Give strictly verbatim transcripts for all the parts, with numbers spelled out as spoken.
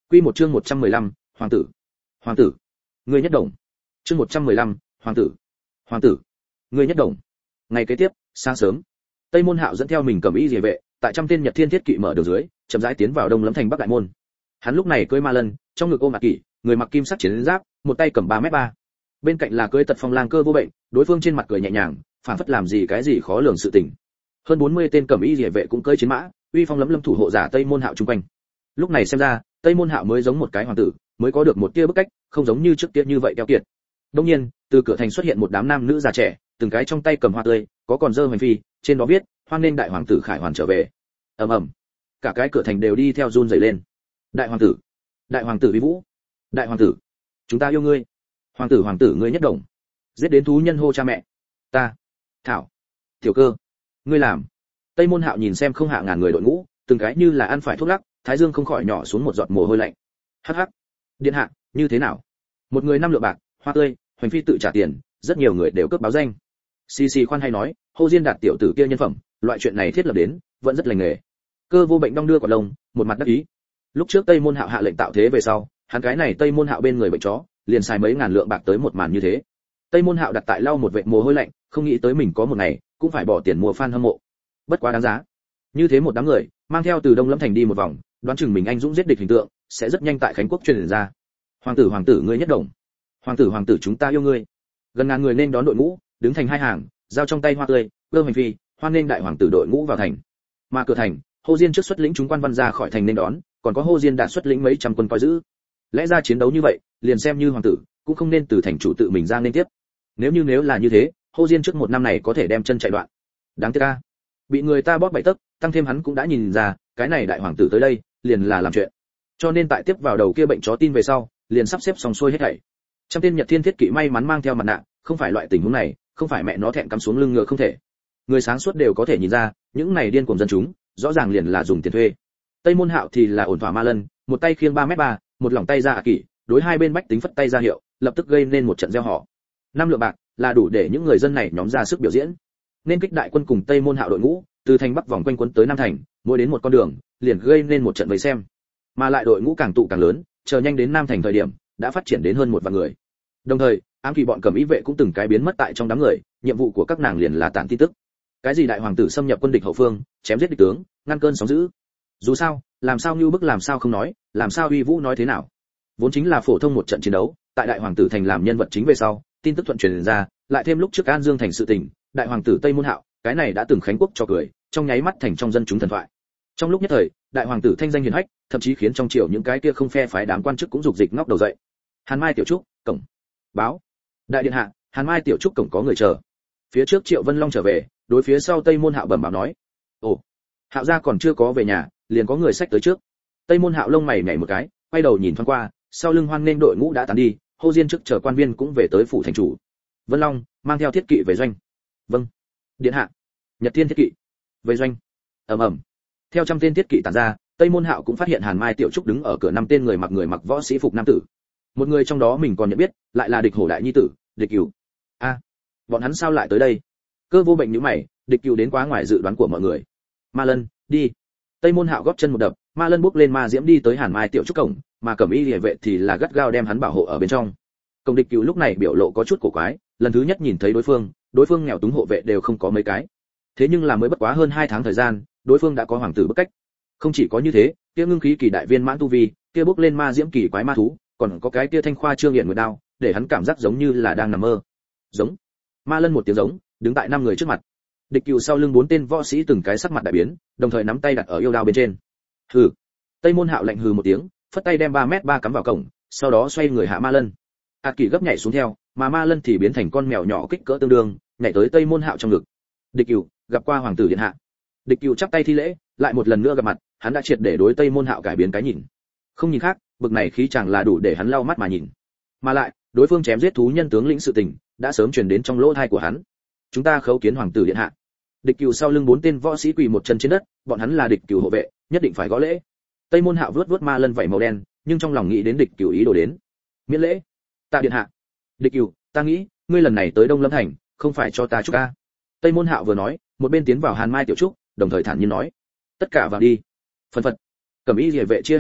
Quy một chương một trăm mười lăm, hoàng tử. Hoàng tử, ngươi nhất đồng. Chương một trăm mười lăm, hoàng tử. Hoàng tử, ngươi nhất đồng. Ngày kế tiếp, sáng sớm, Tây Môn Hạo dẫn theo mình cầm y liề vệ, tại trăm tên Nhật Thiên Thiết kỵ mở đường dưới, chậm rãi tiến vào Đông Lâm thành Bắc Đại môn. Hắn lúc này cưỡi ma lân, trong ngực ôm Mạc Kỷ, người mặc kim sắc chiến giáp, một tay cầm ba mét ba. Bên cạnh là cưỡi Tật Phong Lang Cơ vô bệnh, đối phương trên mặt cười nhẹ nhàng, phản phất làm gì cái gì khó lường sự tình. Hơn bốn mươi tên cầm y liề vệ cũng cưỡi chiến mã, uy phong lấm lâm thủ hộ giả Tây Môn Hạo chung quanh. Lúc này xem ra, Tây Môn Hạo mới giống một cái hoàng tử, mới có được một tia bức cách, không giống như trước kia như vậy keo kiệt. Đương nhiên, từ cửa thành xuất hiện một đám nam nữ già trẻ, từng cái trong tay cầm hoa tươi, có còn dơ hoành phi, trên đó viết: "Hoan nghênh đại hoàng tử Khải Hoàn trở về." Ầm ầm, cả cái cửa thành đều đi theo run rẩy lên. "Đại hoàng tử, đại hoàng tử Vi Vũ, đại hoàng tử, chúng ta yêu ngươi. Hoàng tử hoàng tử ngươi nhất đồng." Giết đến thú nhân hô cha mẹ. "Ta, Thảo, Tiểu Cơ, ngươi làm." Tây Môn Hạo nhìn xem không hạ ngàn người đội ngũ, từng cái như là ăn phải thuốc lắc, thái dương không khỏi nhỏ xuống một giọt mồ hôi lạnh. Hắc hắc, điện hạ, như thế nào? Một người năm lượng bạc, hoa tươi, hoành phi tự trả tiền, rất nhiều người đều cướp báo danh. Xì xì khoan hay nói, Hồ Diên Đạt tiểu tử kia nhân phẩm, loại chuyện này thiết lập đến, vẫn rất lành nghề. Cơ vô bệnh đong đưa quả lông, một mặt đắc ý. Lúc trước Tây Môn Hạo hạ lệnh tạo thế về sau, hắn cái này Tây Môn Hạo bên người bệnh chó, liền xài mấy ngàn lượng bạc tới một màn như thế. Tây Môn Hạo đặt tại lau một vệt mồ hôi lạnh, không nghĩ tới mình có một ngày, cũng phải bỏ tiền mua fan hâm mộ. Bất quá đáng giá. Như thế một đám người, mang theo từ Đông Lâm thành đi một vòng, đoán chừng mình anh dũng giết địch hình tượng, sẽ rất nhanh tại Khánh Quốc truyền ra. "Hoàng tử hoàng tử ngươi nhất đồng. Hoàng tử hoàng tử chúng ta yêu ngươi." Gần ngàn người nên đón đội ngũ, đứng thành hai hàng, giao trong tay hoa tươi, cơ hành phi, hoan nghênh đại hoàng tử đội ngũ vào thành. Mà cửa thành, Hồ Diên trước xuất lĩnh chúng quan văn ra khỏi thành nên đón, còn có Hồ Diên Đạt xuất lĩnh mấy trăm quân coi giữ. Lẽ ra chiến đấu như vậy, liền xem như hoàng tử, cũng không nên từ thành chủ tự mình ra nên tiếp. Nếu như nếu là như thế, Hồ Diên trước một năm này có thể đem chân chạy đoạn. Đáng tiếc a, bị người ta bóp bảy tấc, tăng thêm hắn cũng đã nhìn ra, cái này đại hoàng tử tới đây, liền là làm chuyện. Cho nên tại tiếp vào đầu kia bệnh chó tin về sau, liền sắp xếp xong xuôi hết thảy. Trăm tên Nhật Thiên Thiết kỵ may mắn mang theo mặt nạ, không phải loại tình huống này, không phải mẹ nó thẹn cắm xuống lưng ngựa không thể. Người sáng suốt đều có thể nhìn ra, những này điên cuồng dân chúng, rõ ràng liền là dùng tiền thuê. Tây Môn Hạo thì là ổn thỏa ma lân, một tay khiêng ba mét ba, một lòng tay ra ạ kỷ, đối hai bên bách tính phất tay ra hiệu, lập tức gây nên một trận reo hò. Năm lượng bạc là đủ để những người dân này nhóm ra sức biểu diễn. Nên kích đại quân cùng Tây Môn Hạo đội ngũ, từ thành bắc vòng quanh quấn tới nam thành, mỗi đến một con đường, liền gây nên một trận vây xem. Mà lại đội ngũ càng tụ càng lớn, chờ nhanh đến nam thành thời điểm, đã phát triển đến hơn một vạn người. Đồng thời, ám kỳ bọn cầm ý vệ cũng từng cái biến mất tại trong đám người, nhiệm vụ của các nàng liền là tản tin tức. Cái gì đại hoàng tử xâm nhập quân địch hậu phương, chém giết địch tướng, ngăn cơn sóng dữ. Dù sao, làm sao như bức làm sao không nói, làm sao uy vũ nói thế nào. Vốn chính là phổ thông một trận chiến đấu, tại đại hoàng tử thành làm nhân vật chính về sau, tin tức thuận truyền ra, lại thêm lúc trước An Dương thành sự tình, đại hoàng tử Tây Môn Hạo, cái này đã từng Khánh Quốc cho cười, trong nháy mắt thành trong dân chúng thần thoại. Trong lúc nhất thời, đại hoàng tử thanh danh hiển hách, thậm chí khiến trong triều những cái kia không phe phái đám quan chức cũng dục dịch ngóc đầu dậy. Hàn Mai tiểu trúc, cổng. Báo. Đại điện hạ, Hàn Mai tiểu trúc cổng có người chờ. Phía trước Triệu Vân Long trở về, đối phía sau Tây Môn Hạo bẩm báo nói: "Ồ, Hạo gia còn chưa có về nhà, liền có người xách tới trước." Tây Môn Hạo lông mày nhảy một cái, quay đầu nhìn thoáng qua, sau lưng hoan nghênh đội ngũ đã tán đi, Hồ Diên trước chờ quan viên cũng về tới phủ thành chủ. Vân Long mang theo thiết kỵ về doanh. "Vâng, điện hạ." Nhật Thiên thiết kỵ về doanh. Ầm ầm. Theo trăm tên thiết kỵ tản ra, Tây Môn Hạo cũng phát hiện Hàn Mai tiểu trúc đứng ở cửa, năm tên người mặc người mặc võ sĩ phục nam tử. Một người trong đó mình còn nhận biết, lại là Địch Hổ đại nhi tử, Địch Cửu. A, bọn hắn sao lại tới đây? Cơ vô bệnh nhíu mày, Địch Cửu đến quá ngoài dự đoán của mọi người. Ma Lân, đi. Tây Môn Hạo góp chân một đập, Ma Lân bước lên ma diễm đi tới Hàn Mai tiểu trúc cổng, mà Cẩm Y Liễu vệ thì là gắt gao đem hắn bảo hộ ở bên trong. Công Địch Cửu lúc này biểu lộ có chút cổ quái, lần thứ nhất nhìn thấy đối phương, đối phương nghèo túng hộ vệ đều không có mấy cái. Thế nhưng là mới bất quá hơn hai tháng thời gian, đối phương đã có hoàng tử bức cách. Không chỉ có như thế, kia ngưng khí kỳ đại viên mãn tu vi, kia bước lên ma diễm kỳ quái ma thú, còn có cái kia thanh khoa trương hiển nguyệt đao, để hắn cảm giác giống như là đang nằm mơ. Giống. Ma Lân một tiếng giống, đứng tại năm người trước mặt. Địch Cửu sau lưng bốn tên võ sĩ từng cái sắc mặt đại biến, đồng thời nắm tay đặt ở yêu đao bên trên. Hừ. Tây Môn Hạo lạnh hừ một tiếng, phất tay đem ba mét ba cắm vào cổng, sau đó xoay người hạ Ma Lân. Hạt Kỷ gấp nhảy xuống theo, mà Ma Lân thì biến thành con mèo nhỏ kích cỡ tương đương, nhảy tới Tây Môn Hạo trong ngực. Địch Cửu, gặp qua hoàng tử điện hạ. Địch Cửu chắp tay thi lễ, lại một lần nữa gặp mặt, hắn đã triệt để đối Tây Môn Hạo cải biến cái nhìn. Không nhìn khác, bực này khí chàng là đủ để hắn lau mắt mà nhìn. Mà lại, đối phương chém giết thú nhân tướng lĩnh sự tình, đã sớm truyền đến trong lỗ tai của hắn. Chúng ta khấu kiến hoàng tử điện hạ. Địch Cửu sau lưng bốn tên võ sĩ quỳ một chân trên đất, bọn hắn là Địch Cửu hộ vệ, nhất định phải gõ lễ. Tây Môn Hạo vuốt vuốt Ma Lân vảy màu đen, nhưng trong lòng nghĩ đến Địch Cửu ý đồ đến. Miễn lễ. Tạ điện hạ. Địch Cửu, ta nghĩ, ngươi lần này tới Đông Lâm thành, không phải cho ta chúc ca. Tây Môn Hạo vừa nói, một bên tiến vào Hàn Mai tiểu trúc, đồng thời thản nhiên nói: tất cả vào đi. Phần phật. Cẩm Y Liễu vệ chia hai đội,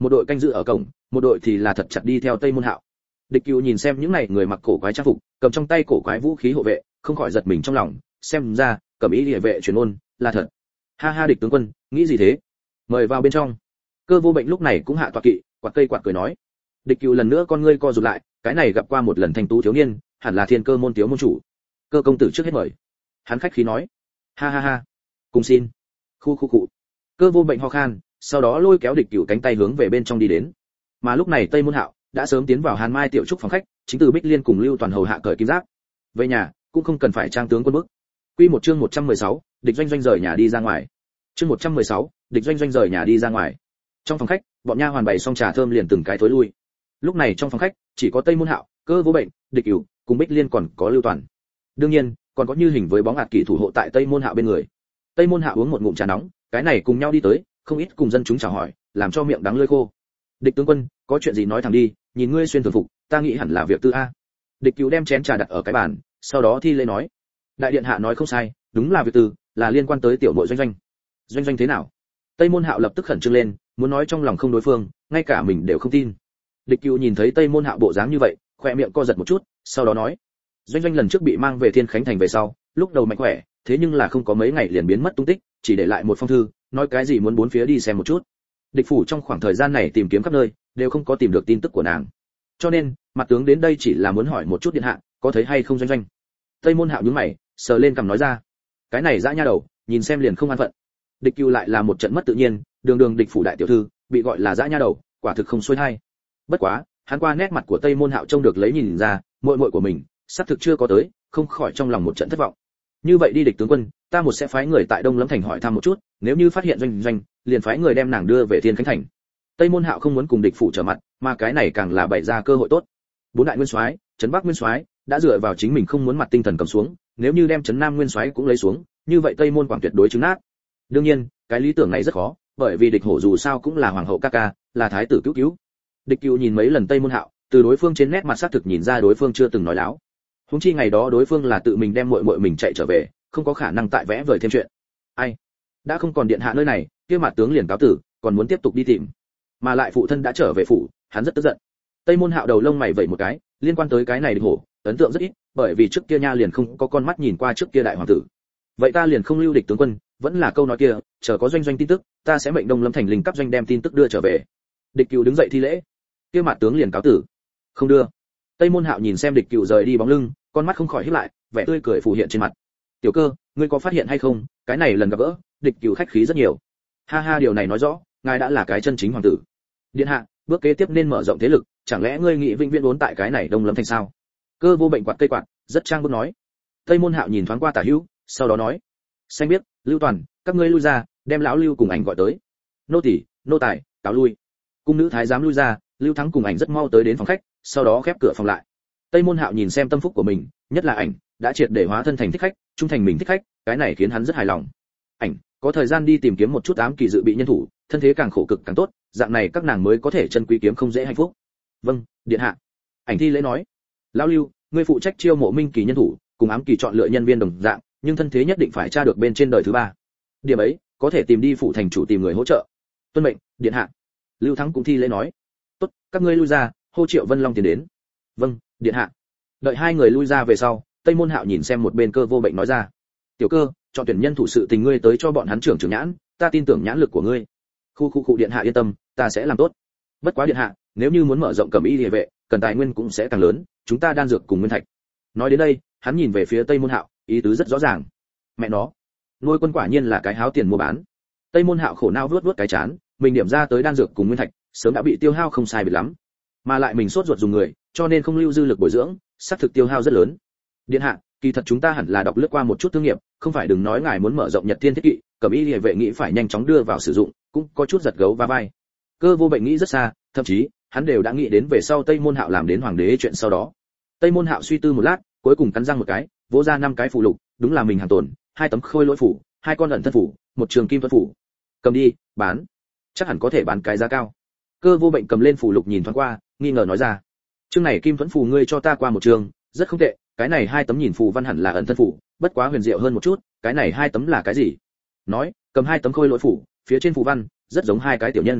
một đội canh giữ ở cổng, một đội thì là thật chặt đi theo Tây Môn Hạo. Địch Cửu nhìn xem những này người mặc cổ quái trang phục, cầm trong tay cổ quái vũ khí hộ vệ, không khỏi giật mình trong lòng, xem ra, Cẩm Y Liễu vệ truyền ôn là thật. Ha ha, Địch tướng quân, nghĩ gì thế? Mời vào bên trong. Cơ Vô Bệnh lúc này cũng hạ tọa kỵ, quạt cây quạt cười nói. Địch Cửu lần nữa con ngươi co rụt lại, cái này gặp qua một lần thanh tú thiếu niên, hẳn là Thiên Cơ môn thiếu môn chủ. Cơ công tử trước hết mời. Hắn khách khí nói. Ha ha ha, cùng xin. Khu khu cụ. Cơ Vô Bệnh ho khan, sau đó lôi kéo Địch Cửu cánh tay hướng về bên trong đi đến. Mà lúc này Tây Môn Hạo đã sớm tiến vào Hàn Mai tiểu trúc phòng khách, chính từ Bích Liên cùng Lưu Toàn hầu hạ cởi kim giáp. Về nhà, cũng không cần phải trang tướng quân bức. Quy một chương một trăm mười sáu, Địch Doanh Doanh rời nhà đi ra ngoài. Chương một trăm mười sáu, Địch Doanh Doanh rời nhà đi ra ngoài. Trong phòng khách, bọn nha hoàn bày xong trà thơm liền từng cái thối lui. Lúc này trong phòng khách, chỉ có Tây Môn Hạo, Cơ Vô Bệnh, Địch Cửu, cùng Bích Liên còn có Lưu Toàn. Đương nhiên, còn có Như Hình với bóng ạt kỳ thủ hộ tại Tây Môn Hạo bên người. Tây Môn Hạo uống một ngụm trà nóng, cái này cùng nhau đi tới, không ít cùng dân chúng chào hỏi, làm cho miệng đắng lưỡi khô. Địch tướng quân, có chuyện gì nói thẳng đi, nhìn ngươi xuyên thường phục, ta nghĩ hẳn là việc tư a. Địch Cửu đem chén trà đặt ở cái bàn, sau đó thi lễ nói, đại điện hạ nói không sai, đúng là việc tư, là liên quan tới tiểu muội Doanh Doanh. Doanh Doanh thế nào? Tây Môn Hạo lập tức khẩn trương lên, muốn nói trong lòng không đối phương, ngay cả mình đều không tin. Địch Cửu nhìn thấy Tây Môn Hạo bộ dáng như vậy, khóe miệng co giật một chút, sau đó nói, Doanh Doanh lần trước bị mang về Thiên Khánh thành về sau, lúc đầu mạnh khỏe, thế nhưng là không có mấy ngày liền biến mất tung tích, chỉ để lại một phong thư, nói cái gì muốn bốn phía đi xem một chút. Địch phủ trong khoảng thời gian này tìm kiếm khắp nơi, đều không có tìm được tin tức của nàng. Cho nên, mặt tướng đến đây chỉ là muốn hỏi một chút điện hạ, có thấy hay không Doanh Doanh. Tây Môn Hạo nhướng mày, sờ lên cằm nói ra, cái này dã nha đầu, nhìn xem liền không an phận. Địch Cửu lại là một trận mất tự nhiên, đường đường địch phủ đại tiểu thư, bị gọi là dã nha đầu, quả thực không xuôi hay. Bất quá, hắn qua nét mặt của Tây Môn Hạo trông được lấy nhìn ra, muội muội của mình, xác thực chưa có tới, không khỏi trong lòng một trận thất vọng. Như vậy đi Địch tướng quân, ta một sẽ phái người tại Đông Lâm thành hỏi thăm một chút, nếu như phát hiện Doanh Doanh, liền phái người đem nàng đưa về Thiên Khánh thành. Tây Môn Hạo không muốn cùng địch phủ trở mặt, mà cái này càng là bày ra cơ hội tốt. Bốn đại nguyên soái, trấn Bắc nguyên soái đã dựa vào chính mình không muốn mặt tinh thần cầm xuống, nếu như đem trấn Nam nguyên soái cũng lấy xuống, như vậy Tây Môn Quảng tuyệt đối chứng nát. Đương nhiên, cái lý tưởng này rất khó, bởi vì địch hổ dù sao cũng là hoàng hậu ca ca, là thái tử cứu cứu. Địch Cửu nhìn mấy lần Tây Môn Hạo, từ đối phương trên nét mặt xác thực nhìn ra đối phương chưa từng nói láo. Huống chi ngày đó đối phương là tự mình đem muội muội mình chạy trở về, không có khả năng tại vẽ vời thêm chuyện. Ai? Đã không còn điện hạ nơi này, kia mặt tướng liền cáo tử, còn muốn tiếp tục đi tìm. Mà lại phụ thân đã trở về phủ, hắn rất tức giận. Tây Môn Hạo đầu lông mày vẩy một cái, liên quan tới cái này địch hổ, ấn tượng rất ít, bởi vì trước kia nha liền không có con mắt nhìn qua trước kia đại hoàng tử. Vậy ta liền không lưu địch tướng quân, vẫn là câu nói kia, chờ có Doanh Doanh tin tức, ta sẽ mệnh Đông Lâm thành linh cấp doanh đem tin tức đưa trở về. Địch Cửu đứng dậy thi lễ. Kia mặt tướng liền cáo tử. Không đưa. Tây Môn Hạo nhìn xem Địch Cửu rời đi bóng lưng, con mắt không khỏi híp lại, vẻ tươi cười phù hiện trên mặt. Tiểu Cơ, ngươi có phát hiện hay không, cái này lần gặp gỡ, Địch Cửu khách khí rất nhiều. Ha ha, điều này nói rõ, ngài đã là cái chân chính hoàng tử. Điện hạ, bước kế tiếp nên mở rộng thế lực, chẳng lẽ ngươi nghĩ vĩnh viễn vốn tại cái này Đông Lâm thành sao? Cơ Vô Bệnh quạt cây quạt, rất trang bức nói. Tây Môn Hạo nhìn thoáng qua Tả Hữu, sau đó nói, xanh biết, Lưu Toàn, các ngươi lui ra, đem lão Lưu cùng ảnh gọi tới. Nô tỳ, nô tài, cáo lui. Cung nữ thái giám lui ra, Lưu Thắng cùng ảnh rất mau tới đến phòng khách, sau đó khép cửa phòng lại. Tây Môn Hạo nhìn xem tâm phúc của mình, nhất là ảnh, đã triệt để hóa thân thành thích khách, trung thành mình thích khách, cái này khiến hắn rất hài lòng. Ảnh có thời gian đi tìm kiếm một chút ám kỳ dự bị nhân thủ, thân thế càng khổ cực càng tốt, dạng này các nàng mới có thể chân quý kiếm không dễ hạnh phúc. Vâng, điện hạ. Ảnh thi lễ nói. Lão Lưu, ngươi phụ trách chiêu mộ minh kỳ nhân thủ, cùng ám kỳ chọn lựa nhân viên đồng dạng, nhưng thân thế nhất định phải tra được bên trên đời thứ ba. Điểm ấy, có thể tìm đi phụ thành chủ tìm người hỗ trợ. Tuân mệnh, điện hạ. Lưu Thắng cũng thi lễ nói. Tốt, các ngươi lui ra, hô Triệu Vân Long tiến đến. Vâng, điện hạ. Đợi hai người lui ra về sau, Tây Môn Hạo nhìn xem một bên Cơ Vô Bệnh nói ra. Tiểu Cơ, chọn tuyển nhân thủ sự tình ngươi tới cho bọn hắn trưởng trưởng nhãn, ta tin tưởng nhãn lực của ngươi. Khu khu khu, điện hạ yên tâm, ta sẽ làm tốt. Bất quá điện hạ, nếu như muốn mở rộng Cẩm Y Liễu vệ, cần tài nguyên cũng sẽ càng lớn, chúng ta đan dược cùng nguyên thạch. Nói đến đây, hắn nhìn về phía Tây Môn Hạo, ý tứ rất rõ ràng. Mẹ nó, nuôi quân quả nhiên là cái háo tiền mua bán. Tây Môn Hạo khổ não vuốt vuốt cái chán, mình điểm ra tới đan dược cùng nguyên thạch, sớm đã bị tiêu hao không sai biệt lắm. Mà lại mình sốt ruột dùng người, cho nên không lưu dư lực bồi dưỡng, xác thực tiêu hao rất lớn. Điện hạ, kỳ thật chúng ta hẳn là đọc lướt qua một chút thương nghiệp, không phải đừng nói ngài muốn mở rộng Nhật Thiên thiết kỵ, Cẩm Y Liễu vệ nghĩ phải nhanh chóng đưa vào sử dụng, cũng có chút giật gấu va vai. Cơ Vô Bệnh nghĩ rất xa, thậm chí hắn đều đã nghĩ đến về sau Tây Môn Hạo làm đến hoàng đế chuyện sau đó. Tây Môn Hạo suy tư một lát, cuối cùng cắn răng một cái, vỗ ra năm cái phù lục, đúng là mình hàng tồn, hai tấm khôi lỗi phủ, hai con ẩn thân phủ, một trường kim tuấn phủ. Cầm đi, bán, chắc hẳn có thể bán cái giá cao. Cơ Vô Bệnh cầm lên phù lục nhìn thoáng qua, nghi ngờ nói ra, chương này kim tuấn phù ngươi cho ta qua một trường, rất không tệ, cái này hai tấm nhìn phù văn hẳn là ẩn thân phủ, bất quá huyền diệu hơn một chút, cái này hai tấm là cái gì? Nói, cầm hai tấm khôi lỗi phủ, phía trên phù văn rất giống hai cái tiểu nhân.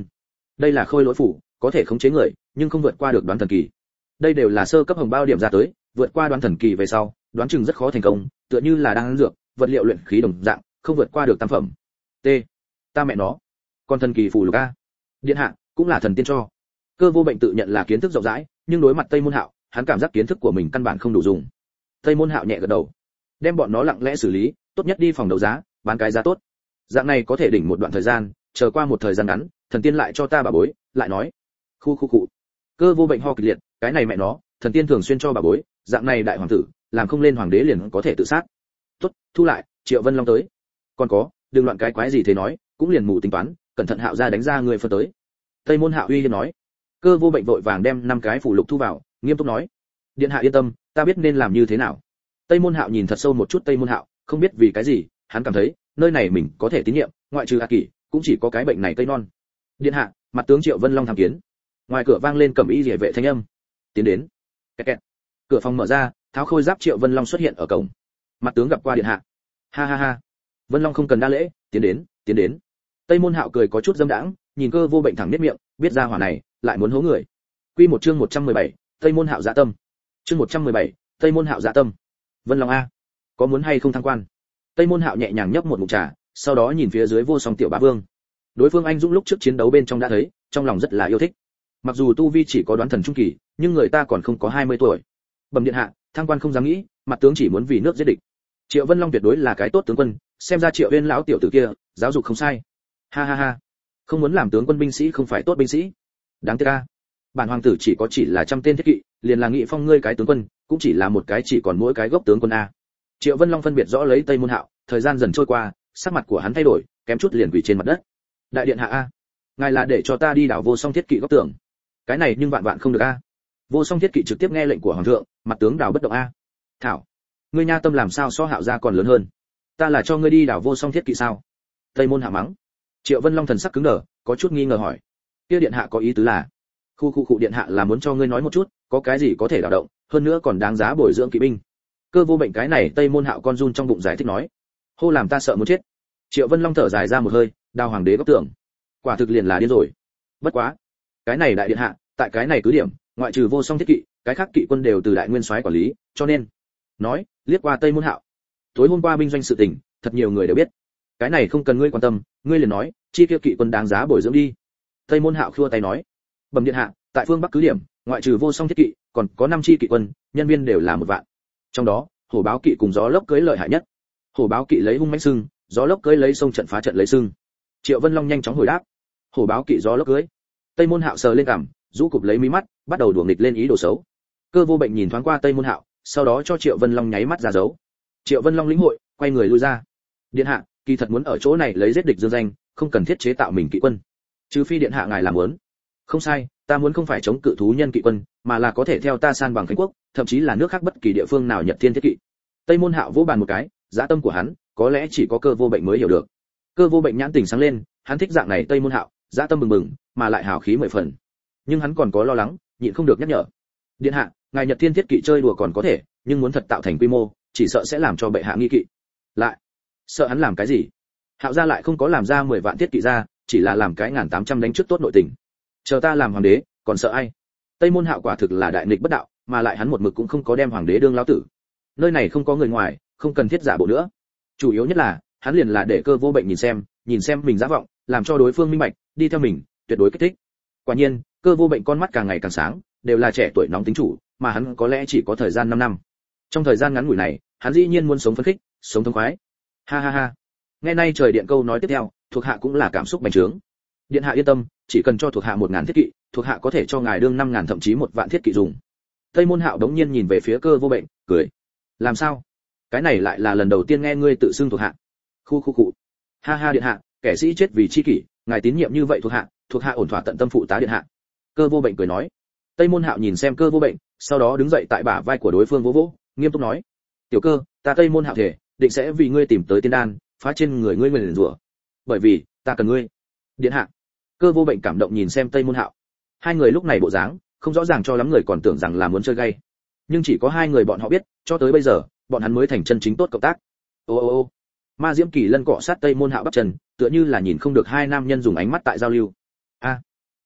đây là khôi lỗi phủ, có thể khống chế người nhưng không vượt qua được đoán thần kỳ. Đây đều là sơ cấp hồng bao điểm ra tới, vượt qua đoán thần kỳ về sau đoán chừng rất khó thành công, tựa như là đang dược vật liệu luyện khí đồng dạng, không vượt qua được tam phẩm. T. Ta mẹ nó, con thần kỳ phù lục a. Điện hạ cũng là thần tiên cho. Cơ Vô Bệnh tự nhận là kiến thức rộng rãi, nhưng đối mặt Tây Môn Hạo, hắn cảm giác kiến thức của mình căn bản không đủ dùng. Tây Môn Hạo nhẹ gật đầu, đem bọn nó lặng lẽ xử lý, tốt nhất đi phòng đấu giá, bán cái giá tốt. Dạng này có thể đỉnh một đoạn thời gian, chờ qua một thời gian ngắn, thần tiên lại cho ta bà bối, lại nói. Khu khu cụ. Cơ Vô Bệnh ho kịch liệt, cái này mẹ nó, thần tiên thường xuyên cho bà bối, dạng này đại hoàng tử, làm không lên hoàng đế liền có thể tự sát. Tốt, thu lại, Triệu Vân Long tới. Còn có, đừng loạn cái quái gì thế nói, cũng liền mù tính toán, cẩn thận Hạo ra đánh ra người phân tới. Tây Môn Hạo uy hiếp nói. Cơ Vô Bệnh vội vàng đem năm cái phủ lục thu vào, nghiêm túc nói: điện hạ yên tâm, ta biết nên làm như thế nào. Tây Môn Hạo nhìn thật sâu một chút Tây Môn Hạo, không biết vì cái gì, hắn cảm thấy nơi này mình có thể tín nhiệm, ngoại trừ A Kỷ, cũng chỉ có cái bệnh này cây non. Điện hạ, mặt tướng Triệu Vân Long tham kiến. Ngoài cửa vang lên cẩm y liễu vệ thanh âm. Tiến đến. Kẹt kẹt. Cửa phòng mở ra, tháo khôi giáp Triệu Vân Long xuất hiện ở cổng. Mặt tướng gặp qua điện hạ. Ha ha ha. Vân Long không cần đa lễ, tiến đến, tiến đến. Tây Môn Hạo cười có chút dâm đãng, nhìn Cơ Vô Bệnh thẳng nhếch miệng, biết ra hỏa này lại muốn hố người. Quy một chương một trăm mười bảy, Tây Môn Hạo dạ tâm. Chương một trăm mười bảy, Tây Môn Hạo dạ tâm. Vân Long a, có muốn hay không thăng quan? Tây Môn Hạo nhẹ nhàng nhấp một ngụm trà, sau đó nhìn phía dưới Vô Song tiểu bá vương. Đối phương anh dũng lúc trước chiến đấu bên trong đã thấy, trong lòng rất là yêu thích. Mặc dù tu vi chỉ có đoán thần trung kỳ, nhưng người ta còn không có hai mươi tuổi. Bẩm điện hạ, thăng quan không dám nghĩ, mặt tướng chỉ muốn vì nước giết địch. Triệu Vân Long tuyệt đối là cái tốt tướng quân, xem ra Triệu Uyên lão tiểu tử kia, giáo dục không sai. Ha ha ha. Không muốn làm tướng quân binh sĩ không phải tốt binh sĩ. Đáng tiếc a. Bản hoàng tử chỉ có chỉ là trăm tên thiết kỵ, liền là nghị phong ngươi cái tướng quân, cũng chỉ là một cái chỉ còn mỗi cái gốc tướng quân a. Triệu Vân Long phân biệt rõ lấy Tây Môn Hạo, thời gian dần trôi qua, sắc mặt của hắn thay đổi, kém chút liền quỳ trên mặt đất. Đại điện hạ a, ngài là để cho ta đi đảo Vô Song thiết kỵ góc tường. Cái này nhưng vạn vạn không được a. Vô Song thiết kỵ trực tiếp nghe lệnh của hoàng thượng, mặt tướng đảo bất động a. Thảo, ngươi nha tâm làm sao so Hạo gia còn lớn hơn. Ta là cho ngươi đi đảo Vô Song thiết kỵ sao? Tây Môn Hạo mắng. Triệu Vân Long thần sắc cứng đờ, có chút nghi ngờ hỏi. Kia điện hạ có ý tứ là? Khu khu khu điện hạ là muốn cho ngươi nói một chút, có cái gì có thể đảo động, hơn nữa còn đáng giá bồi dưỡng kỵ binh. Cơ Vô Bệnh cái này Tây Môn Hạo con run trong bụng giải thích nói. Hô làm ta sợ muốn chết. Triệu Vân Long thở dài ra một hơi, đào hoàng đế góc tưởng. Quả thực liền là điên rồi. Bất quá, cái này đại điện hạ, tại cái này cứ điểm, ngoại trừ Vô Song thiết kỵ, cái khác kỵ quân đều từ đại nguyên soái quản lý, cho nên, nói, liếc qua Tây Môn Hạo. Tối hôm qua binh doanh sự tình, thật nhiều người đều biết. Cái này không cần ngươi quan tâm, ngươi liền nói, chi kia kỵ quân đáng giá bồi dưỡng đi. Tây Môn Hạo khua tay nói. Bẩm điện hạ, tại phương Bắc cứ điểm, ngoại trừ Vô Song thiết kỵ, còn có năm chi kỵ quân, nhân viên đều là một vạn. Trong đó, hổ báo kỵ cùng gió lốc cưới lợi hại nhất. Hổ báo kỵ lấy hung mãnh sưng, gió lốc cưới lấy sông trận phá trận lấy sưng. Triệu Vân Long nhanh chóng hồi đáp. Hổ báo kỵ gió lốc cưới. Tây Môn Hạo sờ lên cằm, rũ cụp lấy mí mắt, bắt đầu đùa nghịch lên ý đồ xấu. Cơ Vô Bệnh nhìn thoáng qua Tây Môn Hạo, sau đó cho Triệu Vân Long nháy mắt ra dấu. Triệu Vân Long lĩnh hội, quay người lui ra. Điện hạ, kỳ thật muốn ở chỗ này lấy giết địch dương danh, không cần thiết chế tạo mình kỵ quân. Trừ phi điện hạ ngài làm muốn. Không sai, ta muốn không phải chống cự thú nhân kỵ quân, mà là có thể theo ta san bằng Khánh quốc, thậm chí là nước khác bất kỳ địa phương nào Nhật Thiên thiết kỵ. Tây Môn Hạo vỗ bàn một cái, dã tâm của hắn, có lẽ chỉ có Cơ Vô Bệnh mới hiểu được. Cơ Vô Bệnh nhãn tỉnh sáng lên, hắn thích dạng này Tây Môn Hạo, dã tâm bừng bừng, mà lại hào khí mười phần. Nhưng hắn còn có lo lắng, nhịn không được nhắc nhở. Điện hạ, ngài Nhật Thiên thiết kỵ chơi đùa còn có thể, nhưng muốn thật tạo thành quy mô, chỉ sợ sẽ làm cho bệ hạ nghi kỵ. Lại, sợ hắn làm cái gì? Hạo gia lại không có làm ra mười vạn thiết kỵ ra, chỉ là làm cái ngàn tám trăm đánh trước tốt nội tình. Chờ ta làm hoàng đế, còn sợ ai? Tây Môn Hạo quả thực là đại nghịch bất đạo, mà lại hắn một mực cũng không có đem hoàng đế đương lão tử. Nơi này không có người ngoài, không cần thiết giả bộ nữa. Chủ yếu nhất là, hắn liền là để Cơ Vô Bệnh nhìn xem, nhìn xem mình giả vọng, làm cho đối phương minh bạch, đi theo mình, tuyệt đối kích thích. Quả nhiên, Cơ Vô Bệnh con mắt càng ngày càng sáng, đều là trẻ tuổi nóng tính chủ, mà hắn có lẽ chỉ có thời gian năm năm. Trong thời gian ngắn ngủi này, hắn dĩ nhiên muốn sống phấn khích, sống thông khoái. Ha ha ha. Nghe nay trời điện câu nói tiếp theo, thuộc hạ cũng là cảm xúc bành trướng. Điện hạ yên tâm, chỉ cần cho thuộc hạ một ngàn thiết kỵ, thuộc hạ có thể cho ngài đương năm ngàn thậm chí một vạn thiết kỵ dùng. Tây Môn Hạo đống nhiên nhìn về phía Cơ Vô Bệnh, cười. Làm sao? Cái này lại là lần đầu tiên nghe ngươi tự xưng thuộc hạ. Khu khu cụ. Ha ha điện hạ, kẻ sĩ chết vì chi kỷ, ngài tín nhiệm như vậy thuộc hạ, thuộc hạ ổn thỏa tận tâm phụ tá điện hạ. Cơ Vô Bệnh cười nói. Tây Môn Hạo nhìn xem Cơ Vô Bệnh, sau đó đứng dậy tại bả vai của đối phương vỗ vỗ, nghiêm túc nói: "Tiểu Cơ, ta Tây Môn Hạo thể, định sẽ vì ngươi tìm tới tiên đan, phá trên người ngươi nguyền rủa. Bởi vì, ta cần ngươi." Điện hạ. Cơ Vô Bệnh cảm động nhìn xem Tây Môn Hạo. Hai người lúc này bộ dáng, không rõ ràng cho lắm người còn tưởng rằng là muốn chơi gay. Nhưng chỉ có hai người bọn họ biết, cho tới bây giờ, bọn hắn mới thành chân chính tốt cộng tác. Ô ô ô. Ma Diễm Kỳ Lân cọ sát Tây Môn Hạo bắp chân, tựa như là nhìn không được hai nam nhân dùng ánh mắt tại giao lưu. A.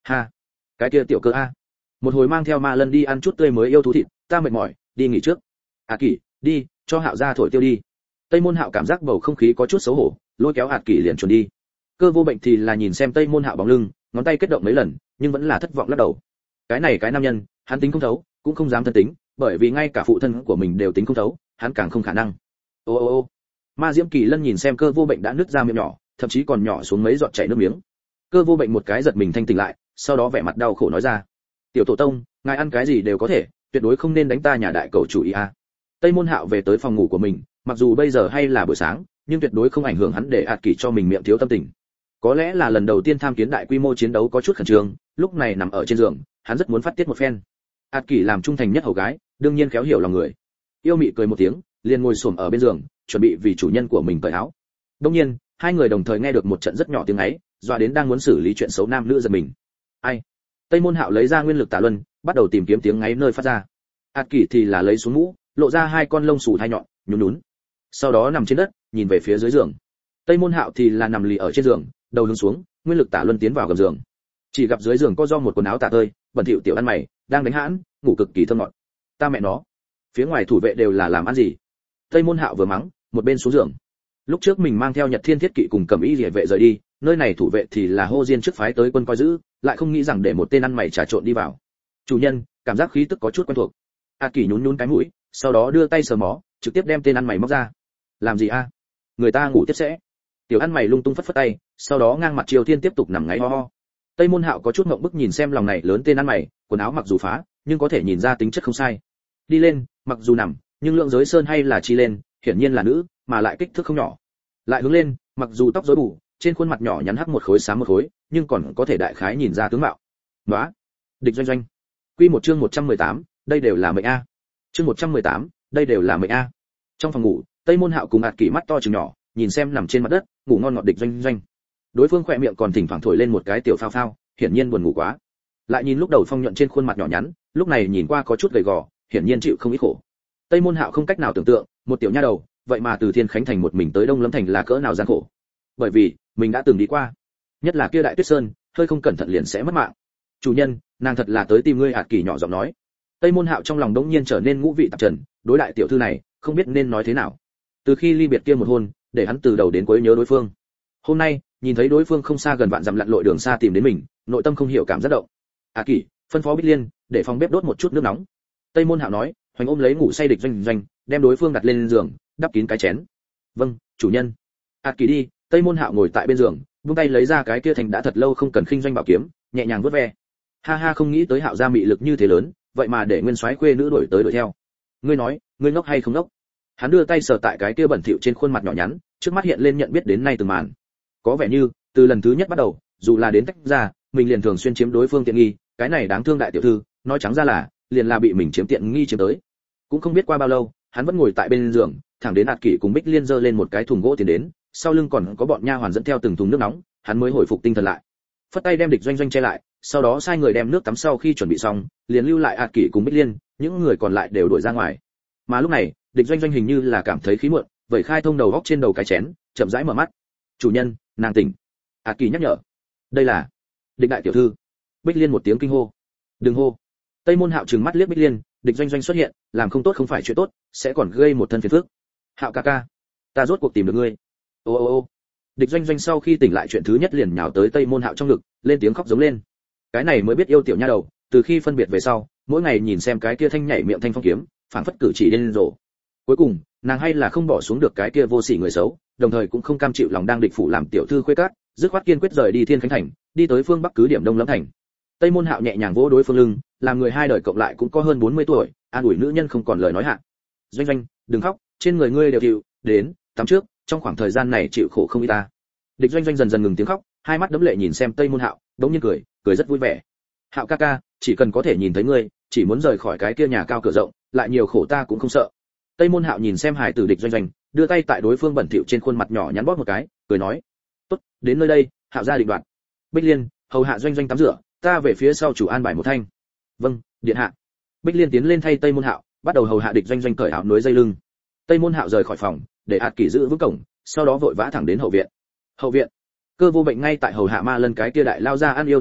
Ha, cái kia tiểu cơ a, một hồi mang theo ma lân đi ăn chút tươi mới yêu thú thịt, ta mệt mỏi, đi nghỉ trước. Hạt Kỷ, đi, cho Hạo gia thổi tiêu đi. Tây Môn Hạo cảm giác bầu không khí có chút xấu hổ, lôi kéo Hạt Kỷ liền chuẩn đi. Cơ Vô Bệnh thì là nhìn xem Tây Môn Hạo bóng lưng, ngón tay kết động mấy lần, nhưng vẫn là thất vọng lắc đầu. Cái này cái nam nhân, hắn tính không thấu, cũng không dám thân tính, bởi vì ngay cả phụ thân của mình đều tính không thấu, hắn càng không khả năng. Ô ô ô. Ma Diễm Kỳ Lân nhìn xem Cơ Vô Bệnh đã nứt ra miệng nhỏ, thậm chí còn nhỏ xuống mấy giọt chảy nước miếng. Cơ Vô Bệnh một cái giật mình thanh tỉnh lại, sau đó vẻ mặt đau khổ nói ra: "Tiểu tổ tông, ngài ăn cái gì đều có thể, tuyệt đối không nên đánh ta nhà đại cầu chủ ý a." Tây Môn Hạo về tới phòng ngủ của mình, mặc dù bây giờ hay là buổi sáng, nhưng tuyệt đối không ảnh hưởng hắn để Hạt Kỷ cho mình miệng thiếu tâm tình. Có lẽ là lần đầu tiên tham kiến đại quy mô chiến đấu có chút khẩn trương, lúc này nằm ở trên giường, hắn rất muốn phát tiết một phen. Hạt Kỷ làm trung thành nhất hầu gái, đương nhiên khéo hiểu lòng người. Yêu mị cười một tiếng, liền ngồi xổm ở bên giường, chuẩn bị vì chủ nhân của mình cởi áo. Đương nhiên, hai người đồng thời nghe được một trận rất nhỏ tiếng ấy, dọa đến đang muốn xử lý chuyện xấu nam nữ giật mình. Ai? Tây Môn Hạo lấy ra nguyên lực tà luân, bắt đầu tìm kiếm tiếng ngáy nơi phát ra. Hạt Kỷ thì là lấy xuống mũ, lộ ra hai con lông xù hai nhọn, nhún nhún. Sau đó nằm trên đất, nhìn về phía dưới giường. Tây Môn Hạo thì là nằm lì ở trên giường, đầu hướng xuống, nguyên lực tả luân tiến vào gầm giường. Chỉ gặp dưới giường có do một quần áo tả tơi, bẩn thỉu tiểu ăn mày, đang đánh hãn, ngủ cực kỳ thơm ngọt. Ta mẹ nó, phía ngoài thủ vệ đều là làm ăn gì? Tây Môn Hạo vừa mắng, một bên xuống giường. Lúc trước mình mang theo Nhật Thiên Thiết Kỵ cùng Cẩm Y Liễu vệ rời đi, nơi này thủ vệ thì là Hô Diên trước phái tới quân coi giữ, lại không nghĩ rằng để một tên ăn mày trà trộn đi vào. Chủ nhân, cảm giác khí tức có chút quen thuộc. A Kỷ nhún nhún cái mũi, sau đó đưa tay sờ mó, trực tiếp đem tên ăn mày móc ra. Làm gì a? Người ta ngủ tiếp sẽ. Tiểu ăn mày lung tung phất phất tay, sau đó ngang mặt Triều Thiên tiếp tục nằm ngáy ho ho. Tây Môn Hạo có chút ngượng bức nhìn xem lòng này lớn tên ăn mày, quần áo mặc dù phá, nhưng có thể nhìn ra tính chất không sai. Đi lên, mặc dù nằm, nhưng lượng giới sơn hay là chi lên, hiển nhiên là nữ, mà lại kích thước không nhỏ. Lại hướng lên, mặc dù tóc rối bù, trên khuôn mặt nhỏ nhắn hắc một khối xám một khối, nhưng còn có thể đại khái nhìn ra tướng mạo. Đó. Địch Doanh Doanh. Quy một chương một trăm mười tám, đây đều là mệnh a. Chương một trăm mười tám, đây đều là mệnh a. Trong phòng ngủ, Tây Môn Hạo cùng Hạt Kỷ mắt to trừng nhỏ, nhìn xem nằm trên mặt đất, ngủ ngon ngọt Địch Doanh Doanh. Đối phương khỏe miệng còn thỉnh thoảng thổi lên một cái tiểu phao phao, hiển nhiên buồn ngủ quá. Lại nhìn lúc đầu phong nhuận trên khuôn mặt nhỏ nhắn, lúc này nhìn qua có chút gầy gò, hiển nhiên chịu không ít khổ. Tây Môn Hạo không cách nào tưởng tượng, một tiểu nha đầu, vậy mà từ Thiên Khánh thành một mình tới Đông Lâm thành là cỡ nào gian khổ. Bởi vì, mình đã từng đi qua. Nhất là kia Đại Tuyết Sơn, hơi không cẩn thận liền sẽ mất mạng. Chủ nhân, nàng thật là tới tìm ngươi. Hạt Kỷ nhỏ giọng nói. Tây Môn Hạo trong lòng đống nhiên trở nên ngũ vị tạp trần, đối đại tiểu thư này, không biết nên nói thế nào. Từ khi ly biệt kia một hôn, để hắn từ đầu đến cuối nhớ đối phương. Hôm nay, nhìn thấy đối phương không xa gần vạn dặm lặn lội đường xa tìm đến mình, nội tâm không hiểu cảm giác động. Hạt Kỷ, phân phó Bích Liên, để phòng bếp đốt một chút nước nóng. Tây Môn Hạo nói, hoành ôm lấy ngủ say Địch Doanh Doanh, đem đối phương đặt lên giường, đắp kín cái chén. Vâng, chủ nhân. Hạt Kỷ đi. Tây Môn Hạo ngồi tại bên giường, buông tay lấy ra cái kia thành đã thật lâu không cần khinh doanh bảo kiếm, nhẹ nhàng vuốt ve. Ha ha, không nghĩ tới Hạo gia mị lực như thế lớn, vậy mà để nguyên soái khuê nữ đuổi tới đuổi theo. Ngươi nói, ngươi ngốc hay không ngốc? Hắn đưa tay sờ tại cái kia bẩn thỉu trên khuôn mặt nhỏ nhắn, trước mắt hiện lên nhận biết đến nay từng màn. Có vẻ như, từ lần thứ nhất bắt đầu, dù là đến tách ra, mình liền thường xuyên chiếm đối phương tiện nghi, cái này đáng thương đại tiểu thư, nói trắng ra là, liền là bị mình chiếm tiện nghi chiếm tới. Cũng không biết qua bao lâu, hắn vẫn ngồi tại bên giường, thẳng đến Hạt Kỷ cùng Bích Liên giơ lên một cái thùng gỗ tiền đến, sau lưng còn có bọn nha hoàn dẫn theo từng thùng nước nóng, hắn mới hồi phục tinh thần lại. Phất tay đem Địch Doanh Doanh che lại, sau đó sai người đem nước tắm sau khi chuẩn bị xong, liền lưu lại Hạt Kỷ cùng Bích Liên, những người còn lại đều đuổi ra ngoài. Mà lúc này, Địch Doanh Doanh hình như là cảm thấy khí muộn, vẩy khai thông đầu góc trên đầu cái chén, chậm rãi mở mắt. "Chủ nhân, nàng tỉnh." Hạt Kỷ nhắc nhở. "Đây là Địch đại tiểu thư." Bích Liên một tiếng kinh hô. "Đừng hô." Tây Môn Hạo trừng mắt liếc Bích Liên, Địch Doanh Doanh xuất hiện, làm không tốt không phải chuyện tốt, sẽ còn gây một thân phiền phức. "Hạo ca ca, ta rốt cuộc tìm được ngươi." Ô ô ô. Địch Doanh Doanh sau khi tỉnh lại chuyện thứ nhất liền nhào tới Tây Môn Hạo trong ngực, lên tiếng khóc giống lên. Cái này mới biết yêu tiểu nha đầu, từ khi phân biệt về sau, mỗi ngày nhìn xem cái kia thanh nhảy miệng thanh phong kiếm, phảng phất cử chỉ điên rồ. Cuối cùng, nàng hay là không bỏ xuống được cái kia vô sỉ người xấu, đồng thời cũng không cam chịu lòng đang địch phủ làm tiểu thư khuê cát, dứt khoát kiên quyết rời đi Thiên Khánh thành, đi tới phương Bắc cứ điểm Đông Lâm thành. Tây Môn Hạo nhẹ nhàng vỗ đối phương lưng, làm người hai đời cộng lại cũng có hơn bốn mươi tuổi, an ủi nữ nhân không còn lời nói hạ. "Doanh Doanh, đừng khóc, trên người ngươi đều chịu, đến, tắm trước, trong khoảng thời gian này chịu khổ không ít ta." Địch Doanh Doanh dần dần ngừng tiếng khóc, hai mắt đẫm lệ nhìn xem Tây Môn Hạo, đống nhiên cười, cười rất vui vẻ. "Hạo ca ca, chỉ cần có thể nhìn thấy ngươi, chỉ muốn rời khỏi cái kia nhà cao cửa rộng, lại nhiều khổ ta cũng không sợ." Tây Môn Hạo nhìn xem hài tử Địch Doanh Doanh, đưa tay tại đối phương bẩn thỉu trên khuôn mặt nhỏ nhắn bóp một cái, cười nói: "Tốt, đến nơi đây, Hạo gia định đoạt." Bích Liên, hầu hạ Doanh Doanh tắm rửa, ta về phía sau chủ an bài một thanh. "Vâng, điện hạ." Bích Liên tiến lên thay Tây Môn Hạo, bắt đầu hầu hạ Địch Doanh Doanh cởi áo núi dây lưng. Tây Môn Hạo rời khỏi phòng, để Hạt Kỷ giữ vững cổng, sau đó vội vã thẳng đến hậu viện. Hậu viện, Cơ Vô Bệnh ngay tại hầu hạ Ma Lân cái kia đại lao ra ăn yêu thú thịt,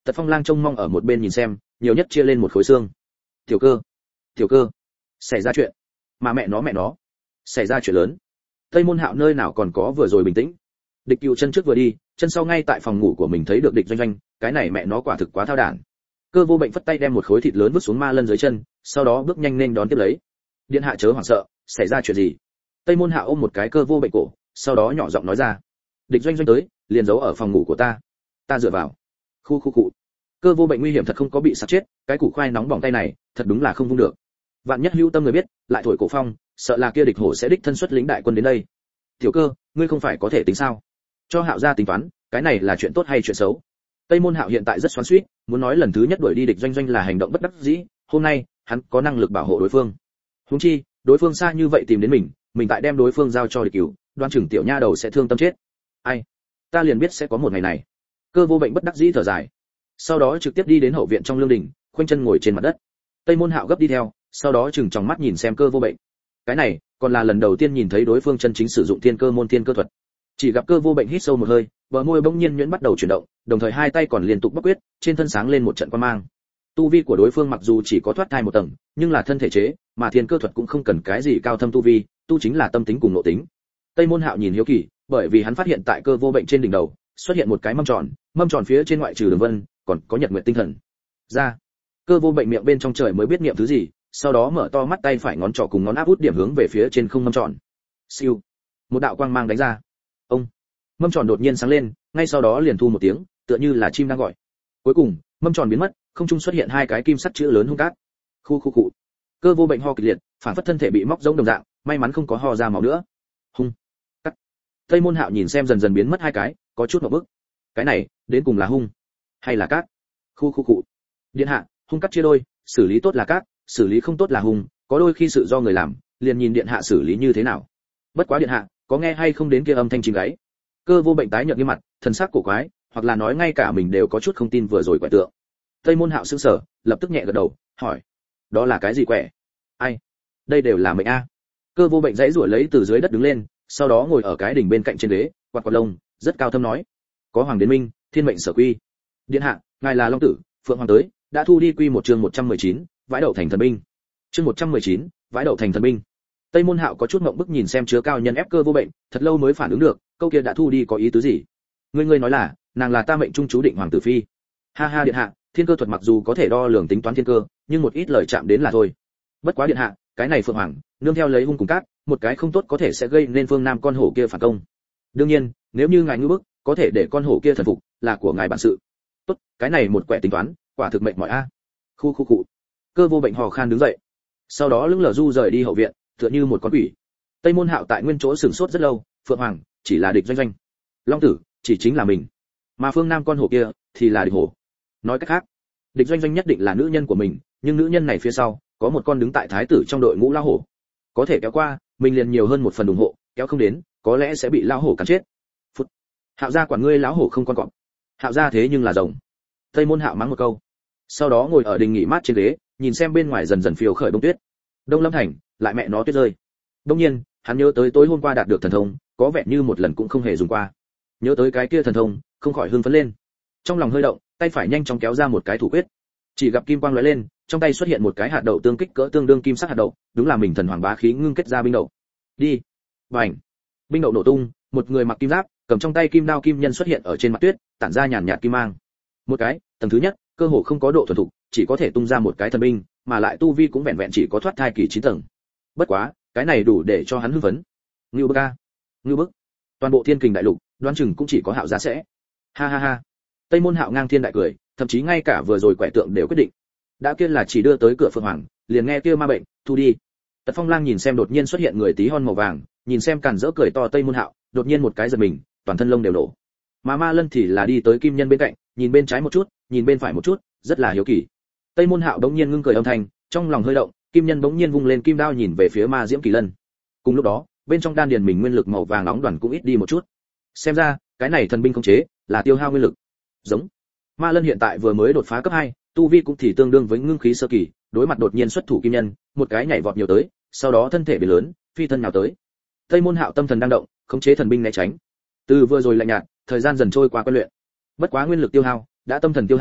Tật Phong Lang trông mong ở một bên nhìn xem, nhiều nhất chia lên một khối xương. Tiểu Cơ, Tiểu Cơ, xảy ra chuyện. Mà mẹ nó mẹ nó, xảy ra chuyện lớn. Tây Môn Hạo nơi nào còn có vừa rồi bình tĩnh. Địch Cửu chân trước vừa đi, chân sau ngay tại phòng ngủ của mình thấy được Địch Doanh Doanh, cái này mẹ nó quả thực quá thao đản. Cơ Vô Bệnh phất tay đem một khối thịt lớn vứt xuống Ma Lân dưới chân, sau đó bước nhanh lên đón tiếp lấy. Điện hạ chớ hoảng sợ, xảy ra chuyện gì? Tây Môn Hạo ôm một cái Cơ Vô Bệnh cổ, sau đó nhỏ giọng nói ra. Địch Doanh Doanh tới, liền giấu ở phòng ngủ của ta. Ta dựa vào. Khu khu cụ. Cơ Vô Bệnh nguy hiểm thật không có bị sặc chết, cái củ khoai nóng bỏng tay này, thật đúng là không vung được. Vạn nhất hữu tâm người biết, lại thổi cổ phong, sợ là kia địch hổ sẽ đích thân xuất lính đại quân đến đây. Tiểu Cơ, ngươi không phải có thể tính sao? Cho Hạo gia tính toán, cái này là chuyện tốt hay chuyện xấu? Tây Môn Hạo hiện tại rất xoắn xuýt, muốn nói lần thứ nhất đuổi đi Địch Doanh Doanh là hành động bất đắc dĩ, hôm nay, hắn có năng lực bảo hộ đối phương. Huống chi, đối phương xa như vậy tìm đến mình, mình tại đem đối phương giao cho Địch Cửu, đoan chừng tiểu nha đầu sẽ thương tâm chết. Ai? Ta liền biết sẽ có một ngày này. Cơ Vô Bệnh bất đắc dĩ thở dài. Sau đó trực tiếp đi đến hậu viện trong lương đình, khoanh chân ngồi trên mặt đất. Tây Môn Hạo gấp đi theo, sau đó chừng tròng mắt nhìn xem Cơ Vô Bệnh. Cái này, còn là lần đầu tiên nhìn thấy đối phương chân chính sử dụng thiên cơ môn thiên cơ thuật. Chỉ gặp Cơ Vô Bệnh hít sâu một hơi, bờ môi bỗng nhiên nhuyễn bắt đầu chuyển động, đồng thời hai tay còn liên tục bóc quyết, trên thân sáng lên một trận quang mang. Tu vi của đối phương mặc dù chỉ có thoát thai một tầng, nhưng là thân thể chế, mà thiên cơ thuật cũng không cần cái gì cao thâm tu vi, tu chính là tâm tính cùng nội tính. Tây Môn Hạo nhìn hiếu kỳ, bởi vì hắn phát hiện tại Cơ Vô Bệnh trên đỉnh đầu xuất hiện một cái mâm tròn, mâm tròn phía trên ngoại trừ đường vân, còn có nhật nguyệt tinh thần. Ra, Cơ Vô Bệnh miệng bên trong trời mới biết niệm thứ gì, sau đó mở to mắt tay phải ngón trỏ cùng ngón áp út điểm hướng về phía trên không mâm tròn. Siêu, một đạo quang mang đánh ra. Ông, mâm tròn đột nhiên sáng lên, ngay sau đó liền thu một tiếng, tựa như là chim đang gọi. Cuối cùng, mâm tròn biến mất, không trung xuất hiện hai cái kim sắt chữ lớn hung cát. Khu khu cụ. Cơ Vô Bệnh ho kịch liệt, phản phất thân thể bị móc rỗng đồng dạng, may mắn không có ho ra máu nữa. Hung. Cắt. Tây Môn Hạo nhìn xem dần dần biến mất hai cái, có chút ngộp bức. Cái này, đến cùng là hung hay là cát? Khu khu cụ. Điện hạ, hung cát chia đôi, xử lý tốt là cát, xử lý không tốt là hung, có đôi khi sự do người làm, liền nhìn điện hạ xử lý như thế nào. Bất quá điện hạ, có nghe hay không đến kia âm thanh chim gáy? Cơ Vô Bệnh tái nhợt như mặt, thần sắc cổ quái, hoặc là nói ngay cả mình đều có chút không tin vừa rồi quẻ tượng. Tây Môn Hạo sững sờ, lập tức nhẹ gật đầu, hỏi: đó là cái gì quẻ? Ai? Đây đều là mệnh a. Cơ Vô Bệnh dãy rủa lấy từ dưới đất đứng lên, sau đó ngồi ở cái đỉnh bên cạnh trên ghế, quạt quạt lông, rất cao thâm nói: có hoàng đến minh, thiên mệnh sở quy. Điện hạ, ngài là long tử, phượng hoàng tới, đã thu đi quy một chương một trăm mười chín, vãi đậu thành thần binh. Chương một trăm mười chín, vãi đậu thành thần binh. Tây Môn Hạo có chút ngượng bức nhìn xem chứa cao nhân ép Cơ Vô Bệnh, thật lâu mới phản ứng được, câu kia đã thu đi có ý tứ gì? Ngươi ngươi nói là, nàng là ta mệnh trung chú định hoàng tử phi. Ha ha điện hạ, thiên cơ thuật mặc dù có thể đo lường tính toán thiên cơ, nhưng một ít lời chạm đến là thôi. Bất quá điện hạ, cái này phượng hoàng, nương theo lấy hung cùng cát, một cái không tốt có thể sẽ gây nên phương nam con hổ kia phản công. Đương nhiên, nếu như ngài ngư bức, có thể để con hổ kia thần phục, là của ngài bản sự. Tốt, cái này một quẻ tính toán, quả thực mệnh mỏi a. Khu khu cụ. Cơ Vô Bệnh hò khan đứng dậy, sau đó lững lờ du rời đi hậu viện, tựa như một con quỷ. Tây Môn Hạo tại nguyên chỗ sửng sốt rất lâu, phượng hoàng chỉ là Địch Doanh Doanh, long tử chỉ chính là mình, mà phương nam con hổ kia thì là địch hổ. Nói cách khác, Địch Doanh Doanh nhất định là nữ nhân của mình, nhưng nữ nhân này phía sau có một con đứng tại thái tử trong đội ngũ lão hổ, có thể kéo qua, mình liền nhiều hơn một phần ủng hộ, kéo không đến, có lẽ sẽ bị lão hổ cắn chết. Phút. Hạo gia quản ngươi lão hổ không con cọp. Hạo gia thế nhưng là rồng. Tây Môn Hạo mắng một câu, sau đó ngồi ở đình nghỉ mát trên ghế, nhìn xem bên ngoài dần dần phiêu khởi bông tuyết. Đông Lâm thành, lại mẹ nó tuyết rơi. Đương nhiên, hắn nhớ tới tối hôm qua đạt được thần thông, có vẻ như một lần cũng không hề dùng qua. Nhớ tới cái kia thần thông, không khỏi hưng phấn lên. Trong lòng hơi động, tay phải nhanh chóng kéo ra một cái thủ quyết. Chỉ gặp kim quang lóe lên, trong tay xuất hiện một cái hạt đậu tương kích cỡ tương đương kim sắc hạt đậu, đúng là mình thần hoàng bá khí ngưng kết ra binh đậu. Đi. Bành. Binh đậu nổ tung, một người mặc kim giáp, cầm trong tay kim đao kim nhân xuất hiện ở trên mặt tuyết, tản ra nhàn nhạt kim mang. Một cái, tầng thứ nhất, cơ hồ không có độ thuần thục, chỉ có thể tung ra một cái thần binh, mà lại tu vi cũng vẹn vẹn chỉ có thoát thai kỳ chín tầng. Bất quá, cái này đủ để cho hắn hưng phấn. Ngưu bức a, ngưu bức. Toàn bộ thiên kình đại lục, đoán chừng cũng chỉ có Hạo gia sẽ. Ha ha ha. Tây Môn Hạo ngang thiên đại cười, thậm chí ngay cả vừa rồi quẻ tượng đều quyết định. Đã kia là chỉ đưa tới cửa phượng hoàng, liền nghe kia ma bệnh, thu đi. Tật Phong Lang nhìn xem đột nhiên xuất hiện người tí hon màu vàng, nhìn xem càn rỡ cười to Tây Môn Hạo, đột nhiên một cái giật mình, toàn thân lông đều nổ. Mà Ma Lân thì là đi tới kim nhân bên cạnh, nhìn bên trái một chút, nhìn bên phải một chút, rất là hiếu kỳ. Tây Môn Hạo đống nhiên ngưng cười âm thanh, trong lòng hơi động, kim nhân đống nhiên vung lên kim đao nhìn về phía Ma Diễm Kỳ Lân. Cùng lúc đó, bên trong đan điền mình nguyên lực màu vàng nóng đoàn cũng ít đi một chút. Xem ra, cái này thần binh không chế, là tiêu hao nguyên lực. Giống. Ma Lân hiện tại vừa mới đột phá cấp hai, tu vi cũng thì tương đương với ngưng khí sơ kỳ, đối mặt đột nhiên xuất thủ kim nhân, một cái nhảy vọt nhiều tới, sau đó thân thể biến lớn, phi thân nào tới. Tây Môn Hạo tâm thần đang động, khống chế thần binh né tránh. Từ vừa rồi lạnh nhạt, thời gian dần trôi qua quen luyện. Bất quá nguyên lực tiêu hao, đã tâm thần tiêu hao,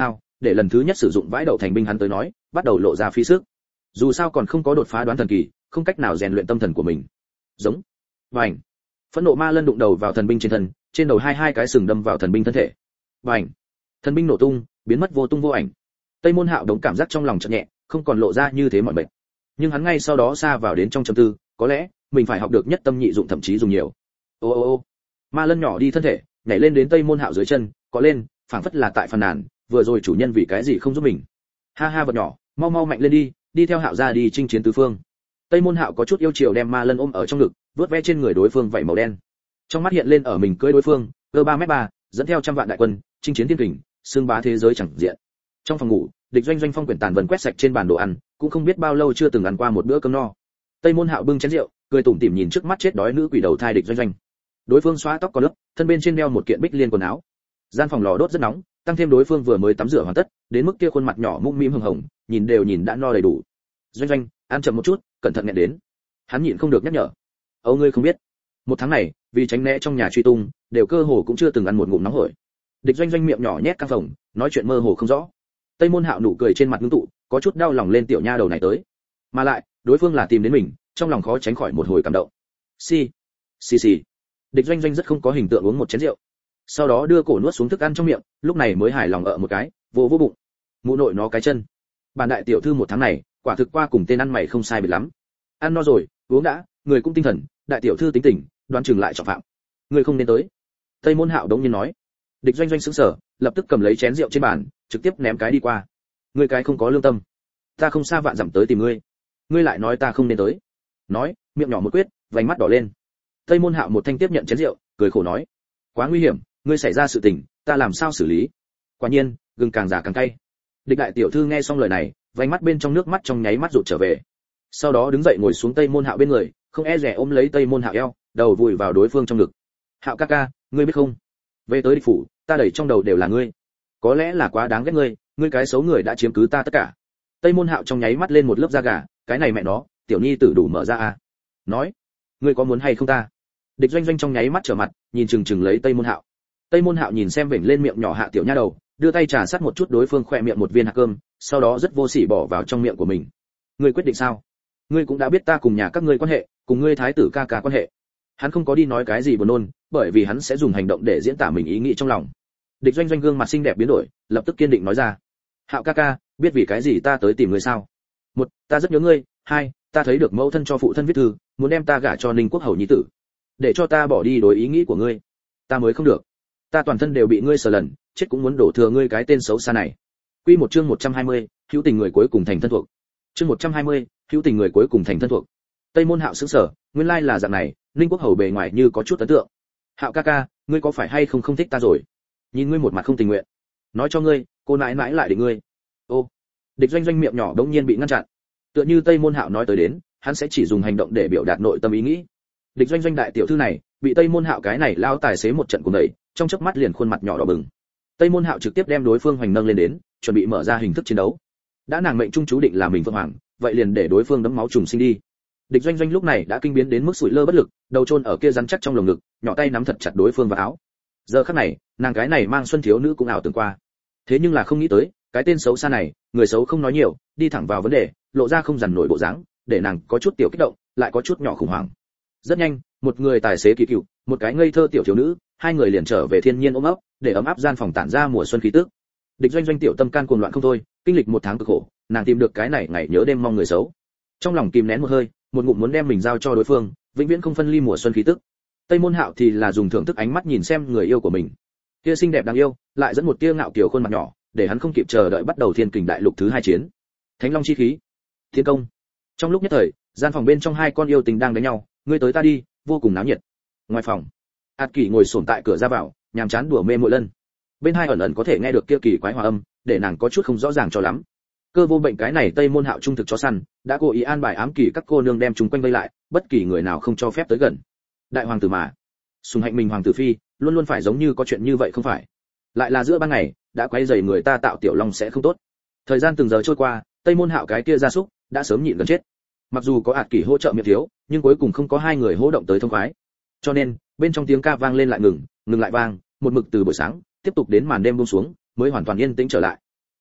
để lần thứ nhất sử dụng vãi đậu thành binh hắn tới nói bắt đầu lộ ra phí sức. Dù sao còn không có đột phá đoán thần kỳ, không cách nào rèn luyện tâm thần của mình. Giống. Bành. Phẫn nộ ma lân đụng đầu vào thần binh trên thân, trên đầu hai hai cái sừng đâm vào thần binh thân thể. Bành. Thần binh nổ tung, biến mất vô tung vô ảnh. Tây Môn Hạo đống cảm giác trong lòng chợt nhẹ, không còn lộ ra như thế mọi bệnh. Nhưng hắn ngay sau đó xa vào đến trong trầm tư, có lẽ mình phải học được nhất tâm nhị dụng, thậm chí dùng nhiều. Ô ô ô. Ma lân nhỏ đi thân thể, nhảy lên đến Tây Môn Hạo dưới chân, có lên, phảng phất là tại phàn nàn, vừa rồi chủ nhân vì cái gì không giúp mình. Ha ha vật nhỏ, mau mau mạnh lên đi, đi theo Hạo ra đi chinh chiến tứ phương. Tây Môn Hạo có chút yêu chiều đem ma lân ôm ở trong ngực, vuốt ve trên người đối phương vảy màu đen. Trong mắt hiện lên ở mình cưỡi đối phương, cơ ba mét ba, dẫn theo trăm vạn đại quân, chinh chiến thiên kình, xương bá thế giới chẳng diện. Trong phòng ngủ, Địch Doanh Doanh phong quyển tàn vần quét sạch trên bàn đồ ăn, cũng không biết bao lâu chưa từng ăn qua một bữa cơm no. Tây Môn Hạo bưng chén rượu, cười tủm tỉm nhìn trước mắt chết đói nữ quỷ đầu thai Địch Doanh Doanh. Đối phương xóa tóc có lớp, thân bên trên đeo một kiện bích liên quần áo. Gian phòng lò đốt rất nóng, tăng thêm đối phương vừa mới tắm rửa hoàn tất, đến mức kia khuôn mặt nhỏ mũm mĩm hồng hồng, nhìn đều nhìn đã no đầy đủ. Doanh Doanh, ăn chậm một chút, cẩn thận nghẹn đến. Hắn nhịn không được nhắc nhở. Âu ngươi không biết, một tháng này, vì tránh né trong nhà truy tung, đều cơ hồ cũng chưa từng ăn một ngụm nóng hổi. Địch Doanh Doanh miệng nhỏ nhét căng phồng, nói chuyện mơ hồ không rõ. Tây Môn Hạo nụ cười trên mặt ngưng tụ, có chút đau lòng lên tiểu nha đầu này tới. Mà lại, đối phương là tìm đến mình, trong lòng khó tránh khỏi một hồi cảm động. Xì, xì xì. Địch Doanh Doanh rất không có hình tượng uống một chén rượu. Sau đó đưa cổ nuốt xuống thức ăn trong miệng, lúc này mới hài lòng ở một cái, vô vô bụng. Mụ nội nó cái chân. Bản đại tiểu thư một tháng này, quả thực qua cùng tên ăn mày không sai biệt lắm. Ăn no rồi, uống đã, người cũng tinh thần, đại tiểu thư tính tình, đoán chừng lại trọng phạm. Người không nên tới. Tây Môn Hạo đống nhiên nói. Địch Doanh Doanh sững sờ, lập tức cầm lấy chén rượu trên bàn, trực tiếp ném cái đi qua. Ngươi cái không có lương tâm, ta không xa vạn dặm tới tìm ngươi, ngươi lại nói ta không nên tới. Nói, miệng nhỏ một quyết, vành mắt đỏ lên. Tây Môn Hạo một thanh tiếp nhận chén rượu, cười khổ nói, quá nguy hiểm, ngươi xảy ra sự tình, ta làm sao xử lý? Quả nhiên, gừng càng già càng cay. Địch đại tiểu thư nghe xong lời này, vành mắt bên trong nước mắt trong nháy mắt rụt trở về. Sau đó đứng dậy ngồi xuống Tây Môn Hạo bên người, không e dè ôm lấy Tây Môn Hạo eo, đầu vùi vào đối phương trong ngực. Hạo ca ca, ngươi biết không? Về tới địch phủ, ta đẩy trong đầu đều là ngươi. Có lẽ là quá đáng ghét ngươi, ngươi cái xấu người đã chiếm cứ ta tất cả. Tây Môn Hạo trong nháy mắt lên một lớp da gà, cái này mẹ nó, tiểu nhi tử đủ mở ra à? Nói, ngươi có muốn hay không ta? Địch Doanh Doanh trong nháy mắt trở mặt, nhìn chừng chừng lấy Tây Môn Hạo. Tây Môn Hạo nhìn xem vểnh lên miệng nhỏ hạ tiểu nha đầu, đưa tay trà sát một chút đối phương khỏe miệng một viên hạt cơm, sau đó rất vô sỉ bỏ vào trong miệng của mình. Ngươi quyết định sao? Ngươi cũng đã biết ta cùng nhà các ngươi quan hệ, cùng ngươi thái tử ca ca quan hệ. Hắn không có đi nói cái gì buồn nôn, bởi vì hắn sẽ dùng hành động để diễn tả mình ý nghĩ trong lòng. Địch Doanh Doanh gương mặt xinh đẹp biến đổi, lập tức kiên định nói ra. Hạo ca ca, biết vì cái gì ta tới tìm ngươi sao? Một, ta rất nhớ ngươi. Hai, ta thấy được mẫu thân cho phụ thân viết thư, muốn đem ta gả cho Ninh Quốc hầu nhi tử, để cho ta bỏ đi đối ý nghĩ của ngươi. Ta mới không được. Ta toàn thân đều bị ngươi sờ lần, chết cũng muốn đổ thừa ngươi cái tên xấu xa này. Quy một chương một trăm hai mươi, hữu tình người cuối cùng thành thân thuộc. Chương một trăm hai mươi, hữu tình người cuối cùng thành thân thuộc. Tây Môn Hạo sững sờ, nguyên lai là dạng này, Ninh Quốc hầu bề ngoài như có chút ấn tượng. Hạo ca ca, ngươi có phải hay không không thích ta rồi? Nhìn ngươi một mặt không tình nguyện. Nói cho ngươi, cô nãi nãi lại định ngươi. Ô. Địch Doanh Doanh miệng nhỏ đống nhiên bị ngăn chặn. Tựa như Tây Môn Hạo nói tới đến, hắn sẽ chỉ dùng hành động để biểu đạt nội tâm ý nghĩ. Địch Doanh Doanh đại tiểu thư này, bị Tây Môn Hạo cái này lao tài xế một trận cùng đẩy, trong chớp mắt liền khuôn mặt nhỏ đỏ bừng. Tây Môn Hạo trực tiếp đem đối phương hoành nâng lên đến, chuẩn bị mở ra hình thức chiến đấu. Đã nàng mệnh trung chú định là mình vương hoàng, vậy liền để đối phương đấm máu trùng sinh đi. Địch Doanh Doanh lúc này đã kinh biến đến mức sụi lơ bất lực, đầu chôn ở kia rắn chắc trong lồng ngực, nhỏ tay nắm thật chặt đối phương vào áo. Giờ khắc này, nàng cái này mang xuân thiếu nữ cũng ảo tưởng qua. Thế nhưng là không nghĩ tới, cái tên xấu xa này, người xấu không nói nhiều, đi thẳng vào vấn đề, lộ ra không dằn nổi bộ dáng, để nàng có chút tiểu kích động, lại có chút nhỏ khủng hoảng. Rất nhanh, một người tài xế kỳ cựu, một cái ngây thơ tiểu thiếu nữ, hai người liền trở về thiên nhiên ôm ấp, để ấm áp gian phòng tản ra mùa xuân khí tức. Địch Doanh Doanh tiểu tâm can cuồng loạn không thôi, kinh lịch một tháng cực khổ, nàng tìm được cái này ngày nhớ đêm mong người xấu. Trong lòng kìm nén một hơi, một ngụm muốn đem mình giao cho đối phương, vĩnh viễn không phân ly mùa xuân khí tức. Tây Môn Hạo thì là dùng thưởng thức ánh mắt nhìn xem người yêu của mình. Tia xinh đẹp đáng yêu, lại dẫn một tia ngạo kiều khuôn mặt nhỏ, để hắn không kịp chờ đợi bắt đầu thiên kình đại lục thứ hai chiến. Thánh Long chi khí, thiên công. Trong lúc nhất thời, gian phòng bên trong hai con yêu tình đang đánh nhau, ngươi tới ta đi, vô cùng náo nhiệt. Ngoài phòng, Át Kỷ ngồi xổm tại cửa ra vào, nhàm chán đùa mê muội lân. Bên hai ẩn ẩn có thể nghe được kia kỳ quái hòa âm, để nàng có chút không rõ ràng cho lắm. Cơ vô bệnh cái này Tây Môn Hạo trung thực chó săn, đã cố ý an bài ám kỳ các cô nương đem chúng quanh vây lại, bất kỳ người nào không cho phép tới gần. Đại hoàng tử mà, sùng hạnh mình hoàng tử phi, luôn luôn phải giống như có chuyện như vậy không phải? Lại là giữa ban ngày, đã quấy rầy người ta tạo tiểu long sẽ không tốt. Thời gian từng giờ trôi qua, Tây Môn Hạo cái kia gia súc đã sớm nhịn gần chết. Mặc dù có Át Kỷ hỗ trợ miệng thiếu, nhưng cuối cùng không có hai người hỗ động tới thông khoái. Cho nên, bên trong tiếng ca vang lên lại ngừng, ngừng lại vang, một mực từ buổi sáng, tiếp tục đến màn đêm buông xuống, mới hoàn toàn yên tĩnh trở lại.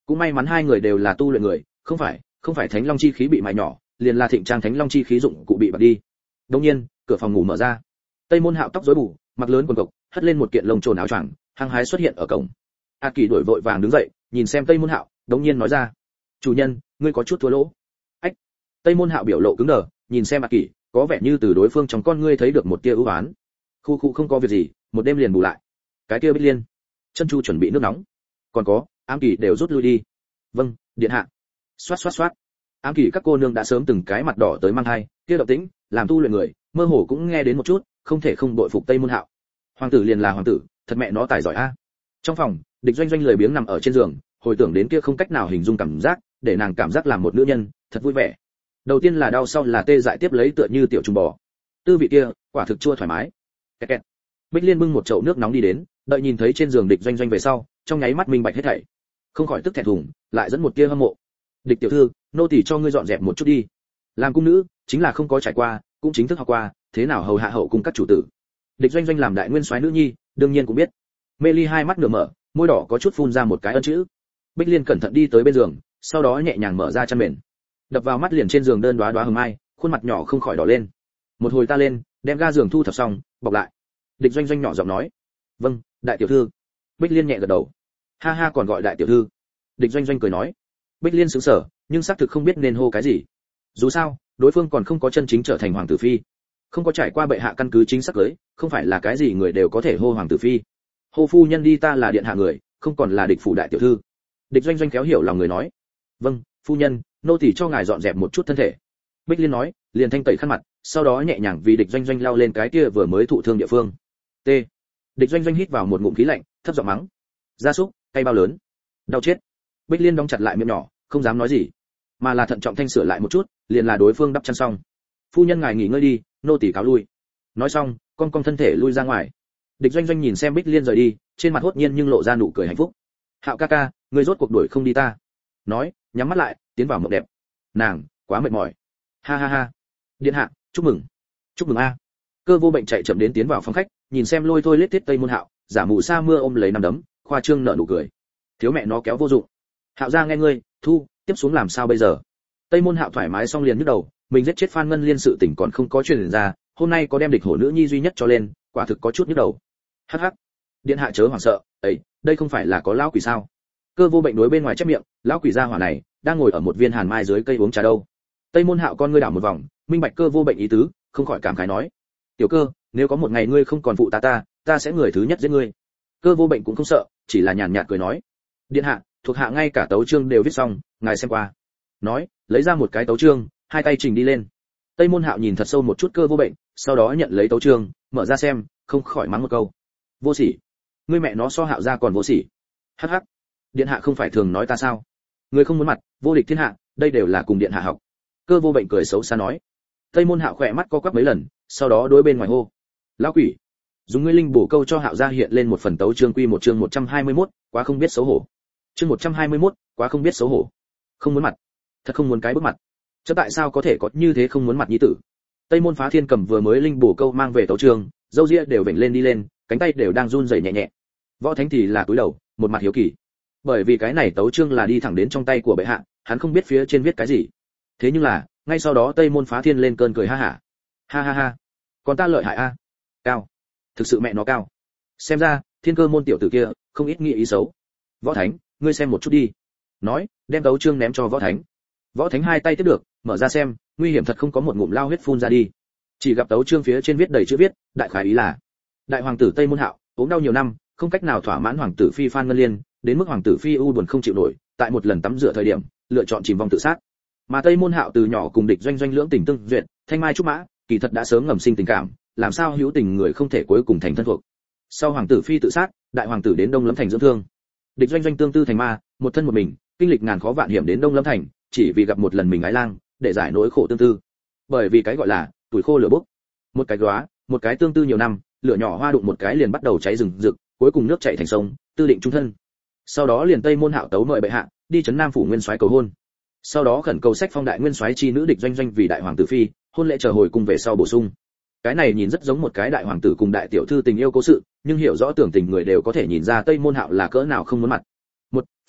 Cũng may mắn hai người đều là tu luyện người, không phải, không phải Thánh Long chi khí bị mài nhỏ, liền là thịnh trang Thánh Long chi khí dụng cụ bị bật đi. Đương nhiên, cửa phòng ngủ mở ra. Tây Môn Hạo tóc rối bù, mặc lớn quần cộc, hất lên một kiện lông trồn áo choàng, hăng hái xuất hiện ở cổng. A Kỳ đuổi vội vàng đứng dậy, nhìn xem Tây Môn Hạo, đống nhiên nói ra: "Chủ nhân, ngươi có chút thua lỗ." Ách. Tây Môn Hạo biểu lộ cứng đờ, nhìn xem A Kỳ, có vẻ như từ đối phương trong con ngươi thấy được một tia ưu ái. Khu khu không có việc gì, một đêm liền bù lại. Cái kia Bích Liên, chân chu chuẩn bị nước nóng. Còn có, Ám Kỳ đều rút lui đi. Vâng, điện hạ. Xoát xoát xoát. Ám Kỳ các cô nương đã sớm từng cái mặt đỏ tới mang hai, kia động tĩnh, làm tu luyện người, mơ hồ cũng nghe đến một chút, không thể không bội phục Tây Môn Hạo. Hoàng tử liền là hoàng tử, thật mẹ nó tài giỏi a. Trong phòng, Địch Doanh Doanh lười biếng nằm ở trên giường, hồi tưởng đến kia không cách nào hình dung cảm giác, để nàng cảm giác làm một nữ nhân, thật vui vẻ. Đầu tiên là đau, sau là tê dại, tiếp lấy tựa như tiểu trùng bò. Tư vị kia, quả thực chua thoải mái. Kẹt kẹt. Bích Liên bưng một chậu nước nóng đi đến, đợi nhìn thấy trên giường Địch Doanh Doanh về sau, trong nháy mắt minh bạch hết thảy, không khỏi tức thẹn thùng, lại dẫn một tia hâm mộ. Địch tiểu thư, nô tỳ cho ngươi dọn dẹp một chút đi. Làm cung nữ, chính là không có trải qua, cũng chính thức học qua, thế nào hầu hạ hậu cung các chủ tử. Địch Doanh Doanh làm đại nguyên soái nữ nhi, đương nhiên cũng biết. Mê Ly hai mắt nửa mở, môi đỏ có chút phun ra một cái ân chữ. Bích Liên cẩn thận đi tới bên giường, sau đó nhẹ nhàng mở ra chăn mền. Đập vào mắt liền trên giường đơn đóa đóa hồng mai, khuôn mặt nhỏ không khỏi đỏ lên. Một hồi ta lên, đem ga giường thu thập xong, bọc lại. Địch Doanh Doanh nhỏ giọng nói. Vâng, đại tiểu thư. Bích Liên nhẹ gật đầu. Ha ha, còn gọi đại tiểu thư. Địch Doanh Doanh cười nói. Bích Liên sững sờ, nhưng xác thực không biết nên hô cái gì. Dù sao, đối phương còn không có chân chính trở thành hoàng tử phi, không có trải qua bệ hạ căn cứ chính xác cưới, không phải là cái gì người đều có thể hô hoàng tử phi. Hô phu nhân đi, ta là điện hạ người, không còn là địch phủ đại tiểu thư. Địch Doanh Doanh khéo hiểu lòng người nói. Vâng, phu nhân, nô tỳ cho ngài dọn dẹp một chút thân thể. Bích Liên nói, liền thanh tẩy khăn mặt, sau đó nhẹ nhàng vì Địch Doanh Doanh lau lên cái kia vừa mới thụ thương địa phương. T. Địch Doanh Doanh hít vào một ngụm khí lạnh, thấp giọng mắng. Gia súc, tay bao lớn, đau chết. Bích Liên đóng chặt lại miệng nhỏ, không dám nói gì, mà là thận trọng thanh sửa lại một chút, liền là đối phương đắp chăn xong. Phu nhân ngài nghỉ ngơi đi, nô tỳ cáo lui. Nói xong, con con thân thể lui ra ngoài. Địch Doanh Doanh nhìn xem Bích Liên rời đi, trên mặt hốt nhiên nhưng lộ ra nụ cười hạnh phúc. Hạo ca ca, ngươi rốt cuộc đuổi không đi ta. Nói, nhắm mắt lại, tiến vào mộng đẹp. Nàng quá mệt mỏi. Ha ha ha. Điện hạ, chúc mừng. Chúc mừng a. Cơ Vô Bệnh chạy chậm đến tiến vào phòng khách, nhìn xem lôi thôi lết thiết Tây Môn Hạo, giả mù sa mưa ôm lấy nắm đấm, khoa trương nở nụ cười. Thiếu mẹ nó kéo vô dụng. Hạo gia nghe ngươi, thu, tiếp xuống làm sao bây giờ? Tây Môn Hạo thoải mái xong liền nhức đầu, mình giết chết Phan Ngân Liên sự tình còn không có truyền ra, hôm nay có đem địch hổ nữ nhi duy nhất cho lên, quả thực có chút nhức đầu. Hắc hắc. Điện hạ chớ hoảng sợ, ấy, đây không phải là có lão quỷ sao? Cơ Vô Bệnh đối bên ngoài chép miệng, lão quỷ gia hỏa này đang ngồi ở một viên hàn mai dưới cây uống trà đâu. Tây Môn Hạo con ngươi đảo một vòng, minh bạch Cơ Vô Bệnh ý tứ, không khỏi cảm khái nói: "Tiểu Cơ, nếu có một ngày ngươi không còn phụ ta ta, ta sẽ người thứ nhất giết ngươi." Cơ Vô Bệnh cũng không sợ, chỉ là nhàn nhạt cười nói: "Điện hạ, thuộc hạ ngay cả tấu chương đều viết xong, ngài xem qua." Nói, lấy ra một cái tấu chương, hai tay trình đi lên. Tây Môn Hạo nhìn thật sâu một chút Cơ Vô Bệnh, sau đó nhận lấy tấu chương, mở ra xem, không khỏi mắng một câu: "Vô sỉ, ngươi mẹ nó so Hạo gia còn vô sỉ." Hắc hắc. Điện hạ không phải thường nói ta sao? Ngươi không muốn mặt, vô địch thiên hạ, đây đều là cùng điện hạ học. Cơ Vô Bệnh cười xấu xa nói. Tây Môn Hạo khẽ mắt co quắp mấy lần, sau đó đối bên ngoài hô: "Lão quỷ, dùng ngươi linh bổ câu cho Hạo gia hiện lên một phần tấu chương quy một chương một trăm hai mươi mốt, quá không biết xấu hổ." Chương một trăm hai mươi mốt, quá không biết xấu hổ. Không muốn mặt, thật không muốn cái bước mặt. Chứ tại sao có thể có như thế không muốn mặt nhi tử? Tây Môn Phá Thiên cầm vừa mới linh bổ câu mang về tấu chương, râu ria đều vểnh lên đi lên, cánh tay đều đang run rẩy nhẹ nhẹ. Võ Thánh thì là cúi đầu, một mặt hiếu kỳ. Bởi vì cái này tấu chương là đi thẳng đến trong tay của bệ hạ, hắn không biết phía trên viết cái gì. Thế nhưng là, ngay sau đó Tây Môn Phá Thiên lên cơn cười ha hả. Ha ha ha, còn ta lợi hại a. Cao, thực sự mẹ nó cao. Xem ra, Thiên Cơ môn tiểu tử kia, không ít nghĩ ý xấu. Võ Thánh, ngươi xem một chút đi. Nói, đem tấu chương ném cho Võ Thánh. Võ Thánh hai tay tiếp được, mở ra xem, nguy hiểm thật không có một ngụm lao huyết phun ra đi. Chỉ gặp tấu chương phía trên viết đầy chữ viết, đại khái ý là: đại hoàng tử Tây Môn Hạo, ốm đau nhiều năm, không cách nào thỏa mãn hoàng tử phi Phan Ngân Liên, đến mức hoàng tử phi u buồn không chịu nổi, tại một lần tắm rửa thời điểm, lựa chọn chìm vong tự sát. Mà Tây Môn Hạo từ nhỏ cùng Địch Doanh Doanh lưỡng tình tương duyệt, thanh mai trúc mã, kỳ thật đã sớm ngầm sinh tình cảm, làm sao hữu tình người không thể cuối cùng thành thân thuộc. Sau hoàng tử phi tự sát, đại hoàng tử đến Đông Lâm thành dưỡng thương. Địch Doanh Doanh tương tư thành ma, một thân một mình, kinh lịch ngàn khó vạn hiểm đến Đông Lâm thành, chỉ vì gặp một lần mình ái lang, để giải nỗi khổ tương tư. Bởi vì cái gọi là tuổi khô lửa bốc, một cái góa, một cái tương tư nhiều năm, lửa nhỏ hoa đụng một cái liền bắt đầu cháy rừng rực, cuối cùng nước chảy thành sông, tư định chung thân. Sau đó liền Tây Môn Hạo tấu mời bệ hạ, đi trấn Nam phủ nguyên soái cầu hôn. Sau đó khẩn cầu sách phong đại nguyên soái chi nữ Địch Doanh Doanh vì đại hoàng tử phi, hôn lễ chờ hồi cung về sau bổ sung. Cái này nhìn rất giống một cái đại hoàng tử cùng đại tiểu thư tình yêu cố sự, nhưng hiểu rõ tưởng tình người đều có thể nhìn ra Tây Môn Hạo là cỡ nào không muốn mặt. Một,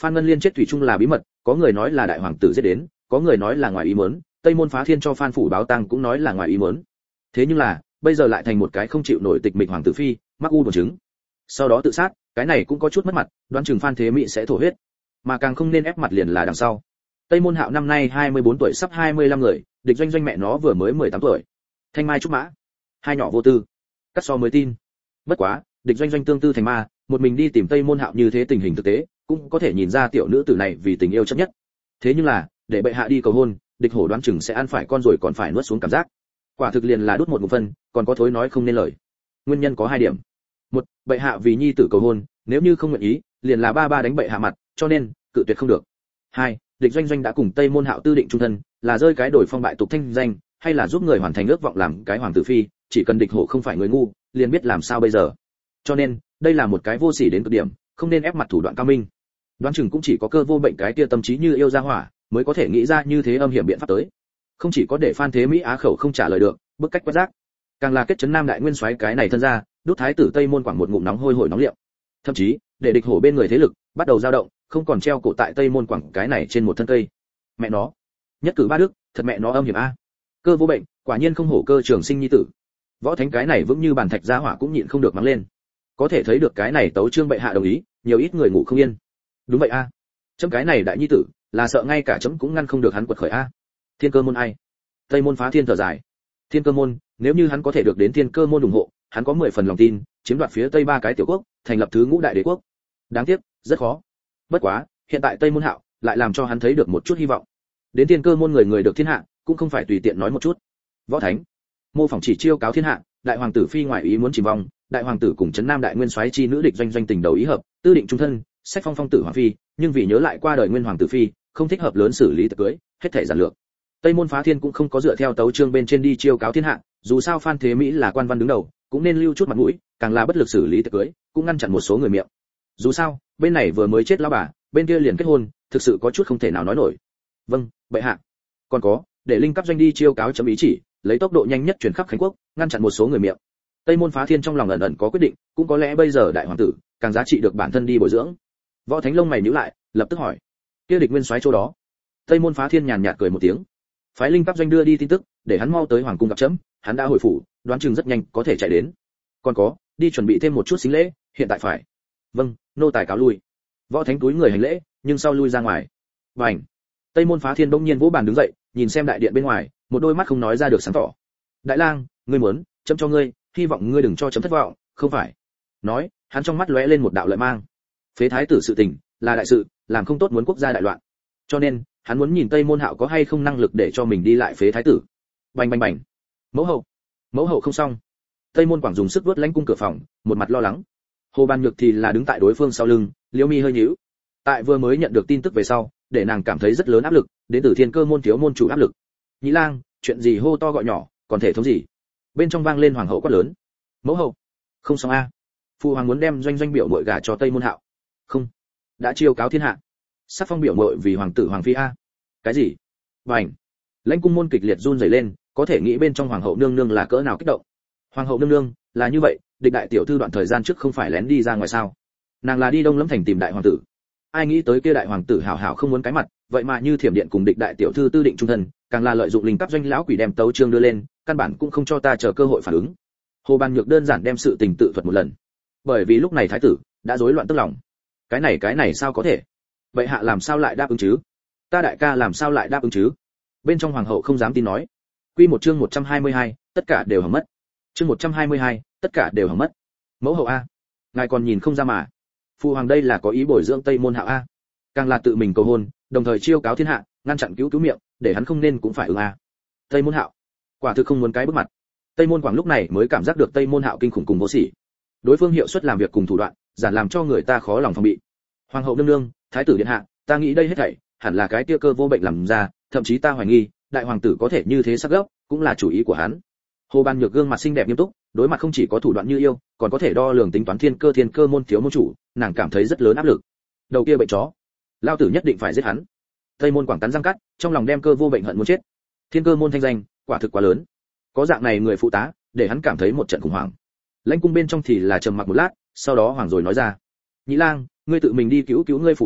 Phan Ngân Liên chết thủy chung là bí mật, có người nói là đại hoàng tử giết đến, có người nói là ngoài ý muốn, Tây Môn Phá Thiên cho Phan phủ báo tang cũng nói là ngoài ý muốn. Thế nhưng là, bây giờ lại thành một cái không chịu nổi tịch mịch hoàng tử phi, mắc u buồn chứng. Sau đó tự sát, cái này cũng có chút mất mặt, đoán chừng Phan Thế Mỹ sẽ thổ huyết. Mà càng không nên ép mặt liền là đằng sau. Tây Môn Hạo năm nay hai mươi bốn tuổi sắp hai mươi lăm người, địch doanh doanh mẹ nó vừa mới mười tám tuổi. Thanh Mai trúc mã, hai nhỏ vô tư. Cắt so mới tin. Bất quá, địch doanh doanh tương tư thành ma, một mình đi tìm Tây Môn Hạo như thế tình hình thực tế, cũng có thể nhìn ra tiểu nữ tử này vì tình yêu chấp nhất. Thế nhưng là, để bệ hạ đi cầu hôn, địch hổ đoán chừng sẽ ăn phải con rồi còn phải nuốt xuống cảm giác. Quả thực liền là đút một ngụm phân, còn có thối nói không nên lời. Nguyên nhân có hai điểm. Một, bệ hạ vì nhi tử cầu hôn, nếu như không nguyện ý, liền là ba ba đánh bệ hạ mặt, cho nên cự tuyệt không được. Hai, địch doanh doanh đã cùng Tây Môn Hạo tư định trung thân, là rơi cái đổi phong bại tục thanh danh, hay là giúp người hoàn thành ước vọng làm cái hoàng tử phi, chỉ cần địch hổ không phải người ngu, liền biết làm sao bây giờ. Cho nên, đây là một cái vô sỉ đến cực điểm, không nên ép mặt thủ đoạn cao minh. Đoán chừng cũng chỉ có Cơ Vô Bệnh cái tia tâm trí như yêu gia hỏa, mới có thể nghĩ ra như thế âm hiểm biện pháp tới. Không chỉ có để Phan Thế Mỹ á khẩu không trả lời được, bức cách quét rác, càng là kết chấn Nam Đại Nguyên Soái cái này thân ra, đút thái tử Tây Môn Quảng một ngụm nóng hôi hổi nóng liệm. Thậm chí, để địch hổ bên người thế lực bắt đầu dao động, không còn treo cổ tại Tây Môn Quảng cái này trên một thân cây. Mẹ nó, nhất cử ba đức, thật mẹ nó âm hiểm a. Cơ Vô Bệnh, quả nhiên không hổ Cơ Trường Sinh nhi tử. Võ Thánh cái này vững như bàn thạch gia hỏa cũng nhịn không được mắng lên. Có thể thấy được cái này tấu chương bệ hạ đồng ý, nhiều ít người ngủ không yên. Đúng vậy a. Chấm cái này đại nhi tử, là sợ ngay cả chấm cũng ngăn không được hắn quật khởi a. Thiên Cơ môn ai? Tây Môn Phá Thiên thở dài. Thiên Cơ môn, nếu như hắn có thể được đến Thiên Cơ môn ủng hộ, hắn có mười phần lòng tin, chiếm đoạt phía Tây ba cái tiểu quốc, thành lập thứ ngũ đại đế quốc. Đáng tiếc, rất khó. Bất quá, hiện tại Tây Môn Hạo lại làm cho hắn thấy được một chút hy vọng. Đến Thiên Cơ môn người người được thiên hạ, cũng không phải tùy tiện nói một chút. Võ Thánh, mô phỏng chỉ chiêu cáo thiên hạ, đại hoàng tử phi ngoại ý muốn chìm vong, đại hoàng tử cùng trấn Nam Đại Nguyên Soái chi nữ địch doanh doanh tình đầu ý hợp, tư định trung thân, sách phong phong tử hoàng phi, nhưng vì nhớ lại qua đời nguyên hoàng tử phi, không thích hợp lớn xử lý tiệc cưới, hết thảy giản lược. Tây Môn Phá Thiên cũng không có dựa theo tấu chương bên trên đi chiêu cáo thiên hạ, dù sao Phan Thế Mỹ là quan văn đứng đầu, cũng nên lưu chút mặt mũi, càng là bất lực xử lý tiệc cưới, cũng ngăn chặn một số người miệng. Dù sao, bên này vừa mới chết lão bà, bên kia liền kết hôn, thực sự có chút không thể nào nói nổi. Vâng, bệ hạ. Còn có, để linh cấp doanh đi chiêu cáo chấm ý chỉ, lấy tốc độ nhanh nhất truyền khắp Khánh quốc, ngăn chặn một số người miệng. Tây Môn Phá Thiên trong lòng ẩn ẩn có quyết định, cũng có lẽ bây giờ đại hoàng tử càng giá trị được bản thân đi bồi dưỡng. Võ Thánh lông mày nhíu lại, lập tức hỏi: "Kia địch nguyên soái chỗ đó?" Tây Môn Phá Thiên nhàn nhạt cười một tiếng, phái linh cấp doanh đưa đi tin tức, để hắn mau tới hoàng cung gặp chấm, hắn đã hồi phủ, đoán chừng rất nhanh có thể chạy đến. Còn có, đi chuẩn bị thêm một chút xính lễ, hiện tại phải. Vâng, nô tài cáo lui. Võ Thánh túi người hành lễ, nhưng sau lui ra ngoài. Bành. Tây Môn Phá Thiên bỗng nhiên vỗ bàn đứng dậy, nhìn xem đại điện bên ngoài, một đôi mắt không nói ra được sáng tỏ. Đại lang, ngươi muốn, chấm cho ngươi, hy vọng ngươi đừng cho chấm thất vọng, không phải. Nói, hắn trong mắt lóe lên một đạo lợi mang. Phế thái tử sự tình, là đại sự, làm không tốt muốn quốc gia đại loạn. Cho nên, hắn muốn nhìn Tây Môn Hạo có hay không năng lực để cho mình đi lại phế thái tử. Bành bành bành. Mẫu hậu, mẫu hậu không xong. Tây Môn Quảng dùng sức vuốt lãnh cung cửa phòng, một mặt lo lắng. Hồ Ban Nhược thì là đứng tại đối phương sau lưng, liễu mi hơi nhíu. Tại vừa mới nhận được tin tức về sau, để nàng cảm thấy rất lớn áp lực, đến từ Thiên Cơ môn thiếu môn chủ áp lực. Nhĩ Lang, chuyện gì hô to gọi nhỏ, còn thể thống gì? Bên trong vang lên hoàng hậu quát lớn. Mẫu hậu, không xong a. Phụ hoàng muốn đem doanh doanh biểu muội gả cho Tây Môn Hạo. Không, đã chiêu cáo thiên hạ. Sắc phong biểu muội vì hoàng tử hoàng phi a. Cái gì? Bành. Lãnh cung môn kịch liệt run rẩy lên, có thể nghĩ bên trong hoàng hậu nương nương là cỡ nào kích động. Hoàng hậu nương nương, là như vậy, địch đại tiểu thư đoạn thời gian trước không phải lén đi ra ngoài sao? Nàng là đi Đông Lâm thành tìm đại hoàng tử. Ai nghĩ tới kia đại hoàng tử hảo hảo không muốn cái mặt, vậy mà như thiểm điện cùng địch đại tiểu thư tư định trung thân, càng là lợi dụng linh cấp doanh lão quỷ đem tấu chương đưa lên, căn bản cũng không cho ta chờ cơ hội phản ứng. Hồ Ban Nhược đơn giản đem sự tình tự thuật một lần. Bởi vì lúc này thái tử đã rối loạn tức lòng. Cái này cái này sao có thể? Vậy hạ làm sao lại đáp ứng chứ? Ta đại ca làm sao lại đáp ứng chứ? Bên trong hoàng hậu không dám tin nói. Quy một chương một trăm hai mươi hai, tất cả đều hỏng mất. Chương một trăm hai mươi hai, tất cả đều hỏng mất. Mẫu hậu a, ngài còn nhìn không ra mà. Phụ hoàng đây là có ý bồi dưỡng Tây Môn Hạo a. Càng là tự mình cầu hôn, đồng thời chiêu cáo thiên hạ, ngăn chặn cứu cứu miệng, để hắn không nên cũng phải ứng a. Tây Môn Hạo, quả thực không muốn cái bước mặt. Tây Môn Quảng lúc này mới cảm giác được Tây Môn Hạo kinh khủng cùng vô sỉ. Đối phương hiệu suất làm việc cùng thủ đoạn, giản làm cho người ta khó lòng phòng bị. Hoàng hậu nương nương, thái tử điện hạ, ta nghĩ đây hết thảy hẳn là cái tia Cơ Vô Bệnh làm ra, thậm chí ta hoài nghi, đại hoàng tử có thể như thế sắc gốc, cũng là chủ ý của hắn. Hồ Ban Nhược gương mặt xinh đẹp nghiêm túc, đối mặt không chỉ có thủ đoạn như yêu, còn có thể đo lường tính toán thiên cơ thiên cơ môn thiếu môn chủ, nàng cảm thấy rất lớn áp lực. Đầu kia bệnh chó, lao tử nhất định phải giết hắn. Tây Môn Quảng cắn răng cắt, trong lòng đem Cơ Vô Bệnh hận muốn chết. Thiên cơ môn thanh danh, quả thực quá lớn. Có dạng này người phụ tá, để hắn cảm thấy một trận khủng hoảng. Lãnh cung bên trong thì là trầm mặc một lát, sau đó hoàng rồi nói ra: Nhĩ Lang, ngươi tự mình đi cứu cứu ngươi phụ thượng,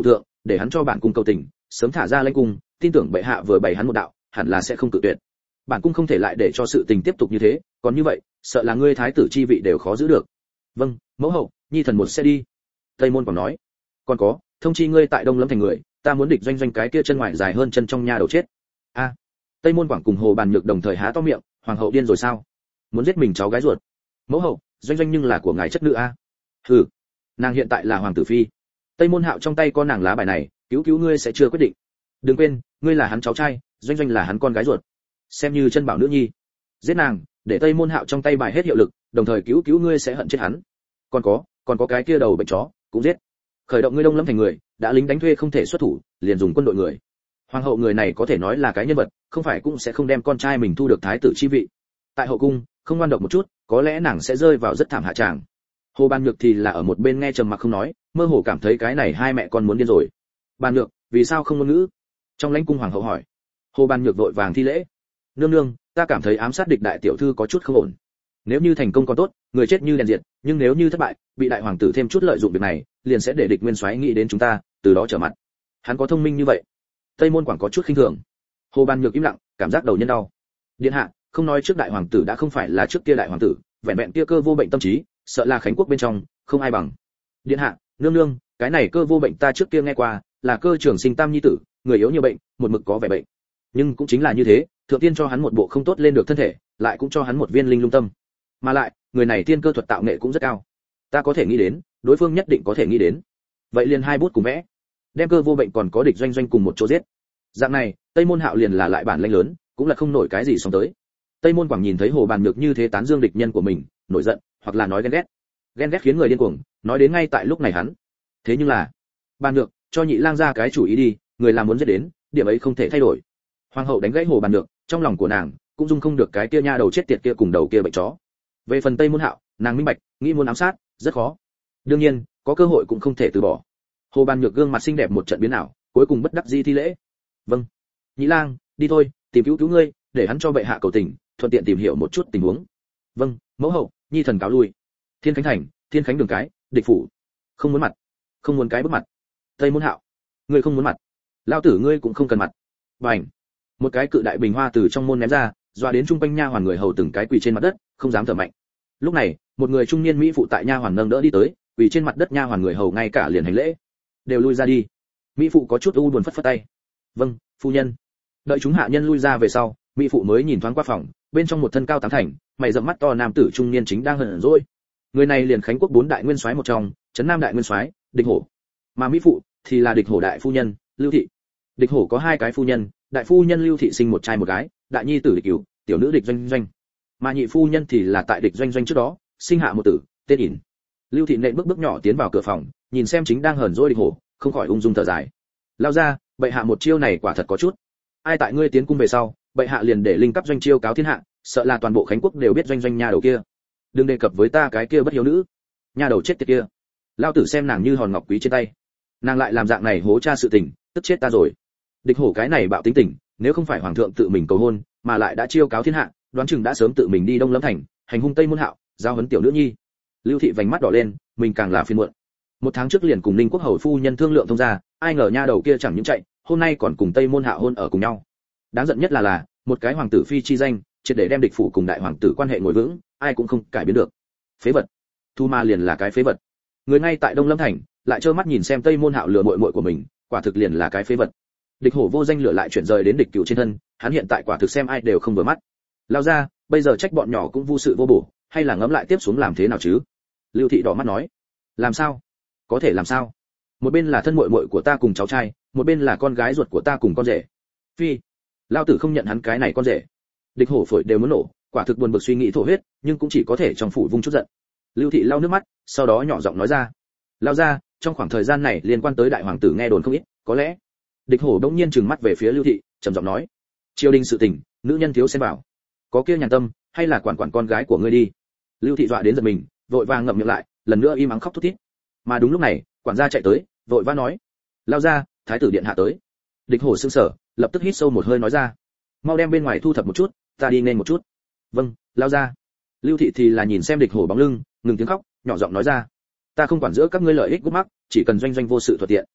để hắn cho bản cung cầu tình, sớm thả ra lãnh cung, tin tưởng bệ hạ vừa bày hắn một đạo, hẳn là sẽ không cự tuyệt. Bản cung không thể lại để cho sự tình tiếp tục như thế, còn như vậy, sợ là ngươi thái tử chi vị đều khó giữ được. Vâng, mẫu hậu, nhi thần một sẽ đi. Tây Môn còn nói, còn có, thông chi ngươi tại Đông Lâm thành người, ta muốn địch doanh doanh cái kia chân ngoài dài hơn chân trong nha đầu chết. A. Tây Môn Quảng cùng Hồ Bàn Nhược đồng thời há to miệng, hoàng hậu điên rồi sao? Muốn giết mình cháu gái ruột? Mẫu hậu, doanh doanh nhưng là của ngài chất nữ a. Hừ, nàng hiện tại là hoàng tử phi. Tây Môn Hạo trong tay có nàng lá bài này, cứu cứu ngươi sẽ chưa quyết định. Đừng quên, ngươi là hắn cháu trai, doanh doanh là hắn con gái ruột, xem như chân bảo nữ nhi. Giết nàng, để Tây Môn Hạo trong tay bài hết hiệu lực, đồng thời cứu cứu ngươi sẽ hận chết hắn. Còn có, còn có cái kia đầu bệnh chó, cũng giết. Khởi động ngươi Đông Lâm thành người, đã lính đánh thuê không thể xuất thủ, liền dùng quân đội người. Hoàng hậu người này có thể nói là cái nhân vật, không phải cũng sẽ không đem con trai mình thu được thái tử chi vị. Tại hậu cung, không ngoan độc một chút, có lẽ nàng sẽ rơi vào rất thảm hạ tràng. Hồ Ban Nhược thì là ở một bên nghe trầm mặc không nói, mơ hồ cảm thấy cái này hai mẹ con muốn điên rồi. Ban Nhược, vì sao không ngôn ngữ? Trong lãnh cung hoàng hậu hỏi. Hồ Ban Nhược vội vàng thi lễ. Nương nương, ta cảm thấy ám sát địch đại tiểu thư có chút không ổn. Nếu như thành công còn tốt, người chết như đèn diệt, nhưng nếu như thất bại, bị đại hoàng tử thêm chút lợi dụng việc này, liền sẽ để địch nguyên soái nghĩ đến chúng ta, từ đó trở mặt. Hắn có thông minh như vậy? Tây Môn Quảng có chút khinh thường. Hồ Ban Nhược im lặng, cảm giác đầu nhân đau. Điện hạ, không nói trước đại hoàng tử đã không phải là trước kia đại hoàng tử, vẹn vẹn kia cơ vô bệnh tâm trí, sợ là Khánh quốc bên trong không ai bằng. Điện hạ, nương nương, cái này cơ vô bệnh ta trước kia nghe qua, là cơ trường sinh tam nhi tử, người yếu nhiều bệnh, một mực có vẻ bệnh. Nhưng cũng chính là như thế, thượng tiên cho hắn một bộ không tốt lên được thân thể, lại cũng cho hắn một viên linh lung tâm. Mà lại, người này tiên cơ thuật tạo nghệ cũng rất cao. Ta có thể nghĩ đến, đối phương nhất định có thể nghĩ đến. Vậy liền hai bút cùng vẽ, đem cơ vô bệnh còn có địch doanh doanh cùng một chỗ giết. Dạng này, Tây Môn Hạo liền là lại bản lĩnh lớn, cũng là không nổi cái gì xong tới. Tây Môn Quảng nhìn thấy Hồ Bàn Nhược như thế tán dương địch nhân của mình, nổi giận, hoặc là nói ghen ghét. Ghen ghét khiến người điên cuồng, nói đến ngay tại lúc này hắn. Thế nhưng là, Bàn Nhược, cho nhị lang ra cái chủ ý đi, người làm muốn giết đến, điểm ấy không thể thay đổi. Hoàng hậu đánh gãy Hồ Bàn Nhược, trong lòng của nàng cũng dung không được cái kia nha đầu chết tiệt kia cùng đầu kia bệnh chó. Về phần Tây Môn Hạo, nàng minh bạch, nghĩ muốn ám sát, rất khó. Đương nhiên, có cơ hội cũng không thể từ bỏ. Hồ Bàn Nhược gương mặt xinh đẹp một trận biến ảo, cuối cùng bất đắc dĩ thi lễ. Vâng, nhị lang, đi thôi, tìm cứu cứu ngươi, để hắn cho bệ hạ cầu tình, thuận tiện tìm hiểu một chút tình huống. Vâng, mẫu hậu, nhi thần cáo lui. Thiên Khánh thành, Thiên Khánh đường cái, địch phủ. Không muốn mặt, không muốn cái bước mặt. Tây Môn Hạo, ngươi không muốn mặt, lão tử ngươi cũng không cần mặt. Bành, một cái cự đại bình hoa từ trong môn ném ra, dọa đến trung quanh nha hoàn người hầu từng cái quỳ trên mặt đất, không dám thở mạnh. Lúc này, một người trung niên mỹ phụ tại nha hoàn nâng đỡ đi tới, quỳ trên mặt đất nha hoàn người hầu ngay cả liền hành lễ. Đều lui ra đi. Mỹ phụ có chút u buồn phất phất tay. Vâng, phu nhân. Đợi chúng hạ nhân lui ra về sau, mỹ phụ mới nhìn thoáng qua phòng, bên trong một thân cao tám thành, mày rậm mắt to nam tử trung niên chính đang hờn dỗi. Người này liền Khánh quốc bốn đại nguyên soái một trong, trấn Nam đại nguyên soái, Địch Hổ. Mà mỹ phụ thì là Địch Hổ đại phu nhân, Lưu thị. Địch Hổ có hai cái phu nhân, đại phu nhân Lưu thị sinh một trai một gái, đại nhi tử Địch Cửu, tiểu nữ Địch Doanh Doanh. Mà nhị phu nhân thì là tại Địch Doanh Doanh trước đó, sinh hạ một tử, tên ỉn. Lưu thị nện bước bước nhỏ tiến vào cửa phòng, nhìn xem chính đang hờn dỗi Địch Hổ, không khỏi ung dung thở dài. Lao ra, bệ hạ một chiêu này quả thật có chút. Ai tại ngươi tiến cung về sau, bệ hạ liền để linh cấp doanh chiêu cáo thiên hạ, sợ là toàn bộ Khánh quốc đều biết Doanh Doanh nha đầu kia. Đừng đề cập với ta cái kia bất hiếu nữ, nha đầu chết tiệt kia. Lao tử xem nàng như hòn ngọc quý trên tay, nàng lại làm dạng này hố cha sự tình, tức chết ta rồi. Địch Hổ cái này bạo tính tình, nếu không phải hoàng thượng tự mình cầu hôn, mà lại đã chiêu cáo thiên hạ, đoán chừng đã sớm tự mình đi Đông Lâm thành, hành hung Tây Môn Hạo, giao huấn tiểu nữ nhi. Lưu thị vành mắt đỏ lên, mình càng là phiền muộn. Một tháng trước liền cùng Ninh Quốc hầu phu nhân thương lượng thông ra, ai ngờ nha đầu kia chẳng những chạy, hôm nay còn cùng Tây Môn Hạo hôn ở cùng nhau. Đáng giận nhất là là, một cái hoàng tử phi chi danh, triệt để đem địch phủ cùng đại hoàng tử quan hệ ngồi vững, ai cũng không cải biến được. Phế vật. Thu Ma liền là cái phế vật. Người ngay tại Đông Lâm thành, lại trơ mắt nhìn xem Tây Môn Hạo lừa muội muội của mình, quả thực liền là cái phế vật. Địch Hổ vô danh lửa lại chuyển rời đến Địch Cửu trên thân, hắn hiện tại quả thực xem ai đều không vừa mắt. Lao ra, bây giờ trách bọn nhỏ cũng vô sự vô bổ, hay là ngẫm lại tiếp xuống làm thế nào chứ? Lưu thị đỏ mắt nói. Làm sao? Có thể làm sao? Một bên là thân muội muội của ta cùng cháu trai, một bên là con gái ruột của ta cùng con rể. Phi, lao tử không nhận hắn cái này con rể. Địch Hổ phổi đều muốn nổ, quả thực buồn bực suy nghĩ thổ huyết, nhưng cũng chỉ có thể trong phủ vung chút giận. Lưu thị lau nước mắt, sau đó nhỏ giọng nói ra. Lao ra, trong khoảng thời gian này liên quan tới đại hoàng tử nghe đồn không ít, có lẽ. Địch Hổ đống nhiên trừng mắt về phía Lưu thị, trầm giọng nói. Triều đình sự tình, nữ nhân thiếu xen vào. Có kia nhàn tâm, hay là quản quản con gái của ngươi đi. Lưu thị dọa đến giật mình, vội vàng ngậm miệng lại, lần nữa im ắng khóc thút thít. Mà đúng lúc này, quản gia chạy tới, vội vã nói. Lao ra, thái tử điện hạ tới. Địch Hổ sững sờ, lập tức hít sâu một hơi nói ra. Mau đem bên ngoài thu thập một chút, ta đi nên một chút. Vâng, lao ra. Lưu thị thì là nhìn xem Địch Hổ bóng lưng, ngừng tiếng khóc, nhỏ giọng nói ra. Ta không quản giữa các ngươi lợi ích gút mắc, chỉ cần Doanh Doanh vô sự thuận tiện.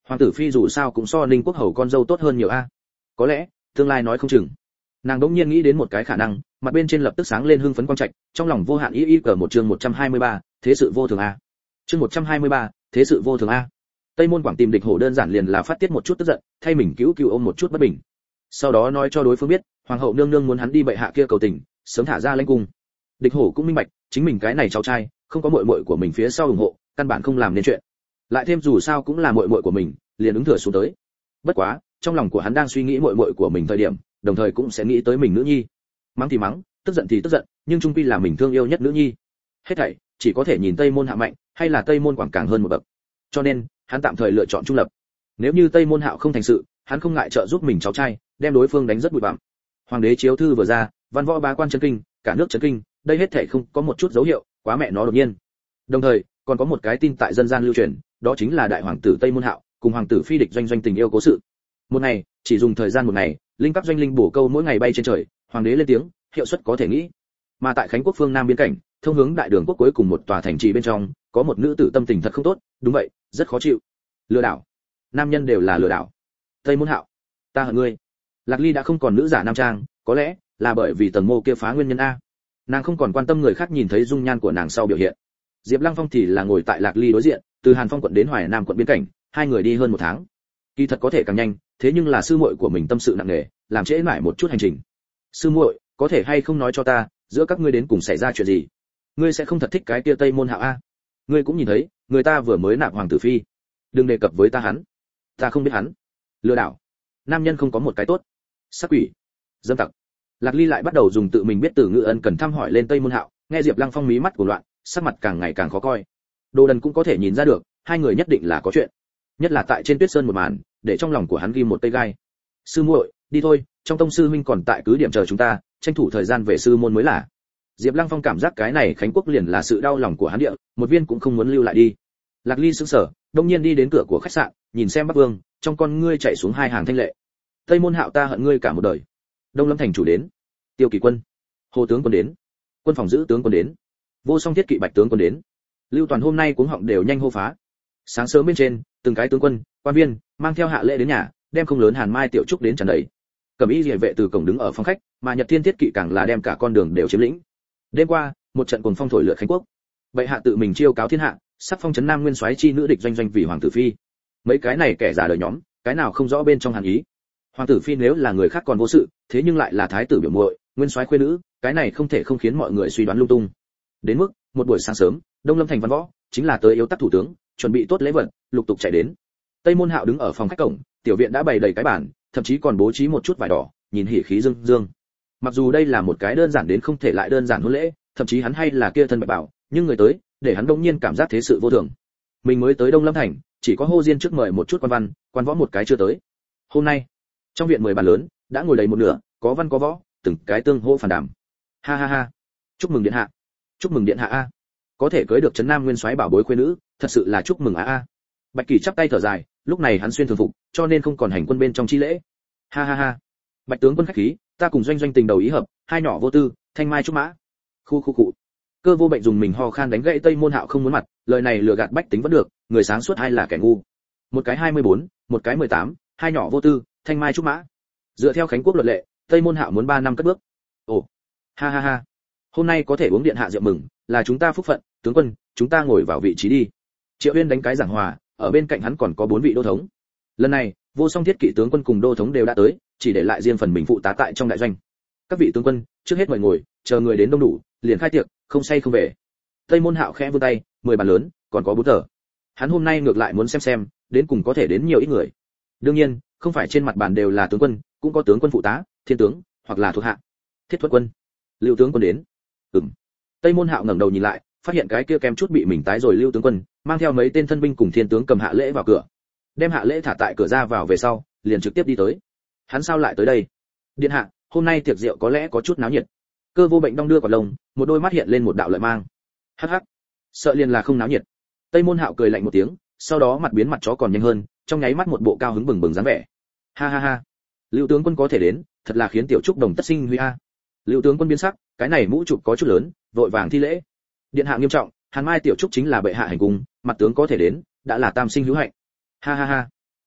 Hoàng tử phi dù sao cũng so Ninh Quốc hầu con dâu tốt hơn nhiều a. Có lẽ tương lai nói không chừng. Nàng đống nhiên nghĩ đến một cái khả năng, mặt bên trên lập tức sáng lên hưng phấn quang trạch, trong lòng vô hạn ý ý cờ một chương một trăm hai mươi ba, thế sự vô thường a. Chương một trăm hai mươi ba, thế sự vô thường a. Tây Môn Quảng tìm địch hổ đơn giản liền là phát tiết một chút tức giận, thay mình cứu cứu ôm một chút bất bình. Sau đó nói cho đối phương biết, hoàng hậu nương nương muốn hắn đi bệ hạ kia cầu tình, sớm thả ra lãnh cung. Địch hổ cũng minh bạch, chính mình cái này cháu trai, không có muội muội của mình phía sau ủng hộ, căn bản không làm nên chuyện. Lại thêm dù sao cũng là muội muội của mình, liền ứng thừa xuống tới. Bất quá, trong lòng của hắn đang suy nghĩ muội muội của mình thời điểm, đồng thời cũng sẽ nghĩ tới mình nữ nhi. Mắng thì mắng, tức giận thì tức giận, nhưng chung quy là mình thương yêu nhất nữ nhi. Hết thảy chỉ có thể nhìn Tây Môn Hạ mạnh, hay là Tây Môn Quảng càng hơn một bậc. Cho nên, hắn tạm thời lựa chọn trung lập. Nếu như Tây Môn Hạo không thành sự, hắn không ngại trợ giúp mình cháu trai, đem đối phương đánh rất bụi bặm. Hoàng đế chiếu thư vừa ra, văn võ bá quan chấn kinh, cả nước chấn kinh, đây hết thảy không có một chút dấu hiệu, quá mẹ nó đột nhiên. Đồng thời, còn có một cái tin tại dân gian lưu truyền, đó chính là đại hoàng tử Tây Môn Hạo cùng hoàng tử phi địch doanh doanh tình yêu cố sự. Một ngày, chỉ dùng thời gian một ngày, linh cấp doanh linh bổ câu mỗi ngày bay trên trời, hoàng đế lên tiếng, hiệu suất có thể nghĩ. Mà tại Khánh Quốc phương Nam biên cảnh, thông hướng đại đường quốc cuối cùng một tòa thành trì bên trong, có một nữ tử tâm tình thật không tốt, đúng vậy, rất khó chịu. Lừa đảo. Nam nhân đều là lừa đảo. Tây Môn Hạo, ta hận ngươi. Lạc Ly đã không còn nữ giả nam trang, có lẽ là bởi vì tầng mô kia phá nguyên nhân a. Nàng không còn quan tâm người khác nhìn thấy dung nhan của nàng sau biểu hiện. Diệp Lăng Phong thì là ngồi tại Lạc Ly đối diện, từ Hàn Phong quận đến Hoài Nam quận biên cảnh, hai người đi hơn một tháng. Kỳ thật có thể càng nhanh, thế nhưng là sư muội của mình tâm sự nặng nề, làm trễ nải một chút hành trình. Sư muội, có thể hay không nói cho ta, giữa các ngươi đến cùng xảy ra chuyện gì? Ngươi sẽ không thật thích cái kia Tây Môn Hạo a? Ngươi cũng nhìn thấy, người ta vừa mới nạp hoàng tử phi. Đừng đề cập với ta hắn. Ta không biết hắn. Lừa đảo. Nam nhân không có một cái tốt. Sát quỷ. Dâm tặc. Lạc Ly lại bắt đầu dùng tự mình biết từ ngữ ân cần thăm hỏi lên Tây Môn Hạo, nghe Diệp Lăng Phong mí mắt của loạn, sắc mặt càng ngày càng khó coi. Đồ Đần cũng có thể nhìn ra được, hai người nhất định là có chuyện. Nhất là tại trên Tuyết Sơn một màn, để trong lòng của hắn ghi một cây gai. Sư muội, đi thôi, trong tông sư huynh còn tại cứ điểm chờ chúng ta, tranh thủ thời gian về sư môn mới là. Diệp Lăng Phong cảm giác cái này Khánh Quốc liền là sự đau lòng của hắn địa, một viên cũng không muốn lưu lại đi. Lạc Ly sững sờ, đông nhiên đi đến cửa của khách sạn, nhìn xem Bắc Vương, trong con ngươi chảy xuống hai hàng thanh lệ. Tây Môn Hạo ta hận ngươi cả một đời. Đông Lâm thành chủ đến, Tiêu Kỳ quân, Hồ tướng quân đến, quân phòng giữ tướng quân đến, Vô Song Thiết kỵ Bạch tướng quân đến. Lưu Toàn hôm nay cuống họng đều nhanh hô phá. Sáng sớm bên trên, từng cái tướng quân, quan viên mang theo hạ lễ đến nhà, đem không lớn Hàn Mai tiểu trúc đến tràn đầy. Cẩm Y Liễu vệ từ cổng đứng ở phòng khách, mà Nhật Thiên Thiết kỵ càng là đem cả con đường đều chiếm lĩnh. Đêm qua, một trận cuồng phong thổi lượt Khánh Quốc. Bệ hạ tự mình chiêu cáo thiên hạ, sắc phong trấn Nam Nguyên soái chi nữ địch doanh doanh vì hoàng tử phi. Mấy cái này kẻ giả đời nhóm, cái nào không rõ bên trong hàn ý. Hoàng tử phi nếu là người khác còn vô sự, thế nhưng lại là thái tử biểu muội, nguyên soái khuê nữ, cái này không thể không khiến mọi người suy đoán lung tung. Đến mức, một buổi sáng sớm, Đông Lâm thành văn võ, chính là tới yếu tắc thủ tướng, chuẩn bị tốt lễ vật, lục tục chạy đến. Tây Môn Hạo đứng ở phòng khách cổng, tiểu viện đã bày đầy cái bàn, thậm chí còn bố trí một chút vải đỏ, nhìn hỉ khí dương dương. Mặc dù đây là một cái đơn giản đến không thể lại đơn giản hôn lễ, thậm chí hắn hay là kia thân bạch bảo, nhưng người tới, để hắn đông nhiên cảm giác thế sự vô thường. Mình mới tới Đông Lâm thành, chỉ có hô diên trước mời một chút quan văn, quan võ một cái chưa tới. Hôm nay, trong viện mười bàn lớn, đã ngồi đầy một nửa, có văn có võ, từng cái tương hô phản đàm. Ha ha ha, chúc mừng điện hạ, chúc mừng điện hạ a, có thể cưới được trấn Nam Nguyên soái bảo bối khuê nữ, thật sự là chúc mừng a a. Bạch Kỳ chắp tay thở dài, lúc này hắn xuyên thường phục, cho nên không còn hành quân bên trong chi lễ. Ha ha ha, Bạch tướng quân khách khí, ta cùng doanh doanh tình đầu ý hợp, hai nhỏ vô tư, thanh mai trúc mã. Khu khu cụ. Cơ Vô Bệnh dùng mình ho khan đánh gãy Tây Môn Hạo không muốn mặt, lời này lừa gạt bách tính vẫn được, người sáng suốt hay là kẻ ngu. Một cái hai mươi bốn, một cái mười tám, hai nhỏ vô tư, thanh mai trúc mã. Dựa theo Khánh Quốc luật lệ, Tây Môn Hạo muốn ba năm cất bước. Ồ, ha ha ha. Hôm nay có thể uống điện hạ rượu mừng, là chúng ta phúc phận, tướng quân, chúng ta ngồi vào vị trí đi. Triệu Uyên đánh cái giảng hòa, ở bên cạnh hắn còn có bốn vị đô thống. Lần này, Vô Song Thiết kỵ tướng quân cùng đô thống đều đã tới, chỉ để lại riêng phần mình phụ tá tại trong đại doanh. Các vị tướng quân, trước hết mời ngồi, chờ người đến đông đủ, liền khai tiệc, không say không về. Tây Môn Hạo khẽ vươn tay, mười bàn lớn, còn có bốn tờ. Hắn hôm nay ngược lại muốn xem xem, đến cùng có thể đến nhiều ít người. Đương nhiên, không phải trên mặt bàn đều là tướng quân, cũng có tướng quân phụ tá, thiên tướng, hoặc là thuộc hạ. Thiết Thuất quân, Lưu tướng quân đến. Ừm. Tây Môn Hạo ngẩng đầu nhìn lại, phát hiện cái kia kém chút bị mình tái rồi Lưu tướng quân, mang theo mấy tên thân binh cùng thiên tướng cầm hạ lễ vào cửa. Đem hạ lễ thả tại cửa ra vào về sau, liền trực tiếp đi tới. Hắn sao lại tới đây? Điện hạ, hôm nay tiệc rượu có lẽ có chút náo nhiệt. Cơ Vô Bệnh đong đưa quả lông, một đôi mắt hiện lên một đạo lợi mang. Hắc hắc, sợ liền là không náo nhiệt. Tây Môn Hạo cười lạnh một tiếng, sau đó mặt biến mặt chó còn nhanh hơn, trong nháy mắt một bộ cao hứng bừng bừng dáng vẻ. Ha ha ha, Lưu tướng quân có thể đến, thật là khiến tiểu trúc đồng tất sinh huy a. Lưu tướng quân biến sắc, cái này mũ trục có chút lớn, vội vàng thi lễ. Điện hạ nghiêm trọng, Hàn Mai tiểu trúc chính là bệ hạ hành cung, mặt tướng có thể đến, đã là tam sinh hữu hạnh. Ha ha ha,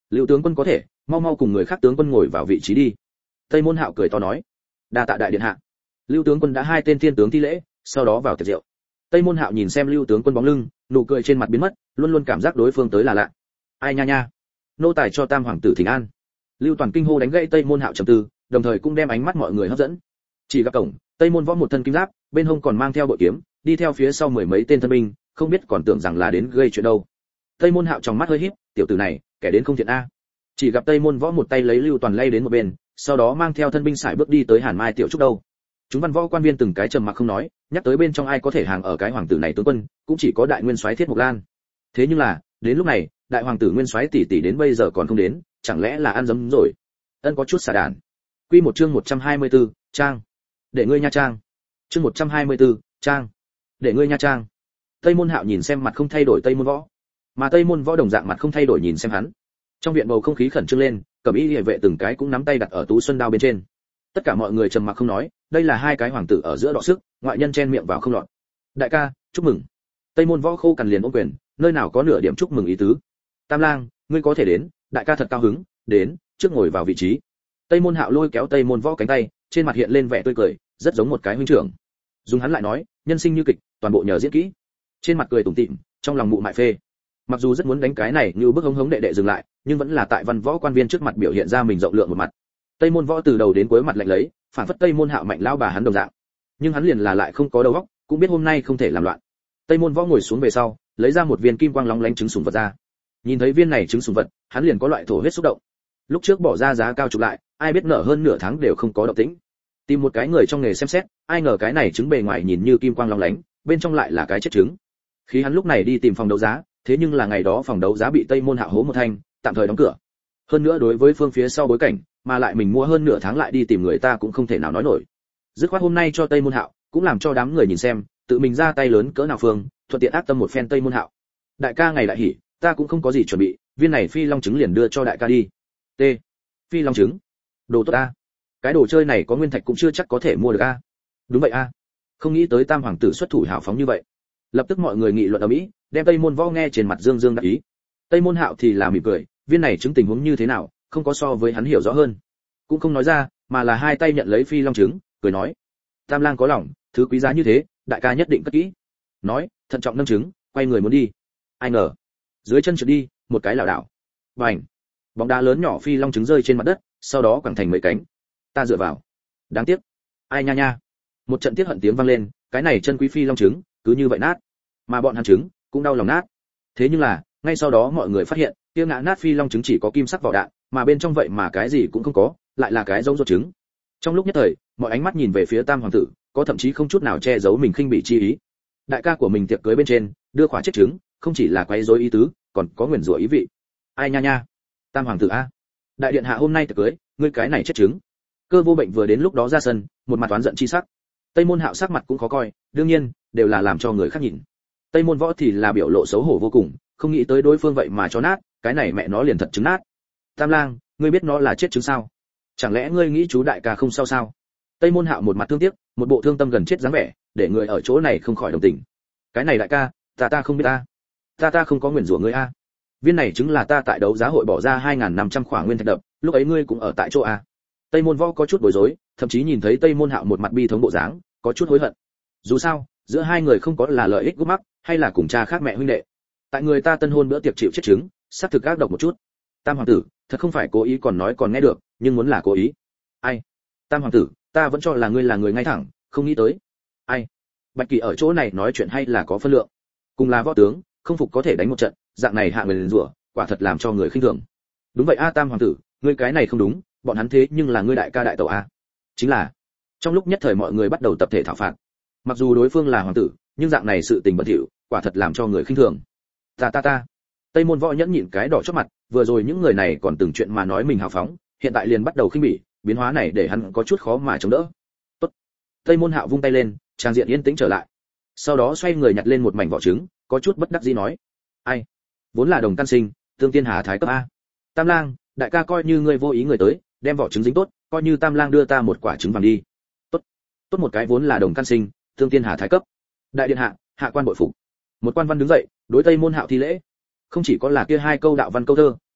Lưu tướng quân có thể mau mau cùng người khác tướng quân ngồi vào vị trí đi. Tây Môn Hạo cười to nói. Đa tạ đại điện hạ. Lưu tướng quân đã hai tên thiên tướng thi lễ, sau đó vào tiệc rượu. Tây Môn Hạo nhìn xem Lưu tướng quân bóng lưng, nụ cười trên mặt biến mất, luôn luôn cảm giác đối phương tới là lạ. Ai nha nha, nô tài cho Tam hoàng tử thỉnh an. Lưu Toàn kinh hô đánh gãy Tây Môn Hạo trầm tư, đồng thời cũng đem ánh mắt mọi người hấp dẫn. Chỉ gặp cổng, Tây Môn Võ một thân kim giáp, bên hông còn mang theo bội kiếm, đi theo phía sau mười mấy tên thân binh, không biết còn tưởng rằng là đến gây chuyện đâu. Tây Môn Hạo trong mắt hơi híp, tiểu tử này, kẻ đến không thiện a. Chỉ gặp Tây Môn Võ một tay lấy Lưu Toàn lay đến một bên, sau đó mang theo thân binh sải bước đi tới Hàn Mai tiểu trúc đâu. Chúng văn võ quan viên từng cái trầm mặc không nói, nhắc tới bên trong ai có thể hàng ở cái hoàng tử này tướng quân, cũng chỉ có đại nguyên soái Thiết Mộc Lan. Thế nhưng là, đến lúc này, đại hoàng tử nguyên soái tỷ tỷ đến bây giờ còn không đến, chẳng lẽ là ăn dấm rồi? Ân có chút xả đản. Quy một chương một trăm hai mươi tư, trang. Để ngươi nha trang. Chương một trăm hai mươi tư, trang. Để ngươi nha trang. Tây Môn Hạo nhìn xem mặt không thay đổi Tây Môn Võ, mà Tây Môn Võ đồng dạng mặt không thay đổi nhìn xem hắn. Trong viện bầu không khí khẩn trương lên, cẩm y liề vệ từng cái cũng nắm tay đặt ở tú xuân đao bên trên. Tất cả mọi người trầm mặc không nói, đây là hai cái hoàng tử ở giữa đọ sức, ngoại nhân chen miệng vào không lọt. Đại ca, chúc mừng. Tây Môn Võ khô cằn liền ôm quyền, nơi nào có nửa điểm chúc mừng ý tứ. Tam lang, ngươi có thể đến, đại ca thật cao hứng, đến, trước ngồi vào vị trí. Tây Môn Hạo lôi kéo Tây Môn Võ cánh tay, trên mặt hiện lên vẻ tươi cười, rất giống một cái huynh trưởng. Dùng hắn lại nói, nhân sinh như kịch, toàn bộ nhờ diễn kỹ. Trên mặt cười tủm tỉm, trong lòng mụ mại phê. Mặc dù rất muốn đánh cái này như bức hống hống đệ đệ dừng lại, nhưng vẫn là tại văn võ quan viên trước mặt biểu hiện ra mình rộng lượng một mặt. Tây Môn Võ từ đầu đến cuối mặt lạnh lấy, phản phất Tây Môn Hạo mạnh lao bà hắn đồng dạng. Nhưng hắn liền là lại không có đầu óc, cũng biết hôm nay không thể làm loạn. Tây Môn Võ ngồi xuống về sau, lấy ra một viên kim quang lóng lánh trứng sủng vật ra. Nhìn thấy viên này trứng sủng vật, hắn liền có loại thổ huyết xúc động. Lúc trước bỏ ra giá cao chụp lại, ai biết nở hơn nửa tháng đều không có động tĩnh. Tìm một cái người trong nghề xem xét, ai ngờ cái này trứng bề ngoài nhìn như kim quang lóng lánh, bên trong lại là cái chết trứng. Khi hắn lúc này đi tìm phòng đấu giá, thế nhưng là ngày đó phòng đấu giá bị Tây Môn Hạo hố một thanh, tạm thời đóng cửa. Hơn nữa đối với phương phía sau bối cảnh, mà lại mình mua hơn nửa tháng lại đi tìm người ta cũng không thể nào nói nổi. Dứt khoát hôm nay cho Tây Môn Hạo, cũng làm cho đám người nhìn xem, tự mình ra tay lớn cỡ nào phương, thuận tiện ác tâm một phen Tây Môn Hạo. Đại ca ngày đại hỉ, ta cũng không có gì chuẩn bị, viên này phi long trứng liền đưa cho đại ca đi. T. Phi long trứng. Đồ tốt a. Cái đồ chơi này có nguyên thạch cũng chưa chắc có thể mua được a. Đúng vậy a. Không nghĩ tới Tam hoàng tử xuất thủ hào phóng như vậy. Lập tức mọi người nghị luận ở mỹ, đem Tây Môn Võ nghe trên mặt dương dương đắc ý. Tây Môn Hạo thì là mỉm cười, viên này chứng tình huống như thế nào, không có so với hắn hiểu rõ hơn, cũng không nói ra, mà là hai tay nhận lấy phi long trứng, cười nói: Tam lang có lòng, thứ quý giá như thế, đại ca nhất định cất kỹ. Nói, thận trọng nâng trứng, quay người muốn đi. Ai ngờ, dưới chân trượt đi, một cái lảo đảo. Bành! Bóng đá lớn nhỏ phi long trứng rơi trên mặt đất, sau đó quẳng thành mấy cánh. Ta dựa vào. Đáng tiếc. Ai nha nha. Một trận tiếc hận tiếng vang lên, cái này chân quý phi long trứng, cứ như vậy nát. Mà bọn hắn trứng cũng đau lòng nát. Thế nhưng là, ngay sau đó mọi người phát hiện, kia ngã nát phi long trứng chỉ có kim sắc vỏ đạn, mà bên trong vậy mà cái gì cũng không có, lại là cái giống ruột trứng. Trong lúc nhất thời, mọi ánh mắt nhìn về phía Tam hoàng tử, có thậm chí không chút nào che giấu mình khinh bỉ chi ý. Đại ca của mình tiệc cưới bên trên, đưa khóa chết trứng, không chỉ là quấy rối ý tứ, còn có nguyền rủa ý vị. Ai nha nha. Tam hoàng tử a. Đại điện hạ hôm nay tiệc cưới, ngươi cái này chết trứng. Cơ Vô Bệnh vừa đến lúc đó ra sân, một mặt oán giận chi sắc. Tây Môn Hạo sắc mặt cũng khó coi, đương nhiên, đều là làm cho người khác nhìn. Tây Môn Võ thì là biểu lộ xấu hổ vô cùng, không nghĩ tới đối phương vậy mà cho nát, cái này mẹ nó liền thật trứng nát. Tam lang, ngươi biết nó là chết trứng sao? Chẳng lẽ ngươi nghĩ chú đại ca không sao sao? Tây Môn Hạo một mặt thương tiếc, một bộ thương tâm gần chết dáng vẻ, để người ở chỗ này không khỏi đồng tình. Cái này đại ca, ta ta không biết ta. Ta ta không có nguyền rủa ngươi a. Viên này chứng là ta tại đấu giá hội bỏ ra hai nghìn năm trăm khỏa nguyên thạch đập, lúc ấy ngươi cũng ở tại chỗ a. Tây Môn Võ có chút bối rối, thậm chí nhìn thấy Tây Môn Hạo một mặt bi thống bộ dáng, có chút hối hận. Dù sao, giữa hai người không có là lợi ích gút mắc, hay là cùng cha khác mẹ huynh đệ. Tại người ta tân hôn bữa tiệc chịu chết trứng, sắp thực ác độc một chút. Tam hoàng tử, thật không phải cố ý còn nói còn nghe được, nhưng muốn là cố ý. Ai? Tam hoàng tử, ta vẫn cho là ngươi là người ngay thẳng, không nghĩ tới. Ai? Bạch Kỳ ở chỗ này nói chuyện hay là có phân lượng. Cùng là võ tướng, không phục có thể đánh một trận, dạng này hạ người liền rủa, quả thật làm cho người khinh thường. Đúng vậy a Tam hoàng tử, ngươi cái này không đúng, bọn hắn thế nhưng là ngươi đại ca đại tẩu a. Chính là. Trong lúc nhất thời mọi người bắt đầu tập thể thảo phạt. Mặc dù đối phương là hoàng tử, nhưng dạng này sự tình bẩn thỉu, quả thật làm cho người khinh thường. Ta ta ta. Tây Môn Võ nhẫn nhịn cái đỏ chót mặt, vừa rồi những người này còn từng chuyện mà nói mình hào phóng, hiện tại liền bắt đầu khinh bỉ, biến hóa này để hắn có chút khó mà chống đỡ. Tốt. Tây Môn Hạo vung tay lên, trang diện yên tĩnh trở lại. Sau đó xoay người nhặt lên một mảnh vỏ trứng, có chút bất đắc dĩ nói: "Ai, vốn là đồng căn sinh, tương tiên hà thái cấp a. Tam lang, đại ca coi như ngươi vô ý người tới, đem vỏ trứng dính tốt, coi như Tam lang đưa ta một quả trứng vàng đi." Tốt. Tốt một cái vốn là đồng căn sinh, tương tiên hà thái cấp. Đại điện hạ, hạ quan bội phục. Một quan văn đứng dậy, đối Tây Môn Hạo thi lễ. Không chỉ có là kia hai câu đạo văn câu thơ,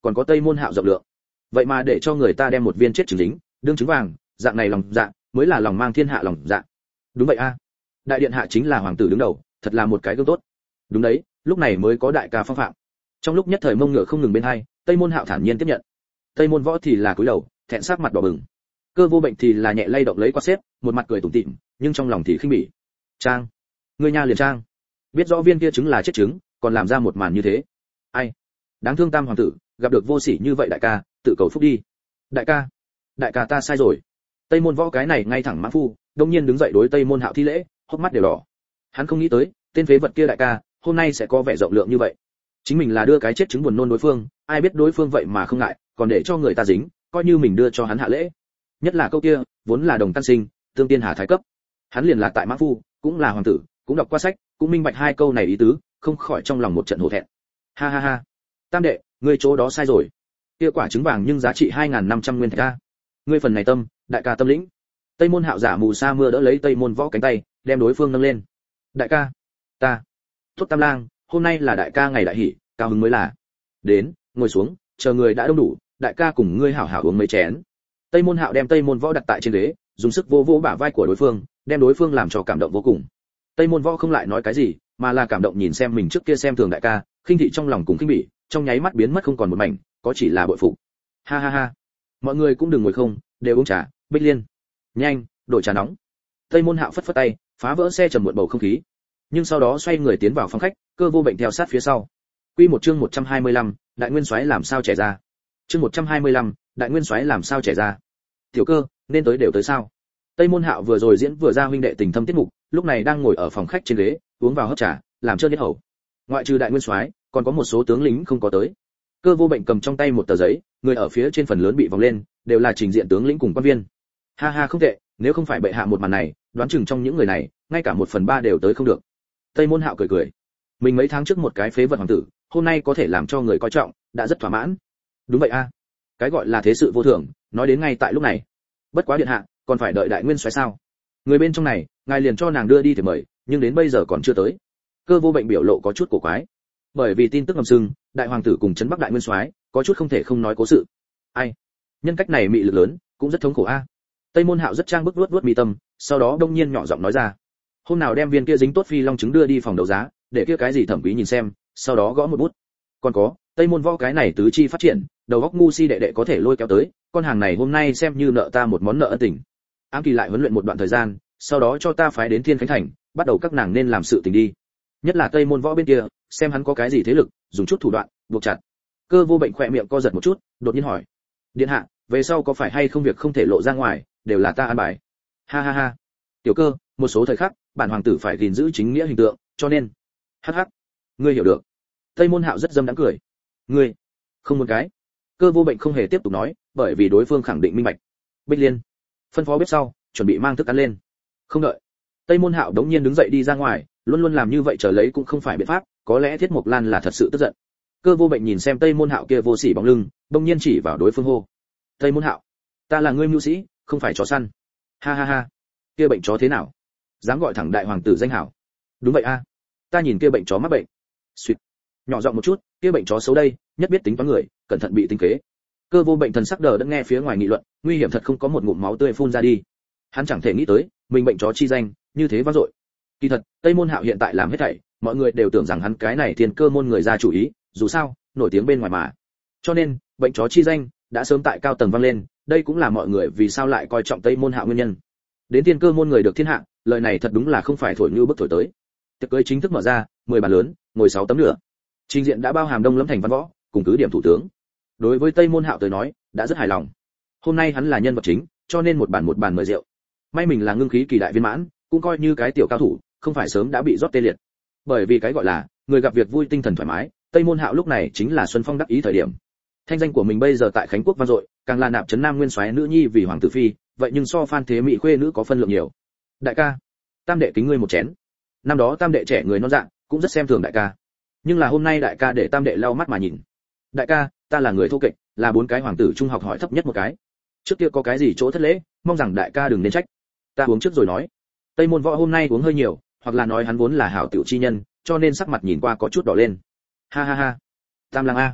còn có Tây Môn Hạo rộng lượng. Vậy mà để cho người ta đem một viên chết trứng dính, đương trứng vàng, dạng này lòng dạ, mới là lòng mang thiên hạ lòng dạ. Đúng vậy a. Đại điện hạ chính là hoàng tử đứng đầu, thật là một cái gương tốt. Đúng đấy, lúc này mới có đại ca phong phạm. Trong lúc nhất thời mông ngựa không ngừng bên hai, Tây Môn Hạo thản nhiên tiếp nhận. Tây Môn Võ thì là cúi đầu, thẹn sắc mặt đỏ bừng. Cơ Vô Bệnh thì là nhẹ lay động lấy quạt xếp, một mặt cười tủm tỉm, nhưng trong lòng thì khinh bỉ. Trang, ngươi nha liền trang, biết rõ viên kia trứng là chết trứng, còn làm ra một màn như thế. Ai, đáng thương Tam hoàng tử, gặp được vô sỉ như vậy đại ca, tự cầu phúc đi. Đại ca, đại ca ta sai rồi. Tây Môn Võ cái này ngay thẳng mã phu, đông nhiên đứng dậy đối Tây Môn Hạo thi lễ, hốc mắt đều đỏ. Hắn không nghĩ tới, tên phế vật kia đại ca, hôm nay sẽ có vẻ rộng lượng như vậy. Chính mình là đưa cái chết trứng buồn nôn đối phương, ai biết đối phương vậy mà không ngại, còn để cho người ta dính, coi như mình đưa cho hắn hạ lễ. Nhất là câu kia, vốn là đồng tan sinh, tương tiên hà thái cấp. Hắn liền là tại mã phu, cũng là hoàng tử, cũng đọc qua sách, cũng minh bạch hai câu này ý tứ, không khỏi trong lòng một trận hổ thẹn. Ha ha ha, Tam đệ, ngươi chỗ đó sai rồi. Kia quả trứng vàng nhưng giá trị hai nghìn năm trăm nguyên thạch a. Ngươi phần này tâm, đại ca tâm lĩnh. Tây Môn Hạo giả mù sa mưa đỡ lấy Tây Môn Võ cánh tay, đem đối phương nâng lên. Đại ca, ta, tốt Tam lang, hôm nay là đại ca ngày đại hỷ, cao hứng mới là. Đến, ngồi xuống, chờ người đã đông đủ, đại ca cùng ngươi hảo hảo uống mấy chén. Tây Môn Hạo đem Tây Môn Võ đặt tại trên ghế, dùng sức vỗ vỗ bả vai của đối phương, đem đối phương làm cho cảm động vô cùng. Tây Môn Võ không lại nói cái gì, mà là cảm động nhìn xem mình trước kia xem thường đại ca, khinh thị trong lòng cùng khinh bỉ, trong nháy mắt biến mất không còn một mảnh, có chỉ là bội phục. Ha ha ha, mọi người cũng đừng ngồi không, đều uống trà. Bích Liên, nhanh, đổi trà nóng. Tây Môn Hạo phất phất tay, phá vỡ xe trầm muộn bầu không khí, nhưng sau đó xoay người tiến vào phòng khách, Cơ Vô Bệnh theo sát phía sau. Quy một chương một trăm hai mươi lăm, Đại Nguyên Soái làm sao trẻ ra. Chương một trăm hai mươi lăm, Đại Nguyên Soái làm sao trẻ ra. Tiểu Cơ, nên tới đều tới sao? Tây Môn Hạo vừa rồi diễn vừa ra huynh đệ tình thâm tiết mục, lúc này đang ngồi ở phòng khách trên ghế, uống vào hớp trà, làm trơn hết hầu. Ngoại trừ Đại Nguyên Soái, còn có một số tướng lĩnh không có tới. Cơ Vô Bệnh cầm trong tay một tờ giấy, người ở phía trên phần lớn bị vòng lên, đều là trình diện tướng lĩnh cùng quan viên. Ha ha không tệ, nếu không phải bệ hạ một màn này, đoán chừng trong những người này, ngay cả một phần ba đều tới không được. Tây Môn Hạo cười cười, mình mấy tháng trước một cái phế vật hoàng tử, hôm nay có thể làm cho người coi trọng, đã rất thỏa mãn. Đúng vậy a, cái gọi là thế sự vô thường, nói đến ngay tại lúc này. Bất quá điện hạ, còn phải đợi Đại Nguyên Soái sao? Người bên trong này, ngài liền cho nàng đưa đi thì mời, nhưng đến bây giờ còn chưa tới. Cơ Vô Bệnh biểu lộ có chút cổ quái, bởi vì tin tức ngầm sưng, đại hoàng tử cùng trấn Bắc Đại Nguyên Soái có chút không thể không nói cố sự. Ai, nhân cách này mị lực lớn, cũng rất thống khổ a. Tây Môn Hạo rất trang bức vuốt vuốt mi tâm, sau đó đông nhiên nhỏ giọng nói ra, hôm nào đem viên kia dính tốt phi long trứng đưa đi phòng đấu giá, để kia cái gì thẩm quý nhìn xem, sau đó gõ một bút. Còn có, Tây Môn Võ cái này tứ chi phát triển, đầu óc ngu si đệ đệ có thể lôi kéo tới, con hàng này hôm nay xem như nợ ta một món nợ ân tình. Ám kỳ lại huấn luyện một đoạn thời gian, sau đó cho ta phái đến Thiên Khánh Thành, bắt đầu các nàng nên làm sự tình đi. Nhất là Tây Môn Võ bên kia, xem hắn có cái gì thế lực, dùng chút thủ đoạn, buộc chặt. Cơ Vô Bệnh khỏe miệng co giật một chút, đột nhiên hỏi, điện hạ, về sau có phải hay không việc không thể lộ ra ngoài, đều là ta an bài. Ha ha ha, Tiểu Cơ, một số thời khắc, bản hoàng tử phải gìn giữ chính nghĩa hình tượng, cho nên, hắc hắc, ngươi hiểu được. Tây Môn Hạo rất dâm đãng cười, ngươi, không muốn cái. Cơ Vô Bệnh không hề tiếp tục nói, bởi vì đối phương khẳng định minh bạch. Bích Liên, phân phó bếp sau, chuẩn bị mang thức ăn lên. Không đợi. Tây Môn Hạo đống nhiên đứng dậy đi ra ngoài, luôn luôn làm như vậy chờ lấy cũng không phải biện pháp, có lẽ Thiết Mộc Lan là thật sự tức giận. Cơ Vô Bệnh nhìn xem Tây Môn Hạo kia vô sỉ bóng lưng, đống nhiên chỉ vào đối phương hô, Tây Môn Hạo, ta là ngươi mưu sĩ, không phải chó săn. Ha ha ha, kia bệnh chó thế nào, dám gọi thẳng đại hoàng tử danh hảo. Đúng vậy a, ta nhìn kia bệnh chó mắc bệnh. Xuyệt, nhỏ giọng một chút, kia bệnh chó xấu đây, nhất biết tính toán người, cẩn thận bị tính kế. Cơ Vô Bệnh thần sắc đờ đẫn nghe phía ngoài nghị luận, nguy hiểm thật không có một ngụm máu tươi phun ra đi. Hắn chẳng thể nghĩ tới, mình bệnh chó chi danh như thế vang dội. Kỳ thật, Tây Môn Hạo hiện tại làm hết thảy, mọi người đều tưởng rằng hắn cái này thiên cơ môn người ra chủ ý, dù sao, nổi tiếng bên ngoài mà. Cho nên, bệnh chó chi danh đã sớm tại cao tầng vang lên, đây cũng là mọi người vì sao lại coi trọng Tây Môn Hạo nguyên nhân. Đến thiên cơ môn người được thiên hạ, lời này thật đúng là không phải thổi như bức thổi tới. Tiệc cưới chính thức mở ra, mười bàn lớn, ngồi sáu tấm nữa. Trình diện đã bao hàm đông lâm thành văn võ, cùng cứ điểm thủ tướng. Đối với Tây Môn Hạo tới nói, đã rất hài lòng. Hôm nay hắn là nhân vật chính, cho nên một bàn một bàn mời rượu. May mình là ngưng khí kỳ đại viên mãn, cũng coi như cái tiểu cao thủ, không phải sớm đã bị rót tê liệt. Bởi vì cái gọi là người gặp việc vui tinh thần thoải mái, Tây Môn Hạo lúc này chính là xuân phong đắc ý thời điểm. Thanh danh của mình bây giờ tại Khánh Quốc vang dội, càng là nạp trấn Nam Nguyên Soái nữ nhi vì hoàng tử phi, vậy nhưng so Phan Thế Mỹ khuê nữ có phân lượng nhiều. Đại ca, Tam đệ kính ngươi một chén. Năm đó Tam đệ trẻ người non dạng, cũng rất xem thường đại ca. Nhưng là hôm nay đại ca để Tam đệ lau mắt mà nhìn. Đại ca, ta là người thô kệch, là bốn cái hoàng tử trung học hỏi thấp nhất một cái. Trước kia có cái gì chỗ thất lễ, mong rằng đại ca đừng nên trách. Ta uống trước rồi nói. Tây Môn Võ hôm nay uống hơi nhiều, hoặc là nói hắn vốn là hảo tiểu chi nhân, cho nên sắc mặt nhìn qua có chút đỏ lên. Ha ha ha, Tam lang a,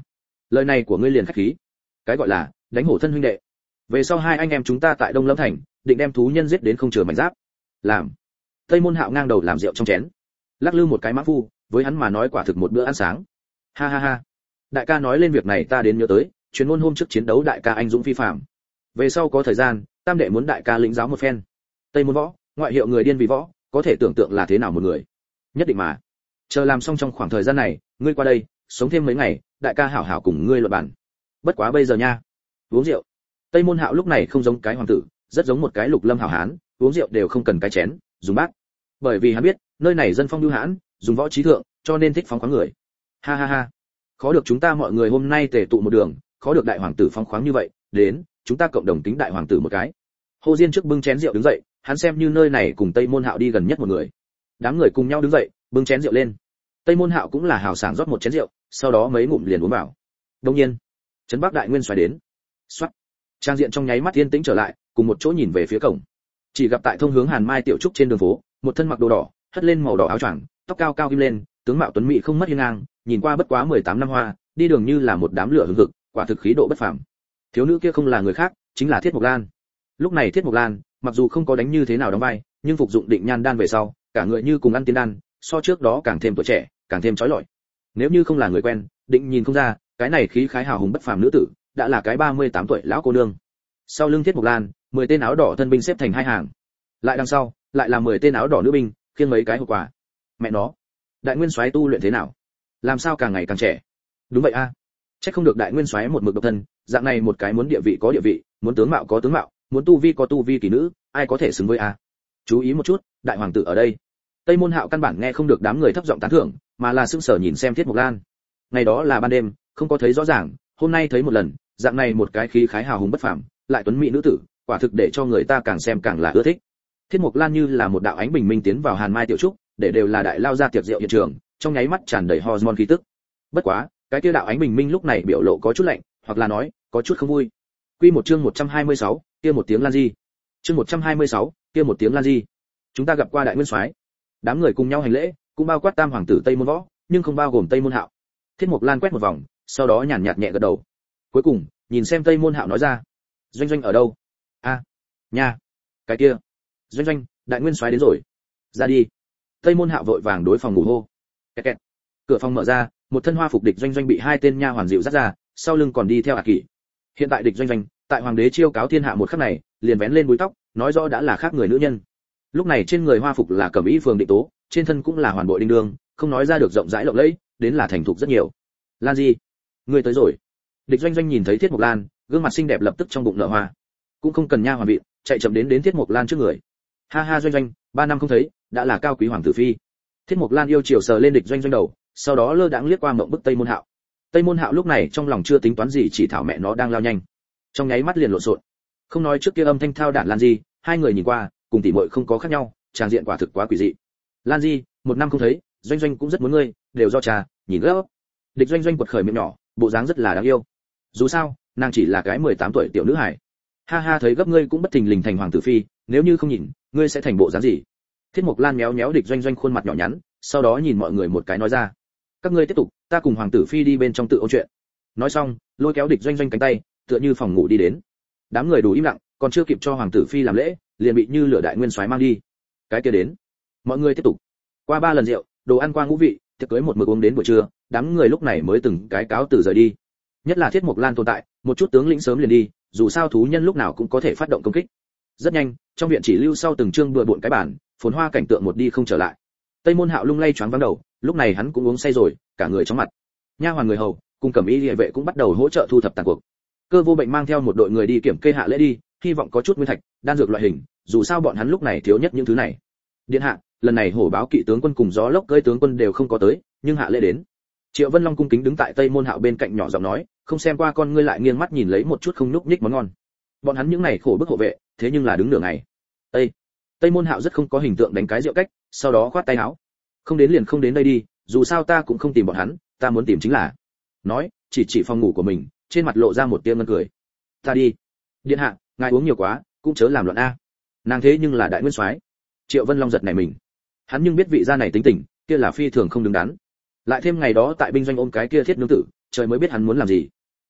lời này của ngươi liền khách khí. Cái gọi là đánh hổ thân huynh đệ. Về sau hai anh em chúng ta tại Đông Lâm thành, định đem thú nhân giết đến không chừa mảnh giáp. Làm. Tây Môn Hạo ngang đầu làm rượu trong chén, lắc lư một cái mã phu, với hắn mà nói quả thực một bữa ăn sáng. Ha ha ha. Đại ca nói lên việc này ta đến nhớ tới, chuyên môn hôm trước chiến đấu đại ca anh dũng phi phàm. Về sau có thời gian, tam đệ muốn đại ca lĩnh giáo một phen. Tây Môn Võ, ngoại hiệu người điên vì võ, có thể tưởng tượng là thế nào một người. Nhất định mà. Chờ làm xong trong khoảng thời gian này, ngươi qua đây, sống thêm mấy ngày, đại ca hảo hảo cùng ngươi luận bàn. Bất quá bây giờ nha, uống rượu. Tây Môn Hạo lúc này không giống cái hoàng tử, rất giống một cái lục lâm hảo hán, uống rượu đều không cần cái chén, dùng bát. Bởi vì hắn biết, nơi này dân phong lưu hãn, dùng võ trí thượng, cho nên thích phóng khoáng người. Ha ha ha. Khó được chúng ta mọi người hôm nay tề tụ một đường, khó được đại hoàng tử phóng khoáng như vậy, đến, chúng ta cộng đồng kính đại hoàng tử một cái. Hồ Diên trước bưng chén rượu đứng dậy, hắn xem như nơi này cùng Tây Môn Hạo đi gần nhất một người. Đám người cùng nhau đứng dậy, bưng chén rượu lên. Tây Môn Hạo cũng là hào sảng rót một chén rượu, sau đó mấy ngụm liền uống vào. Đương nhiên, trấn Bắc đại nguyên xoáy đến. Soát. Trang diện trong nháy mắt yên tĩnh trở lại, cùng một chỗ nhìn về phía cổng. Chỉ gặp tại thông hướng Hàn Mai tiểu trúc trên đường phố, một thân mặc đồ đỏ, hất lên màu đỏ áo choàng, tóc cao cao kim lên, tướng mạo tuấn mỹ không mất hiên ngang, nhìn qua bất quá mười tám năm hoa, đi đường như là một đám lửa hừng hực, quả thực khí độ bất phàm. Thiếu nữ kia không là người khác, chính là Thiết Mộc Lan. Lúc này Thiết Mộc Lan, mặc dù không có đánh như thế nào đóng vai, nhưng phục dụng định nhan đan về sau, cả người như cùng ăn tiên đan, so trước đó càng thêm tuổi trẻ, càng thêm chói lọi. Nếu như không là người quen, định nhìn không ra, cái này khí khái hào hùng bất phàm nữ tử, đã là cái ba mươi tám tuổi lão cô nương. Sau lưng Thiết Mộc Lan, mười tên áo đỏ thân binh xếp thành hai hàng. Lại đằng sau, lại là mười tên áo đỏ nữ binh, khiêng mấy cái hộp quà. Mẹ nó, đại nguyên soái tu luyện thế nào? Làm sao càng ngày càng trẻ? Đúng vậy a. À. Chắc không được đại nguyên soái một mực độc thân, dạng này một cái muốn địa vị có địa vị, muốn tướng mạo có tướng mạo, muốn tu vi có tu vi kỳ nữ, ai có thể xứng với a? À? Chú ý một chút, đại hoàng tử ở đây. Tây Môn Hạo căn bản nghe không được đám người thấp giọng tán thưởng, mà là sững sờ nhìn xem Thiết Mộc Lan. Ngày đó là ban đêm, không có thấy rõ ràng, hôm nay thấy một lần, dạng này một cái khí khái hào hùng bất phàm, lại tuấn mỹ nữ tử, quả thực để cho người ta càng xem càng là ưa thích. Thiết Mộc Lan như là một đạo ánh bình minh tiến vào Hàn Mai tiểu trúc, để đều là đại lao ra tiệc rượu hiện trường, trong nháy mắt tràn đầy hormone khí tức. Bất quá, cái kia đạo ánh bình minh lúc này biểu lộ có chút lạnh, hoặc là nói, có chút không vui. Quy một chương một trăm hai mươi sáu, kia một tiếng Lan Di. Chương một trăm hai mươi sáu, kia một tiếng Lan Di. Chúng ta gặp qua đại nguyên soái. Đám người cùng nhau hành lễ, cũng bao quát tam hoàng tử Tây Môn Võ, nhưng không bao gồm Tây Môn Hạo. Thiết Mộc Lan quét một vòng, sau đó nhàn nhạt nhẹ gật đầu. Cuối cùng, nhìn xem Tây Môn Hạo nói ra, Doanh Doanh ở đâu? A, à, nha, cái kia. Doanh Doanh, đại nguyên soái đến rồi. Ra đi. Tây Môn Hạo vội vàng đối phòng ngủ hô. Kẹt kẹt. Cửa phòng mở ra, một thân hoa phục địch Doanh Doanh bị hai tên nha hoàn dịu dắt ra, sau lưng còn đi theo ả kỷ. Hiện tại địch Doanh Doanh, tại hoàng đế chiêu cáo thiên hạ một khắc này, liền vén lên búi tóc, nói rõ đã là khác người nữ nhân. Lúc này trên người hoa phục là cẩm y phường định tố, trên thân cũng là hoàn bội đinh đương, không nói ra được rộng rãi lộng lẫy, đến là thành thục rất nhiều. Lan Di, ngươi tới rồi. Địch Doanh Doanh nhìn thấy Thiết Mộc Lan, gương mặt xinh đẹp lập tức trong bụng nở hoa, cũng không cần nha hoàn vị, chạy chậm đến đến Thiết Mộc Lan trước người. Ha ha Doanh Doanh, ba năm không thấy, đã là cao quý hoàng tử phi. Thiết Mộc Lan yêu chiều sờ lên địch Doanh Doanh đầu, sau đó lơ đãng liếc qua mộng bức Tây Môn Hạo. Tây Môn Hạo lúc này trong lòng chưa tính toán gì, chỉ thảo mẹ nó đang lao nhanh, trong nháy mắt liền lộn xộn. Không nói trước kia âm thanh thao đản Lan Di, hai người nhìn qua, cùng tỷ muội không có khác nhau, tràng diện quả thực quá quỷ dị. Lan Di, một năm không thấy, Doanh Doanh cũng rất muốn ngươi, đều do trà, nhìn gấp. Địch Doanh Doanh quật khởi miệng nhỏ, bộ dáng rất là đáng yêu. Dù sao, nàng chỉ là cái mười tám tuổi tiểu nữ hài. Ha ha, thấy gấp ngươi cũng bất thình lình thành hoàng tử phi, nếu như không nhìn, ngươi sẽ thành bộ dáng gì? Thiết Mộc Lan méo méo địch Doanh Doanh khuôn mặt nhỏ nhắn, sau đó nhìn mọi người một cái nói ra, các ngươi tiếp tục, ta cùng hoàng tử phi đi bên trong tự ôn chuyện. Nói xong, lôi kéo địch Doanh Doanh cánh tay, tựa như phòng ngủ đi đến. Đám người đủ im lặng, còn chưa kịp cho hoàng tử phi làm lễ, liền bị như lửa đại nguyên soái mang đi. Cái kia đến, mọi người tiếp tục. Qua ba lần rượu, đồ ăn qua ngũ vị, tiệc cưới một mực uống đến buổi trưa, đám người lúc này mới từng cái cáo từ rời đi. Nhất là Thiết Mộc Lan tồn tại, một chút tướng lĩnh sớm liền đi, dù sao thú nhân lúc nào cũng có thể phát động công kích. Rất nhanh, trong viện chỉ lưu sau từng chương bừa bộn cái bản, phồn hoa cảnh tượng một đi không trở lại. Tây Môn Hạo lung lay choáng váng đầu, lúc này hắn cũng uống say rồi, cả người chóng mặt. Nha hoàn người hầu, cùng cẩm y liề vệ cũng bắt đầu hỗ trợ thu thập tàn cuộc. Cơ Vô Bệnh mang theo một đội người đi kiểm kê hạ lễ đi, hy vọng có chút nguyên thạch, đan dược loại hình, dù sao bọn hắn lúc này thiếu nhất những thứ này. Điện hạ, lần này hổ báo kỵ tướng quân cùng gió lốc cơi tướng quân đều không có tới, nhưng hạ lễ đến. Triệu Vân Long cung kính đứng tại Tây Môn Hạo bên cạnh nhỏ giọng nói, không xem qua con ngươi lại nghiêng mắt nhìn lấy một chút không núc nhích món ngon. Bọn hắn những này khổ bức hộ vệ, thế nhưng là đứng nửa ngày. Tây, Tây Môn Hạo rất không có hình tượng đánh cái rượu cách, sau đó khoát tay áo. Không đến liền không đến đây đi, dù sao ta cũng không tìm bọn hắn, ta muốn tìm chính là. Nói, chỉ chỉ phòng ngủ của mình, trên mặt lộ ra một tia ngân cười. Ta đi. Điện hạ, ngài uống nhiều quá, cũng chớ làm loạn a. Nàng thế nhưng là đại nguyên soái. Triệu Vân Long giật nảy mình. Hắn nhưng biết vị gia này tính tình, kia là phi thường không đứng đắn. Lại thêm ngày đó tại binh doanh ôm cái kia thiết nương tử, trời mới biết hắn muốn làm gì,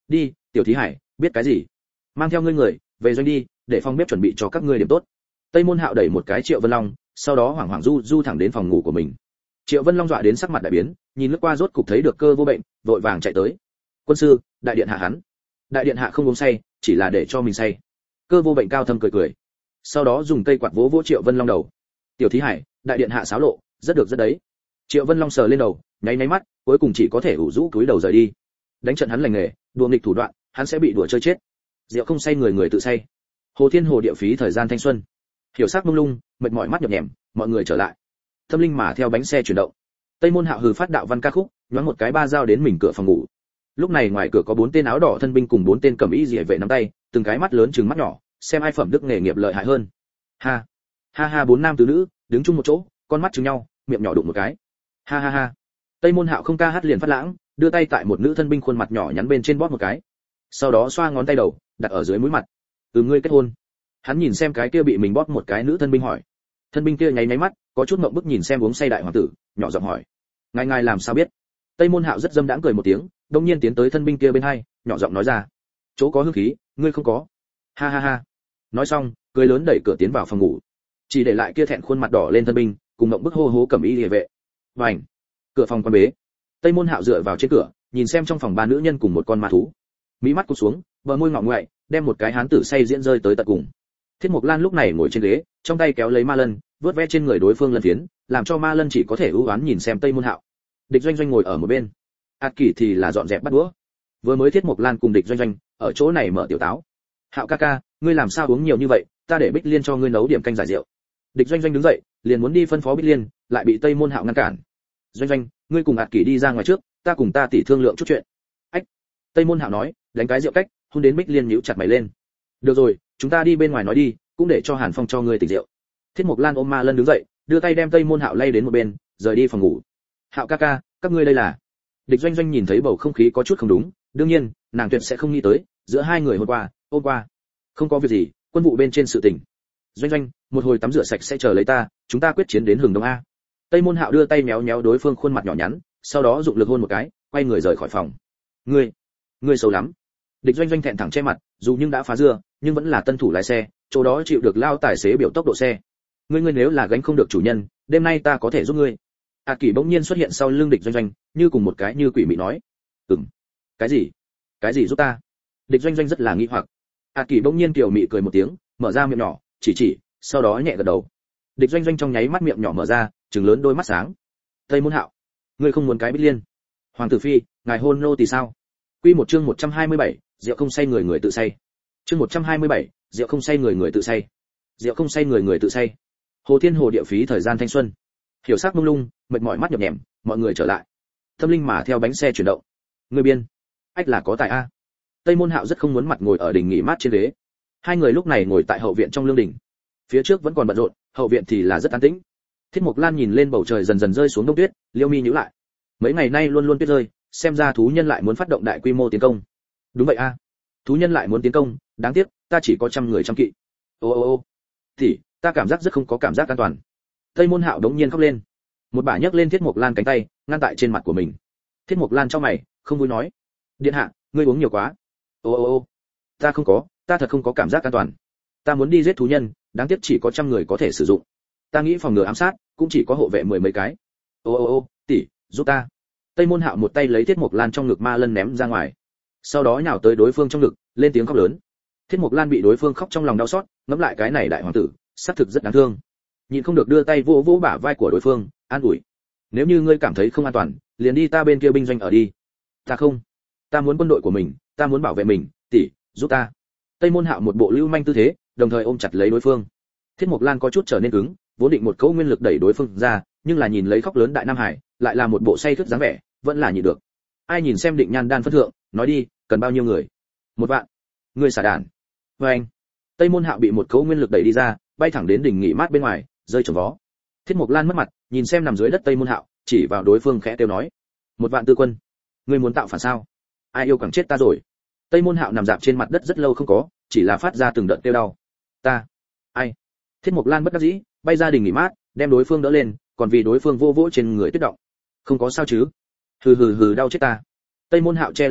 đi, tiểu thí hải, biết cái gì? Mang theo ngươi người, về doanh đi, để phòng bếp chuẩn bị cho các ngươi điểm tốt. Tây Môn Hạo đẩy một cái Triệu Vân Long, sau đó hoảng hoảng du du thẳng đến phòng ngủ của mình. Triệu Vân Long dọa đến sắc mặt đại biến, nhìn lướt qua rốt cục thấy được Cơ Vô Bệnh, vội vàng chạy tới. Quân sư, đại điện hạ hắn. Đại điện hạ không uống say, chỉ là để cho mình say. Cơ Vô Bệnh cao thâm cười cười, sau đó dùng cây quạt vỗ vỗ Triệu Vân Long đầu. Tiểu thí hải, đại điện hạ xáo lộ, rất được rất đấy. Triệu Vân Long sờ lên đầu, nháy nháy mắt, cuối cùng chỉ có thể ủ rũ cúi đầu rời đi. Đánh trận hắn lành nghề, đùa nghịch thủ đoạn, hắn sẽ bị đùa chơi chết. Rượu không say người người tự say. Hồ Thiên Hồ địa phí thời gian thanh xuân. Hiểu sắc mông lung, mệt mỏi mắt nhập nhèm, mọi người trở lại. Tâm linh mà theo bánh xe chuyển động. Tây Môn Hạo hừ phát đạo văn ca khúc, nhoáng một cái ba dao đến mình cửa phòng ngủ. Lúc này ngoài cửa có bốn tên áo đỏ thân binh cùng bốn tên cẩm y liễu vệ nắm tay, từng cái mắt lớn trừng mắt nhỏ, xem ai phẩm đức nghề nghiệp lợi hại hơn. Ha, ha ha, bốn nam tứ nữ đứng chung một chỗ, con mắt trừng nhau, miệng nhỏ đụng một cái. Ha ha ha. Tây Môn Hạo không ca hát liền phát lãng, đưa tay tại một nữ thân binh khuôn mặt nhỏ nhắn bên trên bóp một cái, sau đó xoa ngón tay đầu, đặt ở dưới mũi mặt. "Ừ, ngươi kết hôn?" Hắn nhìn xem cái kia bị mình bóp một cái nữ thân binh hỏi. Thân binh kia nháy nháy mắt, có chút ngượng bức nhìn xem uống say đại hoàng tử, nhỏ giọng hỏi: "Ngài ngài làm sao biết?" Tây Môn Hạo rất dâm đãng cười một tiếng, đột nhiên tiến tới thân binh kia bên hai, nhỏ giọng nói ra: "Chỗ có hương khí, ngươi không có." Ha ha ha. Nói xong, cười lớn đẩy cửa tiến vào phòng ngủ, chỉ để lại kia thẹn khuôn mặt đỏ lên thân binh, cùng ngượng bức hô hố cẩm y liề vệ. Vành. Cửa phòng quan bế. Tây Môn Hạo dựa vào trên cửa, nhìn xem trong phòng ba nữ nhân cùng một con ma thú. Mí mắt cụp xuống, bờ môi ngọ ngoại, đem một cái hán tử say diễn rơi tới tận cùng. Thiết Mộc Lan lúc này ngồi trên ghế, trong tay kéo lấy ma lân, vớt ve trên người đối phương lân phiến, làm cho ma lân chỉ có thể ưu oán nhìn xem Tây Môn Hạo. Địch Doanh Doanh ngồi ở một bên, Át Kỷ thì là dọn dẹp bắt đũa. Vừa mới Thiết Mộc Lan cùng Địch Doanh Doanh ở chỗ này mở tiểu táo. "Hạo ca ca, ngươi làm sao uống nhiều như vậy, ta để Bích Liên cho ngươi nấu điểm canh giải rượu." Địch Doanh Doanh đứng dậy, liền muốn đi phân phó Bích Liên, lại bị Tây Môn Hạo ngăn cản. "Doanh Doanh, ngươi cùng Át Kỷ đi ra ngoài trước, ta cùng ta tỷ thương lượng chút chuyện." "Ách." Tây Môn Hạo nói, đánh cái rượu cách, hôn đến Bích Liên nhíu chặt mày lên. "Được rồi, chúng ta đi bên ngoài nói đi, cũng để cho Hàn Phong cho ngươi tỉnh rượu." Thiết Mộc Lan ôm ma lân đứng dậy, đưa tay đem Tây Môn Hạo lay đến một bên, rời đi phòng ngủ. "Hạo ca ca, các ngươi đây là?" Địch Doanh Doanh nhìn thấy bầu không khí có chút không đúng, đương nhiên, nàng tuyệt sẽ không nghĩ tới, giữa hai người hôm qua, hôm qua. "Không có việc gì, quân vụ bên trên sự tình." "Doanh Doanh, một hồi tắm rửa sạch sẽ chờ lấy ta, chúng ta quyết chiến đến hừng đông a." Tây Môn Hạo đưa tay méo méo đối phương khuôn mặt nhỏ nhắn, sau đó dụng lực hôn một cái, quay người rời khỏi phòng. "Ngươi, ngươi xấu lắm." Địch Doanh Doanh thẹn thẳng che mặt, dù nhưng đã phá dưa, nhưng vẫn là tân thủ lái xe, chỗ đó chịu được lao tài xế biểu tốc độ xe. "Ngươi ngươi nếu là gánh không được chủ nhân, đêm nay ta có thể giúp ngươi." Át Kỷ bỗng nhiên xuất hiện sau lưng Địch Doanh Doanh, như cùng một cái như quỷ mị nói. "Ừm, cái gì? Cái gì giúp ta?" Địch Doanh Doanh rất là nghi hoặc. Át Kỷ bỗng nhiên kiều mị cười một tiếng, mở ra miệng nhỏ, chỉ chỉ, sau đó nhẹ gật đầu. Địch Doanh Doanh trong nháy mắt miệng nhỏ mở ra, trừng lớn đôi mắt sáng. "Tây Môn Hạo, ngươi không muốn cái Bích Liên?" "Hoàng tử phi, ngài hôn nô thì sao?" Quy một chương một trăm hai mươi bảy, rượu không say người người tự say. Chương một trăm hai mươi bảy, rượu không say người người tự say. Rượu không say người người tự say. Hồ Thiên Hồ địa phí thời gian thanh xuân. Hiểu sắc mông lung, mệt mỏi mắt nhập nhèm, mọi người trở lại. Tâm linh mà theo bánh xe chuyển động. Người biên, ách là có tài a. Tây Môn Hạo rất không muốn mặt ngồi ở đình nghỉ mát trên ghế. Hai người lúc này ngồi tại hậu viện trong lương đình. Phía trước vẫn còn bận rộn, hậu viện thì là rất an tĩnh. Thiết Mộc Lan nhìn lên bầu trời dần dần rơi xuống đông tuyết, liêu mi nhíu lại. Mấy ngày nay luôn luôn tuyết rơi, xem ra thú nhân lại muốn phát động đại quy mô tiến công. Đúng vậy a, thú nhân lại muốn tiến công, đáng tiếc ta chỉ có trăm người trăm kỵ. Ô ô ô, thì ta cảm giác rất không có cảm giác an toàn. Tây Môn Hạo đống nhiên khóc lên, một bả nhấc lên Thiết Mộc Lan cánh tay, ngăn tại trên mặt của mình. Thiết Mộc Lan trong mày, không vui nói: "Điện hạ, ngươi uống nhiều quá." Ô ô ô, ta không có, ta thật không có cảm giác an toàn. Ta muốn đi giết thú nhân, đáng tiếc chỉ có trăm người có thể sử dụng. Ta nghĩ phòng ngừa ám sát, cũng chỉ có hộ vệ mười mấy cái. Ô ô ô, tỷ, giúp ta. Tây Môn Hạo một tay lấy Thiết Mộc Lan trong ngực ma lân ném ra ngoài, sau đó nhào tới đối phương trong ngực, lên tiếng khóc lớn. Thiết Mộc Lan bị đối phương khóc trong lòng đau xót, ngẫm lại cái này đại hoàng tử, xác thực rất đáng thương. Nhịn không được đưa tay vỗ vỗ bả vai của đối phương, an ủi: "Nếu như ngươi cảm thấy không an toàn, liền đi ta bên kia binh doanh ở đi." "Ta không, ta muốn quân đội của mình, ta muốn bảo vệ mình, tỷ, giúp ta." Tây Môn Hạo một bộ lưu manh tư thế, đồng thời ôm chặt lấy đối phương. Thiết Mộc Lan có chút trở nên cứng, vốn định một câu nguyên lực đẩy đối phương ra, nhưng là nhìn lấy khóc lớn đại nam hải, lại là một bộ say khướt dáng vẻ, vẫn là nhịn được. Ai nhìn xem định nhan đan phân thượng, nói đi, cần bao nhiêu người? Một vạn. Ngươi xả đàn. Với anh. Tây Môn Hạo bị một câu nguyên lực đẩy đi ra, bay thẳng đến đỉnh nghỉ mát bên ngoài, rơi trồng vó. Thiết Mộc Lan mất mặt, nhìn xem nằm dưới đất Tây Môn Hạo, chỉ vào đối phương khẽ kêu nói: "Một vạn tư quân, ngươi muốn tạo phản sao? Ai yêu càng chết ta rồi." Tây Môn Hạo nằm dạp trên mặt đất rất lâu không có, chỉ là phát ra từng đợt kêu đau. "Ta, ai?" Thiết Mộc Lan bất đắc dĩ, bay ra đỉnh nghỉ mát, đem đối phương đỡ lên, còn vì đối phương vô vỗ trên người tuyết động. "Không có sao chứ?" "Hừ hừ hừ, đau chết ta." Tây Môn Hạo che lấy mông,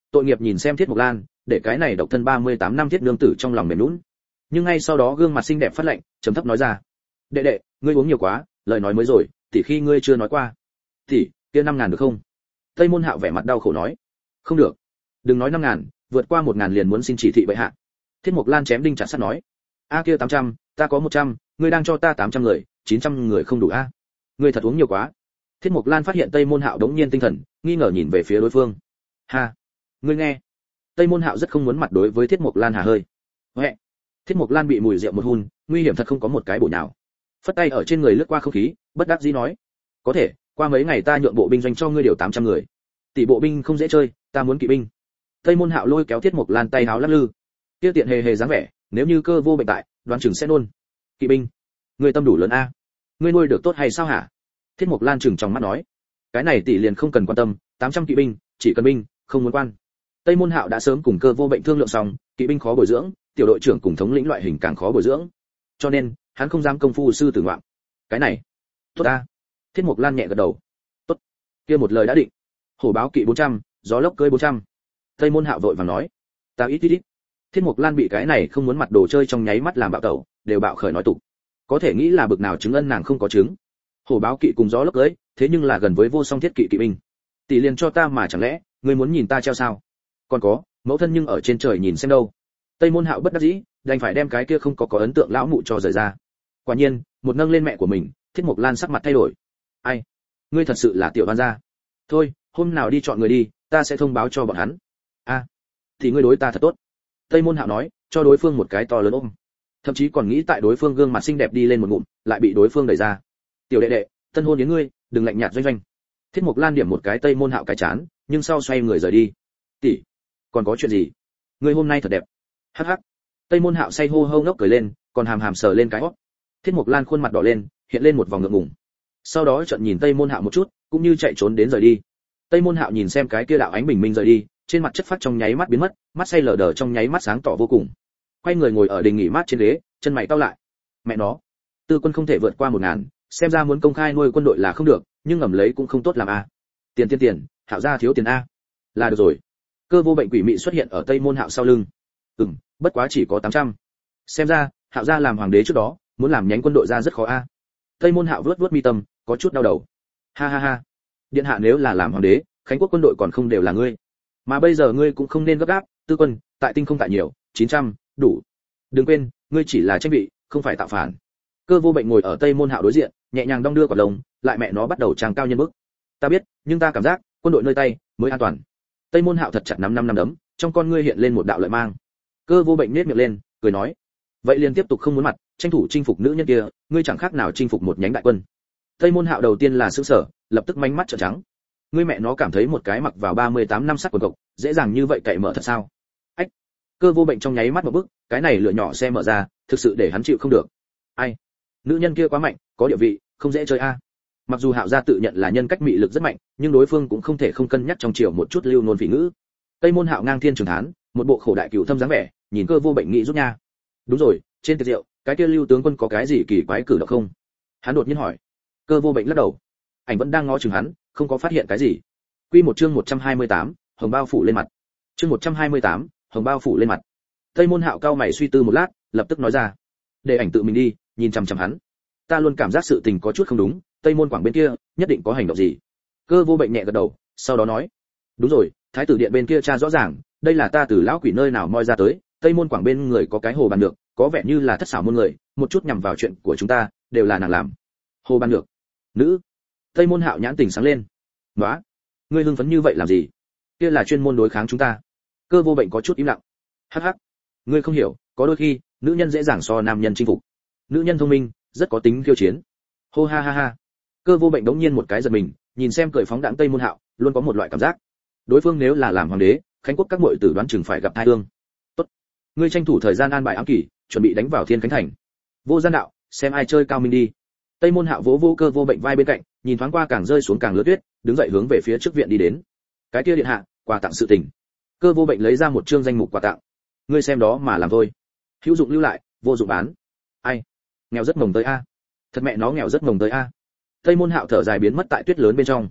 tội nghiệp nhìn xem Thiết Mộc Lan, để cái này độc thân ba mươi tám năm thiết nương tử trong lòng mềm nhũn. Nhưng ngay sau đó gương mặt xinh đẹp phát lạnh, trầm thấp nói ra: "Đệ đệ, ngươi uống nhiều quá, lời nói mới rồi, tỷ khi ngươi chưa nói qua." "Tỷ, kia năm ngàn được không?" Tây Môn Hạo vẻ mặt đau khổ nói. "Không được. Đừng nói năm ngàn, vượt qua một ngàn liền muốn xin chỉ thị bệ hạ." Thiết Mộc Lan chém đinh chặt sắt nói. "A kia tám trăm, ta có một trăm, ngươi đang cho ta tám trăm người, chín trăm người không đủ a." "Ngươi thật uống nhiều quá." Thiết Mộc Lan phát hiện Tây Môn Hạo đống nhiên tinh thần, nghi ngờ nhìn về phía đối phương. "Ha, ngươi nghe." Tây Môn Hạo rất không muốn mặt đối với Thiết Mộc Lan hà hơi. "Huệ." Thiết Mộc Lan bị mùi rượu một hun, nguy hiểm thật không có một cái bổ nào. Phất tay ở trên người lướt qua không khí, bất đắc dĩ nói: "Có thể, qua mấy ngày ta nhượng bộ binh doanh cho ngươi điều tám trăm người. Tỷ bộ binh không dễ chơi, ta muốn kỵ binh." Tây Môn Hạo lôi kéo Thiết Mộc Lan tay háo lắc lư. Tiêu tiện hề hề dáng vẻ, nếu như cơ vô bệnh tại, đoán chừng sẽ nôn. "Kỵ binh? Ngươi tâm đủ lớn a. Ngươi nuôi được tốt hay sao hả?" Thiết Mộc Lan trừng trong mắt nói: "Cái này tỷ liền không cần quan tâm, tám trăm kỵ binh, chỉ cần binh, không muốn quan." Tây Môn Hạo đã sớm cùng cơ vô bệnh thương lượng xong, kỵ binh khó bồi dưỡng, tiểu đội trưởng cùng thống lĩnh loại hình càng khó bồi dưỡng. Cho nên, hắn không dám công phu sư tử ngoạm. "Cái này, tốt a." Thiết Mộc Lan nhẹ gật đầu. "Tốt." Kia một lời đã định. Hổ báo kỵ bốn trăm, gió lốc cưỡi bốn trăm. Tây Môn Hạo vội vàng nói: "Ta ít ít ít." Thiết Mộc Lan bị cái này không muốn mặt đồ chơi trong nháy mắt làm bạo tẩu, đều bạo khởi nói tục. Có thể nghĩ là bực nào chứng ân nàng không có chứng. Hổ báo kỵ cùng gió lốc cưỡi, thế nhưng là gần với vô song thiết kỵ kỵ binh. Tỷ liền cho ta mà chẳng lẽ, ngươi muốn nhìn ta treo sao? Còn có, mẫu thân nhưng ở trên trời nhìn xem đâu. Tây Môn Hạo bất đắc dĩ, đành phải đem cái kia không có có ấn tượng lão mụ cho rời ra. Quả nhiên, một nâng lên mẹ của mình, Thiết Mộc Lan sắc mặt thay đổi. "Ai, ngươi thật sự là tiểu oan gia. Thôi, hôm nào đi chọn người đi, ta sẽ thông báo cho bọn hắn." "A, thì ngươi đối ta thật tốt." Tây Môn Hạo nói, cho đối phương một cái to lớn ôm. Thậm chí còn nghĩ tại đối phương gương mặt xinh đẹp đi lên một ngụm, lại bị đối phương đẩy ra. "Tiểu đệ đệ, tân hôn đến ngươi, đừng lạnh nhạt doanh doanh." Thiết Mộc Lan điểm một cái Tây Môn Hạo cái chán, nhưng sau xoay người rời đi. "Tỷ, còn có chuyện gì? Ngươi hôm nay thật đẹp." Hắc hắc. Tây Môn Hạo say hô hô ngốc cười lên, còn hàm hàm sờ lên cái hót. Thiết Mộc Lan khuôn mặt đỏ lên, hiện lên một vòng ngượng ngùng. Sau đó trợn nhìn Tây Môn Hạo một chút, cũng như chạy trốn đến rời đi. Tây Môn Hạo nhìn xem cái kia đạo ánh bình minh rời đi, trên mặt chất phát trong nháy mắt biến mất, mắt say lờ đờ trong nháy mắt sáng tỏ vô cùng. Quay người ngồi ở đình nghỉ mát trên ghế, chân mày cau lại. Mẹ nó, tư quân không thể vượt qua một ngàn, xem ra muốn công khai nuôi quân đội là không được, nhưng ngầm lấy cũng không tốt làm a. Tiền tiền tiền, Hạo gia thiếu tiền a. Là được rồi. Cơ vô bệnh quỷ mị xuất hiện ở Tây Môn Hạo sau lưng. Ừm, bất quá chỉ có tám trăm. Xem ra, Hạo gia làm hoàng đế trước đó, muốn làm nhánh quân đội ra rất khó a. Tây Môn Hạo vuốt vuốt mi tâm, có chút đau đầu. Ha ha ha. Điện hạ nếu là làm hoàng đế, Khánh quốc quân đội còn không đều là ngươi. Mà bây giờ ngươi cũng không nên gấp gáp, tư quân, tại tinh không tại nhiều, chín trăm, đủ. Đừng quên, ngươi chỉ là tranh vị, không phải tạo phản. Cơ vô bệnh ngồi ở Tây Môn Hạo đối diện, nhẹ nhàng đong đưa quả lồng, lại mẹ nó bắt đầu trang cao nhân bức. Ta biết, nhưng ta cảm giác, quân đội nơi tay mới an toàn. Tây Môn Hạo thật chặt nắm năm năm đấm, trong con ngươi hiện lên một đạo lợi mang. Cơ vô bệnh nhếch miệng lên, cười nói: "Vậy liền tiếp tục không muốn mặt, tranh thủ chinh phục nữ nhân kia, ngươi chẳng khác nào chinh phục một nhánh đại quân." Tây Môn Hạo đầu tiên là sửng sở, lập tức mánh mắt trợn trắng. Ngươi mẹ nó cảm thấy một cái mặc vào ba mươi tám năm sắt quần cộc, dễ dàng như vậy cậy mở thật sao? Ách. Cơ vô bệnh trong nháy mắt một bức, cái này lửa nhỏ xe mở ra, thực sự để hắn chịu không được. Ai? Nữ nhân kia quá mạnh, có địa vị, không dễ chơi a. Mặc dù Hạo gia tự nhận là nhân cách mị lực rất mạnh, nhưng đối phương cũng không thể không cân nhắc trong chiều một chút lưu nôn phỉ ngữ. Tây Môn Hạo ngang thiên trường thán, một bộ khổ đại cửu thâm dáng vẻ, nhìn cơ vô bệnh nghĩ rút nha. Đúng rồi, trên tiệc rượu, cái kia lưu tướng quân có cái gì kỳ quái cử động không? Hắn đột nhiên hỏi. Cơ vô bệnh lắc đầu. Ảnh vẫn đang ngó chừng hắn, không có phát hiện cái gì. Quy một chương một trăm hai mươi tám, hồng bao phủ lên mặt. Chương một trăm hai mươi tám, hồng bao phủ lên mặt. Tây Môn Hạo cao mày suy tư một lát, lập tức nói ra. Để ảnh tự mình đi, nhìn chằm chằm hắn. Ta luôn cảm giác sự tình có chút không đúng, Tây Môn Quảng bên kia, nhất định có hành động gì. Cơ vô bệnh nhẹ gật đầu, sau đó nói. Đúng rồi, thái tử điện bên kia tra rõ ràng, đây là ta từ lão quỷ nơi nào moi ra tới, Tây Môn Quảng bên người có cái hồ bàn được, có vẻ như là thất xảo môn người, một chút nhằm vào chuyện của chúng ta, đều là nàng làm. Hồ bàn được. Nữ. Tây Môn Hạo nhãn tình sáng lên. "Nóa, ngươi hưng phấn như vậy làm gì? Kia là chuyên môn đối kháng chúng ta." Cơ vô bệnh có chút im lặng. "Hắc hắc, ngươi không hiểu, có đôi khi, nữ nhân dễ dàng so nam nhân chinh phục. Nữ nhân thông minh, rất có tính khiêu chiến." Hô ha ha ha. Cơ vô bệnh đống nhiên một cái giật mình, nhìn xem cười phóng đãng Tây Môn Hạo, luôn có một loại cảm giác. Đối phương nếu là làm hoàng đế, Khánh quốc các muội tử đoán chừng phải gặp tai ương. "Tốt, ngươi tranh thủ thời gian an bài ám kỷ, chuẩn bị đánh vào Thiên Khánh thành. Vô gian đạo, xem ai chơi cao minh đi." Tây Môn Hạo vỗ vỗ cơ vô bệnh vai bên cạnh, nhìn thoáng qua càng rơi xuống càng lướt tuyết, đứng dậy hướng về phía trước viện đi đến. "Cái kia điện hạ, quà tặng sự tình." Cơ vô bệnh lấy ra một chương danh mục quà tặng. "Ngươi xem đó mà làm thôi. Hữu dụng lưu lại, vô dụng bán." "Ai? Nghèo rất mồng tới a." "Thật mẹ nó nghèo rất mồng tới a." Tây Môn Hạo thở dài biến mất tại tuyết lớn bên trong.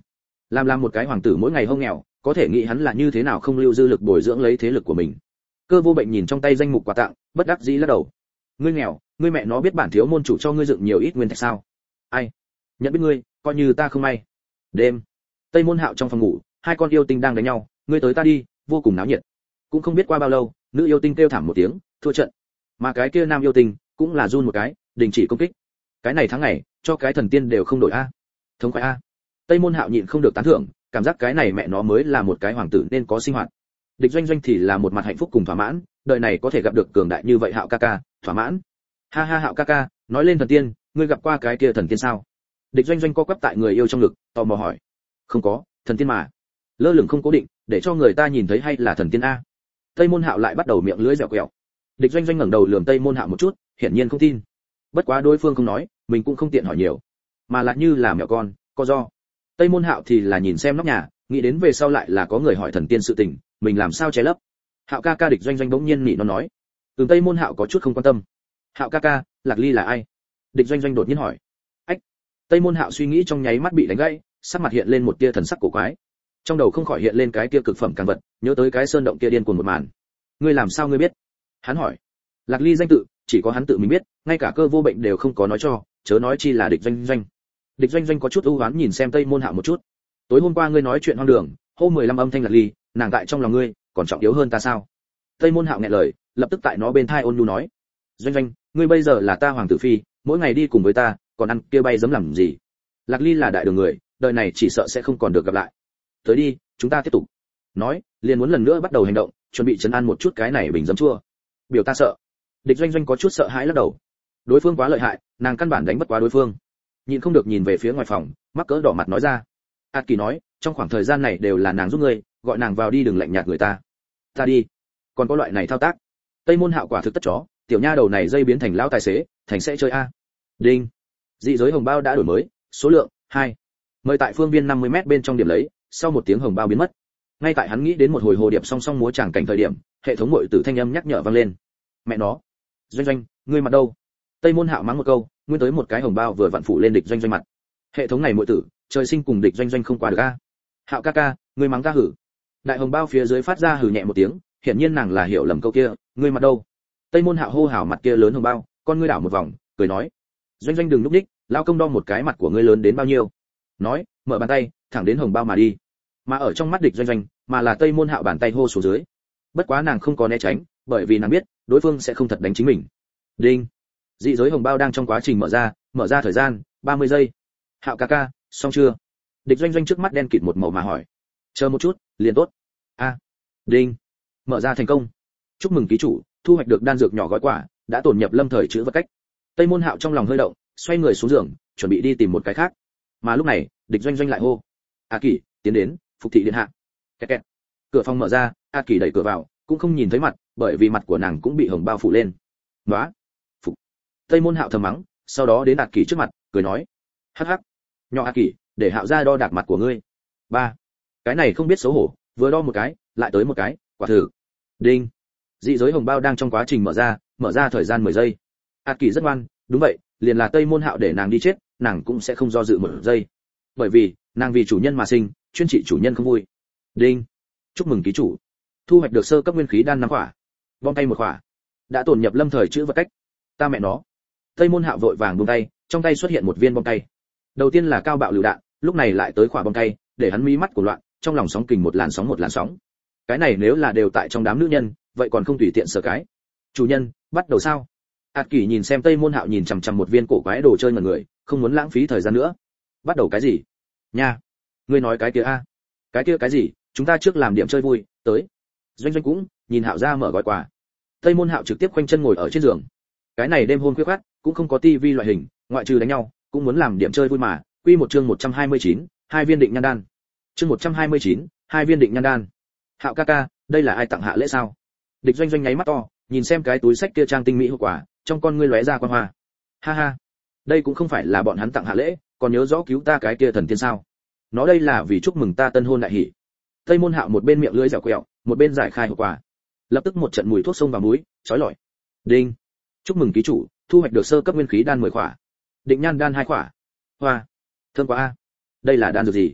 làm làm một cái hoàng tử mỗi ngày hông nghèo, có thể nghĩ hắn là như thế nào không lưu dư lực bồi dưỡng lấy thế lực của mình. Cơ Vô Bệnh nhìn trong tay danh mục quà tặng, bất đắc dĩ lắc đầu. Ngươi nghèo, ngươi mẹ nó biết bản thiếu môn chủ cho ngươi dựng nhiều ít nguyên thạch sao? Ai? Nhận biết ngươi, coi như ta không may. Đêm, Tây Môn Hạo trong phòng ngủ, hai con yêu tinh đang đánh nhau, ngươi tới ta đi, vô cùng náo nhiệt. Cũng không biết qua bao lâu, nữ yêu tinh kêu thảm một tiếng, thua trận. Mà cái kia nam yêu tinh cũng là run một cái, đình chỉ công kích. Cái này tháng ngày, cho cái thần tiên đều không đổi a. Thống khoái a. Tây Môn Hạo nhịn không được tán thưởng, cảm giác cái này mẹ nó mới là một cái hoàng tử nên có sinh hoạt. Địch Doanh Doanh thì là một mặt hạnh phúc cùng thỏa mãn, đời này có thể gặp được cường đại như vậy Hạo ca ca, thỏa mãn. Ha ha Hạo ca ca, nói lên thần tiên, ngươi gặp qua cái kia thần tiên sao? Địch Doanh Doanh co quắp tại người yêu trong ngực, tò mò hỏi. Không có, thần tiên mà. Lơ lửng không cố định, để cho người ta nhìn thấy hay là thần tiên a? Tây Môn Hạo lại bắt đầu miệng lưỡi dẻo quẹo. Địch Doanh Doanh ngẩng đầu lườm Tây Môn Hạo một chút, hiển nhiên không tin. Bất quá đối phương không nói, mình cũng không tiện hỏi nhiều, mà lại như là mèo con, co do. Tây Môn Hạo thì là nhìn xem nóc nhà, nghĩ đến về sau lại là có người hỏi thần tiên sự tình, mình làm sao che lấp. Hạo ca ca. Địch Doanh Doanh bỗng nhiên nỉ nó nói. Từ Tây Môn Hạo có chút không quan tâm. Hạo ca ca, Lạc Ly là ai? Địch Doanh Doanh đột nhiên hỏi. Ách. Tây Môn Hạo suy nghĩ trong nháy mắt bị đánh gãy, sắc mặt hiện lên một tia thần sắc cổ quái. Trong đầu không khỏi hiện lên cái kia cực phẩm càng vật, nhớ tới cái sơn động kia điên cuồng một màn. Ngươi làm sao ngươi biết? Hắn hỏi. Lạc Ly danh tự, chỉ có hắn tự mình biết, ngay cả Cơ Vô Bệnh đều không có nói cho, chớ nói chi là Địch Doanh Doanh. Địch Doanh Doanh có chút ưu ái nhìn xem Tây Môn Hạo một chút. Tối hôm qua ngươi nói chuyện hoang đường, hô mười lăm âm thanh Lạc Ly, nàng tại trong lòng ngươi, còn trọng yếu hơn ta sao? Tây Môn Hạo nghẹn lời, lập tức tại nó bên tai ôn nhu nói. Doanh Doanh, ngươi bây giờ là ta hoàng tử phi, mỗi ngày đi cùng với ta, còn ăn kia bay giấm làm gì? Lạc Ly là đại đường người, đời này chỉ sợ sẽ không còn được gặp lại. Tới đi, chúng ta tiếp tục. Nói, liền muốn lần nữa bắt đầu hành động, chuẩn bị trấn an một chút cái này bình giấm chua. Biểu ta sợ. Địch Doanh Doanh có chút sợ hãi lắc đầu. Đối phương quá lợi hại, nàng căn bản đánh bất quá đối phương. Nhìn không được nhìn về phía ngoài phòng, mắc cỡ đỏ mặt nói ra. Át Kỳ nói, trong khoảng thời gian này đều là nàng giúp ngươi, gọi nàng vào đi đừng lạnh nhạt người ta. Ta đi. Còn có loại này thao tác. Tây Môn Hạo quả thực tất chó, tiểu nha đầu này dây biến thành lão tài xế, thành sẽ chơi a. Đinh. Dị giới hồng bao đã đổi mới, số lượng hai. Mời tại phương viên năm mươi mét bên trong điểm lấy, sau một tiếng hồng bao biến mất. Ngay tại hắn nghĩ đến một hồi hồ điệp song song múa tràng cảnh thời điểm, hệ thống muội tử thanh âm nhắc nhở vang lên. Mẹ nó. Doanh Doanh, ngươi mặt đâu? Tây Môn Hạo mắng một câu, nguyên tới một cái hồng bao vừa vặn phủ lên Địch Doanh Doanh mặt. Hệ thống này muội tử, trời sinh cùng Địch Doanh Doanh không qua được a. Hạo ca ca, ngươi mắng ta hử? Đại hồng bao phía dưới phát ra hử nhẹ một tiếng, hiển nhiên nàng là hiểu lầm câu kia, ngươi mặt đâu? Tây Môn Hạo hô hào mặt kia lớn hồng bao, con ngươi đảo một vòng, cười nói, Doanh Doanh đừng lúc đích, lao công đo một cái mặt của ngươi lớn đến bao nhiêu? Nói, mở bàn tay, thẳng đến hồng bao mà đi. Mà ở trong mắt Địch Doanh Doanh, mà là Tây Môn Hạo bàn tay hô xuống dưới. Bất quá nàng không có né tránh, bởi vì nàng biết, đối phương sẽ không thật đánh chính mình. Đinh. Dị giới hồng bao đang trong quá trình mở ra, mở ra thời gian ba mươi giây. Hạo ca ca, xong chưa? Địch Doanh Doanh trước mắt đen kịt một màu mà hỏi. Chờ một chút, liền tốt. A. À. Đinh. Mở ra thành công. Chúc mừng ký chủ, thu hoạch được đan dược nhỏ gói quả, đã tổn nhập lâm thời chữ vật cách. Tây Môn Hạo trong lòng hơi động, xoay người xuống giường, chuẩn bị đi tìm một cái khác. Mà lúc này, Địch Doanh Doanh lại hô. A Kỳ, tiến đến, phục thị điện hạ. Kẹt kẹt. Cửa phòng mở ra, A Kỳ đẩy cửa vào, cũng không nhìn thấy mặt, bởi vì mặt của nàng cũng bị hồng bao phủ lên. Nóa. Phục. Tây Môn Hạo thầm mắng, sau đó đến A Kỳ trước mặt, cười nói. Hắc hắc. Nhỏ A Kỳ, để Hạo ra đo đạc mặt của ngươi. Ba. Cái này không biết xấu hổ, vừa đo một cái, lại tới một cái, quả thử. Đinh. Dị giới hồng bao đang trong quá trình mở ra, mở ra thời gian mười giây. A Kỳ rất ngoan, đúng vậy, liền là Tây Môn Hạo để nàng đi chết, nàng cũng sẽ không do dự một giây. Bởi vì, nàng vì chủ nhân mà sinh, chuyên trị chủ nhân không vui. Đinh. Chúc mừng ký chủ, thu hoạch được sơ cấp nguyên khí đan năm quả, bom tay một quả, đã tổn nhập lâm thời chữ vật cách. Ta mẹ nó. Tây Môn Hạo vội vàng buông tay, trong tay xuất hiện một viên bom tay. Đầu tiên là cao bạo lựu đạn, lúc này lại tới quả bom tay, để hắn mí mắt của loạn, trong lòng sóng kình một làn sóng một làn sóng. Cái này nếu là đều tại trong đám nữ nhân, vậy còn không tùy tiện sờ cái. Chủ nhân, bắt đầu sao? Át Kỳ nhìn xem Tây Môn Hạo nhìn chằm chằm một viên cổ quái đồ chơi ngẩn người, không muốn lãng phí thời gian nữa. Bắt đầu cái gì? Nha, ngươi nói cái kia a? Cái kia cái gì? Chúng ta trước làm điểm chơi vui, tới. Doanh Doanh cũng nhìn Hạo ra mở gói quà. Tây Môn Hạo trực tiếp khoanh chân ngồi ở trên giường. Cái này đêm hôm khuya khoắt, cũng không có tivi loại hình, ngoại trừ đánh nhau, cũng muốn làm điểm chơi vui mà. Quy một chương một trăm hai mươi chín, hai viên định nhan đan. Chương một trăm hai mươi chín, hai viên định nhan đan. Hạo ca ca, đây là ai tặng hạ lễ sao? Địch Doanh Doanh nháy mắt to, nhìn xem cái túi sách kia trang tinh mỹ hộp quà, trong con ngươi lóe ra quan hoa. Ha ha, đây cũng không phải là bọn hắn tặng hạ lễ, còn nhớ rõ cứu ta cái kia thần tiên sao? Nó đây là vì chúc mừng ta tân hôn đại hỷ. Tây Môn Hạo một bên miệng lưỡi dẻo quẹo, một bên giải khai hộp quà. Lập tức một trận mùi thuốc sông vào mũi, chói lọi. Đinh. Chúc mừng ký chủ, thu hoạch được sơ cấp nguyên khí đan mười quả. Định nhan đan hai quả. Hoa. Thơm quá a. Đây là đan dược gì?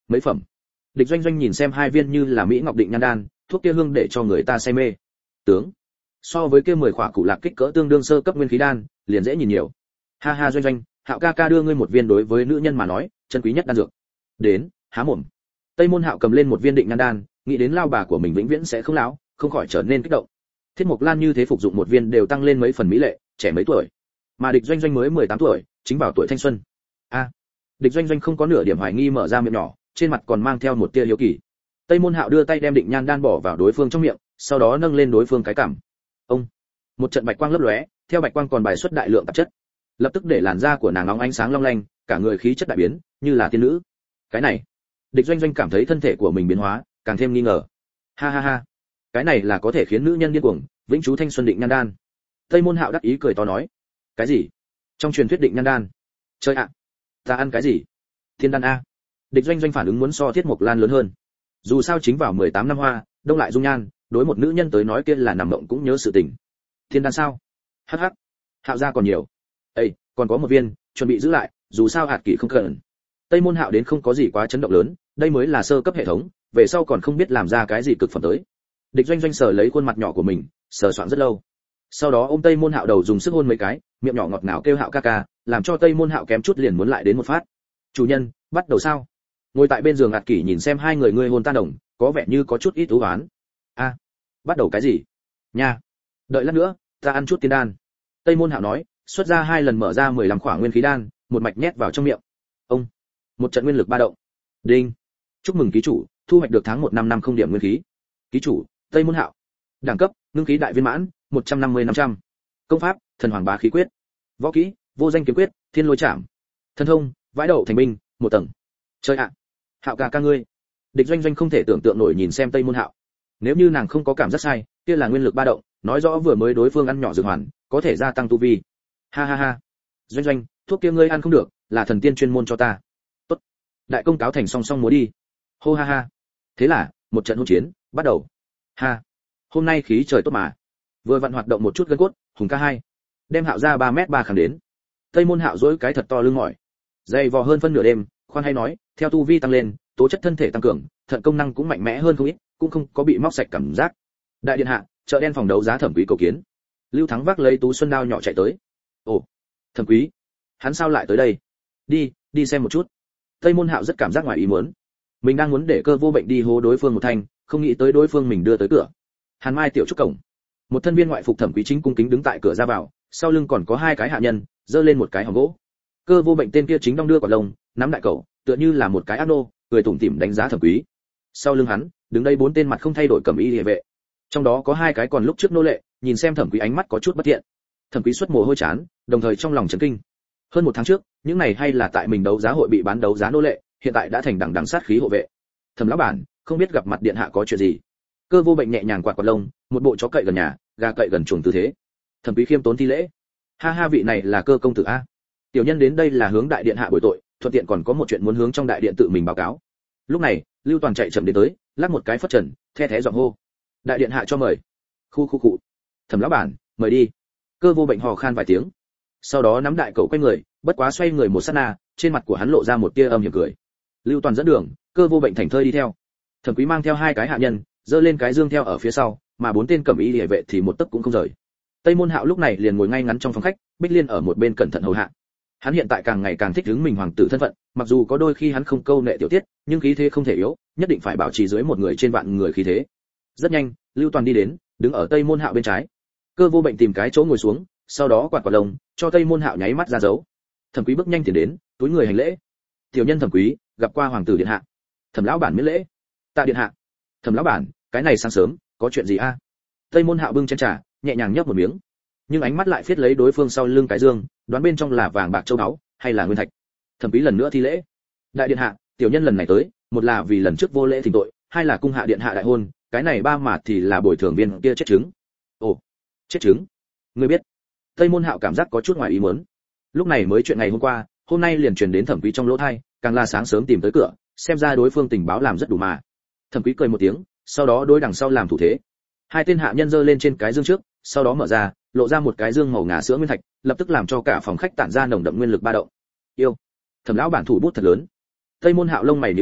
Mấy phẩm? Địch Doanh Doanh nhìn xem hai viên như là mỹ ngọc định nhan đan, thuốc kia hương để cho người ta say mê. Tướng, so với kia mười khỏa cụ lạc kích cỡ tương đương sơ cấp nguyên khí đan, liền dễ nhìn nhiều. Ha ha Doanh Doanh, Hạo ca ca đưa ngươi một viên đối với nữ nhân mà nói, chân quý nhất đan dược. Đến, há mồm. Tây Môn Hạo cầm lên một viên định nhan đan, nghĩ đến lao bà của mình vĩnh viễn sẽ không lão, không khỏi trở nên kích động. Thiết Mộc Lan như thế phục dụng một viên đều tăng lên mấy phần mỹ lệ, trẻ mấy tuổi. Mà Địch Doanh Doanh mới mười tám tuổi, chính vào tuổi thanh xuân. A. À, Địch Doanh Doanh không có nửa điểm hoài nghi mở ra miệng nhỏ, trên mặt còn mang theo một tia hiếu kỳ. Tây Môn Hạo đưa tay đem định nhan đan bỏ vào đối phương trong miệng, sau đó nâng lên đối phương cái cằm. Ông. Một trận bạch quang lấp lóe, theo bạch quang còn bài xuất đại lượng tạp chất, lập tức để làn da của nàng nóng ánh sáng long lanh, cả người khí chất đại biến, như là tiên nữ. Cái này, Địch Doanh Doanh cảm thấy thân thể của mình biến hóa, càng thêm nghi ngờ. Ha ha ha, cái này là có thể khiến nữ nhân điên cuồng, vĩnh chú thanh xuân định nhan đan. Tây Môn Hạo đắc ý cười to nói. Cái gì? Trong truyền thuyết định nhan đan? Chơi ạ, ta ăn cái gì? Thiên đan a. Địch Doanh Doanh phản ứng muốn so Thiết Mộc Lan lớn hơn. Dù sao chính vào mười tám năm hoa, đông lại dung nhan, đối một nữ nhân tới nói kia là nằm mộng cũng nhớ sự tình. Thiên đan sao? Hắc hắc. Hạo gia còn nhiều. Ê, còn có một viên, chuẩn bị giữ lại, dù sao hạt kỷ không cần. Tây Môn Hạo đến không có gì quá chấn động lớn, đây mới là sơ cấp hệ thống, về sau còn không biết làm ra cái gì cực phẩm tới. Địch Doanh Doanh sờ lấy khuôn mặt nhỏ của mình, sờ soạn rất lâu. Sau đó ôm Tây Môn Hạo đầu dùng sức hôn mấy cái, miệng nhỏ ngọt ngào kêu Hạo ca ca, làm cho Tây Môn Hạo kém chút liền muốn lại đến một phát. Chủ nhân, bắt đầu sao? Ngồi tại bên giường hạt kỷ nhìn xem hai người ngươi hôn tan đồng, có vẻ như có chút ít thú oán. A, bắt đầu cái gì? Nha, đợi lát nữa, ta ăn chút tiên đan. Tây Môn Hạo nói, xuất ra hai lần mở ra mười lăm khỏa nguyên khí đan, một mạch nhét vào trong miệng. Ông, một trận nguyên lực ba động. Đinh, chúc mừng ký chủ, thu hoạch được tháng một năm năm không điểm nguyên khí. Ký chủ, Tây Môn Hạo. Đẳng cấp, ngưng khí đại viên mãn, một trăm năm mươi năm trăm. Công pháp, thần hoàng bá khí quyết. Võ kỹ, vô danh kiếm quyết, thiên lôi chạm. Thần thông, vãi đậu thành binh, một tầng. Chơi ạ. Hạo ca ca ngươi. Địch Doanh Doanh không thể tưởng tượng nổi nhìn xem Tây Môn Hạo. Nếu như nàng không có cảm giác sai, kia là nguyên lực ba động, nói rõ vừa mới đối phương ăn nhỏ dược hoàn, có thể gia tăng tu vi. Ha ha ha. Doanh Doanh, thuốc kia ngươi ăn không được, là thần tiên chuyên môn cho ta. Tốt. Đại công cáo thành song song múa đi. Hô ha ha. Thế là, một trận hôn chiến bắt đầu. Ha. Hôm nay khí trời tốt mà. Vừa vặn hoạt động một chút gân cốt, hùng ca hai. Đem Hạo ra ba mét ba khẳng đến. Tây Môn Hạo dỗi cái thật to lưng mỏi. Dày vò hơn phân nửa đêm, khoan hay nói, theo tu vi tăng lên, tố chất thân thể tăng cường, thận công năng cũng mạnh mẽ hơn không ít, cũng không có bị móc sạch cảm giác. Đại điện hạ, chợ đen phòng đấu giá Thẩm Quý cầu kiến. Lưu Thắng vác lấy tú xuân đao nhỏ chạy tới. Ồ, Thẩm Quý, hắn sao lại tới đây? Đi, đi xem một chút. Tây Môn Hạo rất cảm giác ngoài ý muốn. Mình đang muốn để Cơ Vô Bệnh đi hô đối phương một thanh, không nghĩ tới đối phương mình đưa tới cửa. Hàn Mai tiểu trúc cổng. Một thân viên ngoại phục Thẩm Quý chính cung kính đứng tại cửa ra vào, sau lưng còn có hai cái hạ nhân, giơ lên một cái hòm gỗ. Cơ Vô Bệnh tên kia chính đong đưa quả lông, nắm đại cẩu, tựa như là một cái ác nô, cười tủm tỉm đánh giá Thẩm Quý. Sau lưng hắn, đứng đây bốn tên mặt không thay đổi cẩm y liề vệ. Trong đó có hai cái còn lúc trước nô lệ, nhìn xem Thẩm Quý ánh mắt có chút bất thiện. Thẩm Quý xuất mồ hôi chán, đồng thời trong lòng chấn kinh. Hơn một tháng trước, những này hay là tại mình đấu giá hội bị bán đấu giá nô lệ, hiện tại đã thành đằng đằng sát khí hộ vệ. Thẩm lão bản, không biết gặp mặt điện hạ có chuyện gì? Cơ Vô Bệnh nhẹ nhàng quạt quạt lông, một bộ chó cậy gần nhà, gà cậy gần chuồng tư thế. Thẩm Quý khiêm tốn thi lễ. Ha ha, vị này là Cơ công tử a. Tiểu nhân đến đây là hướng đại điện hạ bồi tội, thuận tiện còn có một chuyện muốn hướng trong đại điện tự mình báo cáo. Lúc này, Lưu Toàn chạy chậm đến tới, lắc một cái phất trần, the thé giọng hô. Đại điện hạ cho mời. Khu khu cụ. Thẩm lão bản, mời đi. Cơ Vô Bệnh hò khan vài tiếng. Sau đó nắm đại cậu quay người, bất quá xoay người một sát na, trên mặt của hắn lộ ra một tia âm hiểm cười. Lưu Toàn dẫn đường, Cơ Vô Bệnh thành thơi đi theo. Thẩm Quý mang theo hai cái hạ nhân, giơ lên cái dương theo ở phía sau, mà bốn tên cẩm y liề vệ thì một tấc cũng không rời. Tây Môn Hạo lúc này liền ngồi ngay ngắn trong phòng khách, Bích Liên ở một bên cẩn thận hầu hạ. Hắn hiện tại càng ngày càng thích ứng mình hoàng tử thân phận, mặc dù có đôi khi hắn không câu nệ tiểu tiết, nhưng khí thế không thể yếu, nhất định phải bảo trì dưới một người trên vạn người khí thế. Rất nhanh, Lưu Toàn đi đến, đứng ở Tây Môn Hạo bên trái. Cơ Vô Bệnh tìm cái chỗ ngồi xuống, sau đó quạt quạt lông, cho Tây Môn Hạo nháy mắt ra dấu. Thẩm Quý bước nhanh tiến đến, túi người hành lễ. Tiểu nhân Thẩm Quý, gặp qua hoàng tử điện hạ. Thẩm lão bản miễn lễ. Tạ điện hạ. Thẩm lão bản, cái này sáng sớm, có chuyện gì a? Tây Môn Hạo bưng chén trà, nhẹ nhàng nhấp một miếng, nhưng ánh mắt lại phiết lấy đối phương sau lưng cái dương, đoán bên trong là vàng bạc châu báu hay là nguyên thạch. Thẩm Quý lần nữa thi lễ. Đại điện hạ, tiểu nhân lần này tới, một là vì lần trước vô lễ thỉnh tội, hai là cung hạ điện hạ đại hôn, cái này ba mà thì là bồi thường viên kia chết chứng. Ồ, chết chứng? Ngươi biết? Tây Môn Hạo cảm giác có chút ngoài ý muốn. Lúc này mới chuyện ngày hôm qua, hôm nay liền truyền đến Thẩm Quý trong lỗ tai, càng là sáng sớm tìm tới cửa, xem ra đối phương tình báo làm rất đủ mà. Thẩm Quý cười một tiếng, sau đó đối đằng sau làm thủ thế. Hai tên hạ nhân giơ lên trên cái dương trước, sau đó mở ra, lộ ra một cái dương màu ngà sữa nguyên thạch, lập tức làm cho cả phòng khách tản ra nồng đậm nguyên lực ba động. Yêu, Thẩm lão bản thủ bút thật lớn. Tây Môn Hạo lông mày nhíu lại,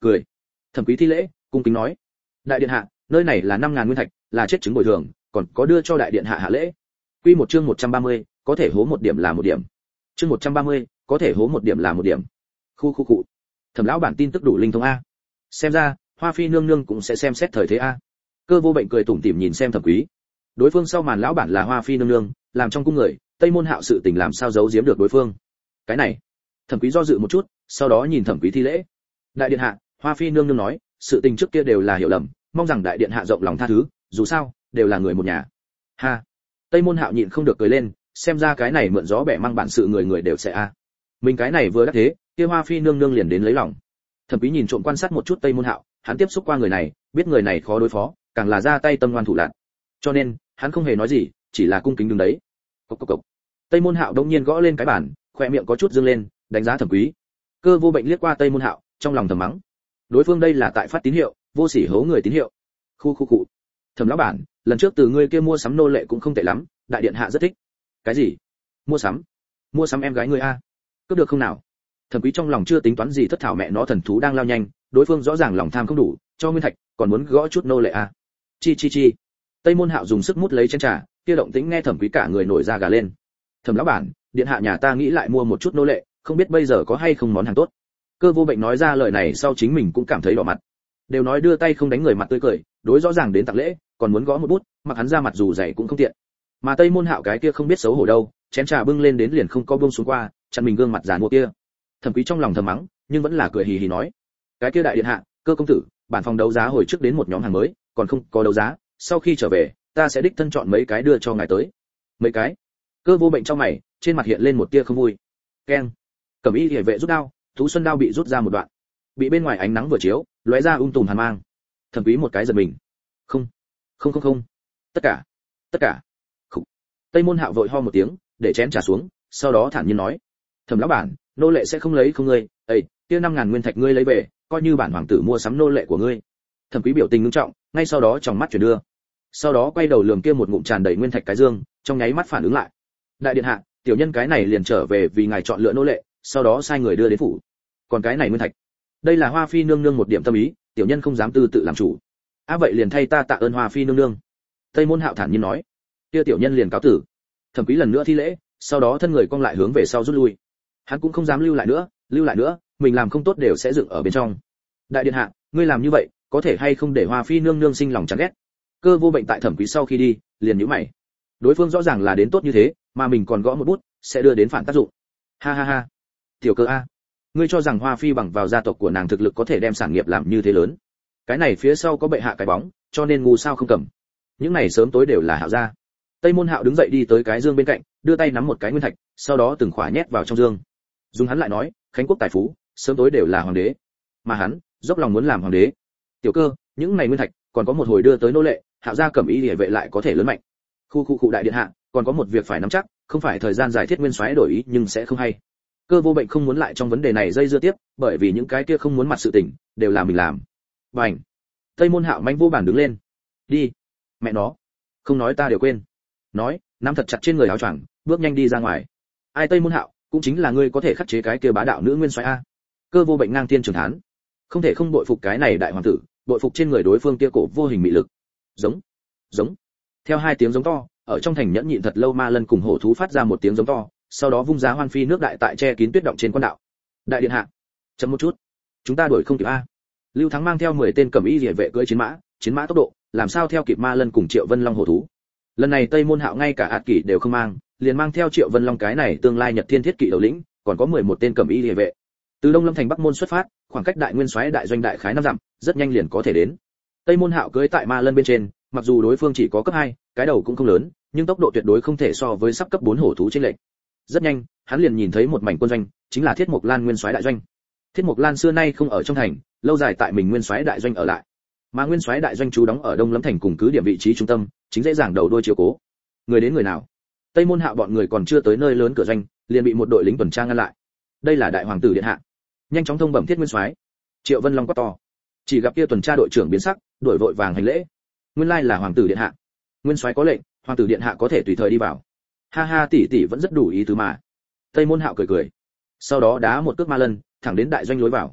cười. Thẩm Quý thi lễ, cung kính nói: đại điện hạ, nơi này là năm ngàn nguyên thạch, là chết chứng bồi thường, còn có đưa cho đại điện hạ hạ lễ. Quy một chương một trăm ba mươi, có thể hố một điểm là một điểm. Chương một trăm ba mươi, có thể hố một điểm là một điểm. Khu khu cụ. Thẩm lão bản tin tức đủ linh thông a. Xem ra, Hoa Phi nương nương cũng sẽ xem xét thời thế a. Cơ Vô Bệnh cười tủm tỉm nhìn xem Thẩm Quý. Đối phương sau màn lão bản là Hoa Phi nương nương, làm trong cung người, Tây Môn Hạo sự tình làm sao giấu giếm được đối phương. Cái này, Thẩm Quý do dự một chút, sau đó nhìn Thẩm Quý thi lễ. Đại điện hạ, Hoa Phi nương nương nói, sự tình trước kia đều là hiểu lầm, mong rằng đại điện hạ rộng lòng tha thứ, dù sao, đều là người một nhà. Ha. Tây Môn Hạo nhịn không được cười lên, xem ra cái này mượn gió bẻ mang bản sự người người đều sẽ a. Mình cái này vừa đắc thế, kia Hoa Phi nương nương liền đến lấy lòng. Thẩm Quý nhìn trộm quan sát một chút Tây Môn Hạo, hắn tiếp xúc qua người này, biết người này khó đối phó, càng là ra tay tâm ngoan thủ lạn. Cho nên, hắn không hề nói gì, chỉ là cung kính đứng đấy. Cộc cộc cộc. Tây Môn Hạo đột nhiên gõ lên cái bàn, khóe miệng có chút dương lên, đánh giá Thẩm Quý. Cơ Vô Bệnh liếc qua Tây Môn Hạo, trong lòng thầm mắng. Đối phương đây là tại phát tín hiệu, vô sỉ hố người tín hiệu. Khu khu cụ. Thẩm lão bản, lần trước từ ngươi kia mua sắm nô lệ cũng không tệ lắm, đại điện hạ rất thích. Cái gì? Mua sắm? Mua sắm em gái ngươi a? Cướp được không nào? Thẩm Quý trong lòng chưa tính toán gì thất thảo mẹ nó thần thú đang lao nhanh, đối phương rõ ràng lòng tham không đủ, cho nguyên thạch, còn muốn gõ chút nô lệ a. Chi chi chi. Tây Môn Hạo dùng sức mút lấy chén trà, kia động tĩnh nghe Thẩm Quý cả người nổi da gà lên. Thẩm lão bản, điện hạ nhà ta nghĩ lại mua một chút nô lệ, không biết bây giờ có hay không món hàng tốt. Cơ Vô Bệnh nói ra lời này sau chính mình cũng cảm thấy đỏ mặt. Đều nói đưa tay không đánh người mặt tươi cười, đối rõ ràng đến tặng lễ, còn muốn gõ một bút, mặc hắn ra mặt dù dày cũng không tiện. Mà Tây Môn Hạo cái kia không biết xấu hổ đâu, chén trà bưng lên đến liền không có buông xuống qua, chặn mình gương mặt giàn mua kia. Thẩm Quý trong lòng thầm mắng, nhưng vẫn là cười hì hì nói: cái kia đại điện hạ, Cơ công tử, bản phòng đấu giá hồi trước đến một nhóm hàng mới, còn không có đấu giá, sau khi trở về, ta sẽ đích thân chọn mấy cái đưa cho ngài tới. Mấy cái? Cơ Vô Bệnh trong mày, trên mặt hiện lên một tia không vui. Keng. Cẩm y liễu vệ rút đao, Thú Xuân đao bị rút ra một đoạn, bị bên ngoài ánh nắng vừa chiếu, lóe ra ung tùm hàn mang. Thẩm Quý một cái giật mình. Không, không không không, tất cả, tất cả. Khủ. Tây Môn Hạo vội ho một tiếng, để chén trà xuống, sau đó thản nhiên nói: Thẩm lão bản, nô lệ sẽ không lấy không ngươi, ây, kia năm ngàn nguyên thạch ngươi lấy về, coi như bản hoàng tử mua sắm nô lệ của ngươi. Thẩm Quý biểu tình nghiêm trọng, ngay sau đó trong mắt chuyển đưa, sau đó quay đầu lườm kia một ngụm tràn đầy nguyên thạch cái dương, trong nháy mắt phản ứng lại. Đại điện hạ, tiểu nhân cái này liền trở về vì ngài chọn lựa nô lệ, sau đó sai người đưa đến phủ. Còn cái này nguyên thạch, đây là Hoa Phi nương nương một điểm tâm ý, tiểu nhân không dám tư tự làm chủ. À vậy liền thay ta tạ ơn Hoa Phi nương nương. Tây Môn Hạo thản nhiên nói. Kia tiểu nhân liền cáo tử. Thẩm Quý lần nữa thi lễ, sau đó thân người cong lại hướng về sau rút lui. Hắn cũng không dám lưu lại nữa, lưu lại nữa, mình làm không tốt đều sẽ dựng ở bên trong. Đại điện hạ, ngươi làm như vậy, có thể hay không để Hoa Phi nương nương sinh lòng chán ghét? Cơ Vô Bệnh tại Thẩm Quý sau khi đi, liền nhíu mày. Đối phương rõ ràng là đến tốt như thế, mà mình còn gõ một bút, sẽ đưa đến phản tác dụng. Ha ha ha. Tiểu Cơ a, ngươi cho rằng Hoa Phi bằng vào gia tộc của nàng thực lực có thể đem sản nghiệp làm như thế lớn? Cái này phía sau có bệ hạ cái bóng, cho nên ngu sao không cầm. Những này sớm tối đều là Hạo gia. Tây Môn Hạo đứng dậy đi tới cái dương bên cạnh, đưa tay nắm một cái nguyên thạch, sau đó từng khỏa nhét vào trong dương. Dùng hắn lại nói, khánh quốc tài phú, sớm tối đều là hoàng đế, mà hắn dốc lòng muốn làm hoàng đế. Tiểu Cơ, những này nguyên thạch, còn có một hồi đưa tới nô lệ, Hạo gia cẩm y liễu vệ lại có thể lớn mạnh. Khu khu khu đại điện hạ, còn có một việc phải nắm chắc, không phải thời gian giải thiết nguyên soái đổi ý nhưng sẽ không hay. Cơ Vô Bệnh không muốn lại trong vấn đề này dây dưa tiếp, bởi vì những cái kia không muốn mặt sự tình, đều là mình làm. Bành. Tây Môn Hạo manh vô bản đứng lên. Đi. Mẹ nó. Không nói ta đều quên. Nói, nắm thật chặt trên người áo choàng, bước nhanh đi ra ngoài. Ai Tây Môn Hạo, cũng chính là ngươi có thể khắc chế cái kia bá đạo nữ nguyên soái a. Cơ Vô Bệnh ngang tiên trường thán. Không thể không bội phục cái này đại hoàng tử, bội phục trên người đối phương kia cổ vô hình mị lực. Giống. Giống. Theo hai tiếng giống to, ở trong thành nhẫn nhịn thật lâu ma lân cùng hổ thú phát ra một tiếng giống to, sau đó vung giá hoan phi nước đại tại che kín tuyết động trên quan đạo. Đại điện hạ, chậm một chút, chúng ta đuổi không kịp a. Lưu Thắng mang theo mười tên cẩm y liễu vệ cưỡi chiến mã, chiến mã tốc độ, làm sao theo kịp ma lân cùng Triệu Vân Long hổ thú. Lần này Tây Môn Hạo ngay cả ạt kỷ đều không mang, liền mang theo Triệu Vân Long cái này tương lai Nhật Thiên Thiết kỵ đầu lĩnh, còn có mười một tên cẩm y liễu vệ. Từ Đông Lâm thành Bắc môn xuất phát, khoảng cách Đại Nguyên Soái đại doanh đại khái năm dặm, rất nhanh liền có thể đến. Tây Môn Hạo cưỡi tại ma lân bên trên, mặc dù đối phương chỉ có cấp hai, cái đầu cũng không lớn, nhưng tốc độ tuyệt đối không thể so với sắp cấp bốn hổ thú trên lệnh. Rất nhanh, hắn liền nhìn thấy một mảnh quân doanh, chính là Thiết Mộc Lan Nguyên Soái đại doanh. Thiết Mộc Lan xưa nay không ở trong thành, lâu dài tại mình Nguyên Soái đại doanh ở lại. Mà Nguyên Soái đại doanh trú đóng ở Đông Lâm thành cùng cứ điểm vị trí trung tâm, chính dễ dàng đầu đuôi chiếu cố. Người đến người nào? Tây Môn Hạo bọn người còn chưa tới nơi lớn cửa doanh, liền bị một đội lính tuần tra ngăn lại. Đây là đại hoàng tử điện hạ. Nhanh chóng thông bẩm Thiết Nguyên Soái. Triệu Vân Long quát to. Chỉ gặp kia tuần tra đội trưởng biến sắc, đuổi vội vàng hành lễ. Nguyên lai là hoàng tử điện hạ. Nguyên Soái có lệnh, hoàng tử điện hạ có thể tùy thời đi vào. Ha ha, tỷ tỷ vẫn rất đủ ý tứ mà. Tây Môn Hạo cười cười, sau đó đá một cước ma lân, thẳng đến đại doanh lối vào.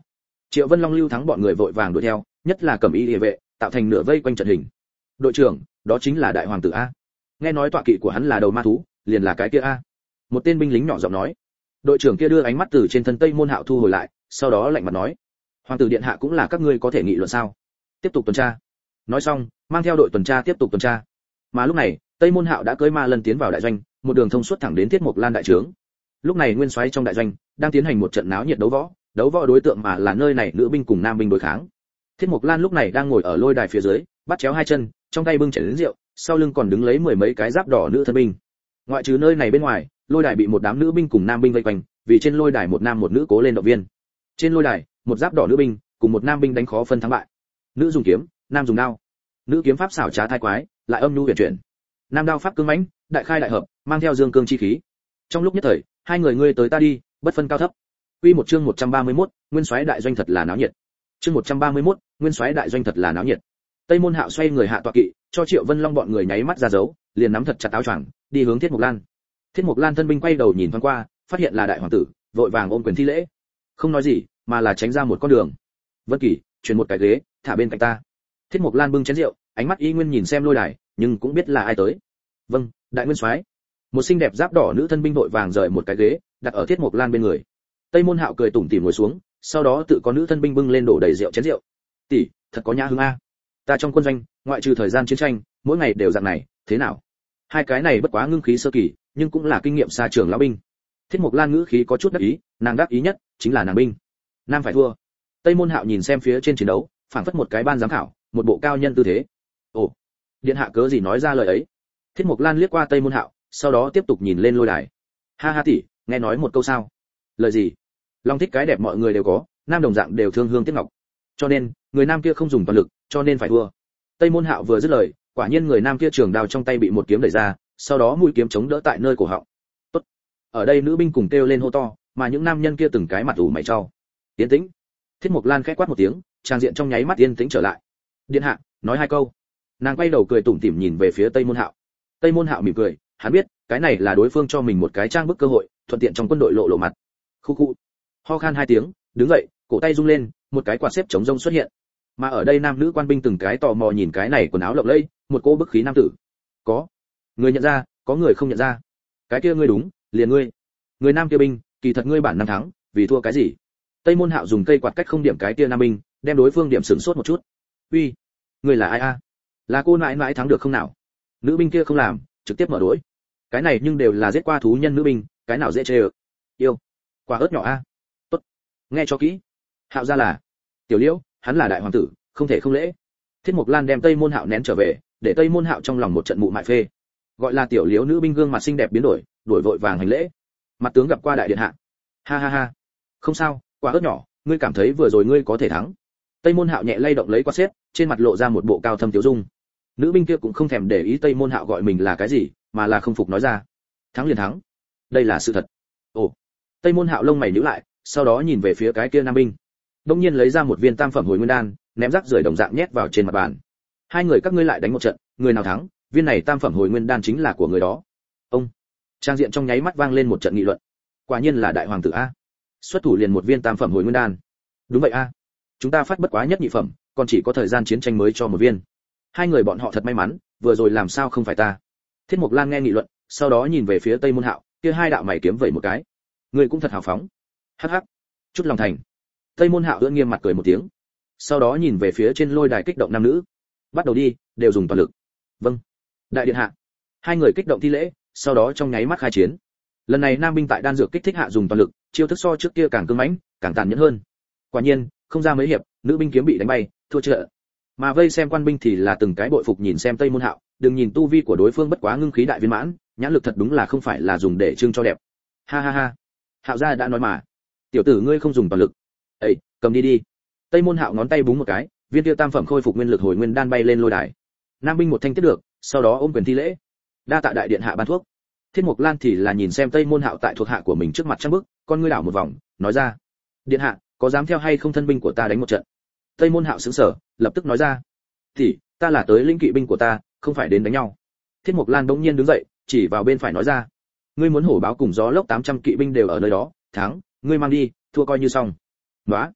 Triệu Vân Long Lưu Thắng bọn người vội vàng đuổi theo, nhất là Cẩm Y Liề vệ, tạo thành nửa vây quanh trận hình. Đội trưởng, đó chính là đại hoàng tử a. Nghe nói tọa kỵ của hắn là đầu ma thú, liền là cái kia a. Một tên binh lính nhỏ giọng nói. Đội trưởng kia đưa ánh mắt từ trên thân Tây Môn Hạo thu hồi lại, sau đó lạnh mặt nói: "Hoàng tử điện hạ cũng là các ngươi có thể nghị luận sao? Tiếp tục tuần tra." Nói xong, mang theo đội tuần tra tiếp tục tuần tra. Mà lúc này, Tây Môn Hạo đã cưỡi ma lân tiến vào đại doanh, một đường thông suốt thẳng đến Thiết Mộc Lan đại trướng. Lúc này Nguyên Soái trong đại doanh đang tiến hành một trận náo nhiệt đấu võ, đấu võ đối tượng mà là nơi này nữ binh cùng nam binh đối kháng. Thiết Mộc Lan lúc này đang ngồi ở lôi đài phía dưới, bắt chéo hai chân, trong tay bưng chén lớn rượu, sau lưng còn đứng lấy mười mấy cái giáp đỏ nữ thân binh. Ngoại trừ nơi này bên ngoài, lôi đài bị một đám nữ binh cùng nam binh vây quanh, vì trên lôi đài một nam một nữ cố lên động viên. Trên lôi đài, một giáp đỏ nữ binh cùng một nam binh đánh khó phân thắng bại. Nữ dùng kiếm, nam dùng đao. Nữ kiếm pháp xảo trá thai quái, lại âm nhu huyền chuyển. Nam đao pháp cứng mãnh, đại khai đại hợp, mang theo dương cương chi khí. Trong lúc nhất thời, hai người ngươi tới ta đi, bất phân cao thấp. Quy một chương một trăm ba mươi mốt, Nguyên Soái đại doanh thật là náo nhiệt. Chương một trăm ba mươi mốt, Nguyên Soái đại doanh thật là náo nhiệt. Tây Môn Hạo xoay người hạ tọa kỵ, cho Triệu Vân Long bọn người nháy mắt ra dấu, liền nắm thật chặt áo choàng, đi hướng Thiết Mộc Lan. Thiết Mộc Lan thân binh quay đầu nhìn thoáng qua, phát hiện là đại hoàng tử, vội vàng ôm quyền thi lễ. Không nói gì, mà là tránh ra một con đường. Vân Kỳ, chuyển một cái ghế, thả bên cạnh ta. Thiết Mộc Lan bưng chén rượu, ánh mắt y nguyên nhìn xem lôi đài, nhưng cũng biết là ai tới. Vâng, đại nguyên soái. Một xinh đẹp giáp đỏ nữ thân binh vội vàng rời một cái ghế, đặt ở Thiết Mộc Lan bên người. Tây Môn Hạo cười tủm tỉm ngồi xuống, sau đó tự có nữ thân binh bưng lên đổ đầy rượu chén rượu. Tỷ, thật có nhã hứng a. Ta trong quân doanh, ngoại trừ thời gian chiến tranh, mỗi ngày đều dạng này, thế nào? Hai cái này bất quá ngưng khí sơ kỳ, nhưng cũng là kinh nghiệm xa trường lão binh. Thiết Mộc Lan ngữ khí có chút đắc ý, nàng đắc ý nhất chính là nàng binh. Nam phải thua. Tây Môn Hạo nhìn xem phía trên chiến đấu, phảng phất một cái ban giám khảo, một bộ cao nhân tư thế. Ồ, điện hạ cớ gì nói ra lời ấy? Thiết Mộc Lan liếc qua Tây Môn Hạo, sau đó tiếp tục nhìn lên lôi đài. Ha ha tỷ, nghe nói một câu sao? Lời gì? Long thích cái đẹp mọi người đều có, nam đồng dạng đều thương hương tiếc ngọc. Cho nên, người nam kia không dùng toàn lực, cho nên phải thua. Tây Môn Hạo vừa dứt lời, quả nhiên người nam kia trường đao trong tay bị một kiếm đẩy ra, sau đó mũi kiếm chống đỡ tại nơi cổ họng. Tốt. Ở đây nữ binh cùng kêu lên hô to, mà những nam nhân kia từng cái mặt ủ mày trao. Yên tĩnh. Thiết Mộc Lan khẽ quát một tiếng, trang diện trong nháy mắt yên tĩnh trở lại. Điện hạ, nói hai câu. Nàng quay đầu cười tủm tỉm nhìn về phía Tây Môn Hạo. Tây Môn Hạo mỉm cười, hắn biết, cái này là đối phương cho mình một cái trang bức cơ hội, thuận tiện trong quân đội lộ lộ mặt. Khu khu. Ho khan hai tiếng, đứng dậy, cổ tay rung lên, một cái quạt xếp chống rông xuất hiện. Mà ở đây nam nữ quan binh từng cái tò mò nhìn cái này quần áo lộng lẫy, một cô bức khí nam tử. Có người nhận ra, có người không nhận ra. Cái kia ngươi đúng, liền ngươi. Người nam kia binh, kỳ thật ngươi bản năm thắng, vì thua cái gì? Tây Môn Hạo dùng cây quạt cách không điểm cái kia nam binh, đem đối phương điểm sửng sốt một chút. Uy, ngươi là ai a? Là cô nãi nãi thắng được không nào? Nữ binh kia không làm, trực tiếp mở đối. Cái này nhưng đều là giết qua thú nhân nữ binh, cái nào dễ chê ơ? Yêu, quả ớt nhỏ a. Tốt, nghe cho kỹ. Hạo ra là Tiểu Liễu, hắn là đại hoàng tử, không thể không lễ. Thiết Mộc Lan đem Tây Môn Hạo nén trở về, để Tây Môn Hạo trong lòng một trận mụ mại phê. Gọi là Tiểu Liễu nữ binh gương mặt xinh đẹp biến đổi, đuổi vội vàng hành lễ. Mặt tướng gặp qua đại điện hạ. Ha ha ha. Không sao, quả ớt nhỏ, ngươi cảm thấy vừa rồi ngươi có thể thắng. Tây Môn Hạo nhẹ lay động lấy quạt xếp, trên mặt lộ ra một bộ cao thâm tiêu dung. Nữ binh kia cũng không thèm để ý Tây Môn Hạo gọi mình là cái gì, mà là không phục nói ra. Thắng liền thắng. Đây là sự thật. Ồ. Tây Môn Hạo lông mày nhíu lại, sau đó nhìn về phía cái kia nam binh. Đông nhiên lấy ra một viên tam phẩm hồi nguyên đan, ném rác rưởi đồng dạng nhét vào trên mặt bàn. Hai người các ngươi lại đánh một trận, người nào thắng, viên này tam phẩm hồi nguyên đan chính là của người đó. Ông. Trang diện trong nháy mắt vang lên một trận nghị luận. Quả nhiên là đại hoàng tử a. Xuất thủ liền một viên tam phẩm hồi nguyên đan. Đúng vậy a. Chúng ta phát bất quá nhất nhị phẩm, còn chỉ có thời gian chiến tranh mới cho một viên. Hai người bọn họ thật may mắn, vừa rồi làm sao không phải ta. Thiết Mộc Lan nghe nghị luận, sau đó nhìn về phía Tây Môn Hạo, kia hai đạo mày kiếm vẩy một cái. Người cũng thật hào phóng. Hắc hắc. Chút lòng thành. Tây Môn Hạo ưỡn nghiêm mặt cười một tiếng, sau đó nhìn về phía trên lôi đài kích động nam nữ. Bắt đầu đi, đều dùng toàn lực. Vâng, đại điện hạ. Hai người kích động thi lễ, sau đó trong nháy mắt khai chiến. Lần này nam binh tại đan dược kích thích hạ dùng toàn lực, chiêu thức so trước kia càng cứng mãnh, càng tàn nhẫn hơn. Quả nhiên, không ra mấy hiệp, nữ binh kiếm bị đánh bay, thua trận. Mà vây xem quan binh thì là từng cái bội phục nhìn xem Tây Môn Hạo, đừng nhìn tu vi của đối phương bất quá ngưng khí đại viên mãn, nhãn lực thật đúng là không phải là dùng để trưng cho đẹp. Ha ha ha. Hạo gia đã nói mà, tiểu tử ngươi không dùng toàn lực. Ê, cầm đi đi. Tây Môn Hạo ngón tay búng một cái, viên tiêu tam phẩm khôi phục nguyên lực hồi nguyên đan bay lên lôi đài. Nam binh một thanh tiếp được, sau đó ôm quyền thi lễ. Đa tạ đại điện hạ ban thuốc. Thiết Mộc Lan thì là nhìn xem Tây Môn Hạo tại thuộc hạ của mình trước mặt trăm bước, con ngươi đảo một vòng, nói ra: điện hạ, có dám theo hay không thân binh của ta đánh một trận? Tây Môn Hạo sững sờ, lập tức nói ra: thì ta là tới lĩnh kỵ binh của ta, không phải đến đánh nhau. Thiết Mộc Lan bỗng nhiên đứng dậy, chỉ vào bên phải nói ra: ngươi muốn hổ báo cùng gió lốc tám trăm kỵ binh đều ở nơi đó, thắng, ngươi mang đi, thua coi như xong. Nóa.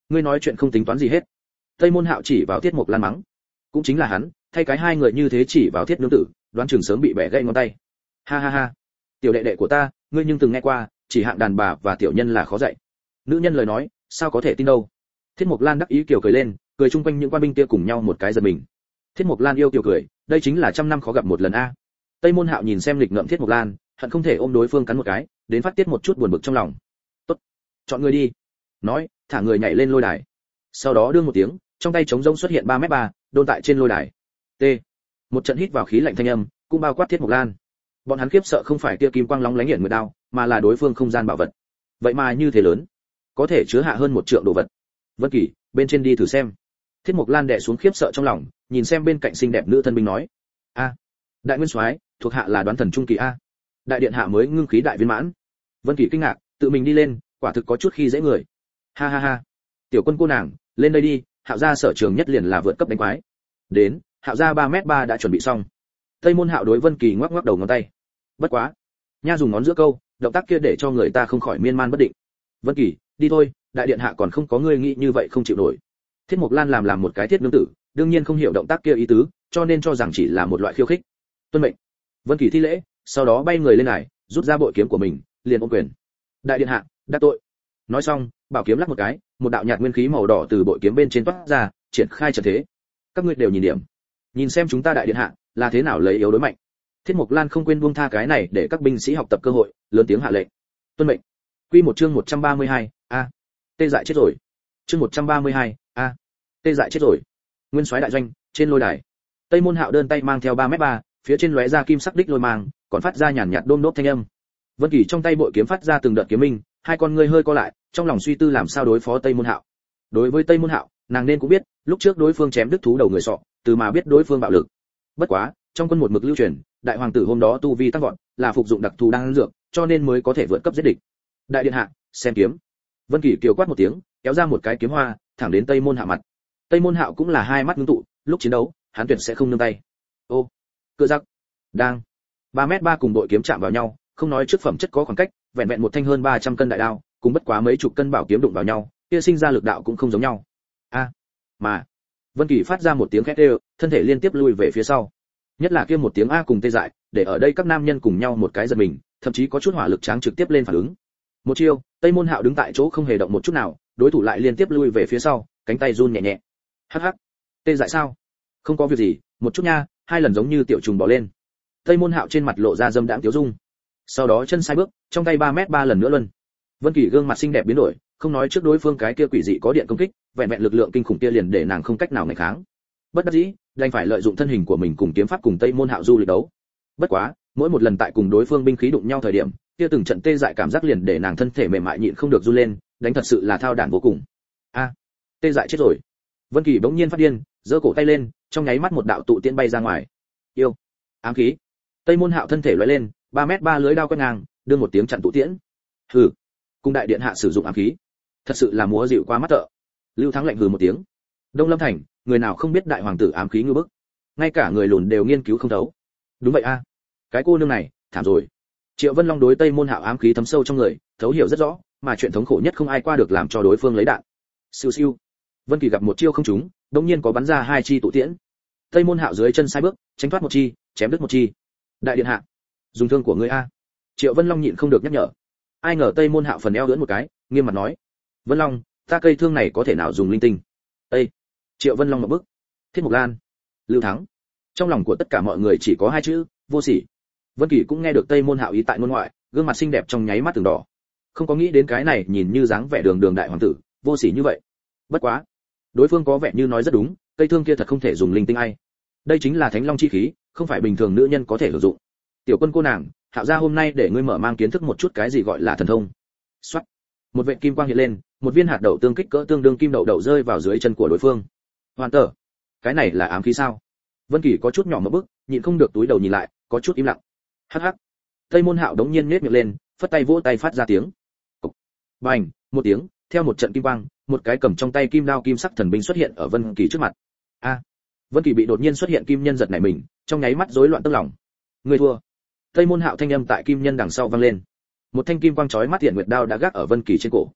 ngươi nói chuyện không tính toán gì hết. Tây Môn Hạo chỉ vào Thiết Mộc Lan mắng. Cũng chính là hắn, thay cái hai người như thế chỉ vào Thiết nương tử, đoán chừng sớm bị bẻ gãy ngón tay. Ha ha ha, tiểu đệ đệ của ta, ngươi nhưng từng nghe qua, chỉ hạng đàn bà và tiểu nhân là khó dạy. Nữ nhân lời nói, sao có thể tin đâu. Thiết Mộc Lan đắc ý kiều cười lên, cười chung quanh những quan binh kia cùng nhau một cái giật mình. Thiết Mộc Lan yêu kiều cười, đây chính là trăm năm khó gặp một lần a. Tây Môn Hạo nhìn xem lịch ngợm Thiết Mộc Lan, hận không thể ôm đối phương cắn một cái, đến phát tiết một chút buồn bực trong lòng. Tốt, chọn người đi. Nói, thả người nhảy lên lôi đài. Sau đó đương một tiếng, trong tay trống rỗng xuất hiện ba mét ba, đôn tại trên lôi đài. T. Một trận hít vào khí lạnh thanh âm, cũng bao quát Thiết Mộc Lan. Bọn hắn khiếp sợ không phải kia kim quang lóng lánh hiện nguyệt đao, mà là đối phương không gian bảo vật. Vậy mà như thế lớn, có thể chứa hạ hơn một trượng đồ vật. Vân Kỳ, bên trên đi thử xem. Thiết Mộc Lan đè xuống khiếp sợ trong lòng, nhìn xem bên cạnh xinh đẹp nữ thân binh nói: "A, đại nguyên soái, thuộc hạ là đoán thần trung kỳ a." Đại điện hạ mới ngưng khí đại viên mãn. Vân Kỳ kinh ngạc, tự mình đi lên, quả thực có chút khi dễ người. Ha ha ha, tiểu quân cô nàng, lên đây đi, Hạo gia sở trường nhất liền là vượt cấp đánh quái. Đến, Hạo gia ba mét ba đã chuẩn bị xong. Tây Môn Hạo đối Vân Kỳ ngoắc ngoắc đầu ngón tay. Bất quá, nha dùng ngón giữa câu, động tác kia để cho người ta không khỏi miên man bất định. Vân Kỳ, đi thôi, đại điện hạ còn không có ngươi nghĩ như vậy không chịu nổi. Thiết Mộc Lan làm làm một cái thiết nương tử, đương nhiên không hiểu động tác kia ý tứ, cho nên cho rằng chỉ là một loại khiêu khích. Tuân mệnh. Vân Kỳ thi lễ, sau đó bay người lên đài, rút ra bội kiếm của mình, liền ôm quyền. Đại điện hạ, đắc tội. Nói xong, bảo kiếm lắc một cái, một đạo nhạt nguyên khí màu đỏ từ bội kiếm bên trên toát ra, triển khai trận thế. Các ngươi đều nhìn điểm, nhìn xem chúng ta đại điện hạ là thế nào lấy yếu đối mạnh. Thiết Mộc Lan không quên buông tha cái này để các binh sĩ học tập cơ hội, lớn tiếng hạ lệnh. Tuân mệnh. Quy một chương một trăm ba mươi hai, a. Tê dại chết rồi. Chương một trăm ba mươi hai, a. Tê dại chết rồi. Nguyên soái đại doanh, trên lôi đài. Tây Môn Hạo đơn tay mang theo ba mét ba, phía trên lóe ra kim sắc đích lôi mang, còn phát ra nhàn nhạt đôm đốp thanh âm. Vân Kỳ trong tay bội kiếm phát ra từng đợt kiếm minh, hai con ngươi hơi co lại, trong lòng suy tư làm sao đối phó Tây Môn Hạo. Đối với Tây Môn Hạo, nàng nên cũng biết, lúc trước đối phương chém đứt thú đầu người sọ, từ mà biết đối phương bạo lực. Bất quá, trong quân một mực lưu truyền, đại hoàng tử hôm đó tu vi tăng vọt, là phục dụng đặc thù đan dược, cho nên mới có thể vượt cấp giết địch. Đại điện hạ, xem kiếm. Vân Kỳ kiều quát một tiếng, kéo ra một cái kiếm hoa, thẳng đến Tây Môn Hạo mặt. Tây Môn Hạo cũng là hai mắt ngưng tụ, lúc chiến đấu, hắn tuyệt sẽ không nương tay. Ô, cự giặc, đang. ba mét ba cùng đội kiếm chạm vào nhau, không nói trước phẩm chất có khoảng cách, vẹn vẹn một thanh hơn ba trăm cân đại đao, cùng bất quá mấy chục cân bảo kiếm đụng vào nhau, kia sinh ra lực đạo cũng không giống nhau. A, mà. Vân Kỳ phát ra một tiếng khét kêu, thân thể liên tiếp lùi về phía sau. Nhất là kia một tiếng a cùng tê dại, để ở đây các nam nhân cùng nhau một cái giật mình, thậm chí có chút hỏa lực tráng trực tiếp lên phản ứng. Một chiêu, Tây Môn Hạo đứng tại chỗ không hề động một chút nào, đối thủ lại liên tiếp lùi về phía sau, cánh tay run nhẹ nhẹ. Hắc hắc, tê dại sao? Không có việc gì, một chút nha, hai lần giống như tiểu trùng bò lên. Tây Môn Hạo trên mặt lộ ra dâm đãng tiếu dung. Sau đó chân sai bước, trong tay ba mét ba lần nữa luân. Vân Kỳ gương mặt xinh đẹp biến đổi, không nói trước đối phương cái kia quỷ dị có điện công kích, vẹn vẹn lực lượng kinh khủng kia liền để nàng không cách nào nghịch kháng. Bất đắc dĩ, đành phải lợi dụng thân hình của mình cùng kiếm pháp cùng Tây Môn Hạo du lịch đấu. Bất quá, mỗi một lần tại cùng đối phương binh khí đụng nhau thời điểm, kia từng trận tê dại cảm giác liền để nàng thân thể mềm mại nhịn không được run lên, đánh thật sự là thao đản vô cùng. A, tê dại chết rồi. Vân Kỳ bỗng nhiên phát điên, giơ cổ tay lên, trong nháy mắt một đạo tụ tiễn bay ra ngoài. Yêu, ám khí. Tây Môn Hạo thân thể lóe lên, ba mét ba lưới đao quét ngang, đưa một tiếng chặn tụ tiễn. Hừ, cung đại điện hạ sử dụng ám khí, thật sự là múa dịu quá mắt tợ. Lưu Thắng lạnh hừ một tiếng. Đông Lâm Thành, người nào không biết đại hoàng tử ám khí như bức, ngay cả người lùn đều nghiên cứu không thấu. Đúng vậy a, cái cô nương này, thảm rồi. Triệu Vân Long đối Tây Môn Hạo ám khí thấm sâu trong người, thấu hiểu rất rõ, mà chuyện thống khổ nhất không ai qua được làm cho đối phương lấy đạn. Siêu siêu. Vân Kỳ gặp một chiêu không trúng, đột nhiên có bắn ra hai chi tụ tiễn. Tây Môn Hạo dưới chân sai bước, tránh thoát một chi, chém đứt một chi. Đại điện hạ, dùng thương của ngươi a. Triệu Vân Long nhịn không được nhắc nhở. Ai ngờ Tây Môn Hạo phần eo ưỡn một cái, nghiêm mặt nói: "Vân Long, ta cây thương này có thể nào dùng linh tinh?" Ê! Triệu Vân Long một bước. Thiết Mộc Lan, Lưu Thắng. Trong lòng của tất cả mọi người chỉ có hai chữ, vô sỉ. Vân Kỳ cũng nghe được Tây Môn Hạo ý tại ngôn ngoại, gương mặt xinh đẹp trong nháy mắt từng đỏ. Không có nghĩ đến cái này nhìn như dáng vẻ đường đường đại hoàng tử, vô sỉ như vậy. Bất quá, đối phương có vẻ như nói rất đúng, cây thương kia thật không thể dùng linh tinh ai. Đây chính là Thánh Long chi khí, không phải bình thường nữ nhân có thể sử dụng. Tiểu quân cô nàng, Hạo gia hôm nay để ngươi mở mang kiến thức một chút cái gì gọi là thần thông. Soát. Một vệt kim quang hiện lên, một viên hạt đậu tương kích cỡ tương đương kim đậu đậu rơi vào dưới chân của đối phương. Hoàn tở, cái này là ám khí sao? Vân Kỳ có chút nhỏ một bước, nhịn không được túi đầu nhìn lại, có chút im lặng. Hắc hắc. Tây Môn Hạo đống nhiên nhếch miệng lên, phất tay vỗ tay phát ra tiếng. Cục. Bành, một tiếng, theo một trận kim quang, một cái cầm trong tay kim đao kim sắc thần binh xuất hiện ở Vân Kỳ trước mặt. A. Vân Kỳ bị đột nhiên xuất hiện kim nhân giật nảy mình, trong nháy mắt rối loạn tức lòng. Ngươi thua. Tây Môn Hạo thanh âm tại kim nhân đằng sau vang lên. Một thanh kim quang chói mắt hiện nguyệt đao đã gác ở Vân Kỳ trên cổ.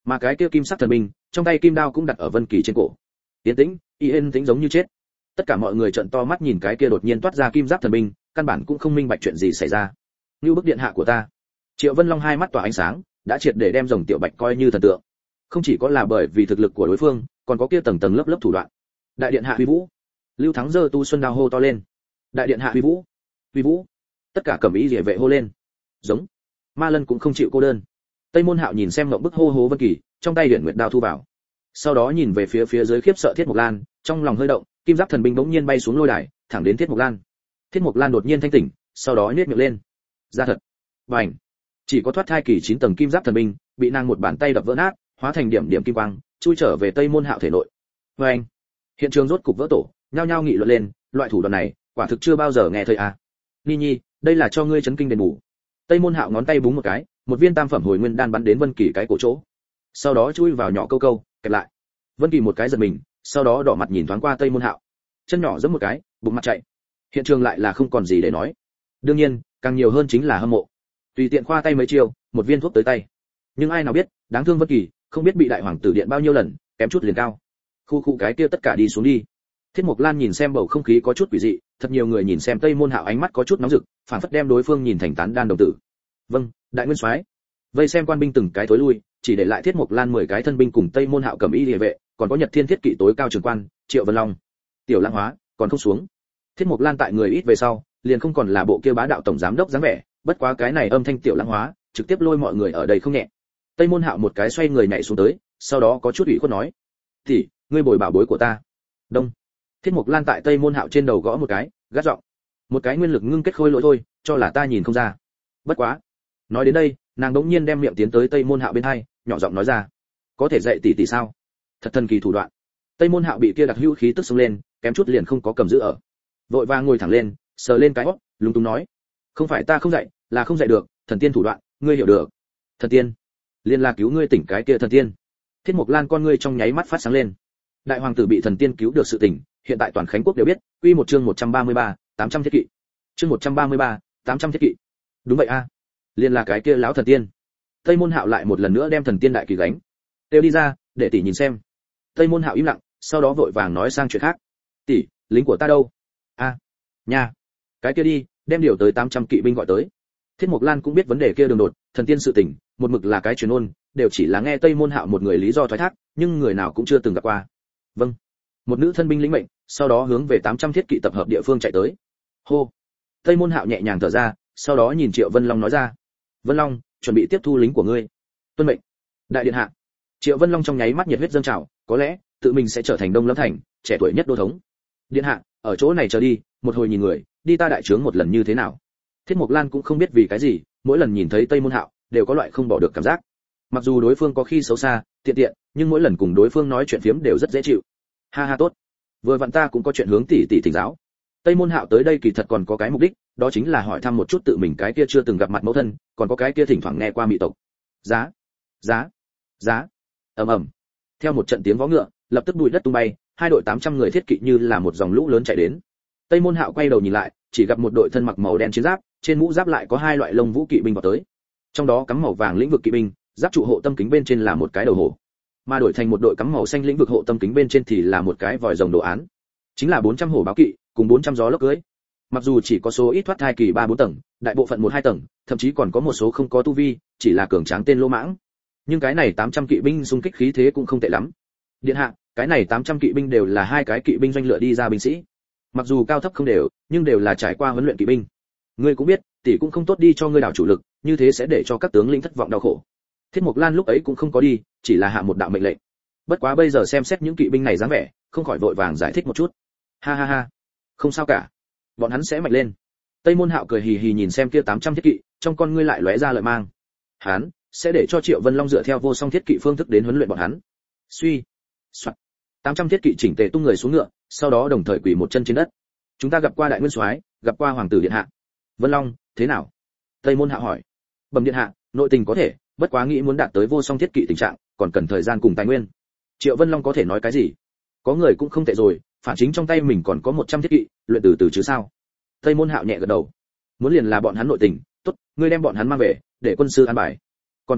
Mà cái kia kim sắc thần binh, trong tay kim đao cũng đặt ở Vân Kỳ trên cổ. Yên tĩnh, yên tĩnh giống như chết. Tất cả mọi người trợn to mắt nhìn cái kia đột nhiên toát ra kim giáp thần binh, căn bản cũng không minh bạch chuyện gì xảy ra. Như bức điện hạ của ta. Triệu Vân Long hai mắt tỏa ánh sáng, đã triệt để đem rồng tiểu bạch coi như thần tượng. Không chỉ có là bởi vì thực lực của đối phương, còn có kia tầng tầng lớp lớp thủ đoạn. Đại điện hạ uy vũ. Lưu Thắng giơ tu xuân đao hô to lên. Đại điện hạ uy vũ. Uy vũ. Tất cả cẩm y liễu vệ hô lên. Giống. Ma Lân cũng không chịu cô đơn. Tây Môn Hạo nhìn xem ngậm bức hô hố Vân Kỳ, trong tay Điển Nguyệt đao thu vào. Sau đó nhìn về phía phía dưới khiếp sợ Thiết Mộc Lan, trong lòng hơi động, kim giáp thần binh bỗng nhiên bay xuống lôi đài, thẳng đến Thiết Mộc Lan. Thiết Mộc Lan đột nhiên thanh tỉnh, sau đó nhếch miệng lên. Ra thật. Bành. Chỉ có thoát thai kỳ chín tầng kim giáp thần binh, bị nàng một bàn tay đập vỡ nát, hóa thành điểm điểm kim quang, chui trở về Tây Môn Hạo thể nội. Bành. Hiện trường rốt cục vỡ tổ, nhao nhao nghị luận lên, loại thủ đoạn này, quả thực chưa bao giờ nghe thấy à. Ni Nhi, đây là cho ngươi chấn kinh đền bù. Tây Môn Hạo ngón tay búng một cái, một viên tam phẩm hồi nguyên đan bắn đến Vân Kỳ cái cổ chỗ. Sau đó chui vào nhỏ câu câu, kẹp lại. Vân Kỳ một cái giật mình, sau đó đỏ mặt nhìn thoáng qua Tây Môn Hạo. Chân nhỏ giẫm một cái, bụng mặt chạy. Hiện trường lại là không còn gì để nói. Đương nhiên, càng nhiều hơn chính là hâm mộ. Tùy tiện khoa tay mấy chiêu, một viên thuốc tới tay. Nhưng ai nào biết, đáng thương Vân Kỳ, không biết bị đại hoàng tử điện bao nhiêu lần, kém chút liền cao. Khu khu cái kia tất cả đi xuống đi. Thiết Mộc Lan nhìn xem bầu không khí có chút quỷ dị, thật nhiều người nhìn xem Tây Môn Hạo ánh mắt có chút nóng rực, phản phất đem đối phương nhìn thành tán đan đồng tử. Vâng, đại nguyên soái. Vây xem quan binh từng cái tối lui, chỉ để lại Thiết Mộc Lan mười cái thân binh cùng Tây Môn Hạo cầm y liề vệ, còn có Nhật Thiên Thiết kỵ tối cao trưởng quan, Triệu Vân Long. Tiểu Lãng Hóa, còn không xuống. Thiết Mộc Lan tại người ít về sau, liền không còn là bộ kia bá đạo tổng giám đốc dáng vẻ, bất quá cái này âm thanh Tiểu Lãng Hóa, trực tiếp lôi mọi người ở đây không nhẹ. Tây Môn Hạo một cái xoay người nhảy xuống tới, sau đó có chút ủy khuất nói: "Tỷ, ngươi bồi bảo bối của ta." Đông. Thiết Mộc Lan tại Tây Môn Hạo trên đầu gõ một cái, gắt giọng: "Một cái nguyên lực ngưng kết khôi lỗi thôi, cho là ta nhìn không ra." Bất quá, nói đến đây, nàng đống nhiên đem miệng tiến tới Tây Môn Hạo bên hai, nhỏ giọng nói ra: "Có thể dạy tỷ tỷ sao?" Thật thần kỳ thủ đoạn. Tây Môn Hạo bị kia đặc hữu khí tức xông lên, kém chút liền không có cầm giữ ở. Vội vàng ngồi thẳng lên, sờ lên cái óc, lúng túng nói: "Không phải ta không dạy, là không dạy được, thần tiên thủ đoạn, ngươi hiểu được." "Thần tiên?" "Liên là cứu ngươi tỉnh cái kia thần tiên." Thiết Mộc Lan con ngươi trong nháy mắt phát sáng lên. Đại hoàng tử bị thần tiên cứu được sự tỉnh, hiện tại toàn Khánh quốc đều biết, quy một chương một trăm ba mươi ba, tám trăm thiết kỵ. Chương một trăm ba mươi ba, tám trăm thiết kỵ. Đúng vậy a. À. Liên là cái kia lão thần tiên. Tây Môn Hạo lại một lần nữa đem thần tiên đại kỳ gánh. "Têu đi ra, để tỷ nhìn xem." Tây Môn Hạo im lặng, sau đó vội vàng nói sang chuyện khác: "Tỷ, lính của ta đâu?" "A, à, nha, cái kia đi, đem điều tới tám trăm kỵ binh gọi tới." Thiết Mộc Lan cũng biết vấn đề kia đường đột, thần tiên sự tình, một mực là cái truyền ôn, đều chỉ là nghe Tây Môn Hạo một người lý do thoái thác, nhưng người nào cũng chưa từng gặp qua. "Vâng." Một nữ thân binh lĩnh mệnh, sau đó hướng về tám trăm thiết kỵ tập hợp địa phương chạy tới. Hô. Tây Môn Hạo nhẹ nhàng thở ra, sau đó nhìn Triệu Vân Long nói ra: "Vân Long, chuẩn bị tiếp thu lính của ngươi." "Tuân mệnh." "Đại điện hạ." Triệu Vân Long trong nháy mắt nhiệt huyết dâng trào, có lẽ tự mình sẽ trở thành Đông Lâm thành trẻ tuổi nhất đô thống. "Điện hạ, ở chỗ này chờ đi, một hồi nhìn người, đi ta đại trướng một lần như thế nào?" Thiết Mộc Lan cũng không biết vì cái gì, mỗi lần nhìn thấy Tây Môn Hạo, đều có loại không bỏ được cảm giác. Mặc dù đối phương có khi xấu xa, tiện tiện, nhưng mỗi lần cùng đối phương nói chuyện phiếm đều rất dễ chịu. "Ha ha tốt, vừa vặn ta cũng có chuyện hướng tỷ tỷ thỉnh giáo." Tây Môn Hạo tới đây kỳ thật còn có cái mục đích, đó chính là hỏi thăm một chút tự mình cái kia chưa từng gặp mặt mẫu thân, còn có cái kia thỉnh thoảng nghe qua mỹ tộc. Giá, giá, giá. Ầm ầm. Theo một trận tiếng vó ngựa, lập tức bụi đất tung bay, hai đội tám trăm người thiết kỵ như là một dòng lũ lớn chạy đến. Tây Môn Hạo quay đầu nhìn lại, chỉ gặp một đội thân mặc màu đen chiến giáp, trên mũ giáp lại có hai loại lông vũ kỵ binh vào tới. Trong đó cắm màu vàng lĩnh vực kỵ binh, giáp trụ hộ tâm kính bên trên là một cái đầu hổ. Mà đổi thành một đội cắm màu xanh lĩnh vực hộ tâm kính bên trên thì là một cái vòi rồng đồ án. Chính là bốn trăm hổ báo kỵ, cùng bốn trăm gió lốc cưới. Mặc dù chỉ có số ít thoát thai kỳ ba bốn tầng, đại bộ phận một hai tầng, thậm chí còn có một số không có tu vi, chỉ là cường tráng tên lô mãng. Nhưng cái này tám trăm kỵ binh xung kích khí thế cũng không tệ lắm. Điện hạ, cái này tám trăm kỵ binh đều là hai cái kỵ binh doanh lựa đi ra binh sĩ. Mặc dù cao thấp không đều, nhưng đều là trải qua huấn luyện kỵ binh. Ngươi cũng biết, tỷ cũng không tốt đi cho ngươi đảo chủ lực, như thế sẽ để cho các tướng lĩnh thất vọng đau khổ. Thiết Mộc Lan lúc ấy cũng không có đi, chỉ là hạ một đạo mệnh lệnh. Bất quá bây giờ xem xét những kỵ binh này dáng vẻ, không khỏi vội vàng giải thích một chút. Ha ha ha, không sao cả, bọn hắn sẽ mạnh lên. Tây Môn Hạo cười hì hì nhìn xem kia tám trăm thiết kỵ, trong con ngươi lại lóe ra lợi mang. Hắn sẽ để cho Triệu Vân Long dựa theo vô song thiết kỵ phương thức đến huấn luyện bọn hắn. Suy, soạt, tám trăm thiết kỵ chỉnh tề tung người xuống ngựa, sau đó đồng thời quỳ một chân trên đất. Chúng ta gặp qua đại nguyên soái, gặp qua hoàng tử điện hạ. Vân Long, thế nào? Tây Môn Hạo hỏi. Bẩm điện hạ, nội tình có thể, bất quá nghĩ muốn đạt tới vô song thiết kỵ tình trạng, còn cần thời gian cùng tài nguyên. Triệu Vân Long có thể nói cái gì? Có người cũng không tệ rồi, phản chính trong tay mình còn có một trăm thiết kỵ, luyện từ từ chứ sao? Tây Môn Hạo nhẹ gật đầu. Muốn liền là bọn hắn nội tình, tốt, ngươi đem bọn hắn mang về, để quân sư an bài. Còn có,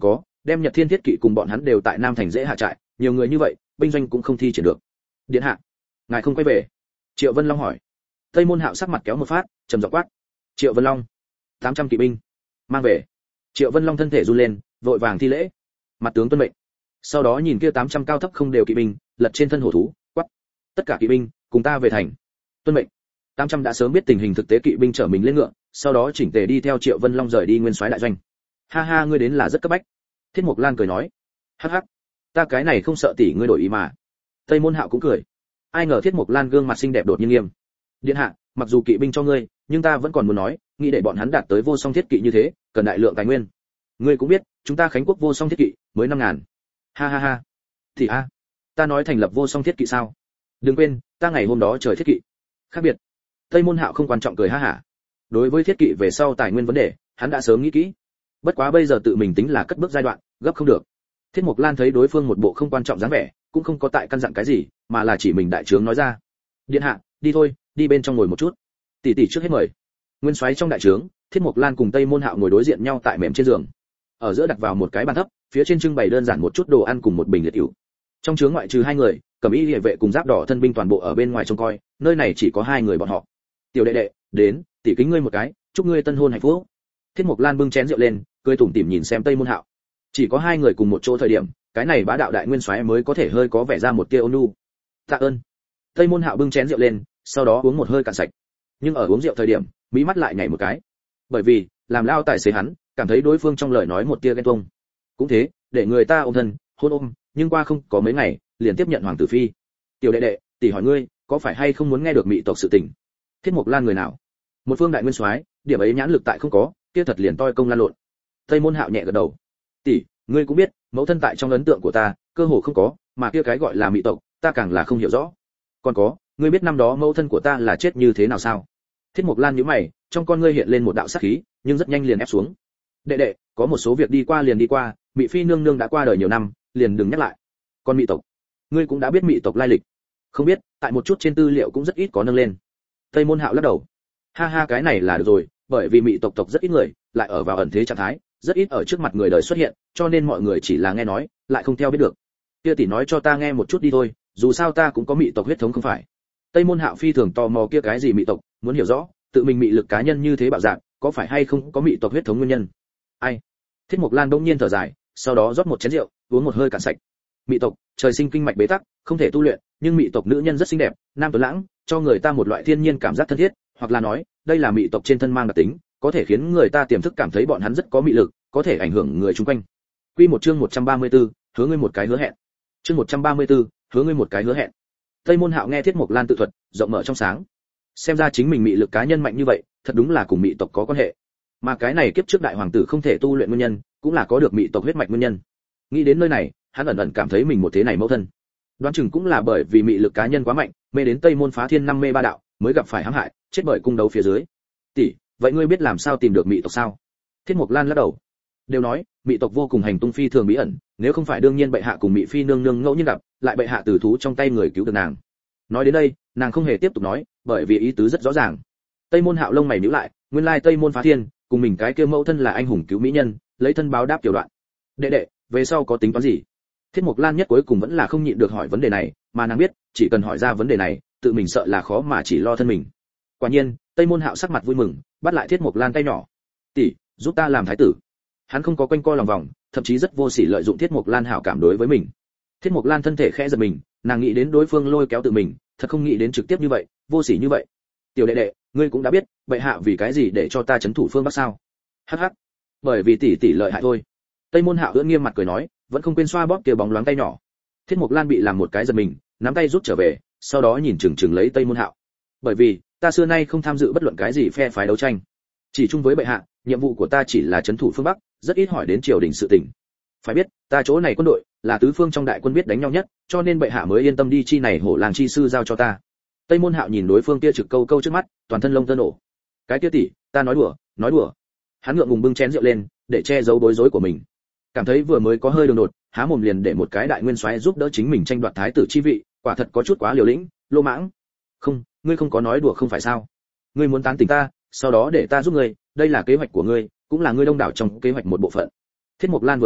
đem Nhật Thiên Thiết Kỵ cùng bọn hắn đều tại Nam Thành dễ hạ trại, nhiều người như vậy, binh doanh cũng không thi triển được. Điện hạ, ngài không quay về? Triệu Vân Long hỏi. Tây Môn Hạo sắc mặt kéo một phát, trầm giọng quát. Triệu Vân Long, tám trăm kỵ binh, mang về. Triệu Vân Long thân thể run lên, vội vàng thi lễ. Mặt tướng tuân mệnh. Sau đó nhìn kia tám trăm cao thấp không đều kỵ binh, lật trên thân hổ thú, quát: tất cả kỵ binh, cùng ta về thành. Tuân mệnh. tám trăm đã sớm biết tình hình thực tế kỵ binh trở mình lên ngựa, sau đó chỉnh tề đi theo Triệu Vân Long rời đi nguyên soái đại doanh. Ha ha, ngươi đến là rất cấp bách. Thiết Mộc Lan cười nói. Hắc hắc, ta cái này không sợ tỷ ngươi đổi ý mà. Tây Môn Hạo cũng cười. Ai ngờ Thiết Mộc Lan gương mặt xinh đẹp đột nhiên nghiêm. Điện hạ, mặc dù kỵ binh cho ngươi, nhưng ta vẫn còn muốn nói, nghĩ để bọn hắn đạt tới vô song thiết kỵ như thế, cần đại lượng tài nguyên. Ngươi cũng biết, chúng ta Khánh Quốc vô song thiết kỵ mới năm ngàn. Ha ha ha. Thì a, ta nói thành lập vô song thiết kỵ sao? Đừng quên, ta ngày hôm đó trời thiết kỵ. Khác biệt. Tây Môn Hạo không quan trọng cười ha hả. Đối với thiết kỵ về sau tài nguyên vấn đề, hắn đã sớm nghĩ kỹ. Bất quá bây giờ tự mình tính là cất bước giai đoạn, gấp không được. Thiết Mộc Lan thấy đối phương một bộ không quan trọng dáng vẻ, cũng không có tại căn dặn cái gì, mà là chỉ mình đại trướng nói ra. Điện hạ, đi thôi, đi bên trong ngồi một chút. Tỷ tỷ trước hết mời. Nguyên soái trong đại trướng, Thiết Mộc Lan cùng Tây Môn Hạo ngồi đối diện nhau tại mềm trên giường. Ở giữa đặt vào một cái bàn thấp, phía trên trưng bày đơn giản một chút đồ ăn cùng một bình liệt rượu. Trong trướng ngoại trừ hai người, Cẩm Y Liễu vệ cùng Giáp Đỏ thân binh toàn bộ ở bên ngoài trông coi, nơi này chỉ có hai người bọn họ. Tiểu đệ đệ, đến, tỷ kính ngươi một cái, chúc ngươi tân hôn hạnh phúc. Thiết Mộc Lan bưng chén rượu lên, cười tủm tỉm nhìn xem Tây Môn Hạo. Chỉ có hai người cùng một chỗ thời điểm, cái này bá đạo đại nguyên soái mới có thể hơi có vẻ ra một tia ôn nhu. Tạ ơn. Tây Môn Hạo bưng chén rượu lên, sau đó uống một hơi cạn sạch. Nhưng ở uống rượu thời điểm, mí mắt lại nhảy một cái. Bởi vì, làm lao tài xế hắn, cảm thấy đối phương trong lời nói một tia ghen tuông. Cũng thế, để người ta ôm thân, hôn ôm, nhưng qua không có mấy ngày, liền tiếp nhận hoàng tử phi. Tiểu đệ đệ, tỷ hỏi ngươi, có phải hay không muốn nghe được mị tộc sự tình? Thiết Mộc Lan người nào? Một phương đại nguyên soái, điểm ấy nhãn lực tại không có, kia thật liền toi công lan lộn. Tây Môn Hạo nhẹ gật đầu. Tỷ, ngươi cũng biết, mẫu thân tại trong ấn tượng của ta, cơ hồ không có, mà kia cái gọi là mị tộc, ta càng là không hiểu rõ. Còn có, ngươi biết năm đó mẫu thân của ta là chết như thế nào sao? Thiết Mộc Lan nhíu mày, trong con ngươi hiện lên một đạo sát khí, nhưng rất nhanh liền ép xuống. Đệ đệ, có một số việc đi qua liền đi qua, Mị Phi nương nương đã qua đời nhiều năm, liền đừng nhắc lại. Còn mị tộc, ngươi cũng đã biết mị tộc lai lịch. Không biết, tại một chút trên tư liệu cũng rất ít có nâng lên. Tây Môn Hạo lắc đầu. Ha ha, cái này là được rồi, bởi vì mị tộc tộc rất ít người, lại ở vào ẩn thế trạng thái, rất ít ở trước mặt người đời xuất hiện, cho nên mọi người chỉ là nghe nói, lại không theo biết được. Kia tỷ nói cho ta nghe một chút đi thôi, dù sao ta cũng có mị tộc huyết thống không phải. Tây Môn Hạo phi thường tò mò kia cái gì mị tộc, muốn hiểu rõ, tự mình mị lực cá nhân như thế bạo dạng, có phải hay không có mị tộc huyết thống nguyên nhân. Ai? Thiết Mộc Lan bỗng nhiên thở dài, sau đó rót một chén rượu, uống một hơi cạn sạch. Mị tộc, trời sinh kinh mạch bế tắc, không thể tu luyện, nhưng mị tộc nữ nhân rất xinh đẹp, nam tuấn lãng, cho người ta một loại thiên nhiên cảm giác thân thiết, hoặc là nói, đây là mị tộc trên thân mang đặc tính, có thể khiến người ta tiềm thức cảm thấy bọn hắn rất có mị lực, có thể ảnh hưởng người xung quanh. Quy một chương một trăm ba mươi tư, hứa ngươi một cái hứa hẹn. Chương một trăm ba mươi tư, hứa ngươi một cái hứa hẹn. Tây Môn Hạo nghe Thiết Mộc Lan tự thuật, rộng mở trong sáng. Xem ra chính mình mị lực cá nhân mạnh như vậy, thật đúng là cùng mị tộc có quan hệ. Mà cái này kiếp trước đại hoàng tử không thể tu luyện nguyên nhân, cũng là có được mị tộc huyết mạch nguyên nhân. Nghĩ đến nơi này, hắn ẩn ẩn cảm thấy mình một thế này mẫu thân. Đoán chừng cũng là bởi vì mị lực cá nhân quá mạnh, mê đến Tây Môn Phá Thiên năm mê ba đạo, mới gặp phải hãm hại, chết bởi cung đấu phía dưới. Tỷ, vậy ngươi biết làm sao tìm được mị tộc sao? Thiết Mộc Lan lắc đầu. Đều nói, mị tộc vô cùng hành tung phi thường bí ẩn, nếu không phải đương nhiên bệ hạ cùng mị phi nương nương ngẫu nhiên gặp, lại bệ hạ từ thú trong tay người cứu được nàng. Nói đến đây, nàng không hề tiếp tục nói, bởi vì ý tứ rất rõ ràng. Tây Môn Hạo lông mày nhíu lại, nguyên lai Tây Môn Phá Thiên, cùng mình cái kia mẫu thân là anh hùng cứu mỹ nhân, lấy thân báo đáp tiểu đoạn. Đệ đệ, về sau có tính toán gì? Thiết Mộc Lan nhất cuối cùng vẫn là không nhịn được hỏi vấn đề này, mà nàng biết, chỉ cần hỏi ra vấn đề này, tự mình sợ là khó mà chỉ lo thân mình. Quả nhiên, Tây Môn Hạo sắc mặt vui mừng, bắt lại Thiết Mộc Lan tay nhỏ. "Tỷ, giúp ta làm thái tử." Hắn không có quanh co lòng vòng, thậm chí rất vô sỉ lợi dụng Thiết Mộc Lan hảo cảm đối với mình. Thiết Mộc Lan thân thể khẽ giật mình, nàng nghĩ đến đối phương lôi kéo tự mình, thật không nghĩ đến trực tiếp như vậy, vô sỉ như vậy. "Tiểu đệ đệ, ngươi cũng đã biết, bệ hạ vì cái gì để cho ta trấn thủ phương Bắc sao?" Hắc hắc. "Bởi vì tỷ tỷ lợi hại thôi." Tây Môn Hạo ưỡn nghiêm mặt cười nói, vẫn không quên xoa bóp kia bóng loáng tay nhỏ. Thiết Mộc Lan bị làm một cái giật mình, nắm tay rút trở về, sau đó nhìn chừng chừng lấy Tây Môn Hạo. "Bởi vì, ta xưa nay không tham dự bất luận cái gì phe phái đấu tranh, chỉ chung với bệ hạ, nhiệm vụ của ta chỉ là trấn thủ phương Bắc, rất ít hỏi đến triều đình sự tình. Phải biết, ta chỗ này quân đội là tứ phương trong đại quân biết đánh nhau nhất, cho nên bệ hạ mới yên tâm đi chi này hổ làng chi sư giao cho ta." Tây Môn Hạo nhìn đối phương kia trực câu câu trước mắt, toàn thân lông tơ nổ. "Cái kia tỷ, ta nói đùa, nói đùa." Hắn ngượng ngùng bưng chén rượu lên, để che giấu bối rối của mình. Cảm thấy vừa mới có hơi đường đột, há mồm liền để một cái đại nguyên soái giúp đỡ chính mình tranh đoạt thái tử chi vị, quả thật có chút quá liều lĩnh, lô mãng. "Không, ngươi không có nói đùa không phải sao? Ngươi muốn tán tỉnh ta, sau đó để ta giúp ngươi, đây là kế hoạch của ngươi, cũng là ngươi đông đảo trong kế hoạch một bộ phận." Thiết Mộc Lan vừa nói,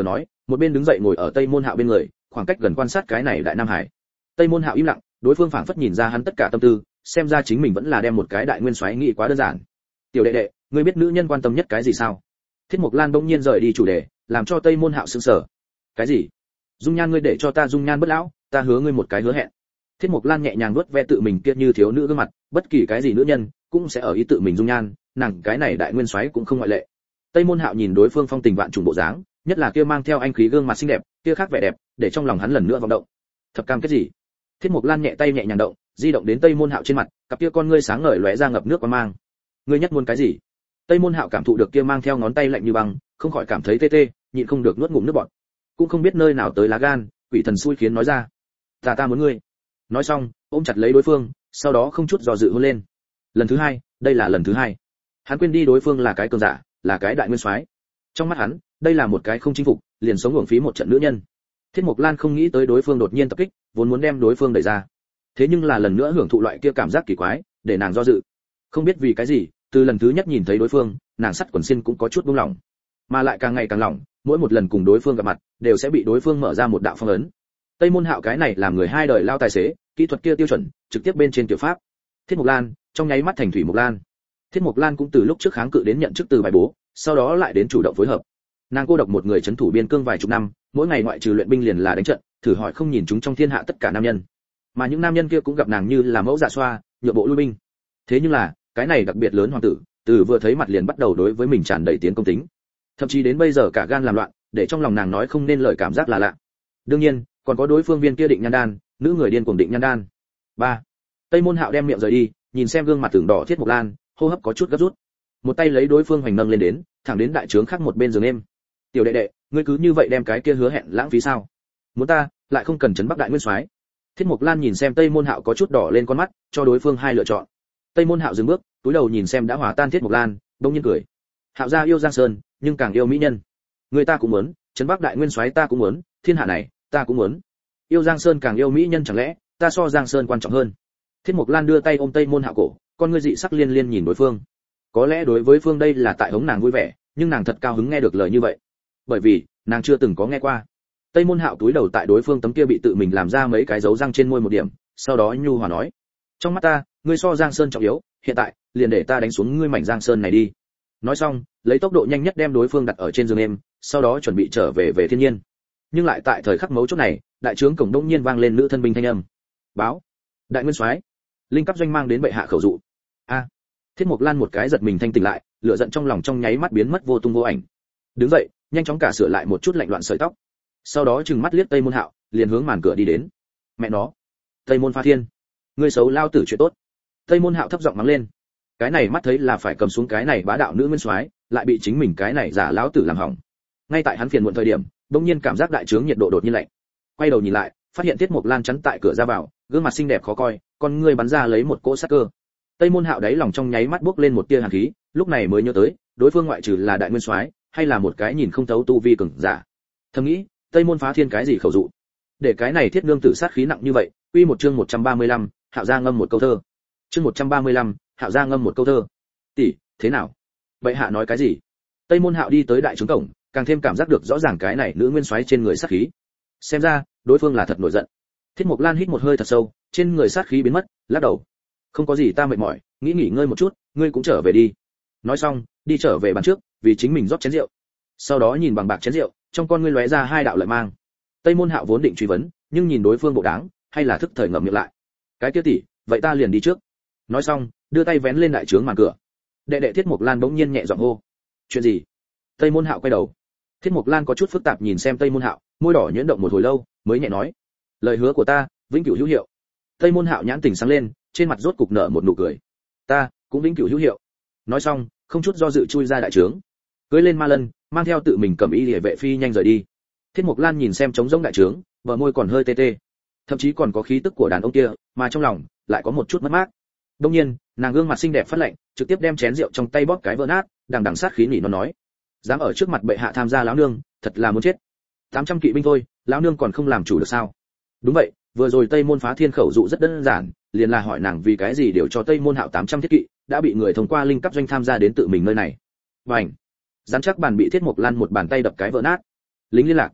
một bên đứng dậy ngồi ở Tây Môn Hạo bên người, khoảng cách gần quan sát cái này đại nam hải. Tây Môn Hạo im lặng, đối phương phảng phất nhìn ra hắn tất cả tâm tư, xem ra chính mình vẫn là đem một cái đại nguyên soái nghĩ quá đơn giản. Tiểu đệ đệ, ngươi biết nữ nhân quan tâm nhất cái gì sao? Thiết Mộc Lan bỗng nhiên rời đi chủ đề, làm cho Tây Môn Hạo sững sờ. Cái gì? Dung nhan, ngươi để cho ta dung nhan bất lão, ta hứa ngươi một cái hứa hẹn. Thiết Mộc Lan nhẹ nhàng vuốt ve tự mình kia như thiếu nữ gương mặt, bất kỳ cái gì nữ nhân cũng sẽ ở ý tự mình dung nhan, nàng cái này đại nguyên soái cũng không ngoại lệ. Tây Môn Hạo nhìn đối phương phong tình vạn trùng bộ dáng, nhất là kia mang theo anh khí gương mặt xinh đẹp, kia khác vẻ đẹp, để trong lòng hắn lần nữa vọng động. Thập cam kết gì? Thiết Mộc Lan nhẹ tay nhẹ nhàng động, di động đến Tây Môn Hạo trên mặt, cặp kia con ngươi sáng ngời lóe ra ngập nước quang mang. Ngươi nhất muốn cái gì? Tây Môn Hạo cảm thụ được kia mang theo ngón tay lạnh như băng, không khỏi cảm thấy tê tê, nhịn không được nuốt ngụm nước bọt. Cũng không biết nơi nào tới lá gan, quỷ thần xui khiến nói ra. Ta ta muốn ngươi. Nói xong, ôm chặt lấy đối phương, sau đó không chút do dự hôn lên. Lần thứ hai, đây là lần thứ hai. Hắn quên đi đối phương là cái cường giả, là cái đại nguyên soái. Trong mắt hắn, đây là một cái không chinh phục, liền sống uổng phí một trận nữ nhân. Thiết Mộc Lan không nghĩ tới đối phương đột nhiên tập kích, vốn muốn đem đối phương đẩy ra. Thế nhưng là lần nữa hưởng thụ loại kia cảm giác kỳ quái, để nàng do dự. Không biết vì cái gì, từ lần thứ nhất nhìn thấy đối phương, nàng sắt quần xiên cũng có chút buông lỏng, mà lại càng ngày càng lỏng, mỗi một lần cùng đối phương gặp mặt, đều sẽ bị đối phương mở ra một đạo phong ấn. Tây Môn Hạo cái này làm người hai đời lao tài xế, kỹ thuật kia tiêu chuẩn, trực tiếp bên trên tiểu pháp. Thiết Mộc Lan, trong nháy mắt thành Thủy Mộc Lan. Thiết Mộc Lan cũng từ lúc trước kháng cự đến nhận chức từ bài bố, sau đó lại đến chủ động phối hợp. Nàng cô độc một người trấn thủ biên cương vài chục năm, mỗi ngày ngoại trừ luyện binh liền là đánh trận, thử hỏi không nhìn chúng trong thiên hạ tất cả nam nhân. Mà những nam nhân kia cũng gặp nàng như là mẫu dạ xoa, nhượng bộ lui binh. Thế nhưng là, cái này đặc biệt lớn hoàng tử, từ vừa thấy mặt liền bắt đầu đối với mình tràn đầy tiến công tính. Thậm chí đến bây giờ cả gan làm loạn, để trong lòng nàng nói không nên lời cảm giác là lạ. Đương nhiên, còn có đối phương viên kia định nhan đan, nữ người điên cuồng định nhan đan. ba. Tây Môn Hạo đem miệng rời đi, nhìn xem gương mặt tưởng đỏ Thiết Mộc Lan, hô hấp có chút gấp rút. Một tay lấy đối phương hoành nâng lên đến, thẳng đến đại trướng khác một bên giường em. Tiểu đệ đệ, ngươi cứ như vậy đem cái kia hứa hẹn lãng phí sao? Muốn ta, lại không cần trấn Bắc đại nguyên soái. Thiết Mộc Lan nhìn xem Tây Môn Hạo có chút đỏ lên con mắt, cho đối phương hai lựa chọn. Tây Môn Hạo dừng bước, cúi đầu nhìn xem đã hòa tan Thiết Mộc Lan, bỗng nhiên cười. Hạo gia yêu Giang Sơn, nhưng càng yêu mỹ nhân. Người ta cũng muốn, trấn Bắc đại nguyên soái ta cũng muốn, thiên hạ này, ta cũng muốn. Yêu Giang Sơn càng yêu mỹ nhân chẳng lẽ, ta so Giang Sơn quan trọng hơn. Thiết Mộc Lan đưa tay ôm Tây Môn Hạo cổ, con ngươi dị sắc liên liên nhìn đối phương. Có lẽ đối với phương đây là tại hống nàng vui vẻ, nhưng nàng thật cao hứng nghe được lời như vậy. Bởi vì, nàng chưa từng có nghe qua. Tây Môn Hạo túi đầu tại đối phương tấm kia bị tự mình làm ra mấy cái dấu răng trên môi một điểm, sau đó nhu hòa nói: "Trong mắt ta, ngươi so Giang Sơn trọng yếu, hiện tại, liền để ta đánh xuống ngươi mảnh Giang Sơn này đi." Nói xong, lấy tốc độ nhanh nhất đem đối phương đặt ở trên giường em, sau đó chuẩn bị trở về về thiên nhiên. Nhưng lại tại thời khắc mấu chốt này, đại trướng cổng đông nhiên vang lên nữ thân binh thanh âm: "Báo, đại nguyên soái, linh cấp doanh mang đến bệ hạ khẩu dụ." A. Thiết Mộc Lan một cái giật mình thanh tỉnh lại, lửa giận trong lòng trong nháy mắt biến mất vô tung vô ảnh. Đứng dậy, nhanh chóng cả sửa lại một chút lạnh loạn sợi tóc. Sau đó trừng mắt liếc Tây Môn Hạo, liền hướng màn cửa đi đến. Mẹ nó, Tây Môn Phá Thiên, ngươi xấu lao tử chuyện tốt. Tây Môn Hạo thấp giọng mắng lên. Cái này mắt thấy là phải cầm xuống cái này bá đạo nữ nguyên soái, lại bị chính mình cái này giả lão tử làm hỏng. Ngay tại hắn phiền muộn thời điểm, bỗng nhiên cảm giác đại trướng nhiệt độ đột nhiên lạnh. Quay đầu nhìn lại, phát hiện Tiết Mộc Lan chắn tại cửa ra vào, gương mặt xinh đẹp khó coi, con ngươi bắn ra lấy một cỗ sát cơ. Tây Môn Hạo đáy lòng trong nháy mắt bốc lên một tia hàn khí, lúc này mới nhớ tới, đối phương ngoại trừ là đại nguyên soái, hay là một cái nhìn không thấu tu vi cường giả. Thầm nghĩ, Tây Môn Phá Thiên cái gì khẩu dụ? Để cái này thiết nương tử sát khí nặng như vậy, quy một chương một trăm ba mươi lăm, Hạo gia ngâm một câu thơ. Chương một trăm ba mươi lăm, Hạo gia ngâm một câu thơ. Tỷ, thế nào? Vậy hạ nói cái gì? Tây Môn Hạo đi tới đại trướng cổng, càng thêm cảm giác được rõ ràng cái này nữ nguyên soái trên người sát khí. Xem ra, đối phương là thật nổi giận. Thiết Mộc Lan hít một hơi thật sâu, trên người sát khí biến mất, lắc đầu. Không có gì, ta mệt mỏi, nghĩ nghỉ ngơi một chút, ngươi cũng trở về đi. Nói xong, đi trở về bàn trước, vì chính mình rót chén rượu. Sau đó nhìn bằng bạc chén rượu, trong con ngươi lóe ra hai đạo lợi mang. Tây Môn Hạo vốn định truy vấn, nhưng nhìn đối phương bộ đáng, hay là thức thời ngậm miệng lại. Cái kia tỷ, vậy ta liền đi trước. Nói xong, đưa tay vén lên đại trướng màn cửa. Đệ đệ Thiết Mộc Lan bỗng nhiên nhẹ giọng hô. Chuyện gì? Tây Môn Hạo quay đầu. Thiết Mộc Lan có chút phức tạp nhìn xem Tây Môn Hạo, môi đỏ nhuyễn động một hồi lâu, mới nhẹ nói: lời hứa của ta, vĩnh cửu hữu hiệu. Tây Môn Hạo nhãn tỉnh sáng lên, trên mặt rốt cục nở một nụ cười. Ta cũng vĩnh cửu hữu hiệu. Nói xong, không chút do dự chui ra đại trướng, cưỡi lên ma lân, mang theo tự mình cầm y liễu vệ phi nhanh rời đi. Thiết Mộc Lan nhìn xem trống rỗng đại trướng, bờ môi còn hơi tê tê, thậm chí còn có khí tức của đàn ông kia, mà trong lòng lại có một chút mất mát. Đương nhiên, nàng gương mặt xinh đẹp phát lạnh, trực tiếp đem chén rượu trong tay bóp cái vỡ nát, đằng đằng sát khí nỉ nó nói: dám ở trước mặt bệ hạ tham gia lão nương, thật là muốn chết. tám trăm kỵ binh thôi, lão nương còn không làm chủ được sao? Đúng vậy, vừa rồi Tây Môn Phá Thiên khẩu dụ rất đơn giản, liền là hỏi nàng vì cái gì đều cho Tây Môn Hạo tám trăm thiết kỵ, đã bị người thông qua linh cấp doanh tham gia đến tự mình nơi này. Bành! Rắn chắc bàn bị Thiết Mộc Lan một bàn tay đập cái vỡ nát. Lính liên lạc.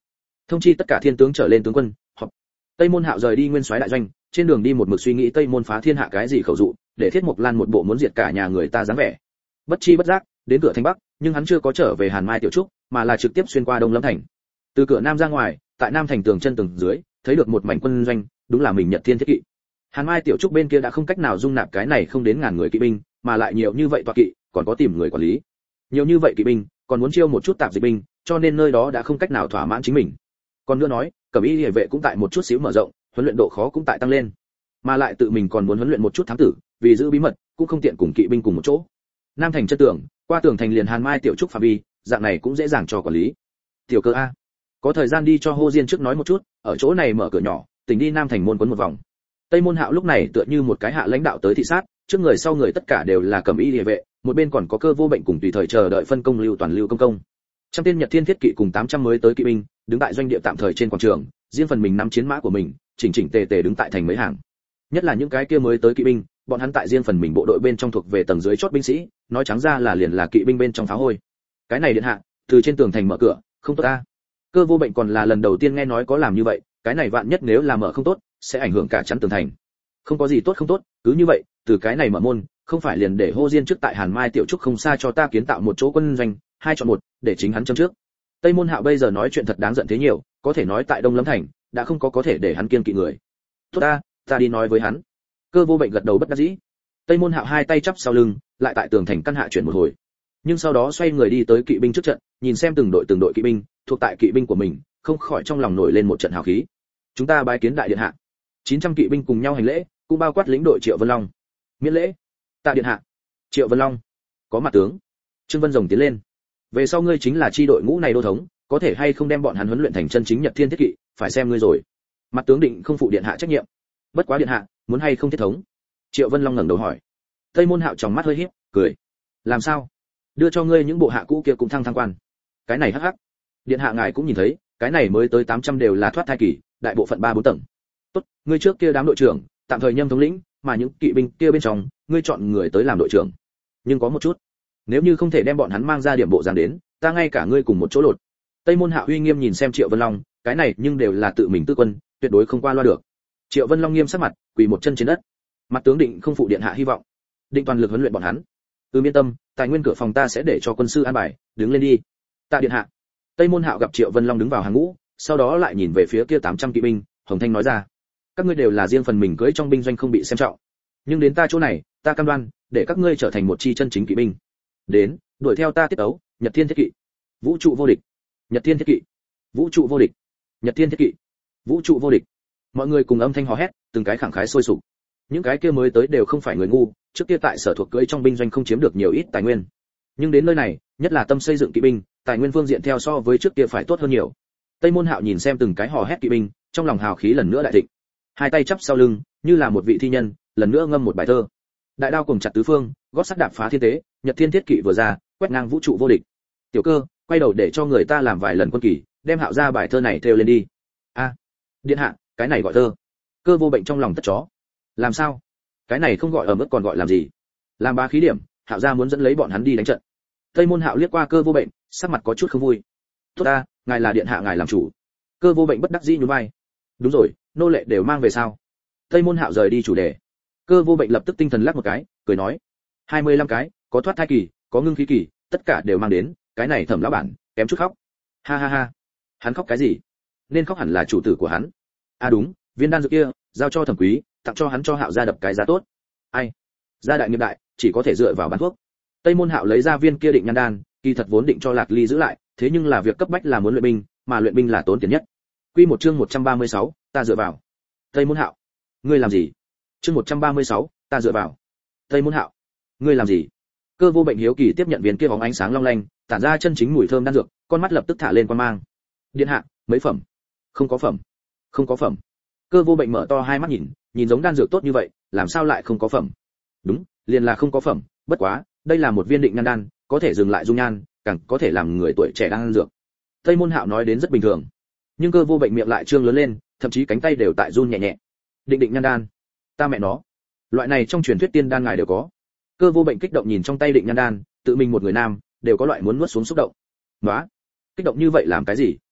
thông chi tất cả thiên tướng trở lên tướng quân họp. Tây Môn Hạo rời đi nguyên soái đại doanh, trên đường đi một mực suy nghĩ Tây Môn phá thiên hạ cái gì khẩu dụ, để Thiết Mộc Lan một bộ muốn diệt cả nhà người ta dáng vẻ. Bất chi bất giác đến cửa thành Bắc, nhưng hắn chưa có trở về Hàn Mai Tiểu Trúc, mà là trực tiếp xuyên qua Đông Lâm thành. Từ cửa Nam ra ngoài, tại Nam thành tường chân tường dưới, thấy được một mảnh quân doanh, đúng là mình Nhật Thiên Thiết Kỵ. Hàn Mai Tiểu Trúc bên kia đã không cách nào dung nạp cái này không đến ngàn người kỵ binh, mà lại nhiều như vậy tọa kỵ, còn có tìm người quản lý. Nhiều như vậy kỵ binh, còn muốn chiêu một chút tạp dịch binh, cho nên nơi đó đã không cách nào thỏa mãn chính mình. Còn nữa nói, Cẩm Y Liễu vệ cũng tại một chút xíu mở rộng, huấn luyện độ khó cũng tại tăng lên. Mà lại tự mình còn muốn huấn luyện một chút thám tử, vì giữ bí mật, cũng không tiện cùng kỵ binh cùng một chỗ. Nam thành chân tường, qua tường thành liền Hàn Mai Tiểu Trúc phạm vi, dạng này cũng dễ dàng cho quản lý. Tiểu Cơ a, có thời gian đi cho Hồ Diên trước nói một chút, ở chỗ này mở cửa nhỏ, tỉnh đi Nam thành môn quấn một vòng. Tây Môn Hạo lúc này tựa như một cái hạ lãnh đạo tới thị sát, trước người sau người tất cả đều là Cẩm Y Liễu vệ, một bên còn có Cơ Vô Bệnh cùng tùy thời chờ đợi phân công lưu toàn lưu công công. Trăm tên Nhật Thiên Thiết Kỵ cùng tám trăm mới tới kỵ binh, đứng tại doanh địa tạm thời trên quảng trường, riêng phần mình nắm chiến mã của mình, chỉnh chỉnh tề tề đứng tại thành mấy hàng. Nhất là những cái kia mới tới kỵ binh, bọn hắn tại riêng phần mình bộ đội bên trong thuộc về tầng dưới chót binh sĩ, nói trắng ra là liền là kỵ binh bên trong phá hôi. Cái này điện hạ, từ trên tường thành mở cửa, không tốt ta. Cơ Vô Bệnh còn là lần đầu tiên nghe nói có làm như vậy, cái này vạn nhất nếu là mở không tốt, sẽ ảnh hưởng cả chắn tường thành. Không có gì tốt không tốt, cứ như vậy, từ cái này mở môn, không phải liền để Hồ Diên trước tại Hàn Mai Tiểu Trúc không xa cho ta kiến tạo một chỗ quân doanh, hai chọn một, để chính hắn châm trước. Tây Môn Hạo bây giờ nói chuyện thật đáng giận thế nhiều, có thể nói tại Đông Lâm thành, đã không có có thể để hắn kiêng kỵ người. Tốt ta, ta đi nói với hắn. Cơ Vô Bệnh gật đầu bất đắc dĩ. Tây Môn Hạo hai tay chắp sau lưng, lại tại tường thành căn hạ chuyển một hồi. Nhưng sau đó xoay người đi tới kỵ binh trước trận, nhìn xem từng đội từng đội kỵ binh, thuộc tại kỵ binh của mình, không khỏi trong lòng nổi lên một trận hào khí. Chúng ta bái kiến đại điện hạ. chín trăm kỵ binh cùng nhau hành lễ, cũng bao quát lĩnh đội Triệu Vân Long. Miễn lễ. Tạ điện hạ. Triệu Vân Long. Có mặt tướng. Trương Vân Rồng tiến lên. Về sau ngươi chính là chi đội ngũ này đô thống, có thể hay không đem bọn hắn huấn luyện thành chân chính Nhật Thiên Thiết Kỵ, phải xem ngươi rồi. Mặt tướng định không phụ điện hạ trách nhiệm. Bất quá điện hạ, muốn hay không thiết thống? Triệu Vân Long ngẩng đầu hỏi. Tây Môn Hạo tròng mắt hơi híp, cười. Làm sao? Đưa cho ngươi những bộ hạ cũ kia cũng thăng thăng quan. Cái này hắc hắc. Điện hạ ngài cũng nhìn thấy, cái này mới tới tám trăm đều là thoát thai kỳ, đại bộ phận ba bốn tầng. Tốt, ngươi trước kia đám đội trưởng, tạm thời nhâm thống lĩnh, mà những kỵ binh kia bên trong, ngươi chọn người tới làm đội trưởng. Nhưng có một chút, nếu như không thể đem bọn hắn mang ra điểm bộ dáng đến, ta ngay cả ngươi cùng một chỗ lột. Tây Môn Hạo uy nghiêm nhìn xem Triệu Vân Long, cái này nhưng đều là tự mình tư quân, tuyệt đối không qua loa được. Triệu Vân Long nghiêm sắc mặt, quỳ một chân trên đất. Mặt tướng định không phụ điện hạ hy vọng, định toàn lực huấn luyện bọn hắn. Ư yên tâm, tài nguyên cửa phòng ta sẽ để cho quân sư an bài, đứng lên đi. Tạ điện hạ. Tây Môn Hạo gặp Triệu Vân Long đứng vào hàng ngũ, sau đó lại nhìn về phía kia tám trăm kỵ binh, Hồng Thanh nói ra: các ngươi đều là riêng phần mình cưỡi trong binh doanh không bị xem trọng, nhưng đến ta chỗ này, ta cam đoan để các ngươi trở thành một chi chân chính kỵ binh. Đến, đuổi theo ta tiết ấu, Nhật Thiên Thiết Kỵ, vũ trụ vô địch. Nhật Thiên Thiết Kỵ, vũ trụ vô địch. Nhật Thiên Thiết Kỵ, vũ trụ vô địch. Mọi người cùng âm thanh hò hét, từng cái khẳng khái sôi sục. Những cái kia mới tới đều không phải người ngu, trước kia tại sở thuộc cưỡi trong binh doanh không chiếm được nhiều ít tài nguyên, nhưng đến nơi này, nhất là tâm xây dựng kỵ binh, tài nguyên phương diện theo so với trước kia phải tốt hơn nhiều. Tây Môn Hạo nhìn xem từng cái hò hét kỵ binh, trong lòng hào khí lần nữa đại thịnh. Hai tay chắp sau lưng, như là một vị thi nhân, lần nữa ngâm một bài thơ. Đại đao cùng chặt tứ phương, gót sắt đạp phá thiên tế, Nhật Thiên Thiết Kỵ vừa ra, quét ngang vũ trụ vô địch. Tiểu Cơ, quay đầu để cho người ta làm vài lần quân kỳ, đem Hạo ra bài thơ này theo lên đi. A, điện hạ, cái này gọi thơ. Cơ Vô Bệnh trong lòng tất chó. Làm sao? Cái này không gọi ở mức còn gọi làm gì? Làm bá khí điểm, Hạo gia muốn dẫn lấy bọn hắn đi đánh trận. Tây Môn Hạo liếc qua Cơ Vô Bệnh, sắc mặt có chút không vui. Tốt ta, ngài là điện hạ ngài làm chủ. Cơ Vô Bệnh bất đắc dĩ nhún vai. Đúng rồi, nô lệ đều mang về sao? Tây Môn Hạo rời đi chủ đề. Cơ Vô Bệnh lập tức tinh thần lắc một cái, cười nói: hai mươi lăm cái, có thoát thai kỳ, có ngưng khí kỳ, tất cả đều mang đến, cái này Thẩm lão bản, kém chút khóc. Ha ha ha. Hắn khóc cái gì? Nên khóc hẳn là chủ tử của hắn. À đúng, viên đan dược kia, giao cho Thẩm Quý, tặng cho hắn cho Hạo gia đập cái giá tốt. Ai? Gia đại nghiệp đại, chỉ có thể dựa vào bán thuốc. Tây Môn Hạo lấy ra viên kia định nhan đan, kỳ thật vốn định cho Lạc Ly giữ lại, thế nhưng là việc cấp bách là muốn luyện binh, mà luyện binh là tốn tiền nhất. Quy một chương một trăm ba mươi sáu, ta dựa vào. Tây Môn Hạo, ngươi làm gì? Chương một trăm ba mươi sáu, ta dựa vào. Tây Môn Hạo, ngươi làm gì? Cơ Vô Bệnh hiếu kỳ tiếp nhận viên kia bóng ánh sáng long lanh, tản ra chân chính mùi thơm đan dược, con mắt lập tức thả lên quan mang. Điện hạ, mấy phẩm? Không có phẩm. Không có phẩm. Cơ Vô Bệnh mở to hai mắt nhìn, nhìn giống đan dược tốt như vậy, làm sao lại không có phẩm? Đúng, liền là không có phẩm, bất quá, đây là một viên định nhan đan, có thể dừng lại dung nhan, càng có thể làm người tuổi trẻ đang ăn dược. Tây Môn Hạo nói đến rất bình thường, nhưng Cơ Vô Bệnh miệng lại trương lớn lên, thậm chí cánh tay đều tại run nhẹ nhẹ. Định định nhan đan, ta mẹ nó, loại này trong truyền thuyết tiên đan ngài đều có. Cơ Vô Bệnh kích động nhìn trong tay định nhan đan, tự mình một người nam, đều có loại muốn nuốt xuống xúc động. Nóa, kích động như vậy làm cái gì?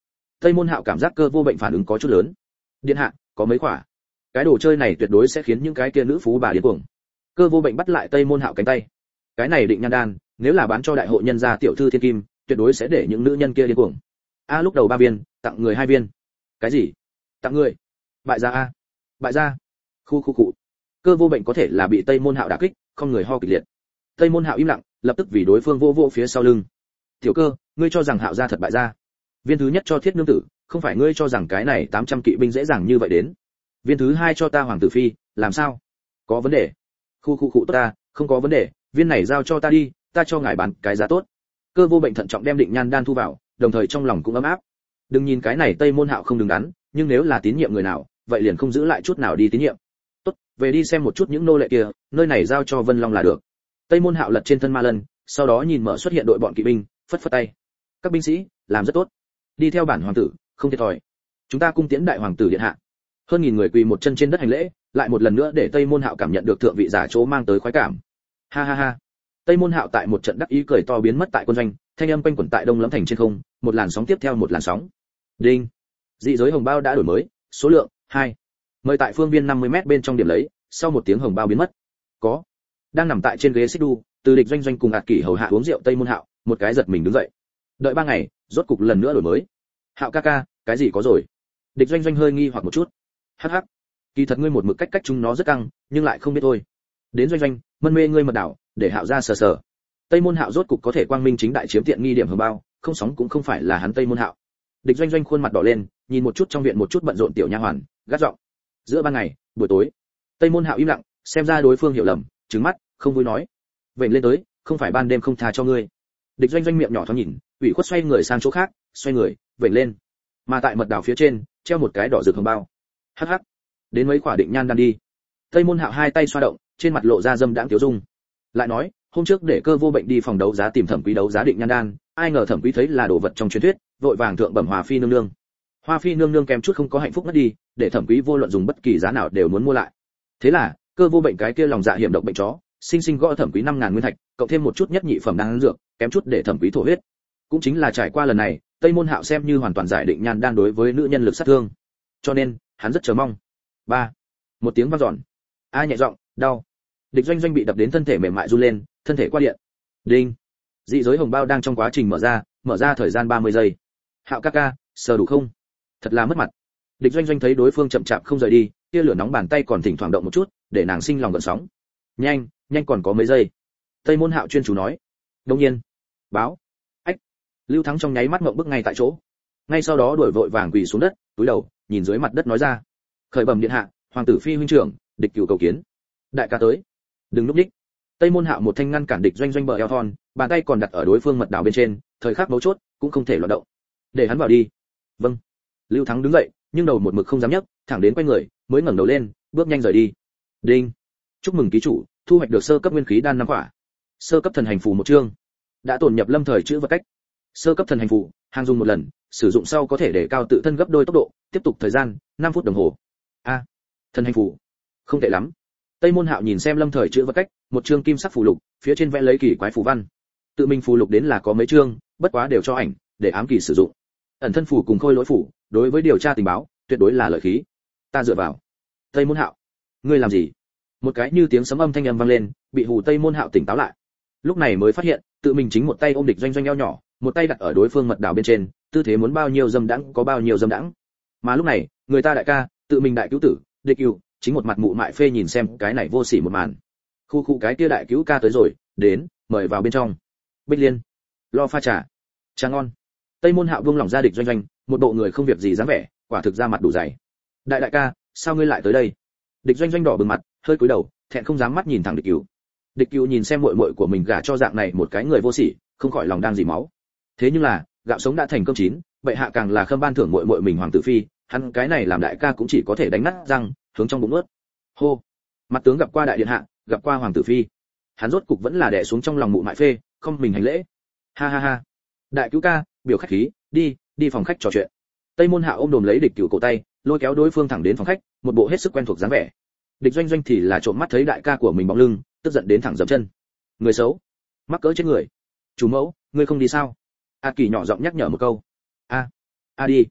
Tây Môn Hạo cảm giác Cơ Vô Bệnh phản ứng có chút lớn. Điện hạ, có mấy quả. Cái đồ chơi này tuyệt đối sẽ khiến những cái kia nữ phú bà điên cuồng. Cơ Vô Bệnh bắt lại Tây Môn Hạo cánh tay. Cái này định nhan đan, nếu là bán cho đại hội nhân gia tiểu thư thiên kim, tuyệt đối sẽ để những nữ nhân kia điên cuồng. A lúc đầu ba viên, tặng người hai viên. Cái gì? Tặng người? Bại gia a. Bại gia. Khu khu cụ. Cơ Vô Bệnh có thể là bị Tây Môn Hạo đả kích, không người ho kịch liệt. Tây Môn Hạo im lặng, lập tức vì đối phương vô vô phía sau lưng. Tiểu Cơ, ngươi cho rằng Hạo gia thật bại gia? Viên thứ nhất cho Thiết Nương tử, không phải ngươi cho rằng cái này tám trăm kỵ binh dễ dàng như vậy đến. Viên thứ hai cho ta Hoàng tử phi, làm sao? Có vấn đề? Khu khu cụ tốt ta, không có vấn đề, viên này giao cho ta đi, ta cho ngài bán cái giá tốt. Cơ Vô Bệnh thận trọng đem định nhan đan thu vào, đồng thời trong lòng cũng ấm áp. Đừng nhìn cái này Tây Môn Hạo không đứng đắn, nhưng nếu là tín nhiệm người nào, vậy liền không giữ lại chút nào đi tín nhiệm. Tốt, về đi xem một chút những nô lệ kia, nơi này giao cho Vân Long là được. Tây Môn Hạo lật trên thân ma lân, sau đó nhìn mở xuất hiện đội bọn kỵ binh, phất phất tay. Các binh sĩ, làm rất tốt. Đi theo bản hoàng tử, không thiệt thòi. Chúng ta cung tiễn đại hoàng tử điện hạ. Hơn nghìn người quỳ một chân trên đất hành lễ, lại một lần nữa để Tây Môn Hạo cảm nhận được thượng vị giả chỗ mang tới khoái cảm. Ha ha ha. Tây Môn Hạo tại một trận đắc ý cười to biến mất tại quân doanh, thanh âm quanh quẩn tại Đông Lâm thành trên không, một làn sóng tiếp theo một làn sóng. Đinh. Dị giới hồng bao đã đổi mới, số lượng hai. Mời tại phương viên năm mươi mét bên trong điểm lấy, sau một tiếng hồng bao biến mất. Có. Đang nằm tại trên ghế xích đu, từ địch doanh doanh cùng ạt kỷ hầu hạ uống rượu Tây Môn Hạo, một cái giật mình đứng dậy. Đợi ba ngày, rốt cục lần nữa đổi mới. Hạo ca ca, cái gì có rồi? Địch doanh doanh hơi nghi hoặc một chút. Hắc hắc. Kỳ thật ngươi một mực cách cách chúng nó rất căng, nhưng lại không biết thôi. Đến doanh doanh, mân mê ngươi mật đảo, để Hạo ra sờ sờ. Tây Môn Hạo rốt cục có thể quang minh chính đại chiếm tiện nghi điểm hồng bao, không sóng cũng không phải là hắn Tây Môn Hạo. Địch doanh doanh khuôn mặt đỏ lên, nhìn một chút trong viện một chút bận rộn tiểu nha hoàn, gắt giọng. Giữa ban ngày, buổi tối. Tây Môn Hạo im lặng, xem ra đối phương hiểu lầm, trừng mắt, không vui nói. Vậy lên tới, không phải ban đêm không tha cho ngươi. Địch doanh doanh miệng nhỏ thoáng nhìn, ủy khuất xoay người sang chỗ khác, xoay người, vậy lên. Mà tại mật đảo phía trên, treo một cái đỏ rực hồng bao. Hắc hắc. Đến mấy quả định nhan đan đi. Tây Môn Hạo hai tay xoa động, trên mặt lộ ra dâm đãng tiểu dung. Lại nói, hôm trước để Cơ Vô Bệnh đi phòng đấu giá tìm Thẩm Quý đấu giá định nhan đan, ai ngờ Thẩm Quý thấy là đồ vật trong truyền thuyết, vội vàng thượng bẩm Hoa Phi nương nương. Hoa Phi nương nương kèm chút không có hạnh phúc mất đi, để Thẩm Quý vô luận dùng bất kỳ giá nào đều muốn mua lại. Thế là, Cơ Vô Bệnh cái kia lòng dạ hiểm độc bệnh chó, sinh sinh gõ Thẩm Quý năm ngàn nguyên thạch, cộng thêm một chút nhất nhị phẩm đan dược, kém chút để Thẩm Quý thổ huyết. Cũng chính là trải qua lần này, Tây Môn Hạo xem như hoàn toàn giải định nhan đan đối với nữ nhân lực sát thương. Cho nên, hắn rất chờ mong. Ba. Một tiếng vang dọn. A nhẹ giọng, đau. Địch doanh doanh bị đập đến thân thể mềm mại run lên, thân thể qua điện. Đinh. Dị giới hồng bao đang trong quá trình mở ra, mở ra thời gian ba mươi giây. Hạo ca ca, sờ đủ không? Thật là mất mặt. Địch doanh doanh thấy đối phương chậm chạp không rời đi, kia lửa nóng bàn tay còn thỉnh thoảng động một chút, để nàng sinh lòng gợn sóng. Nhanh, nhanh còn có mấy giây. Tây Môn Hạo chuyên chú nói. Đương nhiên. Báo. Ách. Lưu Thắng trong nháy mắt ngậm bức ngay tại chỗ. Ngay sau đó đuổi vội vàng quỳ xuống đất, cúi đầu, nhìn dưới mặt đất nói ra. Khởi bẩm điện hạ, hoàng tử phi huynh trưởng, địch cửu cầu kiến. Đại ca tới. Đừng núp đích. Tây Môn Hạo một thanh ngăn cản địch doanh doanh bờ eo thon, bàn tay còn đặt ở đối phương mật đảo bên trên, thời khắc mấu chốt cũng không thể loạn động. Để hắn vào đi. Vâng. Lưu Thắng đứng dậy, nhưng đầu một mực không dám nhấc, thẳng đến quay người, mới ngẩng đầu lên, bước nhanh rời đi. Đinh. Chúc mừng ký chủ, thu hoạch được sơ cấp nguyên khí đan năm quả. Sơ cấp thần hành phù một chương. Đã tổn nhập lâm thời chữ vật cách. Sơ cấp thần hành phù, hàng dùng một lần, sử dụng sau có thể để cao tự thân gấp đôi tốc độ, tiếp tục thời gian năm phút đồng hồ. A. Thần hành phù. Không tệ lắm. Tây Môn Hạo nhìn xem lâm thời chữ vật cách, một chương kim sắc phù lục, phía trên vẽ lấy kỳ quái phù văn. Tự mình phù lục đến là có mấy chương, bất quá đều cho ảnh, để ám kỳ sử dụng. Ẩn thân phù cùng khôi lỗi phù, đối với điều tra tình báo, tuyệt đối là lợi khí. Ta dựa vào. Tây Môn Hạo, ngươi làm gì? Một cái như tiếng sấm âm thanh âm vang lên, bị hù Tây Môn Hạo tỉnh táo lại. Lúc này mới phát hiện, tự mình chính một tay ôm địch doanh doanh eo nhỏ, một tay đặt ở đối phương mật đảo bên trên, tư thế muốn bao nhiêu dâm đãng có bao nhiêu dâm đãng. Mà lúc này, người ta đại ca, tự mình đại cứu tử, địch cửu, chính một mặt mụ mại phê nhìn xem cái này vô sỉ một màn. Khu khu cái kia đại cứu ca tới rồi, đến, mời vào bên trong. Bích Liên, lo pha trà. Trà ngon. Tây Môn Hạo buông lỏng ra địch doanh doanh, một bộ người không việc gì dáng vẻ, quả thực ra mặt đủ dày. Đại đại ca, sao ngươi lại tới đây? Địch doanh doanh đỏ bừng mặt, hơi cúi đầu, thẹn không dám mắt nhìn thẳng địch cửu. Địch cửu nhìn xem muội muội của mình gả cho dạng này một cái người vô sỉ, không khỏi lòng đang dỉ máu. Thế nhưng là, gạo sống đã thành cơm chín, bệ hạ càng là khâm ban thưởng muội muội mình hoàng tử phi, hắn cái này làm đại ca cũng chỉ có thể đánh nát răng, hướng trong bụng nuốt. Hô. Mặt tướng gặp qua đại điện hạ, gặp qua hoàng tử phi. Hắn rốt cục vẫn là đè xuống trong lòng mụ mại phê, không mình hành lễ. Ha ha ha. Đại cứu ca, biểu khách khí, đi, đi phòng khách trò chuyện. Tây Môn Hạo ôm đồm lấy địch cửu cổ tay, lôi kéo đối phương thẳng đến phòng khách, một bộ hết sức quen thuộc dáng vẻ. Địch doanh doanh thì là trộm mắt thấy đại ca của mình bóng lưng, tức giận đến thẳng dậm chân. Người xấu, mắc cỡ chết người. Chủ mẫu, ngươi không đi sao? A Kỳ nhỏ giọng nhắc nhở một câu. A, a đi.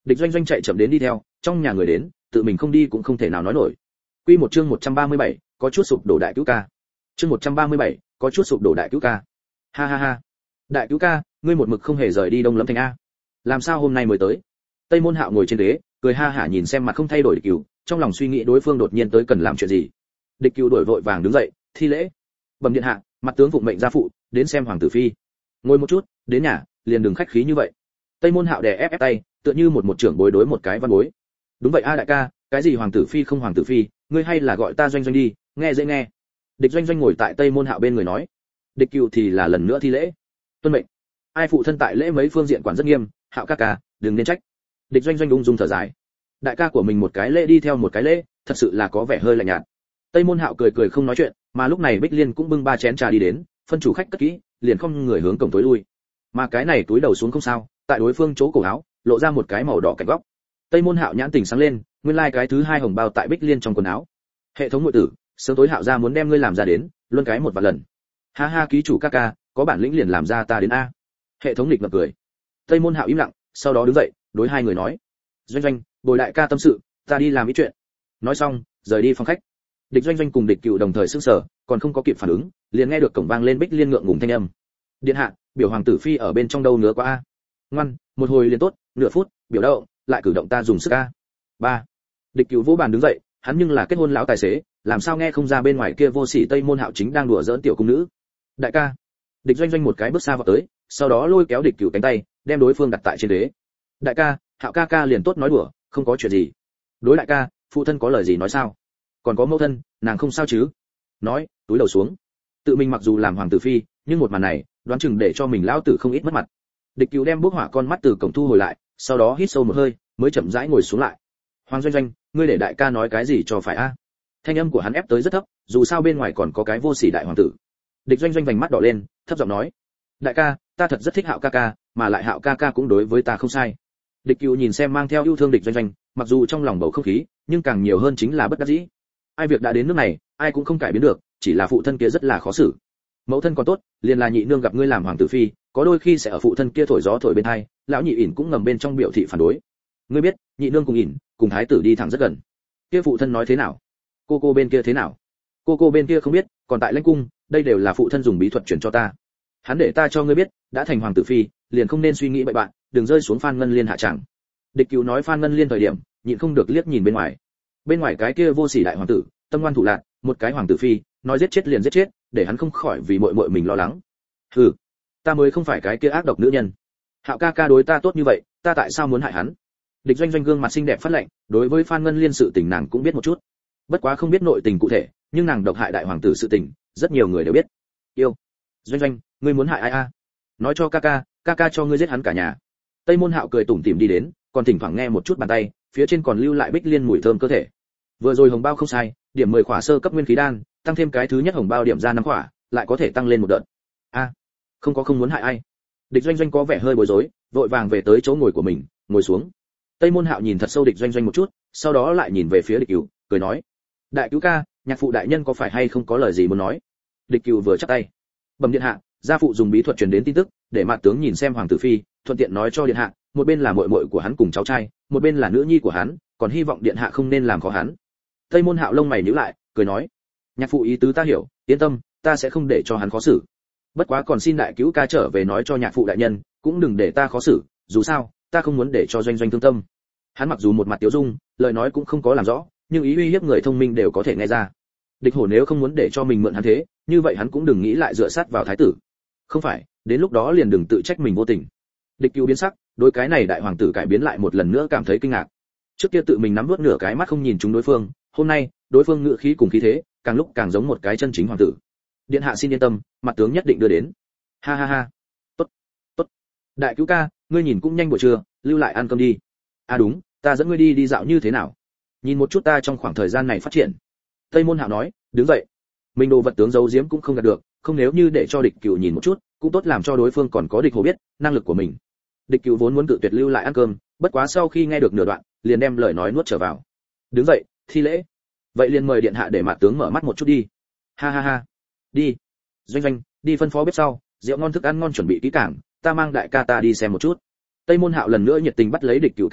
Địch Doanh Doanh chạy chậm đến đi theo, trong nhà người đến, tự mình không đi cũng không thể nào nói nổi. Quy một chương một trăm ba mươi bảy, có chút sụp đổ đại cứu ca. Chương một trăm ba mươi bảy, có chút sụp đổ đại cứu ca. Ha ha ha. Đại cứu ca, ngươi một mực không hề rời đi Đông Lâm thành a. Làm sao hôm nay mới tới? Tây Môn Hạo ngồi trên ghế, cười ha hả nhìn xem mặt không thay đổi Địch Cửu, trong lòng suy nghĩ đối phương đột nhiên tới cần làm chuyện gì. Địch Cửu đổi vội vàng đứng dậy, thi lễ. Bẩm điện hạ, mặt tướng phụng mệnh gia phụ, đến xem hoàng tử phi. Ngồi một chút, đến nhà, liền đừng khách khí như vậy. Tây Môn Hạo đè ép ép tay, tựa như một một trưởng bối đối một cái văn bối. Đúng vậy a đại ca, cái gì hoàng tử phi không hoàng tử phi, ngươi hay là gọi ta Doanh Doanh đi, nghe dễ nghe. Địch Doanh Doanh ngồi tại Tây Môn Hạo bên người nói. Địch Cửu thì là lần nữa thi lễ. Tuân mệnh. Ai phụ thân tại lễ mấy phương diện quản rất nghiêm, Hạo ca ca, đừng nên trách. Địch Doanh Doanh ung dung thở dài. Đại ca của mình một cái lễ đi theo một cái lễ, thật sự là có vẻ hơi lạnh nhạt. Tây Môn Hạo cười cười không nói chuyện, mà lúc này Bích Liên cũng bưng ba chén trà đi đến, phân chủ khách cất kỹ, liền không người hướng cổng tối lui. Mà cái này túi đầu xuống không sao, tại đối phương chỗ cổ áo, lộ ra một cái màu đỏ cạnh góc. Tây Môn Hạo nhãn tình sáng lên, nguyên lai like cái thứ hai hồng bao tại Bích Liên trong quần áo. Hệ thống muội tử, sớm tối Hạo gia muốn đem ngươi làm ra đến, luôn cái một vài lần. Ha ha ký chủ ca ca, có bản lĩnh liền làm ra ta đến a. Hệ thống nghịch ngợm cười. Tây Môn Hạo im lặng, sau đó đứng dậy, đối hai người nói: Doanh Doanh, bồi đại ca tâm sự, ta đi làm ít chuyện. Nói xong, rời đi phòng khách. Địch Doanh Doanh cùng Địch Cửu đồng thời sững sờ, còn không có kịp phản ứng, liền nghe được cổng vang lên Bích Liên ngượng ngùng thanh âm. Điện hạ, biểu hoàng tử phi ở bên trong đâu nữa quá a. Ngoan, một hồi liền tốt, nửa phút, biểu động, lại cử động ta dùng sức a. Ba. Địch Cửu vỗ bàn đứng dậy, hắn nhưng là kết hôn lão tài xế, làm sao nghe không ra bên ngoài kia vô sỉ Tây Môn Hạo chính đang đùa giỡn tiểu cung nữ. Đại ca. Địch Doanh Doanh một cái bước xa vào tới, sau đó lôi kéo Địch Cửu cánh tay, đem đối phương đặt tại trên ghế. Đại ca, Hạo ca ca liền tốt nói đùa, không có chuyện gì. Đối đại ca, phụ thân có lời gì nói sao? Còn có mẫu thân, nàng không sao chứ? Nói, túi đầu xuống. Tự mình mặc dù làm hoàng tử phi, nhưng một màn này, đoán chừng để cho mình lão tử không ít mất mặt. Địch Cửu đem bốc hỏa con mắt từ cổng thu hồi lại, sau đó hít sâu một hơi, mới chậm rãi ngồi xuống lại. Hoàng Doanh Doanh, ngươi để đại ca nói cái gì cho phải a? Thanh âm của hắn ép tới rất thấp, dù sao bên ngoài còn có cái vô sỉ đại hoàng tử. Địch Doanh Doanh vành mắt đỏ lên, thấp giọng nói: đại ca, ta thật rất thích Hạo ca ca, mà lại Hạo ca ca cũng đối với ta không sai. Địch Cửu nhìn xem mang theo yêu thương Địch Doanh Doanh, mặc dù trong lòng bầu không khí, nhưng càng nhiều hơn chính là bất đắc dĩ. Ai việc đã đến nước này, ai cũng không cải biến được, chỉ là phụ thân kia rất là khó xử. Mẫu thân còn tốt, liền là nhị nương gặp ngươi làm hoàng tử phi, có đôi khi sẽ ở phụ thân kia thổi gió thổi bên hai, lão nhị ỉn cũng ngầm bên trong biểu thị phản đối. Ngươi biết, nhị nương cùng ỉn, cùng thái tử đi thẳng rất gần. Kia phụ thân nói thế nào? Cô cô bên kia thế nào? Cô cô bên kia không biết, còn tại lãnh cung, đây đều là phụ thân dùng bí thuật truyền cho ta. Hắn để ta cho ngươi biết, đã thành hoàng tử phi, liền không nên suy nghĩ bậy bạn, đừng rơi xuống Phan Ngân Liên hạ chẳng. Địch Cửu nói Phan Ngân Liên thời điểm, nhịn không được liếc nhìn bên ngoài. Bên ngoài cái kia vô sỉ đại hoàng tử, tâm ngoan thủ lạn, một cái hoàng tử phi, nói giết chết liền giết chết, để hắn không khỏi vì muội muội mình lo lắng. Hừ, ta mới không phải cái kia ác độc nữ nhân. Hạo ca ca đối ta tốt như vậy, ta tại sao muốn hại hắn? Địch Doanh Doanh gương mặt xinh đẹp phát lạnh, đối với Phan Ngân Liên sự tình nàng cũng biết một chút. Bất quá không biết nội tình cụ thể, nhưng nàng độc hại đại hoàng tử sự tình, rất nhiều người đều biết. Yêu. Doanh Doanh, ngươi muốn hại ai a? Nói cho ca ca, ca ca cho ngươi giết hắn cả nhà. Tây Môn Hạo cười tủm tỉm đi đến, còn thỉnh thoảng nghe một chút bàn tay, phía trên còn lưu lại Bích Liên mùi thơm cơ thể. Vừa rồi hồng bao không sai, điểm mười khỏa sơ cấp nguyên khí đan, tăng thêm cái thứ nhất hồng bao điểm ra năm khỏa, lại có thể tăng lên một đợt. A, không có không muốn hại ai. Địch Doanh Doanh có vẻ hơi bối rối, vội vàng về tới chỗ ngồi của mình, ngồi xuống. Tây Môn Hạo nhìn thật sâu Địch Doanh Doanh một chút, sau đó lại nhìn về phía Địch Cửu, cười nói: đại cứu ca, nhạc phụ đại nhân có phải hay không có lời gì muốn nói? Địch Cửu vừa chắp tay: bẩm điện hạ, gia phụ dùng bí thuật truyền đến tin tức, để mạn tướng nhìn xem hoàng tử phi, thuận tiện nói cho điện hạ, một bên là muội muội của hắn cùng cháu trai, một bên là nữ nhi của hắn, còn hy vọng điện hạ không nên làm khó hắn. Tây Môn Hạo lông mày nhíu lại, cười nói: nhạc phụ ý tứ ta hiểu, yên tâm, ta sẽ không để cho hắn khó xử. Bất quá còn xin đại cứu ca trở về nói cho nhạc phụ đại nhân, cũng đừng để ta khó xử, dù sao, ta không muốn để cho Doanh Doanh thương tâm. Hắn mặc dù một mặt tiêu dung, lời nói cũng không có làm rõ, nhưng ý uy hiếp người thông minh đều có thể nghe ra. Địch Hổ nếu không muốn để cho mình mượn hắn thế, như vậy hắn cũng đừng nghĩ lại dựa sát vào thái tử. Không phải, đến lúc đó liền đừng tự trách mình vô tình. Địch Cửu biến sắc, đối cái này đại hoàng tử cải biến lại một lần nữa cảm thấy kinh ngạc. Trước kia tự mình nắm nuốt nửa cái mắt không nhìn chúng đối phương, hôm nay, đối phương ngựa khí cùng khí thế, càng lúc càng giống một cái chân chính hoàng tử. Điện hạ xin yên tâm, mặt tướng nhất định đưa đến. Ha ha ha. Tốt, tốt. Đại cứu ca, ngươi nhìn cũng nhanh buổi trưa, lưu lại ăn cơm đi. À đúng, ta dẫn ngươi đi đi dạo như thế nào? Nhìn một chút ta trong khoảng thời gian này phát triển. Tây Môn Hạo nói, đứng dậy. Mình đồ vật tướng giấu giếm cũng không gạt được, không nếu như để cho Địch Cửu nhìn một chút, cũng tốt làm cho đối phương còn có Địch Hổ biết năng lực của mình. Địch Cửu vốn muốn tự tuyệt lưu lại ăn cơm, bất quá sau khi nghe được nửa đoạn, liền đem lời nói nuốt trở vào. Đứng dậy, thi lễ. Vậy liền mời điện hạ để mặt tướng mở mắt một chút đi. Ha ha ha. Đi. Doanh Doanh, đi phân phó bếp sau, rượu ngon thức ăn ngon chuẩn bị kỹ càng, ta mang đại ca ta đi xem một chút. Tây Môn Hạo lần nữa nhiệt tình bắt lấy Địch Cửu cánh tay,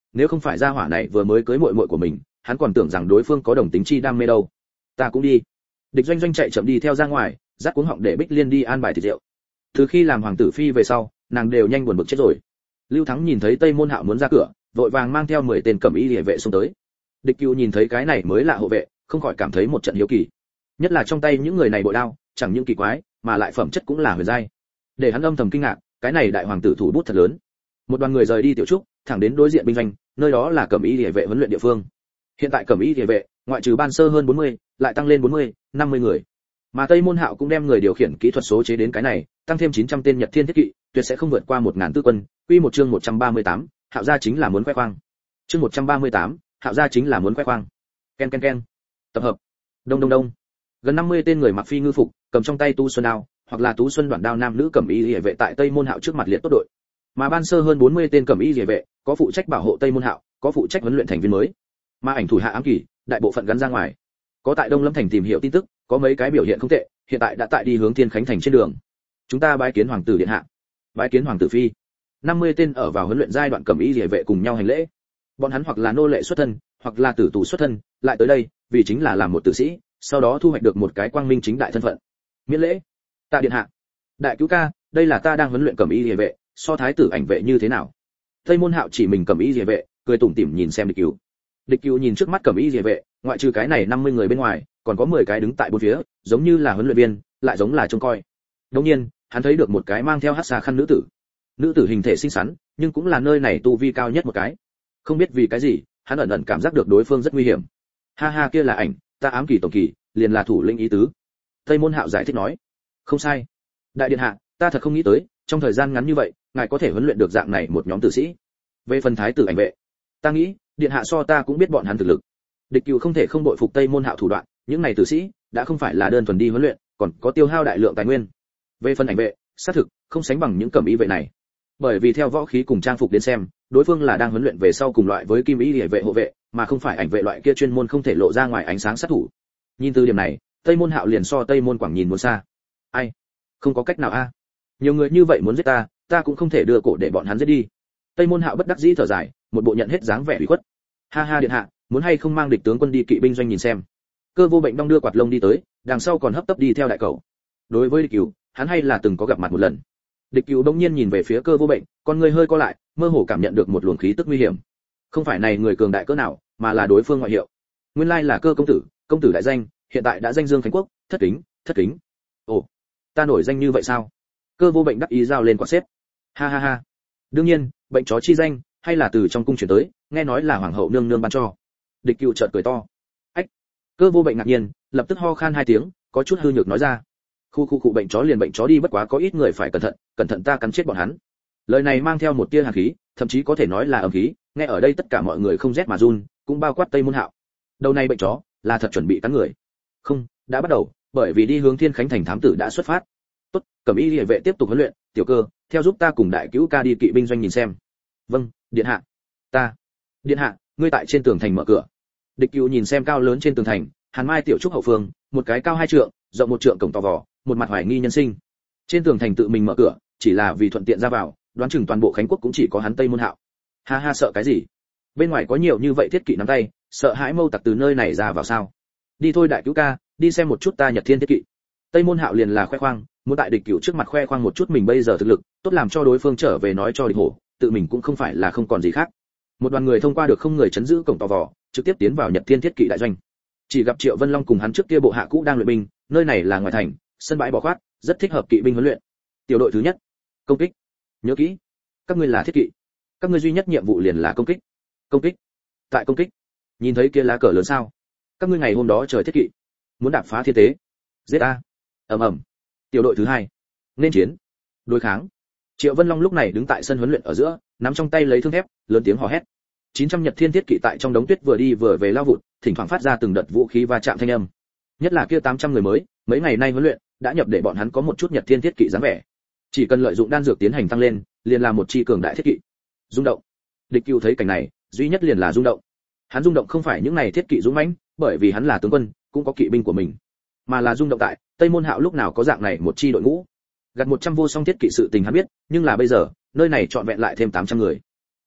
nếu không phải gia hỏa này vừa mới cưới muội muội của mình, hắn còn tưởng rằng đối phương có đồng tính chi đam mê đâu. Ta cũng đi. Địch Doanh Doanh chạy chậm đi theo ra ngoài, dắt cuống họng để Bích Liên đi an bài thịt rượu. Từ khi làm hoàng tử phi về sau, nàng đều nhanh buồn bực chết rồi. Lưu Thắng nhìn thấy Tây Môn Hạo muốn ra cửa, vội vàng mang theo mười tên cẩm y liề vệ xông tới. Địch Cửu nhìn thấy cái này mới lạ hộ vệ, không khỏi cảm thấy một trận hiếu kỳ. Nhất là trong tay những người này bội đao, chẳng những kỳ quái, mà lại phẩm chất cũng là huyền giai. Để hắn âm thầm kinh ngạc, cái này đại hoàng tử thủ bút thật lớn. Một đoàn người rời đi tiểu trúc, thẳng đến đối diện binh doanh, nơi đó là cẩm y liề vệ huấn luyện địa phương. Hiện tại cẩm y liề vệ, ngoại trừ ban sơ hơn bốn mươi, lại tăng lên bốn mươi, năm mươi người. Mà Tây Môn Hạo cũng đem người điều khiển kỹ thuật số chế đến cái này, tăng thêm chín trăm tên Nhật Thiên thiết kỵ, tuyệt sẽ không vượt qua một nghìn tư quân. Quy một chương một trăm ba mươi tám, Hạo gia chính là muốn khoe khoang. Chương một trăm ba mươi tám, Hạo gia chính là muốn khoe khoang. Ken ken ken. Tập hợp. Đông đông đông. Gần năm mươi tên người mặc phi ngư phục, cầm trong tay tu xuân đao, hoặc là tú xuân đoạn đao nam nữ cẩm y liề vệ tại Tây Môn Hạo trước mặt liệt tốt đội. Mà ban sơ hơn bốn mươi tên cẩm y liề vệ, có phụ trách bảo hộ Tây Môn Hạo, có phụ trách huấn luyện thành viên mới. Mà ảnh thủ hạ ám kỳ, đại bộ phận gắn ra ngoài. Có tại Đông Lâm thành tìm hiểu tin tức, có mấy cái biểu hiện không tệ, hiện tại đã tại đi hướng Thiên Khánh thành trên đường. Chúng ta bái kiến hoàng tử điện hạ. Bái kiến hoàng tử phi. năm mươi tên ở vào huấn luyện giai đoạn cẩm y liề vệ cùng nhau hành lễ. Bọn hắn hoặc là nô lệ xuất thân, hoặc là tử tù xuất thân, lại tới đây, vì chính là làm một tử sĩ, sau đó thu hoạch được một cái quang minh chính đại thân phận. Miễn lễ. Tạ điện hạ. Đại cứu ca, đây là ta đang huấn luyện cẩm y liề vệ, so thái tử ảnh vệ như thế nào? Tây Môn Hạo chỉ mình cẩm y liề vệ, cười tủm tỉm nhìn xem Địch Cửu. Địch Cửu nhìn trước mắt cẩm y liề vệ, ngoại trừ cái này năm mươi người bên ngoài, còn có mười cái đứng tại bốn phía, giống như là huấn luyện viên, lại giống là trông coi. Đương nhiên, hắn thấy được một cái mang theo hắc xà khăn nữ tử. Nữ tử hình thể xinh xắn, nhưng cũng là nơi này tu vi cao nhất một cái. Không biết vì cái gì, hắn ẩn ẩn cảm giác được đối phương rất nguy hiểm. Ha ha, kia là ảnh, ta ám kỳ tổng kỳ, liền là thủ lĩnh ý tứ. Tây Môn Hạo giải thích nói. Không sai. Đại điện hạ, ta thật không nghĩ tới, trong thời gian ngắn như vậy, ngài có thể huấn luyện được dạng này một nhóm tử sĩ. Về phần thái tử ảnh vệ, ta nghĩ, điện hạ so ta cũng biết bọn hắn thực lực. Địch Cửu không thể không bội phục Tây Môn Hạo thủ đoạn, những này tử sĩ đã không phải là đơn thuần đi huấn luyện, còn có tiêu hao đại lượng tài nguyên. Về phần ảnh vệ, xác thực không sánh bằng những cẩm y vệ này. Bởi vì theo võ khí cùng trang phục đến xem, đối phương là đang huấn luyện về sau cùng loại với kim y liề vệ hộ vệ, mà không phải ảnh vệ loại kia chuyên môn không thể lộ ra ngoài ánh sáng sát thủ. Nhìn từ điểm này, Tây Môn Hạo liền so Tây Môn Quảng nhìn muốn xa. Ai? Không có cách nào a. Nhiều người như vậy muốn giết ta, ta cũng không thể đưa cổ để bọn hắn giết đi. Tây Môn Hạo bất đắc dĩ thở dài, một bộ nhận hết dáng vẻ ủy khuất. Ha ha điện hạ, muốn hay không mang địch tướng quân đi kỵ binh doanh nhìn xem. Cơ Vô Bệnh đong đưa quạt lông đi tới, đằng sau còn hấp tấp đi theo đại cẩu. Đối với Địch Cửu, hắn hay là từng có gặp mặt một lần. Địch Cửu bỗng nhiên nhìn về phía Cơ Vô Bệnh, con người hơi co lại, mơ hồ cảm nhận được một luồng khí tức nguy hiểm. Không phải này người cường đại cỡ nào, mà là đối phương ngoại hiệu. Nguyên lai là Cơ công tử, công tử đại danh, hiện tại đã danh dương Khánh Quốc, thất kính, thất kính. Ồ, ta nổi danh như vậy sao? Cơ Vô Bệnh đắc ý giao lên quạt xếp. Ha ha ha. Đương nhiên, bệnh chó chi danh, hay là từ trong cung truyền tới, nghe nói là hoàng hậu nương nương ban cho. Địch Cửu chợt cười to. Ách. Cơ Vô Bệnh ngạc nhiên, lập tức ho khan hai tiếng, có chút hư nhược nói ra. Khu khu khu, bệnh chó liền bệnh chó đi, bất quá có ít người phải cẩn thận, cẩn thận ta cắn chết bọn hắn. Lời này mang theo một tia hàn khí, thậm chí có thể nói là âm khí, nghe ở đây tất cả mọi người không rét mà run, cũng bao quát Tây Môn Hạo. Đầu này bệnh chó, là thật chuẩn bị cắn người. Không, đã bắt đầu, bởi vì đi hướng Thiên Khánh thành thám tử đã xuất phát. Tốt, Cẩm y liề vệ tiếp tục huấn luyện, tiểu Cơ, theo giúp ta cùng đại cứu ca đi kỵ binh doanh nhìn xem. Vâng, điện hạ. Ta. Điện hạ, ngươi tại trên tường thành mở cửa. Địch Cửu nhìn xem cao lớn trên tường thành, Hàn Mai tiểu trúc hậu phương, một cái cao hai trượng, rộng một trượng cổng to vỏ, một mặt hoài nghi nhân sinh. Trên tường thành tự mình mở cửa, chỉ là vì thuận tiện ra vào, đoán chừng toàn bộ Khánh Quốc cũng chỉ có hắn Tây Môn Hạo. Ha ha, sợ cái gì? Bên ngoài có nhiều như vậy thiết kỵ nắm tay, sợ hãi mâu tặc từ nơi này ra vào sao? Đi thôi đại cứu ca, đi xem một chút ta Nhật Thiên thiết kỵ. Tây Môn Hạo liền là khoe khoang, muốn tại Địch Cửu trước mặt khoe khoang một chút mình bây giờ thực lực, tốt làm cho đối phương trở về nói cho địch hổ, tự mình cũng không phải là không còn gì khác. Một đoàn người thông qua được không người chấn giữ cổng to vỏ, trực tiếp tiến vào Nhật Thiên thiết kỵ đại doanh. Chỉ gặp Triệu Vân Long cùng hắn trước kia bộ hạ cũ đang luyện binh, nơi này là ngoài thành, sân bãi bỏ khoát, rất thích hợp kỵ binh huấn luyện. Tiểu đội thứ nhất, công kích. Nhớ kỹ, các ngươi là thiết kỵ, các ngươi duy nhất nhiệm vụ liền là công kích. Công kích. Tại công kích. Nhìn thấy kia lá cờ lớn sao? Các ngươi ngày hôm đó trời thiết kỵ, muốn đạp phá thiên tế. Giết a. Ầm ầm. Tiểu đội thứ hai, nên chiến, đối kháng. Triệu Vân Long lúc này đứng tại sân huấn luyện ở giữa, nắm trong tay lấy thương thép, lớn tiếng hò hét. chín trăm Nhật Thiên thiết kỵ tại trong đống tuyết vừa đi vừa về lao vụt, thỉnh thoảng phát ra từng đợt vũ khí va chạm thanh âm. Nhất là kia tám trăm người mới, mấy ngày nay huấn luyện, đã nhập để bọn hắn có một chút Nhật Thiên thiết kỵ dáng vẻ. Chỉ cần lợi dụng đan dược tiến hành tăng lên, liền là một chi cường đại thiết kỵ. Rung động. Địch Cửu thấy cảnh này, duy nhất liền là rung động. Hắn rung động không phải những này thiết kỵ dũng mãnh, bởi vì hắn là tướng quân, cũng có kỵ binh của mình, mà là rung động tại Tây Môn Hạo lúc nào có dạng này một chi đội ngũ. Gặt một trăm vô song thiết kỵ sự tình hắn biết, nhưng là bây giờ, nơi này trọn vẹn lại thêm tám trăm người.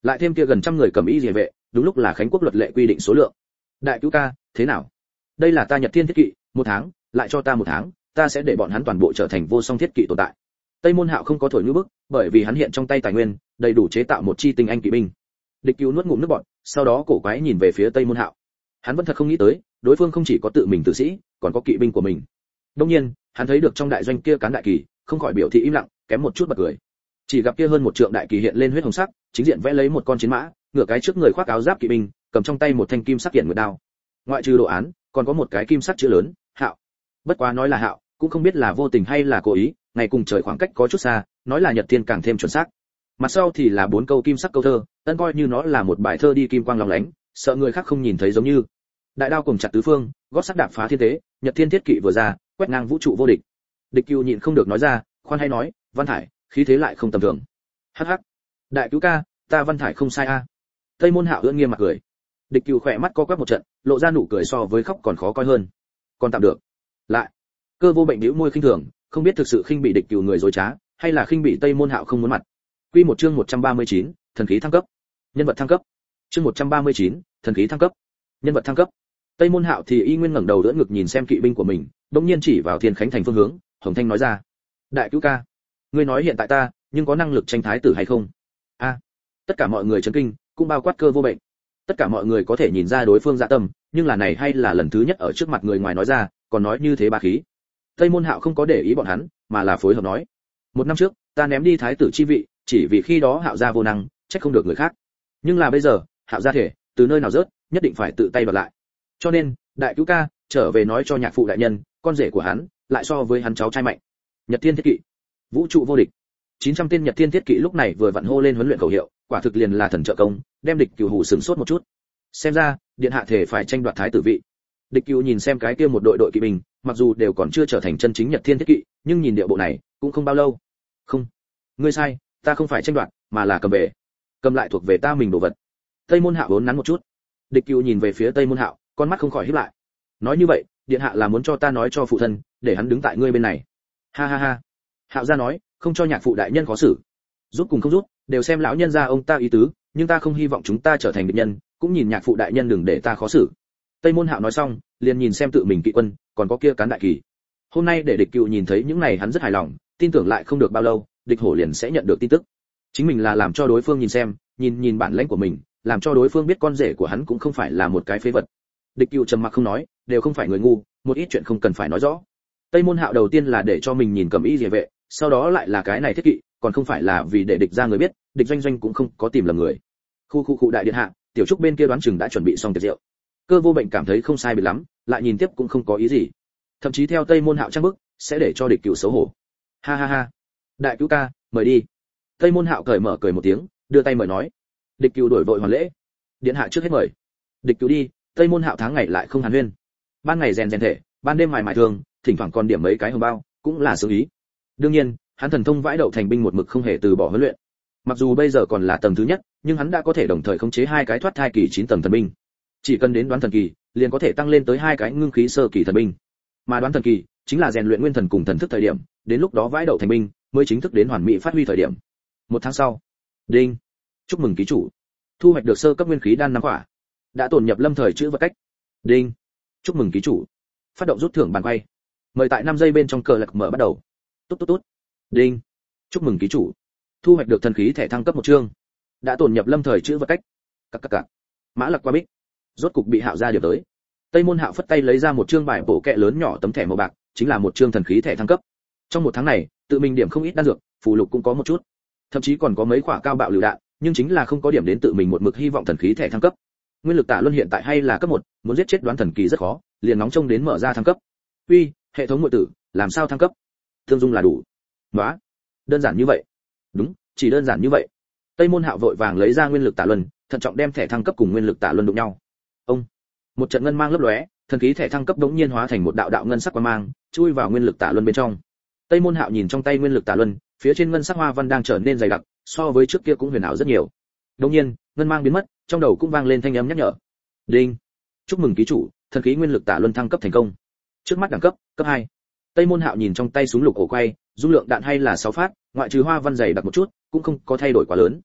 lại thêm kia gần trăm người cầm y liề vệ, đúng lúc là Khánh quốc luật lệ quy định số lượng. Đại cứu ca, thế nào? Đây là ta Nhật Thiên thiết kỵ, một tháng, lại cho ta một tháng, ta sẽ để bọn hắn toàn bộ trở thành vô song thiết kỵ tồn tại. Tây Môn Hạo không có thổi như bức, bởi vì hắn hiện trong tay tài nguyên đầy đủ chế tạo một chi tinh anh kỵ binh. Địch Cửu nuốt ngụm nước bọt, sau đó cổ quái nhìn về phía Tây Môn Hạo. Hắn vẫn thật không nghĩ tới, đối phương không chỉ có tự mình tử sĩ, còn có kỵ binh của mình. Đương nhiên, hắn thấy được trong đại doanh kia cán đại kỳ, không khỏi biểu thị im lặng, kém một chút bật cười. Chỉ gặp kia hơn một trượng đại kỳ hiện lên huyết hồng sắc, chính diện vẽ lấy một con chiến mã, ngửa cái trước người khoác áo giáp kỵ binh, cầm trong tay một thanh kim sắc kiện nguyệt đao. Ngoại trừ đồ án, còn có một cái kim sắc chữ lớn, Hạo. Bất quá nói là Hạo, cũng không biết là vô tình hay là cố ý, ngày cùng trời khoảng cách có chút xa, nói là Nhật Thiên càng thêm chuẩn xác. Mặt sau thì là bốn câu kim sắc câu thơ, ân coi như nó là một bài thơ đi kim quang lóng lánh, sợ người khác không nhìn thấy giống như. Đại đao cùng chặt tứ phương, gót sắt đạp phá thiên tế, Nhật Thiên thiết kỵ vừa ra, quét ngang vũ trụ vô địch. Địch Cửu nhịn không được nói ra, khoan hay nói, Văn Thải, khí thế lại không tầm thường. Hắc hắc. Đại cứu ca, ta Văn Thải không sai a. Tây Môn Hạo ưỡn nghiêm mặt cười. Địch Cửu khỏe mắt co quắp một trận, lộ ra nụ cười so với khóc còn khó coi hơn. Còn tạm được. Lại. Cơ Vô Bệnh nhíu môi khinh thường, không biết thực sự khinh bị Địch Cửu người dối trá, hay là khinh bị Tây Môn Hạo không muốn mặt. Quy một chương một trăm ba mươi chín, thần khí thăng cấp. Nhân vật thăng cấp. Chương một trăm ba mươi chín, thần khí thăng cấp. Nhân vật thăng cấp. Tây Môn Hạo thì y nguyên ngẩng đầu đỡ ngực nhìn xem kỵ binh của mình, đột nhiên chỉ vào Thiên Khánh thành phương hướng, Hồng Thanh nói ra: "Đại cứu ca, ngươi nói hiện tại ta, nhưng có năng lực tranh thái tử hay không?" A. Tất cả mọi người chấn kinh, cũng bao quát Cơ Vô Bệnh. Tất cả mọi người có thể nhìn ra đối phương dạ tâm, nhưng là này hay là lần thứ nhất ở trước mặt người ngoài nói ra, còn nói như thế bá khí. Tây Môn Hạo không có để ý bọn hắn, mà là phối hợp nói: "Một năm trước, ta ném đi thái tử chi vị, chỉ vì khi đó Hạo gia vô năng, trách không được người khác. Nhưng là bây giờ, Hạo gia thể, từ nơi nào rớt, nhất định phải tự tay đoạt lại. Cho nên, đại cứu ca, trở về nói cho nhạc phụ đại nhân, con rể của hắn, lại so với hắn cháu trai mạnh. Nhật Thiên thiết kỵ, vũ trụ vô địch." chín trăm tên Nhật Thiên thiết kỵ lúc này vừa vặn hô lên huấn luyện khẩu hiệu, quả thực liền là thần trợ công, đem Địch Cửu hù sửng sốt một chút. Xem ra, điện hạ thể phải tranh đoạt thái tử vị. Địch Cửu nhìn xem cái kia một đội đội kỵ binh, mặc dù đều còn chưa trở thành chân chính Nhật Thiên thiết kỵ, nhưng nhìn điệu bộ này, cũng không bao lâu. Không, ngươi sai, ta không phải tranh đoạt, mà là cầm về. Cầm lại thuộc về ta mình đồ vật. Tây Môn Hạo vốn nắn một chút. Địch Cửu nhìn về phía Tây Môn Hạo, con mắt không khỏi híp lại. Nói như vậy, điện hạ là muốn cho ta nói cho phụ thân, để hắn đứng tại ngươi bên này. Ha ha ha. Hạo gia nói, không cho nhạc phụ đại nhân khó xử. Giúp cùng không giúp, đều xem lão nhân gia ông ta ý tứ, nhưng ta không hy vọng chúng ta trở thành địch nhân, cũng nhìn nhạc phụ đại nhân đừng để ta khó xử. Tây Môn Hạo nói xong, liền nhìn xem tự mình kỵ quân, còn có kia cán đại kỳ. Hôm nay để Địch Cửu nhìn thấy những này hắn rất hài lòng, tin tưởng lại không được bao lâu, Địch Hổ liền sẽ nhận được tin tức. Chính mình là làm cho đối phương nhìn xem, nhìn nhìn bản lĩnh của mình, làm cho đối phương biết con rể của hắn cũng không phải là một cái phế vật. Địch Cửu trầm mặc không nói, đều không phải người ngu, một ít chuyện không cần phải nói rõ. Tây Môn Hạo đầu tiên là để cho mình nhìn cầm y liề vệ, sau đó lại là cái này thiết kỵ, còn không phải là vì để địch ra người biết, địch doanh doanh cũng không có tìm lầm người. Khu khu khu đại điện hạ, tiểu trúc bên kia đoán chừng đã chuẩn bị xong tiệc rượu. Cơ Vô Bệnh cảm thấy không sai biệt lắm, lại nhìn tiếp cũng không có ý gì. Thậm chí theo Tây Môn Hạo trang bức, sẽ để cho Địch Cửu xấu hổ. Ha ha ha. Đại cứu ca, mời đi. Tây Môn Hạo cởi mở cười một tiếng, đưa tay mời nói. Địch Cửu đổi vội hoàn lễ. Điện hạ trước hết mời. Địch Cửu đi, Tây Môn Hạo tháng ngày lại không hàn huyên. Ban ngày rèn rèn thể, ban đêm mài mài thường, thỉnh thoảng còn điểm mấy cái hồng bao, cũng là xử ý. Đương nhiên, hắn thần thông vãi đậu thành binh một mực không hề từ bỏ huấn luyện. Mặc dù bây giờ còn là tầng thứ nhất, nhưng hắn đã có thể đồng thời khống chế hai cái thoát thai kỳ chín tầng thần binh. Chỉ cần đến đoán thần kỳ, liền có thể tăng lên tới hai cái ngưng khí sơ kỳ thần binh. Mà đoán thần kỳ chính là rèn luyện nguyên thần cùng thần thức thời điểm, đến lúc đó vãi đậu thành binh mới chính thức đến hoàn mỹ phát huy thời điểm. Một tháng sau, đinh, chúc mừng ký chủ, thu hoạch được sơ cấp nguyên khí đan năm quả, đã tổn nhập lâm thời chữ vật cách. Đinh, chúc mừng ký chủ, phát động rút thưởng bàn quay, mời tại năm giây bên trong cờ lạc mở bắt đầu. Tốt tốt tốt. Đinh, chúc mừng ký chủ, thu hoạch được thần khí thẻ thăng cấp một chương, đã tổn nhập lâm thời chữ vật cách. Các các các. Mã Lặc qua bích, rốt cục bị Hạo ra điều tới. Tây Môn Hạo phất tay lấy ra một chương bài bổ kệ lớn nhỏ tấm thẻ màu bạc, chính là một chương thần khí thẻ thăng cấp. Trong một tháng này, tự mình điểm không ít đan dược, phù lục cũng có một chút, thậm chí còn có mấy quả cao bạo lựu đạn, nhưng chính là không có điểm đến tự mình một mực hy vọng thần khí thẻ thăng cấp. Nguyên lực Tạ Luân hiện tại hay là cấp một, muốn giết chết đoán thần kỳ rất khó, liền nóng trông đến mở ra thăng cấp. Uy, hệ thống muội tử, làm sao thăng cấp? Thương dung là đủ. Nóa, đơn giản như vậy. Đúng, chỉ đơn giản như vậy. Tây Môn Hạo vội vàng lấy ra nguyên lực Tạ Luân, thận trọng đem thẻ thăng cấp cùng nguyên lực Tạ Luân đụng nhau. Ông, một trận ngân mang lấp lóe, thần khí thẻ thăng cấp đống nhiên hóa thành một đạo đạo ngân sắc quang mang, chui vào nguyên lực Tạ Luân bên trong. Tây Môn Hạo nhìn trong tay nguyên lực Tạ Luân, phía trên ngân sắc hoa văn đang trở nên dày đặc, so với trước kia cũng huyền ảo rất nhiều. Đống nhiên, ngân mang biến mất, trong đầu cũng vang lên thanh âm nhắc nhở. Đinh, chúc mừng ký chủ, thần khí nguyên lực Tạ Luân thăng cấp thành công. Trước mắt đẳng cấp, cấp hai. Tây Môn Hạo nhìn trong tay súng lục ổ quay, dung lượng đạn hay là sáu phát, ngoại trừ hoa văn dày đặc một chút, cũng không có thay đổi quá lớn.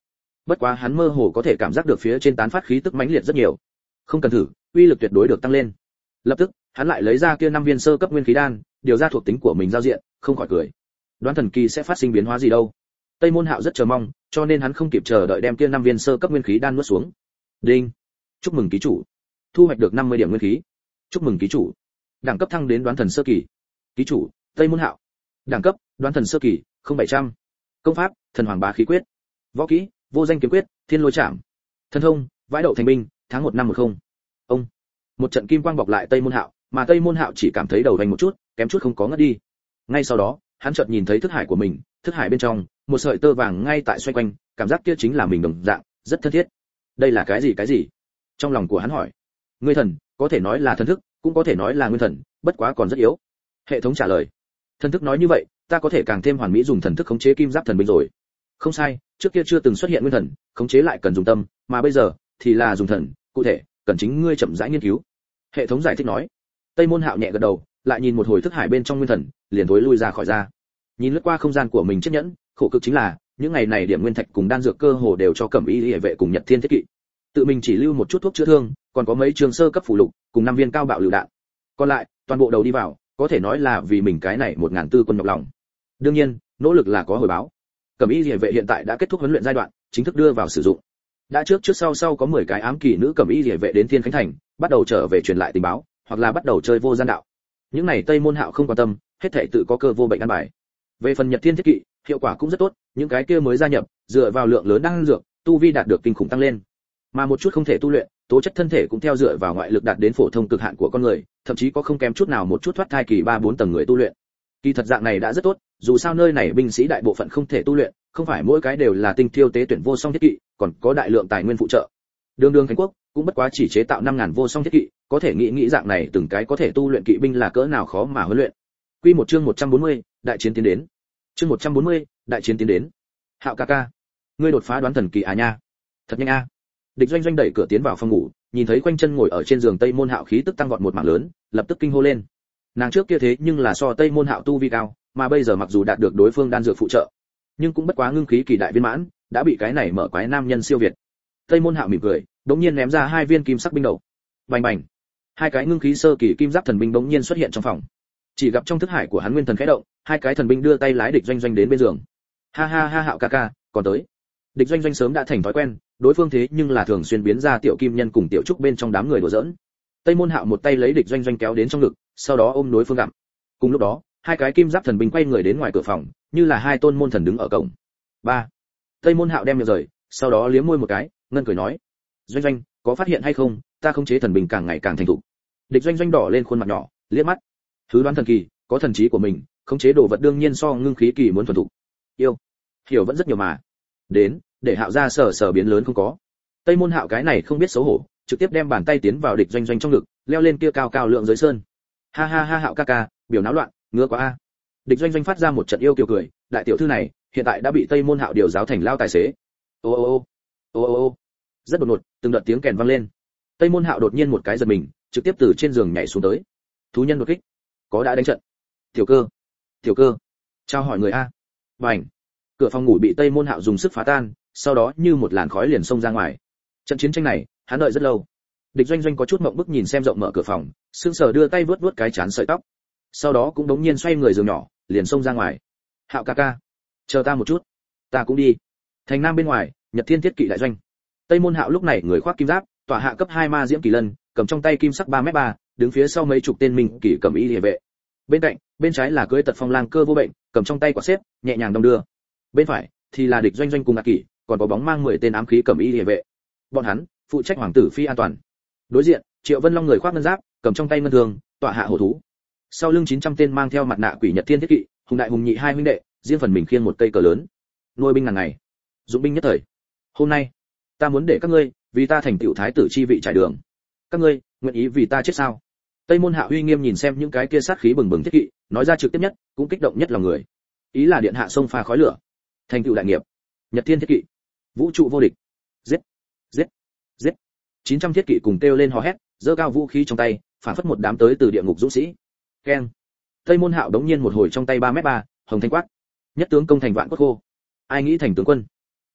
bất quá hắn mơ hồ có thể cảm giác được phía trên tán phát khí tức mãnh liệt rất nhiều. Không cần thử, uy lực tuyệt đối được tăng lên. Lập tức, hắn lại lấy ra kia năm viên sơ cấp nguyên khí đan, điều ra thuộc tính của mình giao diện, không khỏi cười. Đoán thần kỳ sẽ phát sinh biến hóa gì đâu. Tây Môn Hạo rất chờ mong, cho nên hắn không kịp chờ đợi đem kia năm viên sơ cấp nguyên khí đan nuốt xuống. Đinh. Chúc mừng ký chủ. Thu hoạch được năm mươi điểm nguyên khí. Chúc mừng ký chủ. Đẳng cấp thăng đến đoán thần sơ kỳ. Ký chủ, Tây Môn Hạo. Đẳng cấp, đoán thần sơ kỳ, không bảy trăm. Công pháp, thần hoàng bá khí quyết. Võ kỹ, vô danh kiếm quyết, thiên lôi chạm. Thần thông, vãi đậu thành binh, tháng một năm một không. Ông. Một trận kim quang bọc lại Tây Môn Hạo, mà Tây Môn Hạo chỉ cảm thấy đầu vành một chút, kém chút không có ngất đi. Ngay sau đó, hắn chợt nhìn thấy thức hải của mình, thức hải bên trong, một sợi tơ vàng ngay tại xoay quanh, cảm giác kia chính là mình đồng dạng, rất thân thiết. Đây là cái gì cái gì? Trong lòng của hắn hỏi. Ngươi thần, có thể nói là thần thức, cũng có thể nói là nguyên thần, bất quá còn rất yếu. Hệ thống trả lời. Thần thức nói như vậy, ta có thể càng thêm hoàn mỹ dùng thần thức khống chế kim giáp thần binh rồi. Không sai, trước kia chưa từng xuất hiện nguyên thần, khống chế lại cần dùng tâm, mà bây giờ thì là dùng thần, cụ thể cần chính ngươi chậm rãi nghiên cứu. Hệ thống giải thích nói. Tây Môn Hạo nhẹ gật đầu, lại nhìn một hồi thức hải bên trong nguyên thần, liền thối lui ra khỏi ra. Nhìn lướt qua không gian của mình chiếc nhẫn, khổ cực chính là những ngày này điểm nguyên thạch cùng đan dược cơ hồ đều cho Cẩm Y Liễu vệ cùng Nhật Thiên thiết kỵ. Tự mình chỉ lưu một chút thuốc chữa thương, còn có mấy trường sơ cấp phù lục, cùng năm viên cao bạo lựu đạn. Còn lại, toàn bộ đầu đi vào, có thể nói là vì mình cái này một ngàn tư quân nhọc lòng. Đương nhiên, nỗ lực là có hồi báo. Cẩm Y Liễu vệ hiện tại đã kết thúc huấn luyện giai đoạn, chính thức đưa vào sử dụng. Đã trước trước sau sau có mười cái ám kỳ nữ Cẩm Y Liễu vệ đến Thiên Khánh thành, bắt đầu trở về truyền lại tình báo, hoặc là bắt đầu chơi vô gian đạo. Những này Tây Môn Hạo không quan tâm, hết thảy tự có cơ vô bệnh ăn bài. Về phần Nhật Thiên thiết kỵ, hiệu quả cũng rất tốt, những cái kia mới gia nhập, dựa vào lượng lớn đan dược, tu vi đạt được kinh khủng tăng lên. Mà một chút không thể tu luyện, tố chất thân thể cũng theo dựa vào ngoại lực đạt đến phổ thông cực hạn của con người, thậm chí có không kém chút nào một chút thoát thai kỳ ba bốn tầng người tu luyện. Kỳ thật dạng này đã rất tốt, dù sao nơi này binh sĩ đại bộ phận không thể tu luyện, không phải mỗi cái đều là tinh thiêu tế tuyển vô song thiết kỵ, còn có đại lượng tài nguyên phụ trợ. Đường đường Khánh quốc cũng bất quá chỉ chế tạo năm ngàn vô song thiết kỵ, có thể nghĩ nghĩ dạng này từng cái có thể tu luyện kỵ binh là cỡ nào khó mà huấn luyện. Quy một chương một trăm bốn mươi, đại chiến tiến đến. Chương một trăm bốn mươi, đại chiến tiến đến. Hạo ca ca, ngươi đột phá đoán thần kỳ à nha? Thật nhanh a. Địch Doanh Doanh đẩy cửa tiến vào phòng ngủ, nhìn thấy quanh chân ngồi ở trên giường Tây Môn Hạo khí tức tăng vọt một mảng lớn, lập tức kinh hô lên. Nàng trước kia thế nhưng là so Tây Môn Hạo tu vi cao, mà bây giờ mặc dù đạt được đối phương đan dược phụ trợ, nhưng cũng bất quá ngưng khí kỳ đại viên mãn, đã bị cái này mở quái nam nhân siêu việt. Tây Môn Hạo mỉm cười, đống nhiên ném ra hai viên kim sắc binh đầu. Bành bành. Hai cái ngưng khí sơ kỳ kim giáp thần binh đống nhiên xuất hiện trong phòng. Chỉ gặp trong thức hải của hắn nguyên thần khẽ động, hai cái thần binh đưa tay lái Địch Doanh Doanh đến bên giường. Ha ha ha Hạo ca ca, còn tới. Địch Doanh Doanh sớm đã thành thói quen, đối phương thế nhưng là thường xuyên biến ra tiểu kim nhân cùng tiểu trúc bên trong đám người đùa giỡn. Tây Môn Hạo một tay lấy Địch Doanh Doanh kéo đến trong ngực, sau đó ôm đối phương gặm. Cùng lúc đó, hai cái kim giáp thần binh quay người đến ngoài cửa phòng, như là hai tôn môn thần đứng ở cổng. Ba. Tây Môn Hạo đem miệng rời, sau đó liếm môi một cái, ngân cười nói: "Doanh Doanh, có phát hiện hay không, ta khống chế thần binh càng ngày càng thành thục." Địch Doanh Doanh đỏ lên khuôn mặt nhỏ, liếc mắt. Thứ đoán thần kỳ, có thần trí của mình, khống chế đồ vật đương nhiên so ngưng khí kỳ muốn thuần thục. Yêu, hiểu vẫn rất nhiều mà. Đến, để Hạo ra sở sở biến lớn không có. Tây Môn Hạo cái này không biết xấu hổ, trực tiếp đem bàn tay tiến vào Địch Doanh Doanh trong ngực, leo lên kia cao cao lượng giới sơn. Ha ha ha Hạo ca ca, biểu náo loạn, ngứa quá a. Địch Doanh Doanh phát ra một trận yêu kiều cười, đại tiểu thư này, hiện tại đã bị Tây Môn Hạo điều giáo thành lao tài xế. Ô ô ô, ô ô ô. Rất đột ngột, từng đợt tiếng kèn vang lên. Tây Môn Hạo đột nhiên một cái giật mình, trực tiếp từ trên giường nhảy xuống tới. Thú nhân đột kích, có đã đánh trận. Tiểu cơ, tiểu cơ, chào hỏi người a. Bành. Cửa phòng ngủ bị Tây Môn Hạo dùng sức phá tan, sau đó như một làn khói liền xông ra ngoài. Trận chiến tranh này, hắn đợi rất lâu. Địch Doanh Doanh có chút ngượng bức nhìn xem rộng mở cửa phòng, sững sờ đưa tay vuốt vuốt cái chán sợi tóc. Sau đó cũng đống nhiên xoay người giường nhỏ, liền xông ra ngoài. Hạo ca ca, chờ ta một chút, ta cũng đi. Thành Nam bên ngoài, Nhật Thiên thiết kỵ đại doanh. Tây Môn Hạo lúc này người khoác kim giáp, tỏa hạ cấp hai ma diễm kỳ lân, cầm trong tay kim sắc ba mét ba, đứng phía sau mấy chục tên mình kỳ cầm y liề vệ. Bên cạnh, bên trái là cưỡi tật phong lang cơ vô bệnh, cầm trong tay quả xếp, nhẹ nhàng đong đưa. Bên phải thì là Địch Doanh Doanh cùng Ngạc Kỷ, còn có bóng mang mười tên ám khí cầm y liề vệ. Bọn hắn phụ trách hoàng tử phi an toàn. Đối diện, Triệu Vân Long người khoác ngân giáp, cầm trong tay ngân thường, tỏa hạ hổ thú. Sau lưng chín trăm tên mang theo mặt nạ quỷ Nhật Thiên thiết kỵ, hùng đại hùng nhị hai huynh đệ, riêng phần mình khiêng một cây cờ lớn. Nuôi binh ngàn ngày, dụng binh nhất thời. Hôm nay, ta muốn để các ngươi vì ta thành tựu thái tử chi vị trải đường. Các ngươi nguyện ý vì ta chết sao? Tây Môn Hạ uy nghiêm nhìn xem những cái kia sát khí bừng bừng thiết kỵ, nói ra trực tiếp nhất, cũng kích động nhất lòng người. Ý là điện hạ sông pha khói lửa, thành tựu đại nghiệp. Nhật Thiên thiết kỵ, vũ trụ vô địch. Giết, giết, giết. chín trăm thiết kỵ cùng kêu lên hò hét, giơ cao vũ khí trong tay, phản phất một đám tới từ địa ngục dũng sĩ. Keng. Tây Môn Hạo đống nhiên một hồi trong tay ba mét ba, hồng thanh quát. Nhất tướng công thành vạn quốc khô. Ai nghĩ thành tướng quân,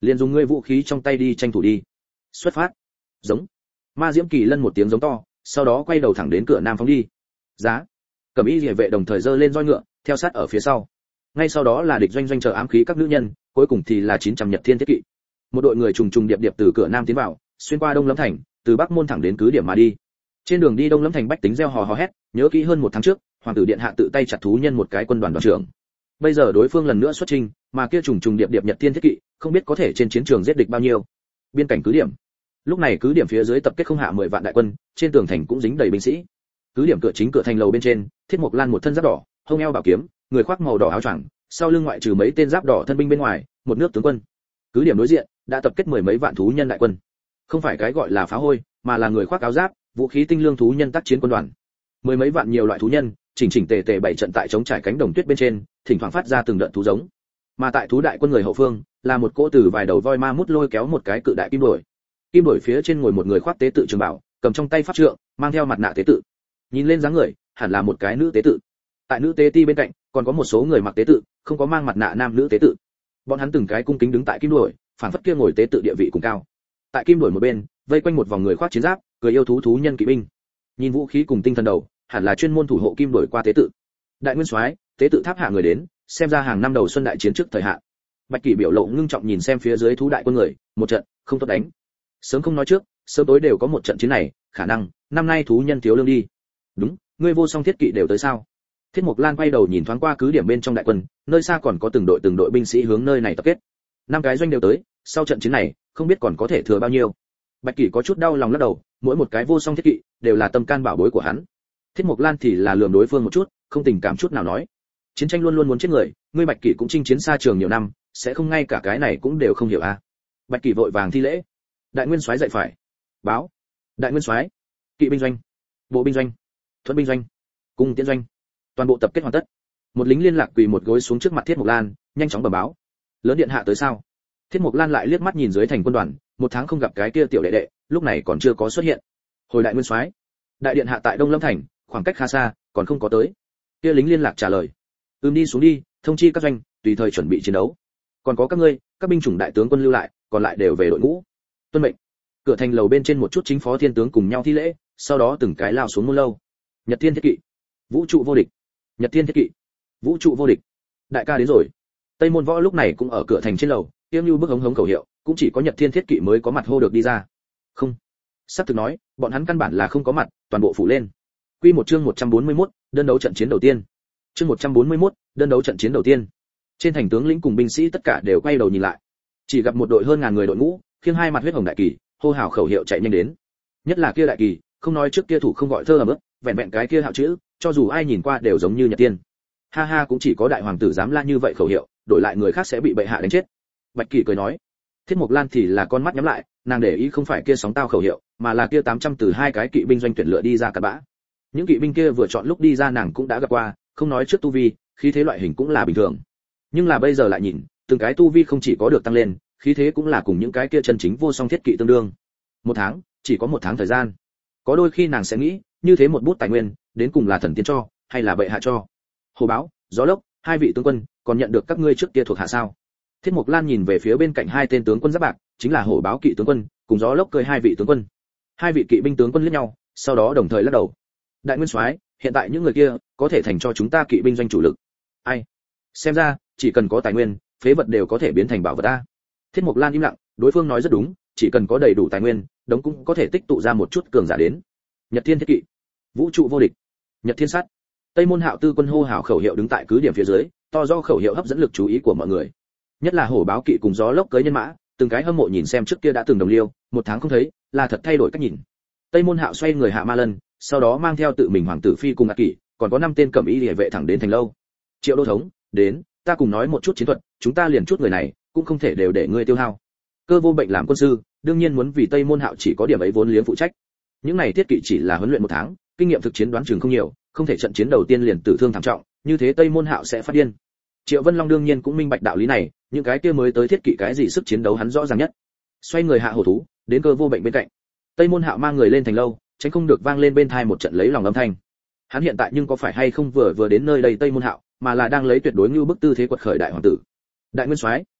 liền dùng ngươi vũ khí trong tay đi tranh thủ đi. Xuất phát. Giống. Ma Diễm Kỳ Lân một tiếng giống to, sau đó quay đầu thẳng đến cửa nam phóng đi. Giá. Cẩm y liễu vệ đồng thời giơ lên roi ngựa, theo sát ở phía sau. Ngay sau đó là địch doanh doanh chờ ám khí các nữ nhân, cuối cùng thì là chín trăm Nhật Thiên thiết kỵ. Một đội người trùng trùng điệp điệp từ cửa nam tiến vào, xuyên qua Đông Lâm thành, từ bắc môn thẳng đến cứ điểm mà đi. Trên đường đi Đông Lâm thành bách tính reo hò hò hét, nhớ kỹ hơn một tháng trước, hoàng tử điện hạ tự tay chặt thú nhân một cái quân đoàn đoàn trưởng. Bây giờ đối phương lần nữa xuất chinh, mà kia trùng trùng điệp điệp Nhật Thiên thiết kỵ, không biết có thể trên chiến trường giết địch bao nhiêu. Biên cảnh cứ điểm. Lúc này cứ điểm phía dưới tập kết không hạ mười vạn đại quân, trên tường thành cũng dính đầy binh sĩ. Cứ điểm cửa chính cửa thành lầu bên trên, Thiết Mộc Lan một thân giáp đỏ, hông eo bảo kiếm, người khoác màu đỏ áo choàng, sau lưng ngoại trừ mấy tên giáp đỏ thân binh bên ngoài, một nước tướng quân. Cứ điểm đối diện đã tập kết mười mấy vạn thú nhân đại quân. Không phải cái gọi là phá hôi, mà là người khoác áo giáp, vũ khí tinh lương thú nhân tác chiến quân đoàn. Mười mấy vạn nhiều loại thú nhân, chỉnh chỉnh tề tề bảy trận tại chống trải cánh đồng tuyết bên trên, thỉnh thoảng phát ra từng đợt thú giống. Mà tại thú đại quân người hậu phương, là một cỗ tử vài đầu voi ma mút lôi kéo một cái cự đại kim đuổi. Kim đuổi phía trên ngồi một người khoác tế tự trường bảo, cầm trong tay pháp trượng, mang theo mặt nạ tế tự. Nhìn lên dáng người, hẳn là một cái nữ tế tự. Tại nữ tế ti bên cạnh, còn có một số người mặc tế tự, không có mang mặt nạ nam nữ tế tự. Bọn hắn từng cái cung kính đứng tại kim đuổi, phản phất kia ngồi tế tự địa vị cùng cao. Tại kim đuổi một bên, vây quanh một vòng người khoác chiến giáp, cười yêu thú thú nhân kỵ binh. Nhìn vũ khí cùng tinh thần đầu, hẳn là chuyên môn thủ hộ kim đuổi qua tế tự. Đại nguyên soái, tế tự tháp hạ người đến, xem ra hàng năm đầu xuân đại chiến trước thời hạn. Bạch Kỷ biểu lộ ngưng trọng nhìn xem phía dưới thú đại quân người, một trận, không tốt đánh. Sớm không nói trước, sớm tối đều có một trận chiến này, khả năng năm nay thú nhân thiếu lương đi. Đúng, ngươi vô song thiết kỵ đều tới sao? Thiết Mộc Lan quay đầu nhìn thoáng qua cứ điểm bên trong đại quân, nơi xa còn có từng đội từng đội binh sĩ hướng nơi này tập kết. Năm cái doanh đều tới, sau trận chiến này, không biết còn có thể thừa bao nhiêu. Bạch Kỷ có chút đau lòng lắc đầu, mỗi một cái vô song thiết kỵ đều là tâm can bảo bối của hắn. Thiết Mộc Lan thì là lườm đối phương một chút, không tình cảm chút nào nói, chiến tranh luôn luôn muốn chết người, ngươi Bạch Kỷ cũng chinh chiến xa trường nhiều năm, sẽ không ngay cả cái này cũng đều không hiểu à? Bạch Kỷ vội vàng thi lễ. Đại nguyên soái dạy phải. Báo. Đại nguyên soái. Kỵ binh doanh, bộ binh doanh, thuẫn binh doanh, cung tiễn doanh, toàn bộ tập kết hoàn tất. Một lính liên lạc quỳ một gối xuống trước mặt Thiết Mộc Lan, nhanh chóng bẩm báo. Lớn điện hạ tới sao? Thiết Mộc Lan lại liếc mắt nhìn dưới thành quân đoàn, một tháng không gặp cái kia tiểu đệ đệ, lúc này còn chưa có xuất hiện. Hồi đại nguyên soái, đại điện hạ tại Đông Lâm thành, khoảng cách khá xa, còn không có tới. Kia lính liên lạc trả lời. Ừm, đi xuống đi, thông chi các doanh, tùy thời chuẩn bị chiến đấu. Còn có các ngươi, các binh chủng đại tướng quân lưu lại, còn lại đều về đội ngũ. Tuân mệnh. Cửa thành lầu bên trên một chút chính phó thiên tướng cùng nhau thi lễ, sau đó từng cái lao xuống môn lâu. Nhật Thiên thiết kỵ, vũ trụ vô địch. Nhật Thiên thiết kỵ, vũ trụ vô địch. Đại ca đến rồi. Tây Môn Võ lúc này cũng ở cửa thành trên lầu, tiêm như bức hống hống khẩu hiệu, cũng chỉ có Nhật Thiên thiết kỵ mới có mặt hô được đi ra. Không, sắp thực nói, bọn hắn căn bản là không có mặt, toàn bộ phủ lên. Quy một chương một trăm bốn mươi mốt, đơn đấu trận chiến đầu tiên. Chương một trăm bốn mươi mốt, đơn đấu trận chiến đầu tiên. Trên thành tướng lĩnh cùng binh sĩ tất cả đều quay đầu nhìn lại. Chỉ gặp một đội hơn ngàn người đội ngũ, khiêng hai mặt huyết hồng đại kỳ, hô hào khẩu hiệu chạy nhanh đến. Nhất là kia đại kỳ, không nói trước kia thủ không gọi thơ ẩm ướt, vẹn vẹn cái kia hạo chữ, cho dù ai nhìn qua đều giống như Nhật Tiên. Ha ha, cũng chỉ có đại hoàng tử dám la như vậy khẩu hiệu, đổi lại người khác sẽ bị bệ hạ đánh chết. Bạch Kỳ cười nói. Thiết Mộc Lan thì là con mắt nhắm lại, nàng để ý không phải kia sóng tao khẩu hiệu, mà là kia tám trăm từ hai cái kỵ binh doanh tuyển lựa đi ra cả bã. Những kỵ binh kia vừa chọn lúc đi ra nàng cũng đã gặp qua, không nói trước tu vi, khí thế loại hình cũng là bình thường. Nhưng là bây giờ lại nhìn, từng cái tu vi không chỉ có được tăng lên, khí thế cũng là cùng những cái kia chân chính vô song thiết kỵ tương đương. Một tháng, chỉ có một tháng thời gian. Có đôi khi nàng sẽ nghĩ, như thế một bút tài nguyên, đến cùng là thần tiên cho, hay là bệ hạ cho. Hồ Báo, Gió Lốc, hai vị tướng quân, còn nhận được các ngươi trước kia thuộc hạ sao? Thiết Mộc Lan nhìn về phía bên cạnh hai tên tướng quân giáp bạc, chính là Hổ Báo kỵ tướng quân, cùng Gió Lốc cười hai vị tướng quân. Hai vị kỵ binh tướng quân liếc nhau, sau đó đồng thời lắc đầu. Đại nguyên soái, hiện tại những người kia có thể thành cho chúng ta kỵ binh doanh chủ lực. Ai? Xem ra, chỉ cần có tài nguyên, phế vật đều có thể biến thành bảo vật ta. Thiết Mộc Lan im lặng, đối phương nói rất đúng, chỉ cần có đầy đủ tài nguyên, đống cũng có thể tích tụ ra một chút cường giả đến. Nhật Thiên thiết kỵ, vũ trụ vô địch, Nhật Thiên sát. Tây Môn Hạo tư quân hô hào khẩu hiệu đứng tại cứ điểm phía dưới, to do khẩu hiệu hấp dẫn lực chú ý của mọi người. Nhất là Hổ Báo kỵ cùng Gió Lốc cưỡi nhân mã, từng cái hâm mộ nhìn xem trước kia đã từng đồng liêu, một tháng không thấy, là thật thay đổi cách nhìn. Tây Môn Hạo xoay người hạ Ma Lân, sau đó mang theo tự mình hoàng tử phi cùng Ác Kỷ, còn có năm tên cẩm y liề vệ thẳng đến thành lâu. Triệu đô thống, đến, ta cùng nói một chút chiến thuật, chúng ta liền chút người này, cũng không thể đều để ngươi tiêu hao. Cơ Vô Bệnh làm quân sư, đương nhiên muốn vì Tây Môn Hạo chỉ có điểm ấy vốn liếng phụ trách. Những này thiết kỵ chỉ là huấn luyện một tháng, kinh nghiệm thực chiến đoán chừng không nhiều, không thể trận chiến đầu tiên liền tử thương thảm trọng, như thế Tây Môn Hạo sẽ phát điên. Triệu Vân Long đương nhiên cũng minh bạch đạo lý này, những cái kia mới tới thiết kỵ cái gì sức chiến đấu hắn rõ ràng nhất. Xoay người hạ hổ thú, đến Cơ Vô Bệnh bên cạnh. Tây Môn Hạo mang người lên thành lâu, tránh không được vang lên bên tai một trận lấy lòng âm thanh. Hắn hiện tại nhưng có phải hay không vừa vừa đến nơi đây Tây Môn Hạo, mà là đang lấy tuyệt đối như bức tư thế quật khởi đại hoàng tử. Đại nguyên soái.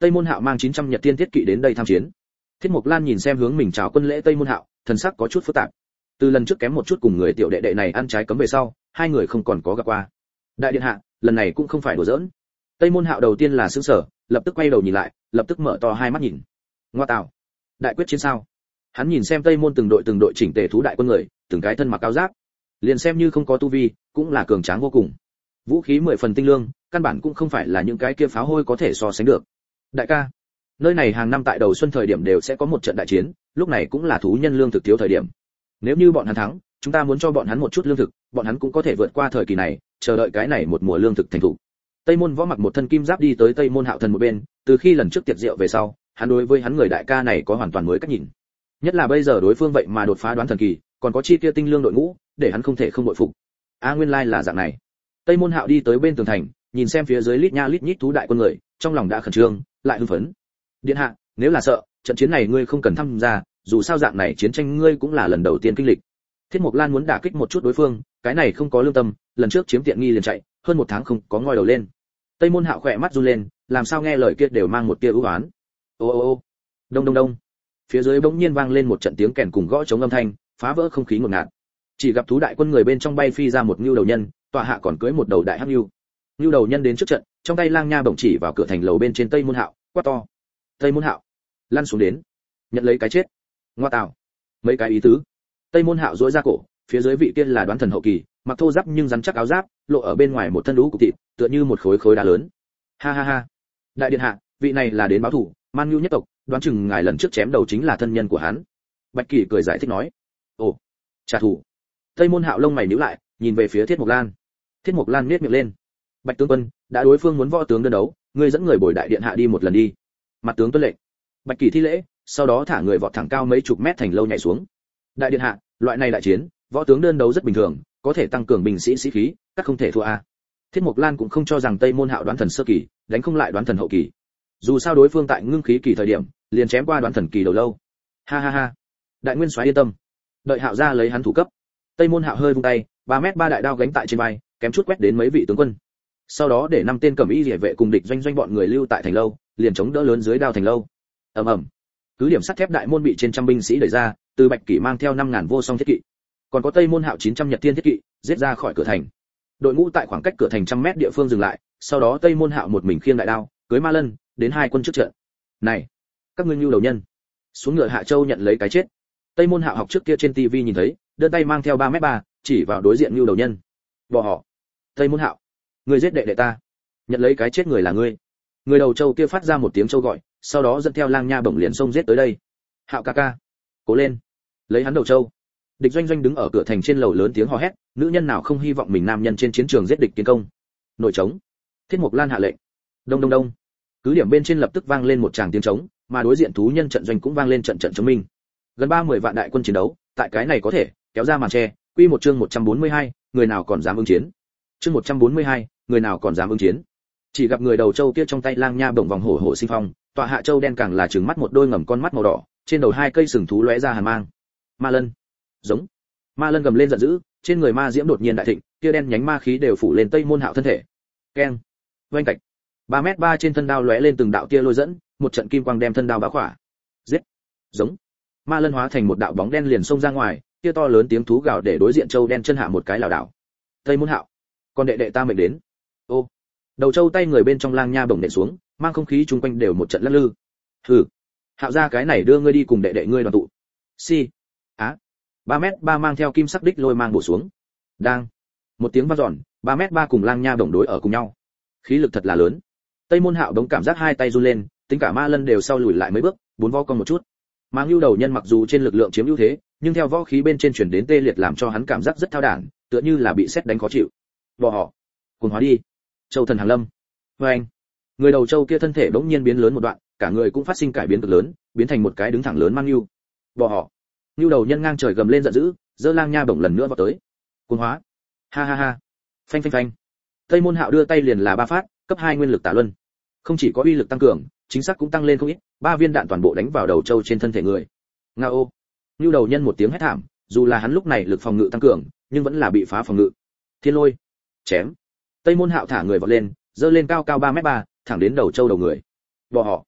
Tây Môn Hạo mang chín trăm Nhật Tiên thiết kỵ đến đây tham chiến. Thiết Mộc Lan nhìn xem hướng mình chào quân lễ Tây Môn Hạo, thần sắc có chút phức tạp. Từ lần trước kém một chút cùng người tiểu đệ đệ này ăn trái cấm về sau, hai người không còn có gặp qua. Đại điện hạ, lần này cũng không phải đùa giỡn. Tây Môn Hạo đầu tiên là sửng sở, lập tức quay đầu nhìn lại, lập tức mở to hai mắt nhìn. Ngoa tạo, đại quyết chiến sao? Hắn nhìn xem Tây Môn từng đội từng đội chỉnh tề thú đại quân người, từng cái thân mặc áo giáp, liền xem như không có tu vi, cũng là cường tráng vô cùng. Vũ khí mười phần tinh lương, căn bản cũng không phải là những cái kia pháo hôi có thể so sánh được. Đại ca, nơi này hàng năm tại đầu xuân thời điểm đều sẽ có một trận đại chiến, lúc này cũng là thú nhân lương thực thiếu thời điểm. Nếu như bọn hắn thắng, chúng ta muốn cho bọn hắn một chút lương thực, bọn hắn cũng có thể vượt qua thời kỳ này, chờ đợi cái này một mùa lương thực thành thủ. Tây Môn Võ mặc một thân kim giáp đi tới Tây Môn Hạo thần một bên, từ khi lần trước tiệc rượu về sau, hắn đối với hắn người đại ca này có hoàn toàn mới cách nhìn. Nhất là bây giờ đối phương vậy mà đột phá đoán thần kỳ, còn có chi kia tinh lương đội ngũ, để hắn không thể không bội phục. A nguyên lai là dạng này. Tây Môn Hạo đi tới bên tường thành, nhìn xem phía dưới lít nha lít nhít thú đại quân người, trong lòng đã khẩn trương, lại hưng phấn. Điện hạ, nếu là sợ, trận chiến này ngươi không cần tham gia, dù sao dạng này chiến tranh ngươi cũng là lần đầu tiên kinh lịch. Thiết Mộc Lan muốn đả kích một chút đối phương, cái này không có lương tâm, lần trước chiếm tiện nghi liền chạy, hơn một tháng không có ngoi đầu lên. Tây Môn Hạo khỏe mắt run lên, làm sao nghe lời kia đều mang một tia ưu ái. Ô ô ô, đông đông đông. Phía dưới bỗng nhiên vang lên một trận tiếng kèn cùng gõ trống âm thanh, phá vỡ không khí ngột ngạt. Chỉ gặp thú đại quân người bên trong bay phi ra một ngưu đầu nhân, tọa hạ còn cưỡi một đầu đại hắc ngưu. Ngưu đầu nhân đến trước trận, trong tay lang nha bổng chỉ vào cửa thành lầu bên trên Tây Môn Hạo, quát to: Tây Môn Hạo, lăn xuống đến, nhận lấy cái chết. Ngoa tào, mấy cái ý tứ. Tây Môn Hạo duỗi ra cổ, phía dưới vị kia là đoán thần hậu kỳ, mặc thô giáp nhưng rắn chắc áo giáp, lộ ở bên ngoài một thân lũ cục thịt, tựa như một khối khối đá lớn. Ha ha ha, đại điện hạ, vị này là đến báo thù, Man Nhu nhất tộc, đoán chừng ngài lần trước chém đầu chính là thân nhân của hắn. Bạch Kỳ cười giải thích nói. Ồ, trả thù. Tây Môn Hạo lông mày nhíu lại, nhìn về phía Thiết Mộc Lan. Thiết Mộc Lan nhếch miệng lên. Bạch tướng quân, đã đối phương muốn võ tướng đơn đấu, ngươi dẫn người bồi đại điện hạ đi một lần đi. Mặt tướng tuân lệnh. Bạch Kỳ thi lễ, sau đó thả người vọt thẳng cao mấy chục mét thành lâu nhảy xuống. Đại điện hạ, loại này đại chiến, võ tướng đơn đấu rất bình thường, có thể tăng cường binh sĩ sĩ khí, các không thể thua a. Thiết Mộc Lan cũng không cho rằng Tây Môn Hạo đoán thần sơ kỳ, đánh không lại đoán thần hậu kỳ. Dù sao đối phương tại ngưng khí kỳ thời điểm, liền chém qua đoán thần kỳ đầu lâu. Ha ha ha. Đại nguyên soái yên tâm. Đợi Hạo ra lấy hắn thủ cấp. Tây Môn Hạo hơi vung tay, ba mét ba đại đao gánh tại trên vai, kém chút quét đến mấy vị tướng quân. Sau đó để năm tên cẩm y liề vệ cùng địch doanh doanh bọn người lưu tại thành lâu, liền chống đỡ lớn dưới đao thành lâu. Ầm ầm. Cứ điểm sắt thép đại môn bị trên trăm binh sĩ đẩy ra, từ Bạch Kỷ mang theo năm ngàn vô song thiết kỵ, còn có Tây Môn Hạo chín trăm Nhật Tiên thiết kỵ, giết ra khỏi cửa thành. Đội ngũ tại khoảng cách cửa thành trăm mét địa phương dừng lại, sau đó Tây Môn Hạo một mình khiêng đại đao, cưới ma lân, đến hai quân trước trận. Này, các ngươi nhu đầu nhân, xuống ngựa Hạ Châu nhận lấy cái chết. Tây Môn Hạo học trước kia trên tivi nhìn thấy, đơn tay mang theo ba mét ba, chỉ vào đối diện nhu đầu nhân. Bỏ họ. Tây Môn Hạo, ngươi giết đệ đệ ta, nhận lấy cái chết người là ngươi. Người đầu châu kia phát ra một tiếng châu gọi, sau đó dẫn theo lang nha bổng liền xông giết tới đây. Hạo ca ca, cố lên, lấy hắn đầu châu. Địch doanh doanh đứng ở cửa thành trên lầu lớn tiếng hò hét, nữ nhân nào không hy vọng mình nam nhân trên chiến trường giết địch tiến công. Nổi trống. Thiết Mộc Lan hạ lệnh. Đông đông đông. Cứ điểm bên trên lập tức vang lên một tràng tiếng trống, mà đối diện thú nhân trận doanh cũng vang lên trận trận chống minh. Gần ba mươi vạn đại quân chiến đấu, tại cái này có thể kéo ra màn che. Quy một chương một trăm bốn mươi hai, người nào còn dám ứng chiến. Chương một trăm bốn mươi hai, người nào còn dám ứng chiến. Chỉ gặp người đầu châu kia trong tay lang nha bổng vòng hổ hổ sinh phong, tọa hạ châu đen càng là trừng mắt một đôi ngầm con mắt màu đỏ, trên đầu hai cây sừng thú lóe ra hàn mang. Ma lân. Giống. Ma lân gầm lên giận dữ, trên người ma diễm đột nhiên đại thịnh, kia đen nhánh ma khí đều phủ lên Tây Môn Hạo thân thể. Keng. Oanh cạch. ba mét ba trên thân đao lóe lên từng đạo tia lôi dẫn, một trận kim quang đem thân đao bá khỏa. Giết. Giống. Ma lân hóa thành một đạo bóng đen liền xông ra ngoài, kia to lớn tiếng thú gào để đối diện châu đen chân hạ một cái lảo đảo. Tây Môn Hạo, con đệ đệ ta mệnh đến. Ô. Đầu châu tay người bên trong lang nha bổng nện xuống, mang không khí chung quanh đều một trận lắc lư. Hừ. Hạo ra cái này đưa ngươi đi cùng đệ đệ ngươi đoàn tụ. Si. Á. ba mét ba mang theo kim sắc đích lôi mang bổ xuống. Đang. Một tiếng vang dọn, ba mét ba cùng lang nha bổng đối ở cùng nhau. Khí lực thật là lớn. Tây Môn Hạo đống cảm giác hai tay run lên, tính cả ma lân đều sau lùi lại mấy bước, bốn vo con một chút. Mang lưu đầu nhân mặc dù trên lực lượng chiếm ưu thế, nhưng theo võ khí bên trên chuyển đến tê liệt làm cho hắn cảm giác rất thao đản, tựa như là bị sét đánh khó chịu. Bỏ họ. Cùng hóa đi. Châu thần hàng lâm. Với anh. Người đầu châu kia thân thể bỗng nhiên biến lớn một đoạn, cả người cũng phát sinh cải biến cực lớn, biến thành một cái đứng thẳng lớn mang lưu. Bỏ họ. Lưu đầu nhân ngang trời gầm lên giận dữ, giơ lang nha bổng lần nữa vào tới. Cùng hóa. Ha ha ha. Phanh phanh phanh. Tây Môn Hạo đưa tay liền là ba phát, cấp hai nguyên lực tả luân. Không chỉ có uy lực tăng cường, chính xác cũng tăng lên không ít, ba viên đạn toàn bộ đánh vào đầu châu trên thân thể người. Ngao. Lưu đầu nhân một tiếng hét thảm, dù là hắn lúc này lực phòng ngự tăng cường, nhưng vẫn là bị phá phòng ngự. Thiên lôi. Chém. Tây Môn Hạo thả người vọt lên, giơ lên cao cao ba mét ba, thẳng đến đầu châu đầu người. Bỏ họ.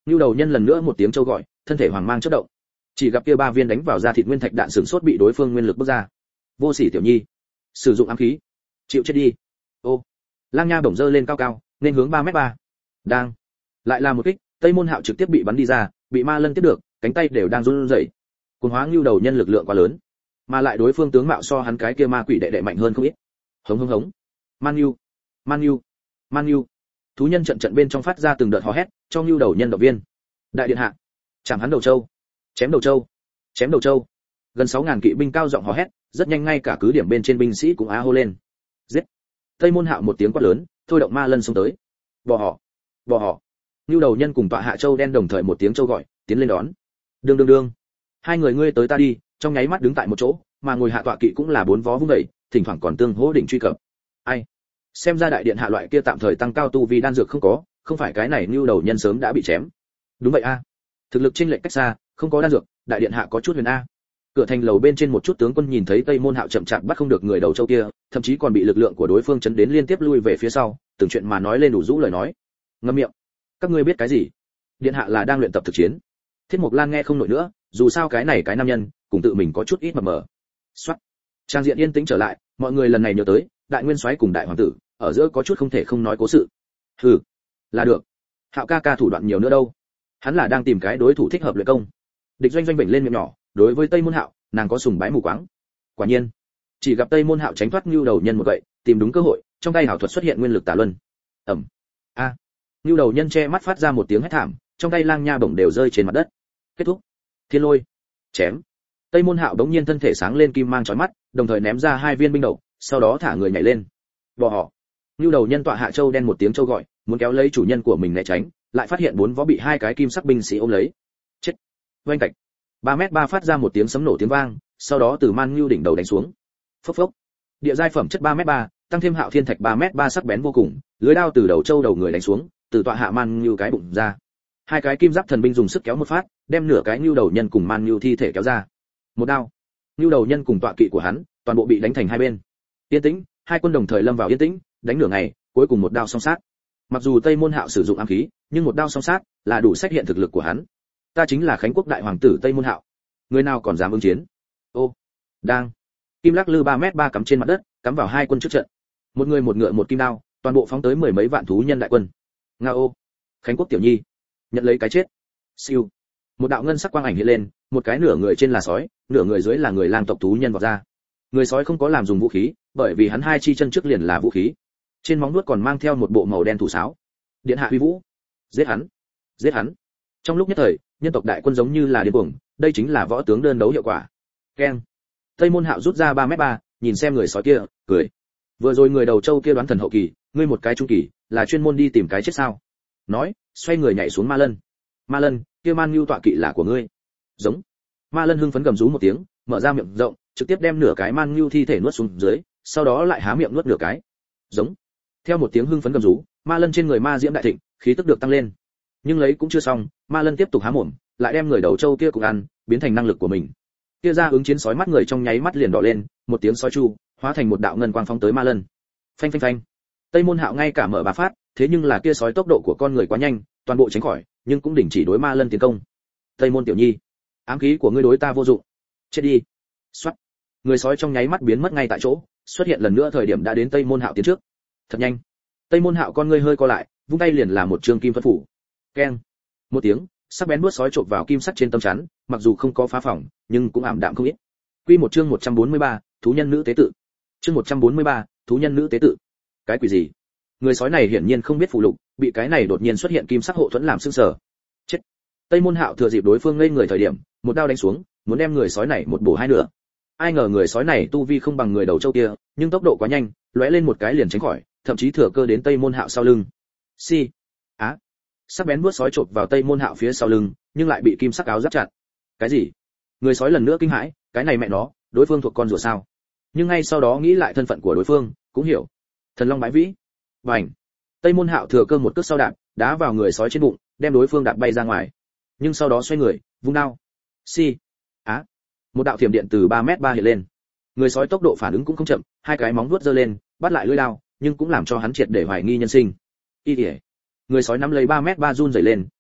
Nưu đầu nhân lần nữa một tiếng trâu gọi, thân thể hoàng mang chớp động. Chỉ gặp kia ba viên đánh vào da thịt nguyên thạch đạn sừng sốt bị đối phương nguyên lực bức ra. Vô sỉ tiểu nhi, sử dụng ám khí, chịu chết đi. Ô, Lang Nha bổng dơ lên cao cao, nên hướng ba mét ba. Đang, lại là một kích, Tây Môn Hạo trực tiếp bị bắn đi ra, bị Ma Lân tiếp được, cánh tay đều đang run rẩy. Cuồng hóa Nưu đầu nhân lực lượng quá lớn, mà lại đối phương tướng mạo so hắn cái kia ma quỷ đệ đệ mạnh hơn không ít. Hống hống hống. Man Nưu, Man Nưu, Man Nưu. Thú nhân trận trận bên trong phát ra từng đợt hò hét, cho Nưu đầu nhân động viên. Đại điện hạ, chạm hắn đầu châu, chém đầu châu, chém đầu châu. Gần sáu ngàn kỵ binh cao giọng hò hét, rất nhanh ngay cả cứ điểm bên trên binh sĩ cũng á hô lên. Giết. Tây Môn Hạo một tiếng quát lớn, thôi động Ma Lân xông tới. Bỏ họ, bỏ họ. Nưu đầu nhân cùng tọa hạ châu đen đồng thời một tiếng châu gọi, tiến lên đón. Đương đương đương. Hai người ngươi tới ta đi, trong nháy mắt đứng tại một chỗ, mà ngồi hạ tọa kỵ cũng là bốn vó vung dậy, thỉnh thoảng còn tương hỗ định truy cập. Ai? Xem ra đại điện hạ loại kia tạm thời tăng cao tu vi đan dược không có, không phải cái này Nưu đầu nhân sớm đã bị chém. Đúng vậy a. Thực lực chênh lệch cách xa, không có đan dược, đại điện hạ có chút huyền a. Cửa thành lầu bên trên một chút tướng quân nhìn thấy Tây Môn Hạo chậm chạp bắt không được người đầu châu kia, thậm chí còn bị lực lượng của đối phương chấn đến liên tiếp lui về phía sau, từng chuyện mà nói lên đủ rũ lời nói. Ngậm miệng. Các ngươi biết cái gì? Điện hạ là đang luyện tập thực chiến. Thiết Mộc Lan nghe không nổi nữa, dù sao cái này cái nam nhân, cùng tự mình có chút ít mập mờ. Soát. Trang diện yên tĩnh trở lại, mọi người lần này nhớ tới, đại nguyên soái cùng đại hoàng tử, ở giữa có chút không thể không nói cố sự. Hừ, là được. Hạo ca ca thủ đoạn nhiều nữa đâu. Hắn là đang tìm cái đối thủ thích hợp luyện công. Địch Doanh Doanh bệnh lên miệng nhỏ, đối với Tây Môn Hạo, nàng có sùng bái mù quáng. Quả nhiên, chỉ gặp Tây Môn Hạo tránh thoát Nưu đầu nhân một gậy, tìm đúng cơ hội, trong tay hảo thuật xuất hiện nguyên lực tả luân. Ầm. A. À. Nưu đầu nhân che mắt phát ra một tiếng hét thảm, trong tay Lang Nha bổng đều rơi trên mặt đất. Kết thúc. Thiên lôi. Chém. Tây Môn Hạo đống nhiên thân thể sáng lên kim mang chói mắt, đồng thời ném ra hai viên binh đậu, sau đó thả người nhảy lên. Bỏ họ. Nưu đầu nhân tọa hạ châu đen một tiếng châu gọi, muốn kéo lấy chủ nhân của mình né tránh, lại phát hiện bốn vó bị hai cái kim sắc binh sĩ ôm lấy. Chết. Oanh cạch. ba mét ba phát ra một tiếng sấm nổ tiếng vang, sau đó từ Man Nưu đỉnh đầu đánh xuống. Phốc phốc. Địa giai phẩm chất ba mét ba, tăng thêm Hạo Thiên Thạch ba mét ba sắc bén vô cùng, lưới đao từ đầu châu đầu người đánh xuống, từ tọa hạ Man Nưu cái bụng ra. Hai cái kim giáp thần binh dùng sức kéo một phát, đem nửa cái Nưu đầu nhân cùng Man Nưu thi thể kéo ra. Một đao. Nưu đầu nhân cùng tọa kỵ của hắn, toàn bộ bị đánh thành hai bên. Yên tĩnh, hai quân đồng thời lâm vào yên tĩnh, đánh nửa ngày, cuối cùng một đao song sát. Mặc dù Tây Môn Hạo sử dụng ám khí, nhưng một đao song sát là đủ xác hiện thực lực của hắn. Ta chính là Khánh Quốc đại hoàng tử Tây Môn Hạo. Người nào còn dám ứng chiến? Ô, đang. Kim lắc lư ba mét ba cắm trên mặt đất, cắm vào hai quân trước trận. Một người một ngựa một kim đao, toàn bộ phóng tới mười mấy vạn thú nhân đại quân. Nga ô, Khánh Quốc tiểu nhi, nhận lấy cái chết. Siêu. Một đạo ngân sắc quang ảnh hiện lên, một cái nửa người trên là sói, nửa người dưới là người lang tộc thú nhân vọt ra. Người sói không có làm dùng vũ khí, bởi vì hắn hai chi chân trước liền là vũ khí. Trên móng vuốt còn mang theo một bộ màu đen thủ sáo. Điện hạ huy vũ. Giết hắn, giết hắn. Trong lúc nhất thời, nhân tộc đại quân giống như là điên cuồng, đây chính là võ tướng đơn đấu hiệu quả. Keng. Tây Môn Hạo rút ra ba mét ba, nhìn xem người sói kia, cười. Vừa rồi người đầu châu kia đoán thần hậu kỳ, ngươi một cái trung kỳ, là chuyên môn đi tìm cái chết sao? Nói, xoay người nhảy xuống Ma Lân. Ma Lân, kia Man Nưu tọa kỵ là của ngươi. Giống. Ma Lân hưng phấn gầm rú một tiếng, mở ra miệng rộng, trực tiếp đem nửa cái Man Nưu thi thể nuốt xuống dưới, sau đó lại há miệng nuốt nửa cái. Giống. Theo một tiếng hưng phấn gầm rú, Ma Lân trên người ma diễm đại thịnh, khí tức được tăng lên. Nhưng lấy cũng chưa xong, Ma Lân tiếp tục há mồm, lại đem người đầu châu kia cũng ăn, biến thành năng lực của mình. Kia ra ứng chiến sói mắt người trong nháy mắt liền đỏ lên, một tiếng sói chu, hóa thành một đạo ngân quang phóng tới Ma Lân. Phanh phanh phanh. Tây Môn Hạo ngay cả mở bá phát, thế nhưng là kia sói tốc độ của con người quá nhanh, toàn bộ tránh khỏi, nhưng cũng đình chỉ đối Ma Lân tiến công. Tây Môn tiểu nhi, ám khí của ngươi đối ta vô dụng. Chết đi. Soát. Người sói trong nháy mắt biến mất ngay tại chỗ, xuất hiện lần nữa thời điểm đã đến Tây Môn Hạo tiến trước. Thật nhanh. Tây Môn Hạo con ngươi hơi co lại, vung tay liền là một trường kim phân phủ. Keng. Một tiếng, sắc bén đuốt sói chộp vào kim sắt trên tâm chắn, mặc dù không có phá phỏng, nhưng cũng ảm đạm không ít. Quy một chương một trăm bốn mươi ba, thú nhân nữ tế tự. Chương một trăm bốn mươi ba, thú nhân nữ tế tự. Cái quỷ gì? Người sói này hiển nhiên không biết phụ lục, bị cái này đột nhiên xuất hiện kim sắc hộ thuẫn làm sưng sờ. Chết. Tây Môn Hạo thừa dịp đối phương ngây người thời điểm, một đao đánh xuống, muốn đem người sói này một bổ hai nửa. Ai ngờ người sói này tu vi không bằng người đầu châu kia, nhưng tốc độ quá nhanh, lóe lên một cái liền tránh khỏi, thậm chí thừa cơ đến Tây Môn Hạo sau lưng. Si. Á. À. Sắc bén vuốt sói chộp vào Tây Môn Hạo phía sau lưng, nhưng lại bị kim sắc áo giáp chặn. Cái gì? Người sói lần nữa kinh hãi, cái này mẹ nó, đối phương thuộc con rùa sao? Nhưng ngay sau đó nghĩ lại thân phận của đối phương, cũng hiểu. Thần Long bãi vĩ. Bành. Tây Môn Hạo thừa cơ một cước sau đạp, đá vào người sói trên bụng, đem đối phương đạp bay ra ngoài. Nhưng sau đó xoay người, vung đao. Si. Á. À. Một đạo thiểm điện từ ba mét ba hiện lên. Người sói tốc độ phản ứng cũng không chậm, hai cái móng vuốt giơ lên, bắt lại lưỡi đao, nhưng cũng làm cho hắn triệt để hoài nghi nhân sinh. Y Điệp. Người sói nắm lấy ba mét ba run rẩy lên,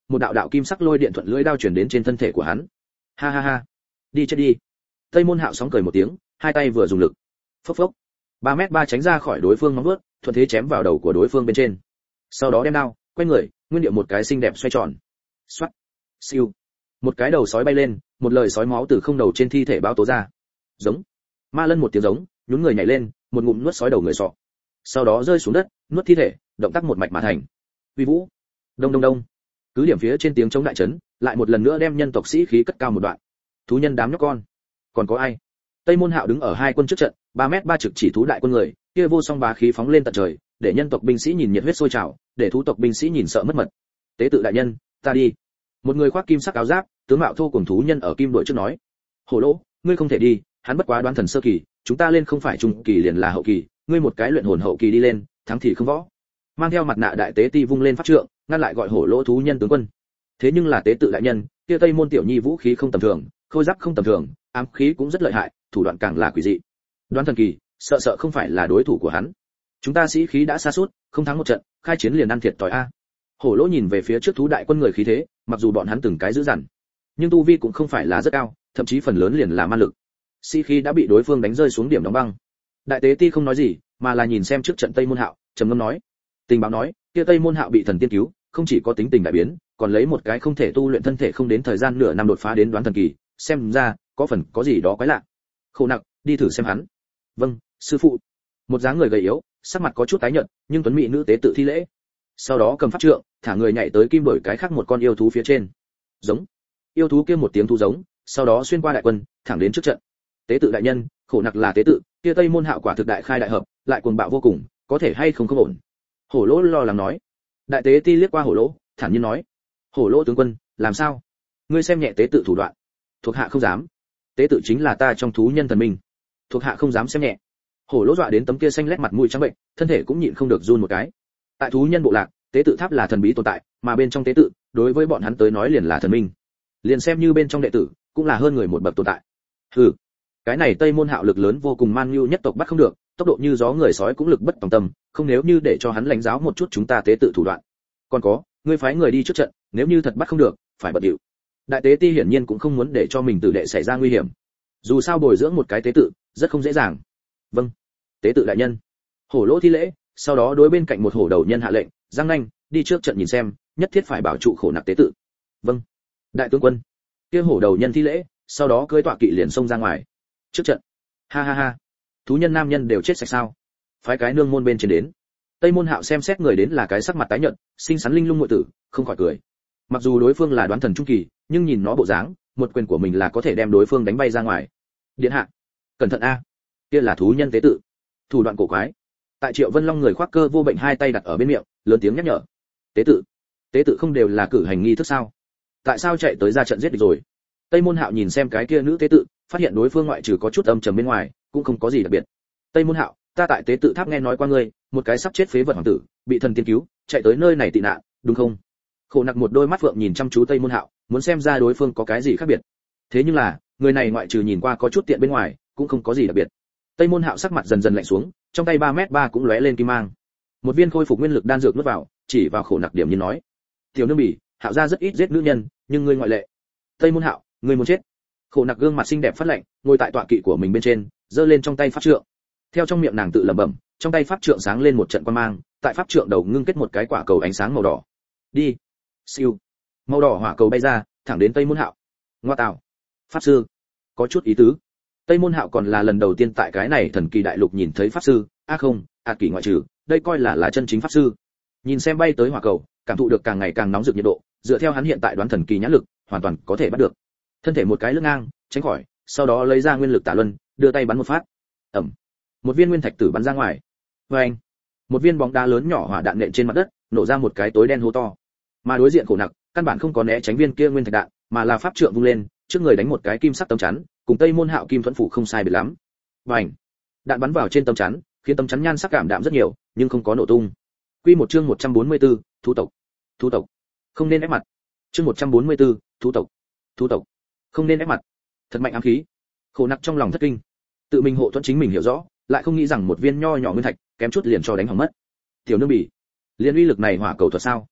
một đạo đạo kim sắc lôi điện thuận lưỡi đao chuyển đến trên thân thể của hắn. Ha ha ha, đi chết đi. Tây Môn Hạo sóng cười một tiếng, hai tay vừa dùng lực, phốc phốc, ba mét ba tránh ra khỏi đối phương móng vuốt, thuận thế chém vào đầu của đối phương bên trên. Sau đó đem đao quay người, nguyên điệu một cái xinh đẹp xoay tròn. Xoát, siêu, một cái đầu sói bay lên, một lời sói máu từ không đầu trên thi thể bao tố ra. Giống, ma lân một tiếng giống, nhún người nhảy lên, một ngụm nuốt sói đầu người sọ. Sau đó rơi xuống đất, nuốt thi thể, động tác một mạch mà thành. Uy vũ, đông đông đông. Cứ điểm phía trên tiếng chống đại chấn, lại một lần nữa đem nhân tộc sĩ khí cất cao một đoạn. Thú nhân đám nhóc con, còn có ai? Tây Môn Hạo đứng ở hai quân trước trận, ba mét ba trực chỉ thú đại quân người, kia vô song bá khí phóng lên tận trời, để nhân tộc binh sĩ nhìn nhiệt huyết sôi trào, để thú tộc binh sĩ nhìn sợ mất mật. Tế tự đại nhân, ta đi. Một người khoác kim sắc áo giáp, tướng mạo thô cùng thú nhân ở kim đội trước nói. Hổ Lỗ, ngươi không thể đi, hắn bất quá đoán thần sơ kỳ, chúng ta lên không phải trung kỳ liền là hậu kỳ, ngươi một cái luyện hồn hậu kỳ đi lên, thắng thì không võ. Mang theo mặt nạ đại tế ti vung lên pháp trượng, ngăn lại gọi Hổ Lỗ thú nhân tướng quân. Thế nhưng là tế tự đại nhân, kia Tây Môn tiểu nhi vũ khí không tầm thường, khôi giáp không tầm thường, ám khí cũng rất lợi hại, thủ đoạn càng là quỷ dị. Đoán thần kỳ, sợ sợ không phải là đối thủ của hắn. Chúng ta sĩ khí đã sa sút, không thắng một trận, khai chiến liền ăn thiệt tỏi a. Hổ Lỗ nhìn về phía trước thú đại quân người khí thế, mặc dù bọn hắn từng cái giữ dằn, nhưng tu vi cũng không phải là rất cao, thậm chí phần lớn liền là ma lực. Sĩ khí đã bị đối phương đánh rơi xuống điểm đóng băng. Đại tế ti không nói gì, mà là nhìn xem trước trận Tây Môn Hạo, trầm ngâm nói: tình báo nói, kia Tây Môn Hạo bị thần tiên cứu, không chỉ có tính tình đại biến, còn lấy một cái không thể tu luyện thân thể không đến thời gian nửa năm đột phá đến đoán thần kỳ, xem ra có phần có gì đó quái lạ. Khổ nặc, đi thử xem hắn. Vâng, sư phụ. Một dáng người gầy yếu, sắc mặt có chút tái nhợt, nhưng tuấn mỹ nữ tế tự thi lễ. Sau đó cầm pháp trượng, thả người nhảy tới kim đổi cái khác một con yêu thú phía trên. Giống. Yêu thú kia một tiếng thú giống, sau đó xuyên qua đại quân, thẳng đến trước trận. Tế tự đại nhân, khổ nặc là tế tự, kia Tây Môn Hạo quả thực đại khai đại hợp, lại cuồng bạo vô cùng, có thể hay không không ổn. Hổ Lỗ lo lắng nói. Đại tế ti liếc qua Hổ Lỗ, thản nhiên nói: Hổ Lỗ tướng quân, làm sao? Ngươi xem nhẹ tế tự thủ đoạn. Thuộc hạ không dám. Tế tự chính là ta trong thú nhân thần minh, thuộc hạ không dám xem nhẹ. Hổ Lỗ dọa đến tấm kia xanh lét mặt mũi trắng bệnh, thân thể cũng nhịn không được run một cái. Tại thú nhân bộ lạc, tế tự tháp là thần bí tồn tại, mà bên trong tế tự, đối với bọn hắn tới nói liền là thần minh. Liền xem như bên trong đệ tử, cũng là hơn người một bậc tồn tại. Hừ, cái này Tây Môn Hạo lực lớn vô cùng, man nhu nhất tộc bắt không được, tốc độ như gió người sói cũng lực bất tòng tâm, không nếu như để cho hắn lãnh giáo một chút chúng ta tế tự thủ đoạn. Còn có, ngươi phái người đi trước trận, nếu như thật bắt không được, phải bận điệu. Đại tế ti hiển nhiên cũng không muốn để cho mình tử đệ xảy ra nguy hiểm. Dù sao bồi dưỡng một cái tế tự, rất không dễ dàng. Vâng, tế tự đại nhân. Hổ Lỗ thi lễ, sau đó đối bên cạnh một hổ đầu nhân hạ lệnh, giang nanh, đi trước trận nhìn xem, nhất thiết phải bảo trụ khổ nặc tế tự. Vâng, đại tướng quân. Kia hổ đầu nhân thi lễ, sau đó cưỡi tọa kỵ liền xông ra ngoài. Trước trận. Ha ha ha. Thú nhân nam nhân đều chết sạch sao? Phái cái nương môn bên trên đến. Tây Môn Hạo xem xét người đến là cái sắc mặt tái nhợt, xinh xắn linh lung muội tử, không khỏi cười. Mặc dù đối phương là đoán thần trung kỳ, nhưng nhìn nó bộ dáng, một quyền của mình là có thể đem đối phương đánh bay ra ngoài. Điện hạ, cẩn thận a, kia là thú nhân tế tự, thủ đoạn cổ quái. Tại Triệu Vân Long người khoác cơ vô bệnh hai tay đặt ở bên miệng, lớn tiếng nhắc nhở. Tế tự, tế tự không đều là cử hành nghi thức sao? Tại sao chạy tới ra trận giết địch rồi? Tây Môn Hạo nhìn xem cái kia nữ tế tự, phát hiện đối phương ngoại trừ có chút âm trầm bên ngoài, cũng không có gì đặc biệt. Tây Môn Hạo, ta tại tế tự tháp nghe nói qua ngươi, một cái sắp chết phế vật hoàng tử, bị thần tiên cứu, chạy tới nơi này tị nạn, đúng không? Khổ nặc một đôi mắt phượng nhìn chăm chú Tây Môn Hạo, muốn xem ra đối phương có cái gì khác biệt. Thế nhưng là, người này ngoại trừ nhìn qua có chút tiện bên ngoài, cũng không có gì đặc biệt. Tây Môn Hạo sắc mặt dần dần lạnh xuống, trong tay ba mét ba cũng lóe lên kim mang. Một viên khôi phục nguyên lực đan dược nuốt vào, chỉ vào khổ nặc điểm nhiên nói: "Tiểu nương bỉ, Hạo gia rất ít giết nữ nhân, nhưng ngươi ngoại lệ." Tây Môn Hạo, ngươi muốn chết. Khổ nặc gương mặt xinh đẹp phát lạnh, ngồi tại tọa kỵ của mình bên trên, giơ lên trong tay pháp trượng. Theo trong miệng nàng tự lẩm bẩm, trong tay pháp trượng sáng lên một trận quang mang, tại pháp trượng đầu ngưng kết một cái quả cầu ánh sáng màu đỏ. Đi. Siêu. Màu đỏ hỏa cầu bay ra, thẳng đến Tây Môn Hạo. Ngoa tạo. Pháp sư, có chút ý tứ. Tây Môn Hạo còn là lần đầu tiên tại cái này thần kỳ đại lục nhìn thấy pháp sư, a à không, a kỳ ngoại trừ, đây coi là là chân chính pháp sư. Nhìn xem bay tới hỏa cầu, cảm thụ được càng ngày càng nóng rực nhiệt độ, dựa theo hắn hiện tại đoán thần kỳ nhãn lực, hoàn toàn có thể bắt được. Thân thể một cái lướt ngang, tránh khỏi, sau đó lấy ra nguyên lực tả luân, đưa tay bắn một phát. Ầm. Một viên nguyên thạch tử bắn ra ngoài. Oeng. Một viên bóng đá lớn nhỏ hỏa đạn nện trên mặt đất, nổ ra một cái tối đen hố to. Mà đối diện Khổ Nặc, căn bản không có né tránh viên kia nguyên thạch đạn, mà là pháp trượng vung lên, trước người đánh một cái kim sắc tấm chắn, cùng Tây Môn Hạo kim thuẫn phủ không sai biệt lắm. Bành. Đạn bắn vào trên tấm chắn, khiến tấm chắn nhan sắc cảm đạm rất nhiều, nhưng không có nổ tung. Quy một chương một trăm bốn mươi tư, thú tộc. Thú tộc. Không nên ép mặt. Chương một trăm bốn mươi tư, thú tộc. Thú tộc. Không nên ép mặt. Thật mạnh ám khí. Khổ Nặc trong lòng thất kinh. Tự mình hộ thuẫn chính mình hiểu rõ, lại không nghĩ rằng một viên nho nhỏ nguyên thạch, kém chút liền cho đánh hỏng mất. Tiểu nương bỉ, liên uy lực này hỏa cầu thuật sao?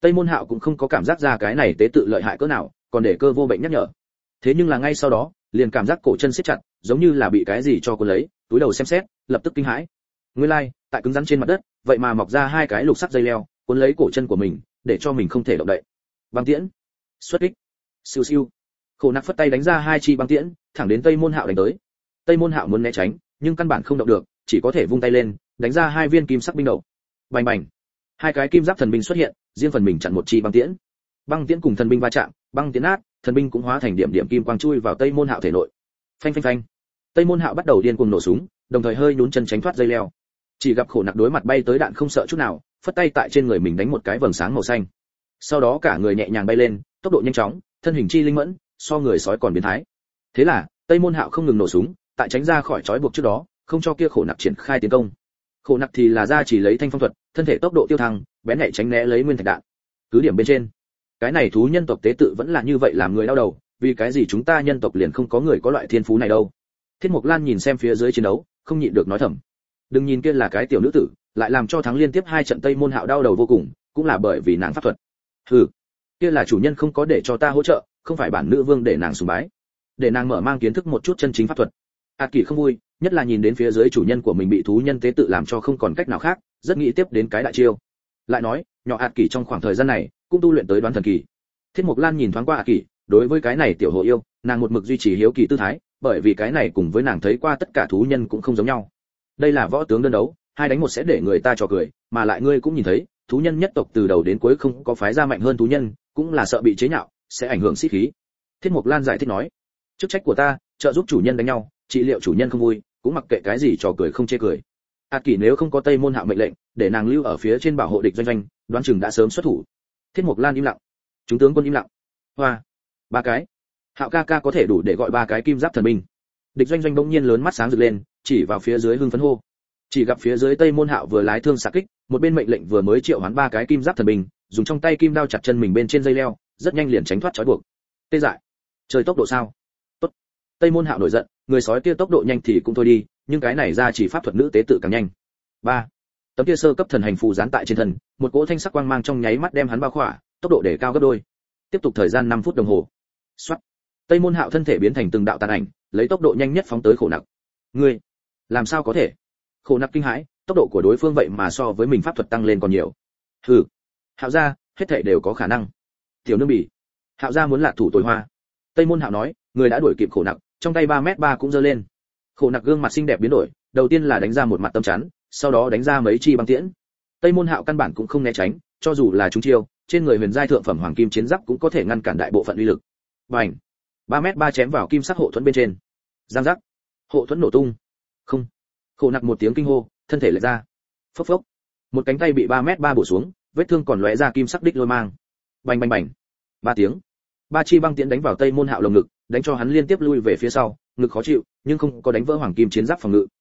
Tây Môn Hạo cũng không có cảm giác ra cái này tế tự lợi hại cỡ nào, còn để Cơ Vô Bệnh nhắc nhở. Thế nhưng là ngay sau đó, liền cảm giác cổ chân siết chặt, giống như là bị cái gì cho cuốn lấy, túi đầu xem xét, lập tức kinh hãi. Nguyên lai, like, tại cứng rắn trên mặt đất, vậy mà mọc ra hai cái lục sắc dây leo, cuốn lấy cổ chân của mình, để cho mình không thể động đậy. Băng tiễn, xuất kích. Siêu siêu. Khổ Nặc phất tay đánh ra hai chi băng tiễn, thẳng đến Tây Môn Hạo đánh tới. Tây Môn Hạo muốn né tránh, nhưng căn bản không động được, chỉ có thể vung tay lên, đánh ra hai viên kim sắc binh đậu. Bành bành. Hai cái kim giáp thần binh xuất hiện, riêng phần mình chặn một chi băng tiễn. Băng tiễn cùng thần binh va chạm, băng tiễn nát, thần binh cũng hóa thành điểm điểm kim quang chui vào Tây Môn Hạo thể nội. Phanh phanh phanh. Tây Môn Hạo bắt đầu điên cuồng nổ súng, đồng thời hơi nhún chân tránh thoát dây leo. Chỉ gặp Khổ Nặc đối mặt bay tới đạn không sợ chút nào, phất tay tại trên người mình đánh một cái vầng sáng màu xanh. Sau đó cả người nhẹ nhàng bay lên, tốc độ nhanh chóng, thân hình chi linh mẫn, so người sói còn biến thái. Thế là, Tây Môn Hạo không ngừng nổ súng, tại tránh ra khỏi trói buộc trước đó, không cho kia Khổ Nặc triển khai tiến công. Khổ Nặc thì là ra chỉ lấy thanh phong thuật, thân thể tốc độ tiêu thăng, bén nhạy tránh né lấy nguyên thạch đạn. Cứ điểm bên trên, cái này thú nhân tộc tế tự vẫn là như vậy làm người đau đầu, vì cái gì chúng ta nhân tộc liền không có người có loại thiên phú này đâu. Thiết Mộc Lan nhìn xem phía dưới chiến đấu, không nhịn được nói thầm. Đừng nhìn kia là cái tiểu nữ tử, lại làm cho thắng liên tiếp hai trận Tây Môn Hạo đau đầu vô cùng, cũng là bởi vì nàng pháp thuật. Hừ, kia là chủ nhân không có để cho ta hỗ trợ, không phải bản nữ vương để nàng sùng bái, để nàng mở mang kiến thức một chút chân chính pháp thuật. Át Kỷ không vui, nhất là nhìn đến phía dưới chủ nhân của mình bị thú nhân tế tự làm cho không còn cách nào khác, rất nghĩ tiếp đến cái đại chiêu. Lại nói, nhỏ Át Kỷ trong khoảng thời gian này cũng tu luyện tới đoán thần kỳ. Thiết Mộc Lan nhìn thoáng qua Át Kỷ, đối với cái này tiểu hồ yêu, nàng một mực duy trì hiếu kỳ tư thái, bởi vì cái này cùng với nàng thấy qua tất cả thú nhân cũng không giống nhau. Đây là võ tướng đơn đấu, hai đánh một sẽ để người ta trò cười, mà lại ngươi cũng nhìn thấy, thú nhân nhất tộc từ đầu đến cuối không có phái ra mạnh hơn thú nhân, cũng là sợ bị chế nhạo, sẽ ảnh hưởng sĩ khí. Thiết Mộc Lan giải thích nói, chức trách của ta, trợ giúp chủ nhân đánh nhau, trị liệu chủ nhân không vui, cũng mặc kệ cái gì trò cười không chê cười. Át Kỷ nếu không có Tây Môn Hạo mệnh lệnh, để nàng lưu ở phía trên bảo hộ địch doanh doanh, đoán chừng đã sớm xuất thủ. Thiết Mộc Lan im lặng, chúng tướng quân im lặng. Hoa, ba cái. Hạo ca ca có thể đủ để gọi ba cái kim giáp thần binh. Địch doanh doanh bỗng nhiên lớn mắt sáng rực lên, chỉ vào phía dưới hưng phấn hô. Chỉ gặp phía dưới Tây Môn Hạo vừa lái thương xạ kích, một bên mệnh lệnh vừa mới triệu hoán ba cái kim giáp thần binh, dùng trong tay kim đao chặt chân mình bên trên dây leo, rất nhanh liền tránh thoát trói buộc. Tê dại, chơi tốc độ sao? Tốt. Tây Môn Hạo nổi giận, người sói kia tốc độ nhanh thì cũng thôi đi, nhưng cái này ra chỉ pháp thuật nữ tế tự càng nhanh. Ba. Tấm kia sơ cấp thần hành phù dán tại trên thân, một cỗ thanh sắc quang mang trong nháy mắt đem hắn bao khỏa, tốc độ để cao gấp đôi. Tiếp tục thời gian năm phút đồng hồ. Soát. Tây Môn Hạo thân thể biến thành từng đạo tàn ảnh, lấy tốc độ nhanh nhất phóng tới Khổ Nặc. Ngươi, làm sao có thể? Khổ Nặc kinh hãi, tốc độ của đối phương vậy mà so với mình pháp thuật tăng lên còn nhiều. Hừ, Hạo gia, hết thảy đều có khả năng. Tiểu nương bỉ, Hạo gia muốn lạc thủ tối hoa. Tây Môn Hạo nói, người đã đuổi kịp Khổ Nặc, trong tay ba mét ba cũng giơ lên. Khổ Nặc gương mặt xinh đẹp biến đổi, đầu tiên là đánh ra một mặt tâm chắn, sau đó đánh ra mấy chi băng tiễn. Tây Môn Hạo căn bản cũng không né tránh, cho dù là chúng chiêu, trên người huyền giai thượng phẩm hoàng kim chiến giáp cũng có thể ngăn cản đại bộ phận uy lực. Bành! ba mét ba chém vào kim sắc hộ thuẫn bên trên. Giang giác! Hộ thuẫn nổ tung. Không! Khổ Nặc một tiếng kinh hô, thân thể lệch ra. Phốc phốc! Một cánh tay bị ba mét ba bổ xuống, vết thương còn lóe ra kim sắc đích lôi mang. Bành bành bành! Ba tiếng. Ba chi băng tiễn đánh vào Tây Môn Hạo lồng ngực, đánh cho hắn liên tiếp lui về phía sau, ngực khó chịu, nhưng không có đánh vỡ hoàng kim chiến giáp phòng ngự.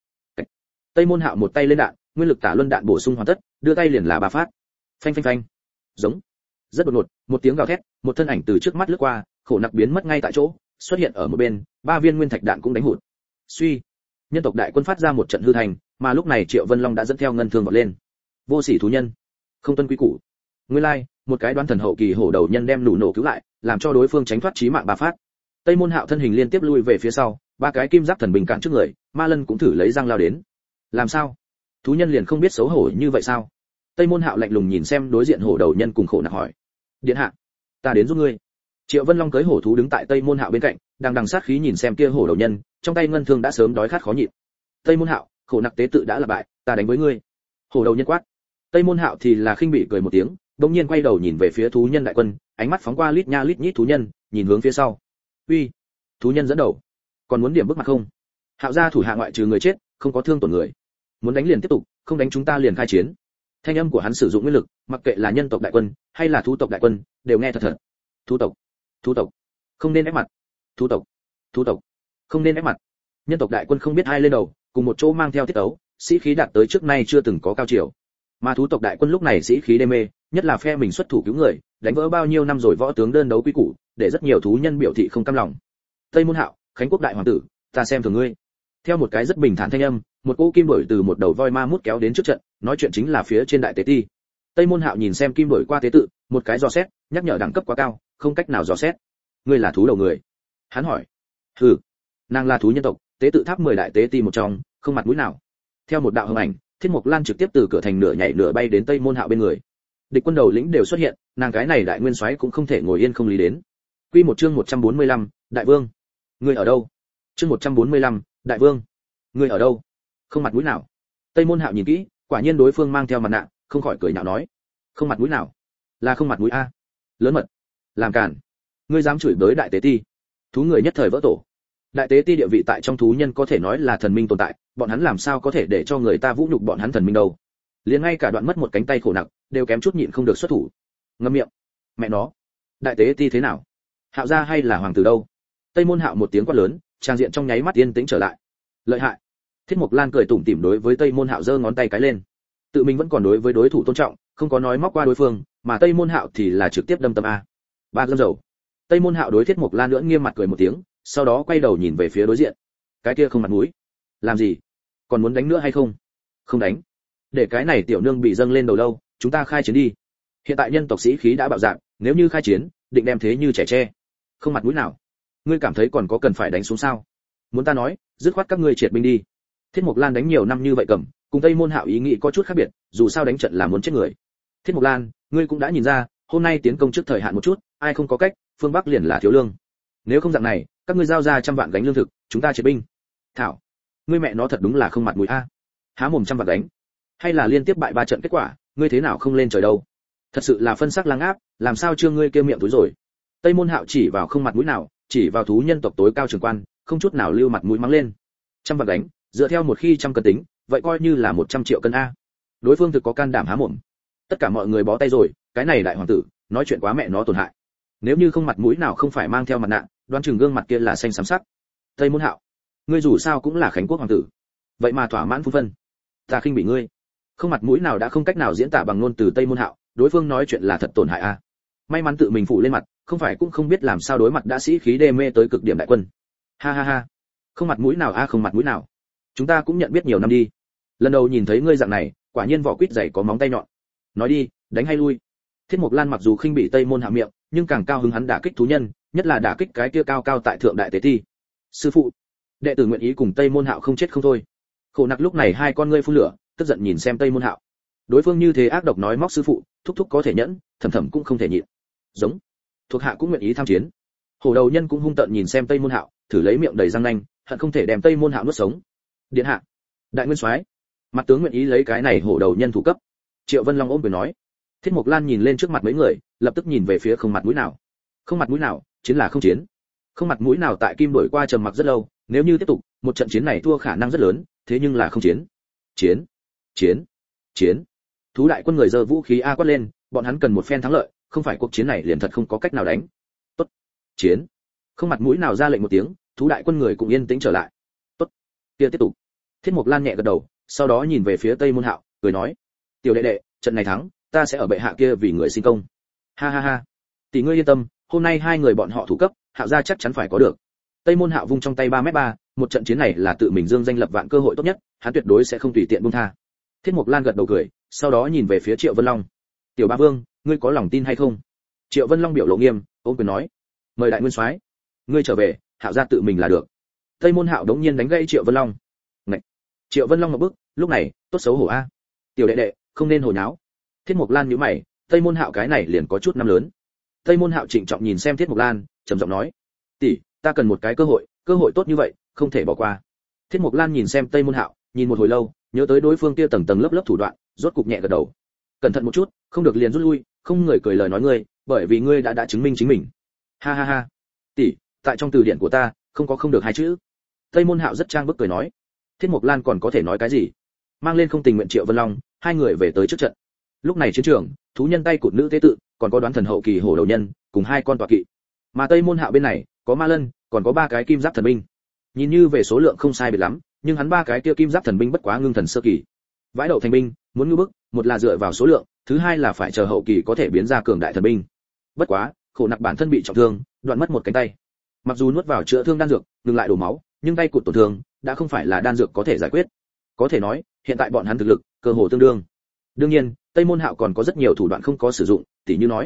Tây Môn Hạo một tay lên đạn, nguyên lực tả luân đạn bổ sung hoàn tất, đưa tay liền là ba phát. Phanh phanh phanh. Giống. Rất đột ngột, một tiếng gào thét, một thân ảnh từ trước mắt lướt qua, Khổ Nặc biến mất ngay tại chỗ, xuất hiện ở một bên, ba viên nguyên thạch đạn cũng đánh hụt. Suy. Nhân tộc đại quân phát ra một trận hư thành, mà lúc này Triệu Vân Long đã dẫn theo ngân thương vọt lên. Vô sỉ thú nhân, không tuân quý củ. Nguyên lai, like, một cái đoán thần hậu kỳ hổ đầu nhân đem nổ nổ cứu lại, làm cho đối phương tránh thoát chí mạng ba phát. Tây Môn Hạo thân hình liên tiếp lui về phía sau, ba cái kim giáp thần bình cản trước người, Ma Lân cũng thử lấy răng lao đến. Làm sao? Thú nhân liền không biết xấu hổ như vậy sao? Tây Môn Hạo lạnh lùng nhìn xem đối diện hổ đầu nhân cùng Khổ Nặc hỏi. Điện hạ, ta đến giúp ngươi. Triệu Vân Long cưỡi hổ thú đứng tại Tây Môn Hạo bên cạnh, đang đằng sát khí nhìn xem kia hổ đầu nhân, trong tay ngân thương đã sớm đói khát khó nhịn. Tây Môn Hạo, Khổ Nặc tế tự đã là bại, ta đánh với ngươi. Hổ đầu nhân quát. Tây Môn Hạo thì là khinh bỉ cười một tiếng, đột nhiên quay đầu nhìn về phía thú nhân đại quân, ánh mắt phóng qua lít nha lít nhít thú nhân, nhìn hướng phía sau. Uy, thú nhân dẫn đầu, còn muốn điểm bước mặt không? Hạo gia thủ hạ ngoại trừ người chết, không có thương tổn người. Muốn đánh liền tiếp tục, không đánh chúng ta liền khai chiến. Thanh âm của hắn sử dụng nguyên lực, mặc kệ là nhân tộc đại quân hay là thú tộc đại quân, đều nghe thật thật. Thú tộc, thú tộc, không nên ép mặt. Thú tộc, thú tộc, không nên ép mặt. Nhân tộc đại quân không biết ai lên đầu, cùng một chỗ mang theo tiết tấu, sĩ khí đạt tới trước nay chưa từng có cao chiều. Mà thú tộc đại quân lúc này sĩ khí đê mê, nhất là phe mình xuất thủ cứu người, đánh vỡ bao nhiêu năm rồi võ tướng đơn đấu quy củ, để rất nhiều thú nhân biểu thị không cam lòng. Tây Môn Hạo, Khánh Quốc đại hoàng tử, ta xem thường ngươi. Theo một cái rất bình thản thanh âm, một cỗ kim đuổi từ một đầu voi ma mút kéo đến trước trận, nói chuyện chính là phía trên đại tế ti. Tây Môn Hạo nhìn xem kim đuổi qua tế tự, một cái dò xét, nhắc nhở đẳng cấp quá cao, không cách nào dò xét. Ngươi là thú đầu người? Hắn hỏi. Hừ, nàng là thú nhân tộc, tế tự tháp mười đại tế ti một trong, không mặt mũi nào. Theo một đạo hồng ảnh, Thiết Mộc Lan trực tiếp từ cửa thành nửa nhảy nửa bay đến Tây Môn Hạo bên người. Địch quân đầu lĩnh đều xuất hiện, nàng cái này đại nguyên soái cũng không thể ngồi yên không lý đến. Quy một chương một trăm bốn mươi lăm, Đại Vương, ngươi ở đâu? Chương một trăm bốn mươi lăm, Đại Vương, ngươi ở đâu? Không mặt mũi nào. Tây Môn Hạo nhìn kỹ, quả nhiên đối phương mang theo mặt nạ, không khỏi cười nhạo nói, không mặt mũi nào? Là không mặt mũi a? Lớn mật, làm cản, ngươi dám chửi bới đại tế ti? Thú người nhất thời vỡ tổ. Đại tế ti địa vị tại trong thú nhân có thể nói là thần minh tồn tại, bọn hắn làm sao có thể để cho người ta vũ nhục bọn hắn thần minh đâu? Liền ngay cả đoạn mất một cánh tay khổ nặng, đều kém chút nhịn không được xuất thủ. Ngậm miệng. Mẹ nó, đại tế ti thế nào? Hạo gia hay là hoàng tử đâu? Tây Môn Hạo một tiếng quát lớn, trang diện trong nháy mắt yên tĩnh trở lại. Lợi hại. Thiết Mộc Lan cười tủm tỉm đối với Tây Môn Hạo giơ ngón tay cái lên. Tự mình vẫn còn đối với đối thủ tôn trọng, không có nói móc qua đối phương, mà Tây Môn Hạo thì là trực tiếp đâm tâm a. Ba gươm dầu. Tây Môn Hạo đối Thiết Mộc Lan lưỡng nghiêm mặt cười một tiếng, sau đó quay đầu nhìn về phía đối diện. Cái kia không mặt mũi. Làm gì? Còn muốn đánh nữa hay không? Không đánh. Để cái này tiểu nương bị dâng lên đầu lâu, chúng ta khai chiến đi. Hiện tại nhân tộc sĩ khí đã bạo dạn, nếu như khai chiến, định đem thế như trẻ tre. Không mặt mũi nào. Ngươi cảm thấy còn có cần phải đánh xuống sao? Muốn ta nói, dứt khoát các ngươi triệt binh đi. Thiết Mộc Lan đánh nhiều năm như vậy cầm, cùng Tây Môn Hạo ý nghĩ có chút khác biệt, dù sao đánh trận là muốn chết người. Thiết Mộc Lan, ngươi cũng đã nhìn ra, hôm nay tiến công trước thời hạn một chút, ai không có cách, phương Bắc liền là thiếu lương. Nếu không dạng này, các ngươi giao ra trăm vạn gánh lương thực, chúng ta triệt binh. Thảo, ngươi mẹ nó thật đúng là không mặt mũi a. Há mồm trăm vạn gánh, hay là liên tiếp bại ba trận kết quả, ngươi thế nào không lên trời đâu? Thật sự là phân sắc lang áp, làm sao chưa ngươi kêu miệng túi rồi? Tây Môn Hạo chỉ vào không mặt mũi nào, chỉ vào thú nhân tộc tối cao trưởng quan, không chút nào lưu mặt mũi mắng lên. Trăm vạn gánh, dựa theo một khi trăm cân tính, vậy coi như là một trăm triệu cân a. Đối phương thực có can đảm há mồm. Tất cả mọi người bó tay rồi, cái này đại hoàng tử, nói chuyện quá mẹ nó tổn hại. Nếu như không mặt mũi nào không phải mang theo mặt nạ, đoán chừng gương mặt kia là xanh xám sắc. Tây Môn Hạo, ngươi dù sao cũng là Khánh Quốc hoàng tử, vậy mà thỏa mãn phu phân. Ta khinh bị ngươi. Không mặt mũi nào đã không cách nào diễn tả bằng ngôn từ Tây Môn Hạo, đối phương nói chuyện là thật tổn hại a. May mắn tự mình phụ lên mặt, không phải cũng không biết làm sao đối mặt đã sĩ khí đê mê tới cực điểm đại quân. Ha ha ha. Không mặt mũi nào a, không mặt mũi nào. Chúng ta cũng nhận biết nhiều năm đi. Lần đầu nhìn thấy ngươi dạng này, quả nhiên vỏ quýt dày có móng tay nhọn. Nói đi, đánh hay lui? Thiết Mộc Lan mặc dù khinh bị Tây Môn Hạo miệng, nhưng càng cao hứng hắn đả kích thú nhân, nhất là đả kích cái kia cao cao tại thượng đại tế ti. Sư phụ, đệ tử nguyện ý cùng Tây Môn Hạo không chết không thôi. Khổ Nặc lúc này hai con ngươi phun lửa, tức giận nhìn xem Tây Môn Hạo. Đối phương như thế ác độc nói móc sư phụ, thúc thúc có thể nhẫn, thầm thầm cũng không thể nhịn. Giống, thuộc hạ cũng nguyện ý tham chiến. Hổ đầu nhân cũng hung tợn nhìn xem Tây Môn Hạo, thử lấy miệng đầy răng nanh, hận không thể đem Tây Môn Hạo nuốt sống. Điện hạ, đại nguyên soái, mặt tướng nguyện ý lấy cái này hổ đầu nhân thủ cấp. Triệu Vân Long ôm quyền nói. Thiết Mộc Lan nhìn lên trước mặt mấy người, lập tức nhìn về phía không mặt mũi nào. Không mặt mũi nào, chiến là không chiến. Không mặt mũi nào tại Kim đổi qua trầm mặc rất lâu, nếu như tiếp tục, một trận chiến này thua khả năng rất lớn, thế nhưng là không chiến. Chiến, chiến, chiến. Thú đại quân người giơ vũ khí a quát lên, bọn hắn cần một phen thắng lợi, không phải cuộc chiến này liền thật không có cách nào đánh. Tốt, chiến. Không mặt mũi nào ra lệnh một tiếng, thú đại quân người cũng yên tĩnh trở lại. Tốt, kia tiếp tục. Thiết Mộc Lan nhẹ gật đầu, sau đó nhìn về phía Tây Môn Hạo, cười nói: "Tiểu đệ đệ, trận này thắng, ta sẽ ở bệ hạ kia vì người sinh công." Ha ha ha. Tỷ ngươi yên tâm, hôm nay hai người bọn họ thủ cấp, Hạo gia chắc chắn phải có được. Tây Môn Hạo vung trong tay ba mét ba, một trận chiến này là tự mình dương danh lập vạn cơ hội tốt nhất, hắn tuyệt đối sẽ không tùy tiện buông tha. Thiết Mộc Lan gật đầu cười, sau đó nhìn về phía Triệu Vân Long. "Tiểu Ba Vương, ngươi có lòng tin hay không?" Triệu Vân Long biểu lộ nghiêm, ôm quyền nói: "Mời đại nguyên soái, ngươi trở về, Hạo gia tự mình là được." Tây Môn Hạo đống nhiên đánh gãy Triệu Vân Long. Ngậy. Triệu Vân Long ngập bức, lúc này, tốt xấu hổ a. "Tiểu đệ đệ, không nên hồ nháo." Thiết Mộc Lan nhíu mày, Tây Môn Hạo cái này liền có chút năm lớn. Tây Môn Hạo trịnh trọng nhìn xem Thiết Mộc Lan, trầm giọng nói: "Tỷ, ta cần một cái cơ hội, cơ hội tốt như vậy, không thể bỏ qua." Thiết Mộc Lan nhìn xem Tây Môn Hạo, nhìn một hồi lâu, nhớ tới đối phương kia tầng tầng lớp lớp thủ đoạn, rốt cục nhẹ gật đầu. "Cẩn thận một chút, không được liền rút lui, không người cười lời nói ngươi, bởi vì ngươi đã đã chứng minh chính mình." Ha ha ha. "Tỷ, tại trong từ điển của ta, không có không được hai chữ." Tây Môn Hạo rất trang bức cười nói. Thiết Mộc Lan còn có thể nói cái gì? Mang lên không tình nguyện Triệu Vân Long, hai người về tới trước trận. Lúc này chiến trường, thú nhân tay cụt nữ tế tự, còn có đoán thần hậu kỳ hổ đầu nhân, cùng hai con tọa kỵ. Mà Tây Môn Hạo bên này, có Ma Lân, còn có ba cái kim giáp thần binh. Nhìn như về số lượng không sai biệt lắm, nhưng hắn ba cái kia kim giáp thần binh bất quá ngưng thần sơ kỳ. Vãi đậu thành binh, muốn ngưu bức, một là dựa vào số lượng, thứ hai là phải chờ hậu kỳ có thể biến ra cường đại thần binh. Bất quá, Khổ Nặc bản thân bị trọng thương, đoạn mất một cánh tay. Mặc dù nuốt vào chữa thương đan dược, ngừng lại đổ máu, nhưng tay cụt tổn thương, đã không phải là đan dược có thể giải quyết. Có thể nói, hiện tại bọn hắn thực lực cơ hồ tương đương. Đương nhiên, Tây Môn Hạo còn có rất nhiều thủ đoạn không có sử dụng, tỉ như nói,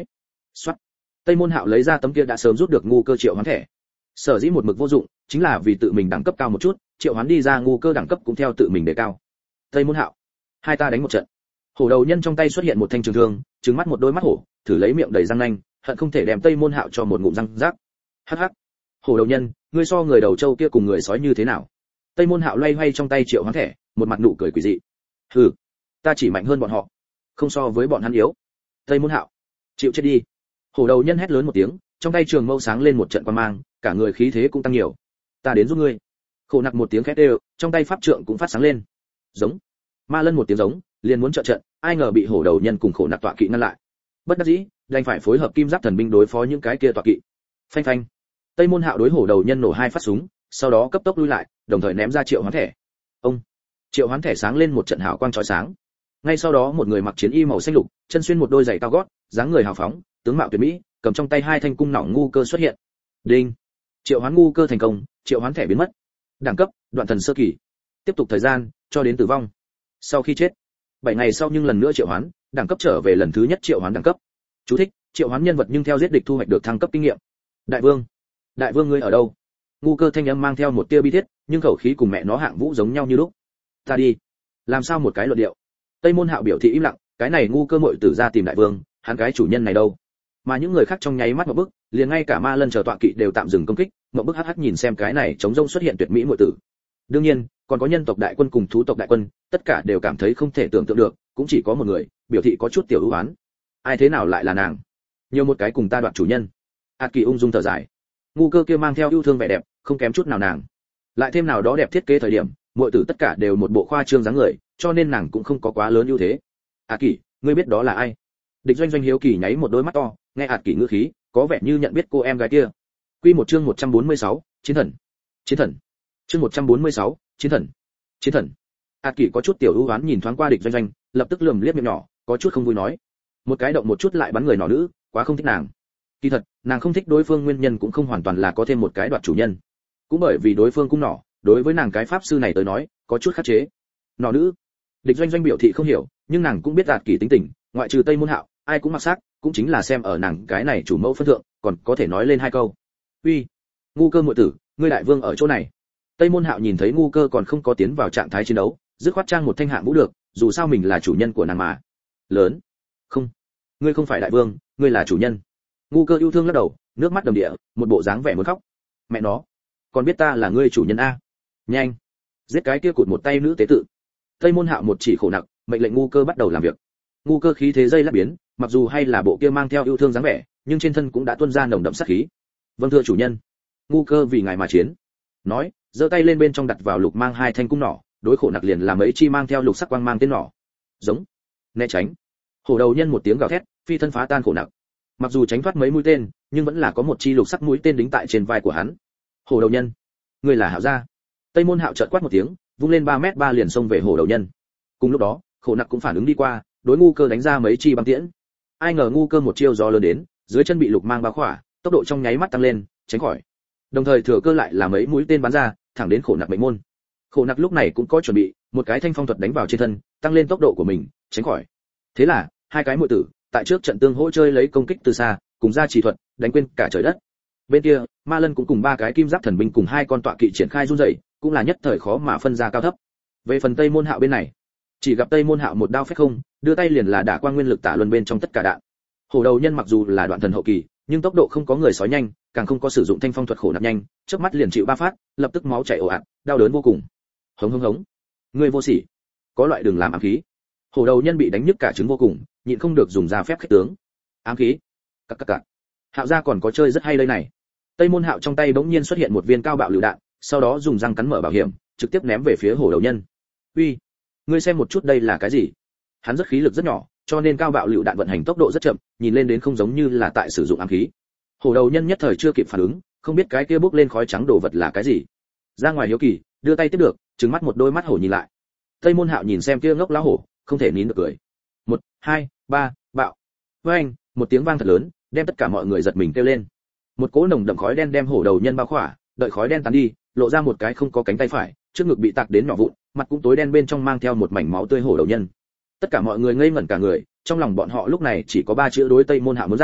Soát. Tây Môn Hạo lấy ra tấm kia đã sớm rút được ngu cơ triệu hoán thẻ. Sở dĩ một mực vô dụng, chính là vì tự mình đẳng cấp cao một chút, triệu hoán đi ra ngu cơ đẳng cấp cũng theo tự mình đề cao. Tây Môn Hạo, hai ta đánh một trận. Hổ đầu nhân trong tay xuất hiện một thanh trường thương, trừng mắt một đôi mắt hổ, thử lấy miệng đầy răng nanh, hận không thể đem Tây Môn Hạo cho một ngụm răng rác. Hắc hắc. Hổ đầu nhân, ngươi so người đầu trâu kia cùng người sói như thế nào? Tây Môn Hạo loay hoay trong tay triệu hoán thẻ, một mặt nụ cười quỷ dị. Hừ, ta chỉ mạnh hơn bọn họ, không so với bọn hắn yếu. Tây Môn Hạo, chịu chết đi. Hổ đầu nhân hét lớn một tiếng, trong tay trường mâu sáng lên một trận quang mang, cả người khí thế cũng tăng nhiều. Ta đến giúp ngươi. Khổ nặc một tiếng khét đều, trong tay pháp trượng cũng phát sáng lên. Giống. Ma Lân một tiếng giống, liền muốn trợ trận, ai ngờ bị hổ đầu nhân cùng khổ nặc tọa kỵ ngăn lại. Bất đắc dĩ, đành phải phối hợp kim giáp thần binh đối phó những cái kia tọa kỵ. Phanh phanh. Tây Môn Hạo đối hổ đầu nhân nổ hai phát súng, sau đó cấp tốc lui lại, đồng thời ném ra triệu hoán thẻ. Ông. Triệu hoán thẻ sáng lên một trận hào quang chói sáng. Ngay sau đó một người mặc chiến y màu xanh lục, chân xuyên một đôi giày cao gót, dáng người hào phóng, tướng mạo tuyệt mỹ, cầm trong tay hai thanh cung nỏ ngu cơ xuất hiện. Đinh. Triệu hoán ngu cơ thành công, triệu hoán thẻ biến mất. Đẳng cấp, đoạn thần sơ kỳ. Tiếp tục thời gian, cho đến tử vong. Sau khi chết, bảy ngày sau nhưng lần nữa triệu hoán, đẳng cấp trở về lần thứ nhất triệu hoán đẳng cấp. Chú thích, triệu hoán nhân vật nhưng theo giết địch thu hoạch được thăng cấp kinh nghiệm. Đại vương, đại vương ngươi ở đâu? Ngu cơ thanh âm mang theo một tia bi thiết, nhưng khẩu khí cùng mẹ nó Hạng Vũ giống nhau như lúc. Ta đi. Làm sao một cái luận điệu? Tây Môn Hạo biểu thị im lặng, cái này ngu cơ muội tử ra tìm đại vương, hắn cái chủ nhân này đâu? Mà những người khác trong nháy mắt một bức, liền ngay cả Ma Lân chờ tọa kỵ đều tạm dừng công kích, một bức hắc hắc nhìn xem cái này chống rông xuất hiện tuyệt mỹ muội tử. Đương nhiên, còn có nhân tộc đại quân cùng thú tộc đại quân, tất cả đều cảm thấy không thể tưởng tượng được, cũng chỉ có một người, biểu thị có chút tiểu ưu ái. Ai thế nào lại là nàng? Nhiều một cái cùng ta đoạt chủ nhân. Át Kỳ ung dung thở dài. Ngu cơ kia mang theo yêu thương vẻ đẹp, không kém chút nào nàng. Lại thêm nào đó đẹp thiết kế thời điểm, muội tử tất cả đều một bộ khoa trương dáng người, cho nên nàng cũng không có quá lớn ưu thế. Át Kỳ, ngươi biết đó là ai? Địch Doanh Doanh hiếu kỳ nháy một đôi mắt to, nghe Át Kỳ ngữ khí, có vẻ như nhận biết cô em gái kia. Quy một chương một trăm bốn mươi sáu, Chiến thần. Chiến thần. Chương một trăm bốn mươi sáu, Chiến thần. Chiến thần. Át Kỳ có chút tiểu ưu ái nhìn thoáng qua Địch Doanh Doanh, lập tức lườm liếc miệng nhỏ, có chút không vui nói. Một cái động một chút lại bắn người nọ nữ, quá không thích nàng. Kỳ thật, nàng không thích đối phương nguyên nhân cũng không hoàn toàn là có thêm một cái đoạt chủ nhân. Cũng bởi vì đối phương cung nỏ, đối với nàng cái pháp sư này tới nói, có chút khắc chế. Nọ nữ. Địch Doanh Doanh biểu thị không hiểu, nhưng nàng cũng biết Át Kỳ tính tình, ngoại trừ Tây Môn Hạo, ai cũng mặc xác, cũng chính là xem ở nàng cái này chủ mẫu phân thượng, còn có thể nói lên hai câu. Uy, ngu cơ muội tử, ngươi đại vương ở chỗ này. Tây Môn Hạo nhìn thấy ngu cơ còn không có tiến vào trạng thái chiến đấu, dứt khoát trang một thanh hạng vũ được, dù sao mình là chủ nhân của nàng mà. Lớn. Không, ngươi không phải đại vương, ngươi là chủ nhân. Ngu cơ yêu thương lắc đầu, nước mắt đầm đìa, một bộ dáng vẻ muốn khóc. Mẹ nó, còn biết ta là ngươi chủ nhân a? Nhanh, giết cái kia cụt một tay nữ tế tự. Tây Môn Hạo một chỉ khổ nặng, mệnh lệnh ngu cơ bắt đầu làm việc. Ngu cơ khí thế dây lát biến, mặc dù hay là bộ kia mang theo yêu thương dáng vẻ, nhưng trên thân cũng đã tuôn ra nồng đậm sát khí. Vâng thưa chủ nhân. Ngu cơ vì ngài mà chiến. Nói, giơ tay lên bên trong đặt vào lục mang hai thanh cung nỏ, đối khổ nặc liền làm ấy chi mang theo lục sắc quang mang tên nỏ. Giống. Né tránh. Hổ đầu nhân một tiếng gào thét, phi thân phá tan khổ nặc. Mặc dù tránh thoát mấy mũi tên, nhưng vẫn là có một chi lục sắc mũi tên đính tại trên vai của hắn. Hổ đầu nhân, ngươi là Hạo gia. Tây Môn Hạo chợt quát một tiếng, vung lên ba mét ba liền xông về hổ đầu nhân. Cùng lúc đó, khổ nặc cũng phản ứng đi qua, đối ngu cơ đánh ra mấy chi băng tiễn. Ai ngờ ngu cơ một chiêu gió lớn đến, dưới chân bị lục mang bao khỏa, tốc độ trong nháy mắt tăng lên, tránh khỏi. Đồng thời thừa cơ lại là mấy mũi tên bắn ra, thẳng đến khổ nặc mệnh môn. Khổ nặc lúc này cũng có chuẩn bị, một cái thanh phong thuật đánh vào trên thân, tăng lên tốc độ của mình, tránh khỏi. Thế là, hai cái muội tử, tại trước trận tương hỗ chơi lấy công kích từ xa, cùng ra chỉ thuật, đánh quên cả trời đất. Bên kia, Ma Lân cũng cùng ba cái kim giáp thần binh cùng hai con tọa kỵ triển khai run rẩy, cũng là nhất thời khó mà phân ra cao thấp. Về phần Tây Môn Hạo bên này, chỉ gặp Tây Môn Hạo một đao phách không, đưa tay liền là đả quang nguyên lực tả luân bên trong tất cả đạn. Hổ đầu nhân mặc dù là đoạn thần hậu kỳ, nhưng tốc độ không có người sói nhanh, càng không có sử dụng thanh phong thuật khổ nạp nhanh, chớp mắt liền chịu ba phát, lập tức máu chảy ồ ạt, đau đớn vô cùng. Hống hống hống. Ngươi vô sỉ, có loại đường làm ám khí. Hổ đầu nhân bị đánh nhức cả trứng vô cùng, nhịn không được dùng ra phép khích tướng. Ám khí. Cặc cặc cặc. Hạo gia còn có chơi rất hay đây này. Tây Môn Hạo trong tay bỗng nhiên xuất hiện một viên cao bạo lựu đạn, sau đó dùng răng cắn mở bảo hiểm, trực tiếp ném về phía hổ đầu nhân. Uy, ngươi xem một chút đây là cái gì? Hắn rất khí lực rất nhỏ, cho nên cao bạo lựu đạn vận hành tốc độ rất chậm, nhìn lên đến không giống như là tại sử dụng ám khí. Hổ đầu nhân nhất thời chưa kịp phản ứng, không biết cái kia bốc lên khói trắng đồ vật là cái gì. Ra ngoài hiếu kỳ, đưa tay tiếp được, trừng mắt một đôi mắt hổ nhìn lại. Tây Môn Hạo nhìn xem kia ngốc lão hổ, không thể nín được cười. Một, hai, ba, bạo. Với anh, một tiếng vang thật lớn, đem tất cả mọi người giật mình kêu lên. Một cỗ nồng đậm khói đen đem hổ đầu nhân bao khỏa, đợi khói đen tán đi, lộ ra một cái không có cánh tay phải, trước ngực bị tạc đến nhỏ vụn, mặt cũng tối đen bên trong mang theo một mảnh máu tươi hổ đầu nhân. Tất cả mọi người ngây ngẩn cả người, trong lòng bọn họ lúc này chỉ có ba chữ đối Tây Môn Hạo muốn giảng,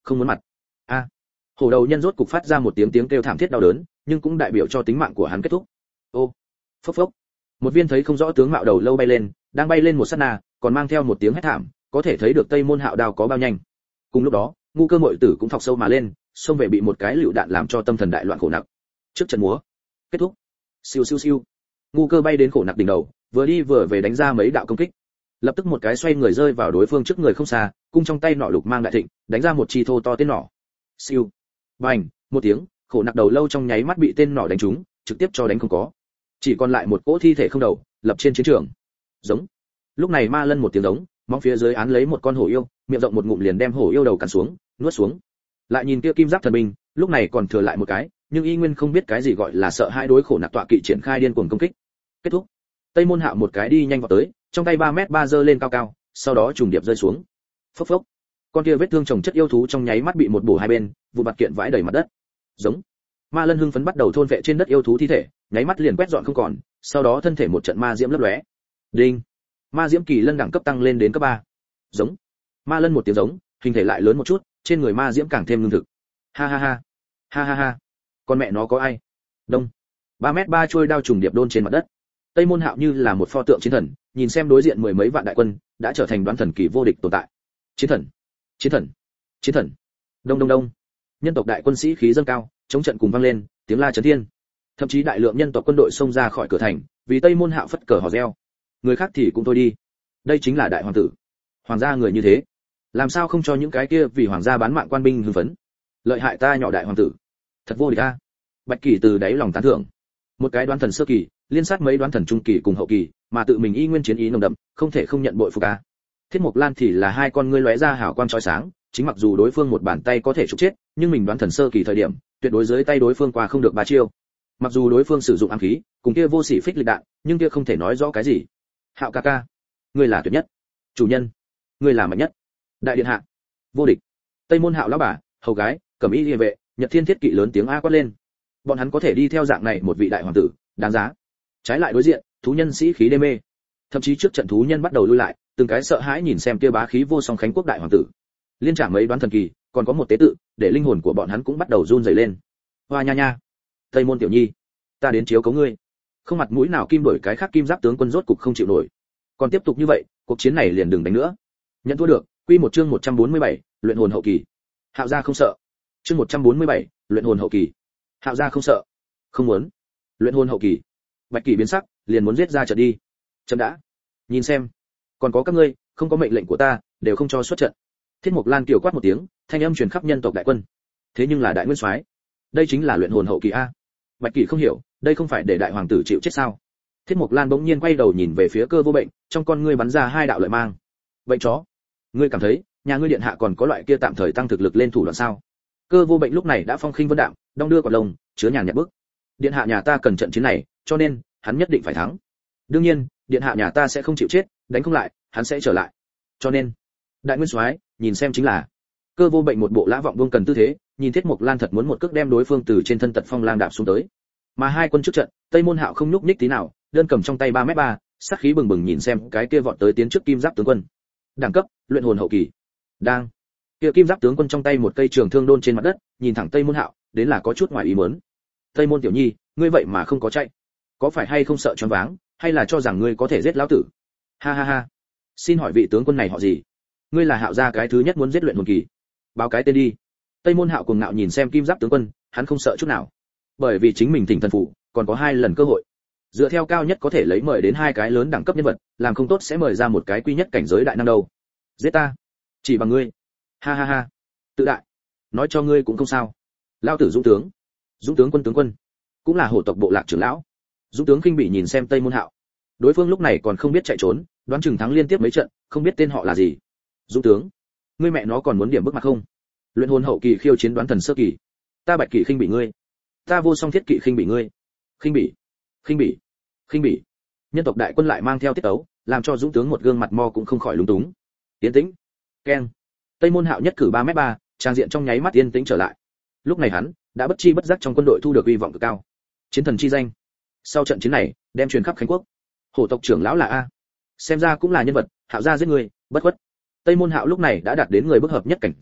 không muốn mặt. A. À. Hổ đầu nhân rốt cục phát ra một tiếng tiếng kêu thảm thiết đau đớn, nhưng cũng đại biểu cho tính mạng của hắn kết thúc. Ô. Phốc phốc. Một viên thấy không rõ tướng mạo đầu lâu bay lên, đang bay lên một sát na, còn mang theo một tiếng hét thảm, có thể thấy được Tây Môn Hạo đao có bao nhanh. Cùng lúc đó, ngu cơ muội tử cũng thọc sâu mà lên, xông về bị một cái lựu đạn làm cho tâm thần đại loạn khổ nặc. Trước trận múa kết thúc, siêu siêu siêu, ngu cơ bay đến khổ nặc đỉnh đầu, vừa đi vừa về đánh ra mấy đạo công kích. Lập tức một cái xoay người rơi vào đối phương trước người không xa, cung trong tay nỏ lục mang đại thịnh, đánh ra một chi thô to tên nỏ. Siêu, bành, một tiếng, khổ nặc đầu lâu trong nháy mắt bị tên nỏ đánh trúng, trực tiếp cho đánh không có. Chỉ còn lại một cỗ thi thể không đầu, lập trên chiến trường. Giống. Lúc này Ma Lân một tiếng giống, móng phía dưới án lấy một con hổ yêu, miệng rộng một ngụm liền đem hổ yêu đầu cắn xuống, nuốt xuống. Lại nhìn kia kim giáp thần binh, lúc này còn thừa lại một cái, nhưng y nguyên không biết cái gì gọi là sợ hãi, đối khổ nặc tọa kỵ triển khai điên cuồng công kích. Kết thúc. Tây Môn Hạo một cái đi nhanh vào tới, trong tay ba mét ba giơ lên cao cao, sau đó trùng điệp rơi xuống. Phốc phốc. Con kia vết thương chồng chất yêu thú trong nháy mắt bị một bổ hai bên, vụ bạt kiện vãi đầy mặt đất. Giống. Ma Lân hưng phấn bắt đầu thôn vệ trên đất yêu thú thi thể, nháy mắt liền quét dọn không còn, sau đó thân thể một trận ma diễm lấp lóe. Đinh. Ma diễm kỳ lân đẳng cấp tăng lên đến cấp ba. Giống. Ma Lân một tiếng giống, hình thể lại lớn một chút, trên người ma diễm càng thêm lương thực. Ha ha ha. Ha ha ha. Con mẹ nó có ai? Đông. ba mét ba trôi đao trùng điệp đôn trên mặt đất. Tây Môn Hạo như là một pho tượng chiến thần, nhìn xem đối diện mười mấy vạn đại quân, đã trở thành đoán thần kỳ vô địch tồn tại. Chiến thần, chiến thần, chiến thần. Đông đông đông. Nhân tộc đại quân sĩ khí dâng cao, chống trận cùng vang lên, tiếng la chấn thiên. Thậm chí đại lượng nhân tộc quân đội xông ra khỏi cửa thành, vì Tây Môn Hạo phất cờ hò reo. Người khác thì cũng thôi đi. Đây chính là đại hoàng tử. Hoàng gia người như thế, làm sao không cho những cái kia vì hoàng gia bán mạng quan binh hưng phấn? Lợi hại ta nhỏ đại hoàng tử, thật vô địch a. Bạch Kỳ từ đáy lòng tán thưởng. Một cái đoán thần sơ kỳ, liên sát mấy đoán thần trung kỳ cùng hậu kỳ, mà tự mình y nguyên chiến ý nồng đậm, không thể không nhận bội phục a. Thiết Mộc Lan thì là hai con ngươi lóe ra hào quang chói sáng, chính mặc dù đối phương một bàn tay có thể trục chết, nhưng mình đoán thần sơ kỳ thời điểm, tuyệt đối dưới tay đối phương qua không được ba chiêu. Mặc dù đối phương sử dụng ám khí, cùng kia vô sỉ phích lịch đạn, nhưng kia không thể nói rõ cái gì. Hạo ca ca, ngươi là tuyệt nhất. Chủ nhân, ngươi là mạnh nhất. Đại điện hạ, vô địch. Tây Môn Hạo lão bà, hầu gái, cẩm y liề vệ, Nhật Thiên Thiết Kỵ lớn tiếng a quát lên. Bọn hắn có thể đi theo dạng này một vị đại hoàng tử, đáng giá. Trái lại đối diện, thú nhân sĩ khí đê mê. Thậm chí trước trận thú nhân bắt đầu lui lại, từng cái sợ hãi nhìn xem kia bá khí vô song khánh quốc đại hoàng tử. Liên trả mấy đoán thần kỳ, còn có một tế tự, để linh hồn của bọn hắn cũng bắt đầu run rẩy lên. Hoa nha nha, Tây Môn tiểu nhi, ta đến chiếu cố ngươi. Không mặt mũi nào kim đổi cái khác kim giáp tướng quân rốt cục không chịu nổi. Còn tiếp tục như vậy, cuộc chiến này liền đừng đánh nữa. Nhận thua được, quy một chương một trăm bốn mươi bảy, luyện hồn hậu kỳ. Hạo gia không sợ. Chương một trăm bốn mươi bảy, luyện hồn hậu kỳ. Hạo gia không sợ. Không muốn. Luyện hồn hậu kỳ. Bạch Kỳ biến sắc, liền muốn giết ra trận đi. Chậm đã. Nhìn xem, còn có các ngươi, không có mệnh lệnh của ta, đều không cho xuất trận. Thiết Mộc Lan kiều quát một tiếng, thanh âm truyền khắp nhân tộc đại quân. Thế nhưng là đại nguyên soái, đây chính là luyện hồn hậu kỳ a. Bạch Kỳ không hiểu, đây không phải để đại hoàng tử chịu chết sao? Thiết Mộc Lan bỗng nhiên quay đầu nhìn về phía Cơ Vô Bệnh, trong con ngươi bắn ra hai đạo lợi mang. Vậy chó, ngươi cảm thấy, nhà ngươi điện hạ còn có loại kia tạm thời tăng thực lực lên thủ đoạn sao? Cơ Vô Bệnh lúc này đã phong khinh vân đạm, đong đưa quả lông, chứa nhàn nhạt bức. Điện hạ nhà ta cần trận chiến này, cho nên hắn nhất định phải thắng. Đương nhiên, điện hạ nhà ta sẽ không chịu chết, đánh không lại, hắn sẽ trở lại. Cho nên, đại nguyên soái, nhìn xem chính là. Cơ Vô Bệnh một bộ lã vọng vương cần tư thế, nhìn Thiết Mộc Lan thật muốn một cước đem đối phương từ trên thân Tật Phong lang đạp xuống tới. Mà hai quân trước trận, Tây Môn Hạo không nhúc nhích tí nào, đơn cầm trong tay ba mét ba, sát khí bừng bừng nhìn xem cái kia vọt tới tiến trước kim giáp tướng quân. Đẳng cấp, luyện hồn hậu kỳ. Đang. Kia kim giáp tướng quân trong tay một cây trường thương đôn trên mặt đất, nhìn thẳng Tây Môn Hạo, đến là có chút ngoài ý muốn. Tây Môn tiểu nhi, ngươi vậy mà không có chạy, có phải hay không sợ choáng váng, hay là cho rằng ngươi có thể giết lão tử? Ha ha ha. Xin hỏi vị tướng quân này họ gì? Ngươi là Hạo gia cái thứ nhất muốn giết luyện hồn kỳ. Báo cái tên đi. Tây Môn Hạo cuồng ngạo nhìn xem kim giáp tướng quân, hắn không sợ chút nào, bởi vì chính mình thỉnh thần phụ, còn có hai lần cơ hội. Dựa theo cao nhất có thể lấy mời đến hai cái lớn đẳng cấp nhân vật, làm không tốt sẽ mời ra một cái quy nhất cảnh giới đại năng đâu. Giết ta, chỉ bằng ngươi. Ha ha ha. Tự đại, nói cho ngươi cũng không sao. Lão tử dũng tướng, dũng tướng quân tướng quân, cũng là hổ tộc bộ lạc trưởng lão. Dũng tướng khinh bỉ nhìn xem Tây Môn Hạo. Đối phương lúc này còn không biết chạy trốn, đoán chừng thắng liên tiếp mấy trận, không biết tên họ là gì. Dũng tướng, ngươi mẹ nó còn muốn điểm bước mặt không? Luyện hồn hậu kỳ khiêu chiến đoán thần sơ kỳ, ta Bạch Kỳ khinh bỉ ngươi, ta Vô Song Thiết Kỵ khinh bỉ ngươi. Khinh bỉ, khinh bỉ, khinh bỉ. Nhân tộc đại quân lại mang theo tiết tấu, làm cho dũng tướng một gương mặt mo cũng không khỏi lúng túng. Yên tĩnh. Keng. Tây Môn Hạo nhất cử ba mét ba, trang diện trong nháy mắt yên tĩnh trở lại. Lúc này hắn đã bất chi bất giác trong quân đội thu được uy vọng cực cao, chiến thần chi danh. Sau trận chiến này, đem truyền khắp Khánh quốc. Hổ tộc trưởng lão là a, xem ra cũng là nhân vật. Hạo gia giết người, bất khuất. Tây Môn Hạo lúc này đã đạt đến người bức hợp nhất cảnh giới,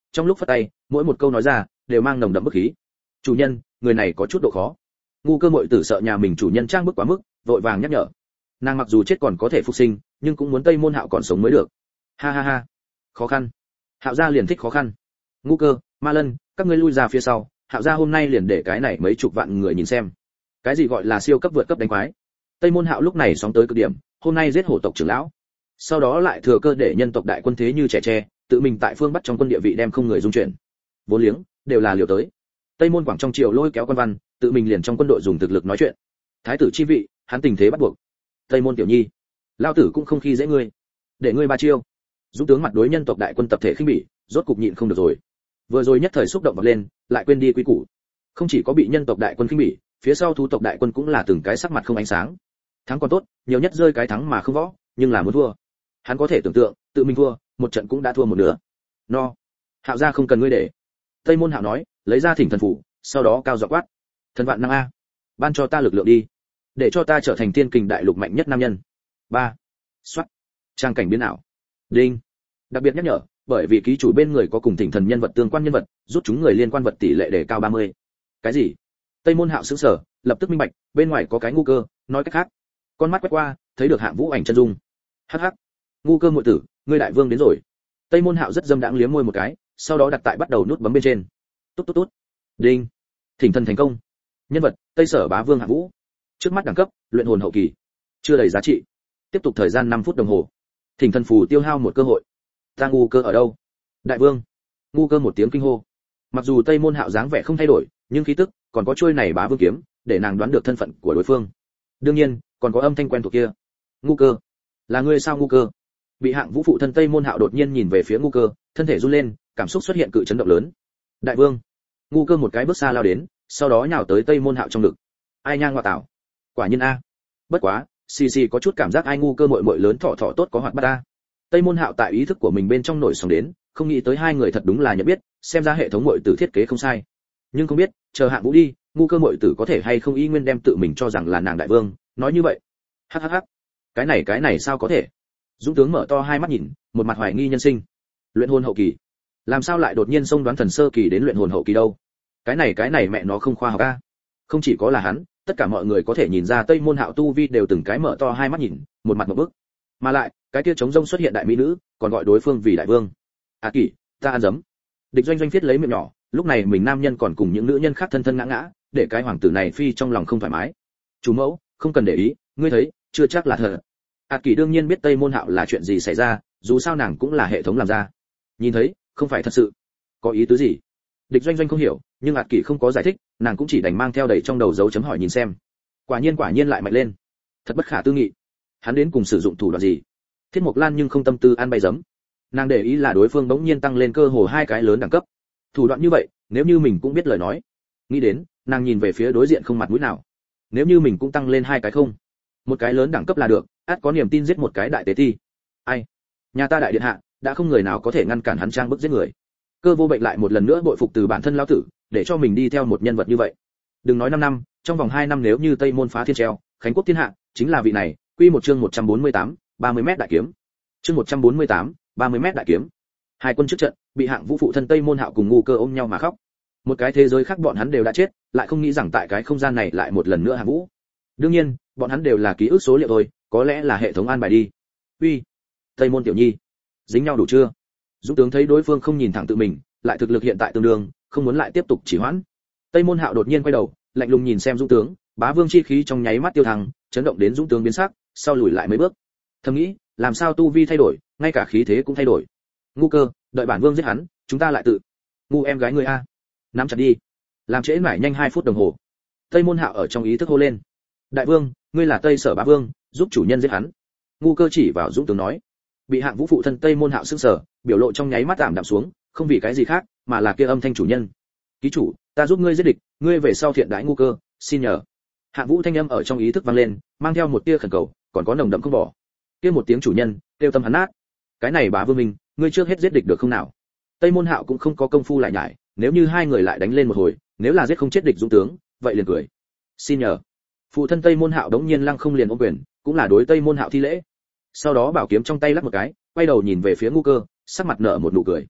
trong lúc phất tay mỗi một câu nói ra đều mang nồng đậm bức khí. Chủ nhân, người này có chút độ khó. Ngu Cơ muội tử sợ nhà mình chủ nhân trang bức quá mức, vội vàng nhắc nhở. Nàng mặc dù chết còn có thể phục sinh, nhưng cũng muốn Tây Môn Hạo còn sống mới được. Ha ha ha, khó khăn. Hạo gia liền thích khó khăn. Ngu Cơ, Ma Lân, các ngươi lui ra phía sau, Hạo gia hôm nay liền để cái này mấy chục vạn người nhìn xem. Cái gì gọi là siêu cấp vượt cấp đánh quái? Tây Môn Hạo lúc này sóng tới cực điểm, hôm nay giết hổ tộc trưởng lão, sau đó lại thừa cơ để nhân tộc đại quân thế như trẻ tre, tự mình tại phương Bắc trong quân địa vị đem không người dung chuyển. Vốn liếng đều là liều tới. Tây Môn Quảng trong triều lôi kéo quan văn, tự mình liền trong quân đội dùng thực lực nói chuyện. Thái tử chi vị, hắn tình thế bắt buộc. Tây Môn tiểu nhi, lão tử cũng không khi dễ ngươi, để ngươi ba chiêu. Dũng tướng mặt đối nhân tộc đại quân tập thể khinh bỉ, rốt cục nhịn không được rồi. Vừa rồi nhất thời xúc động vọt lên, lại quên đi quý củ. Không chỉ có bị nhân tộc đại quân khinh bỉ, phía sau thú tộc đại quân cũng là từng cái sắc mặt không ánh sáng. Thắng còn tốt, nhiều nhất rơi cái thắng mà không võ, nhưng là muốn thua. Hắn có thể tưởng tượng, tự mình thua, một trận cũng đã thua một nửa. No, Hạo gia không cần ngươi để. Tây Môn Hạo nói, lấy ra thỉnh thần phủ, sau đó cao giọng quát: thần vạn năng a, ban cho ta lực lượng đi, để cho ta trở thành thiên kình đại lục mạnh nhất nam nhân. Ba, xoát, trang cảnh biến ảo. Đinh, đặc biệt nhắc nhở, bởi vì ký chủ bên người có cùng thỉnh thần nhân vật tương quan nhân vật, rút chúng người liên quan vật tỷ lệ đề cao ba mươi. Cái gì? Tây Môn Hạo sững sờ, lập tức minh bạch, bên ngoài có cái Ngu Cơ, nói cách khác, con mắt quét qua, thấy được Hạng Vũ ảnh chân dung. Hắc hắc, Ngu Cơ muội tử, ngươi đại vương đến rồi. Tây Môn Hạo rất dâm đãng liếm môi một cái, sau đó đặt tại bắt đầu nút bấm bên trên. Tốt tốt tốt. Đinh, thỉnh thần thành công. Nhân vật, Tây Sở Bá Vương Hạng Vũ. Trước mắt đẳng cấp, luyện hồn hậu kỳ. Chưa đầy giá trị. Tiếp tục thời gian năm phút đồng hồ. Thỉnh thần phù tiêu hao một cơ hội. Ta Ngu Cơ ở đâu? Đại vương. Ngu Cơ một tiếng kinh hô. Mặc dù Tây Môn Hạo dáng vẻ không thay đổi, nhưng khí tức, còn có chuôi này Bá Vương kiếm, để nàng đoán được thân phận của đối phương. Đương nhiên, còn có âm thanh quen thuộc kia. Ngu Cơ, là ngươi sao Ngu Cơ? Bị Hạng Vũ phụ thân Tây Môn Hạo đột nhiên nhìn về phía Ngu Cơ, thân thể run lên, cảm xúc xuất hiện cự chấn động lớn. Đại vương. Ngu Cơ một cái bước xa lao đến, sau đó nhào tới Tây Môn Hạo trong ngực. Ai nhang ngọa tảo. Quả nhiên a. Bất quá, xì xì có chút cảm giác ai Ngu Cơ muội muội lớn thọ thọ tốt có hoạt bát a. Tây Môn Hạo tại ý thức của mình bên trong nổi sóng đến, không nghĩ tới hai người thật đúng là nhận biết, xem ra hệ thống muội tử thiết kế không sai. Nhưng không biết, chờ Hạng Vũ đi, Ngu Cơ muội tử có thể hay không y nguyên đem tự mình cho rằng là nàng đại vương, nói như vậy. Hắc hắc hắc. Cái này cái này sao có thể? Dũng tướng mở to hai mắt nhìn, một mặt hoài nghi nhân sinh. Luyện hồn hậu kỳ, làm sao lại đột nhiên xông đoán thần sơ kỳ đến luyện hồn hậu kỳ đâu? Cái này cái này mẹ nó không khoa học a. Không chỉ có là hắn, tất cả mọi người có thể nhìn ra Tây Môn Hạo tu vi đều từng cái mở to hai mắt nhìn, một mặt một bức. Mà lại, cái kia trống rông xuất hiện đại mỹ nữ, còn gọi đối phương vì đại vương. À kỳ, ta ăn dấm. Địch Doanh Doanh viết lấy miệng nhỏ, lúc này mình nam nhân còn cùng những nữ nhân khác thân thân ngã ngã, để cái hoàng tử này phi trong lòng không thoải mái. Chủ mẫu, không cần để ý, ngươi thấy, chưa chắc là thật. À kỳ đương nhiên biết Tây Môn Hạo là chuyện gì xảy ra, dù sao nàng cũng là hệ thống làm ra. Nhìn thấy, không phải thật sự. Có ý tứ gì? Địch Doanh Doanh không hiểu, nhưng Ạt Kỷ không có giải thích, nàng cũng chỉ đành mang theo đầy trong đầu dấu chấm hỏi nhìn xem. Quả nhiên quả nhiên lại mạnh lên. Thật bất khả tư nghị. Hắn đến cùng sử dụng thủ đoạn gì? Thiết Mộc Lan nhưng không tâm tư ăn bay giấm. Nàng để ý là đối phương bỗng nhiên tăng lên cơ hồ hai cái lớn đẳng cấp. Thủ đoạn như vậy, nếu như mình cũng biết lời nói. Nghĩ đến, nàng nhìn về phía đối diện không mặt mũi nào. Nếu như mình cũng tăng lên hai cái không, một cái lớn đẳng cấp là được, át có niềm tin giết một cái đại tế ti. Ai? Nhà ta đại điện hạ, đã không người nào có thể ngăn cản hắn trang bức giết người. Cơ Vô Bệnh lại một lần nữa bội phục từ bản thân lão tử, để cho mình đi theo một nhân vật như vậy. Đừng nói năm năm, trong vòng hai năm nếu như Tây Môn phá thiên treo, Khánh Quốc thiên hạ, chính là vị này. Quy một chương một trăm bốn mươi tám, ba mươi mét đại kiếm. Chương một trăm bốn mươi tám, ba mươi mét đại kiếm. Hai quân trước trận, bị Hạng Vũ phụ thân Tây Môn Hạo cùng Ngu Cơ ôm nhau mà khóc. Một cái thế giới khác bọn hắn đều đã chết, lại không nghĩ rằng tại cái không gian này lại một lần nữa Hạng Vũ. Đương nhiên, bọn hắn đều là ký ức số liệu thôi, có lẽ là hệ thống an bài đi. Uy, Tây Môn tiểu nhi, dính nhau đủ chưa? Dũng tướng thấy đối phương không nhìn thẳng tự mình, lại thực lực hiện tại tương đương, không muốn lại tiếp tục chỉ hoãn. Tây Môn Hạo đột nhiên quay đầu, lạnh lùng nhìn xem Dũng tướng, Bá Vương chi khí trong nháy mắt tiêu thăng, chấn động đến Dũng tướng biến sắc, sau lùi lại mấy bước. Thầm nghĩ, làm sao tu vi thay đổi, ngay cả khí thế cũng thay đổi. Ngu Cơ, đợi bản vương giết hắn, chúng ta lại tự. Ngu em gái ngươi a, nắm chặt đi, làm trễ mãi nhanh hai phút đồng hồ. Tây Môn Hạo ở trong ý thức hô lên. Đại vương, ngươi là Tây Sở Bá Vương, giúp chủ nhân giết hắn. Ngu Cơ chỉ vào Dũng tướng nói. Bị Hạng Vũ phụ thân Tây Môn Hạo sững sờ, biểu lộ trong nháy mắt ảm đạm xuống, không vì cái gì khác, mà là kia âm thanh chủ nhân. Ký chủ, ta giúp ngươi giết địch, ngươi về sau thiện đãi Ngu Cơ, xin nhờ. Hạng Vũ thanh âm ở trong ý thức vang lên, mang theo một tia khẩn cầu, còn có nồng đậm không bỏ. Kia một tiếng chủ nhân, tiêu tâm hắn nát. Cái này Bá Vương mình, ngươi trước hết giết địch được không nào? Tây Môn Hạo cũng không có công phu lại nhải, nếu như hai người lại đánh lên một hồi, nếu là giết không chết địch Dũng tướng, vậy liền cười. Xin nhờ. Phụ thân Tây Môn Hạo đống nhiên lăng không liền ôm quyền, cũng là đối Tây Môn Hạo thi lễ. Sau đó bảo kiếm trong tay lắc một cái, quay đầu nhìn về phía Ngu Cơ, sắc mặt nở một nụ cười.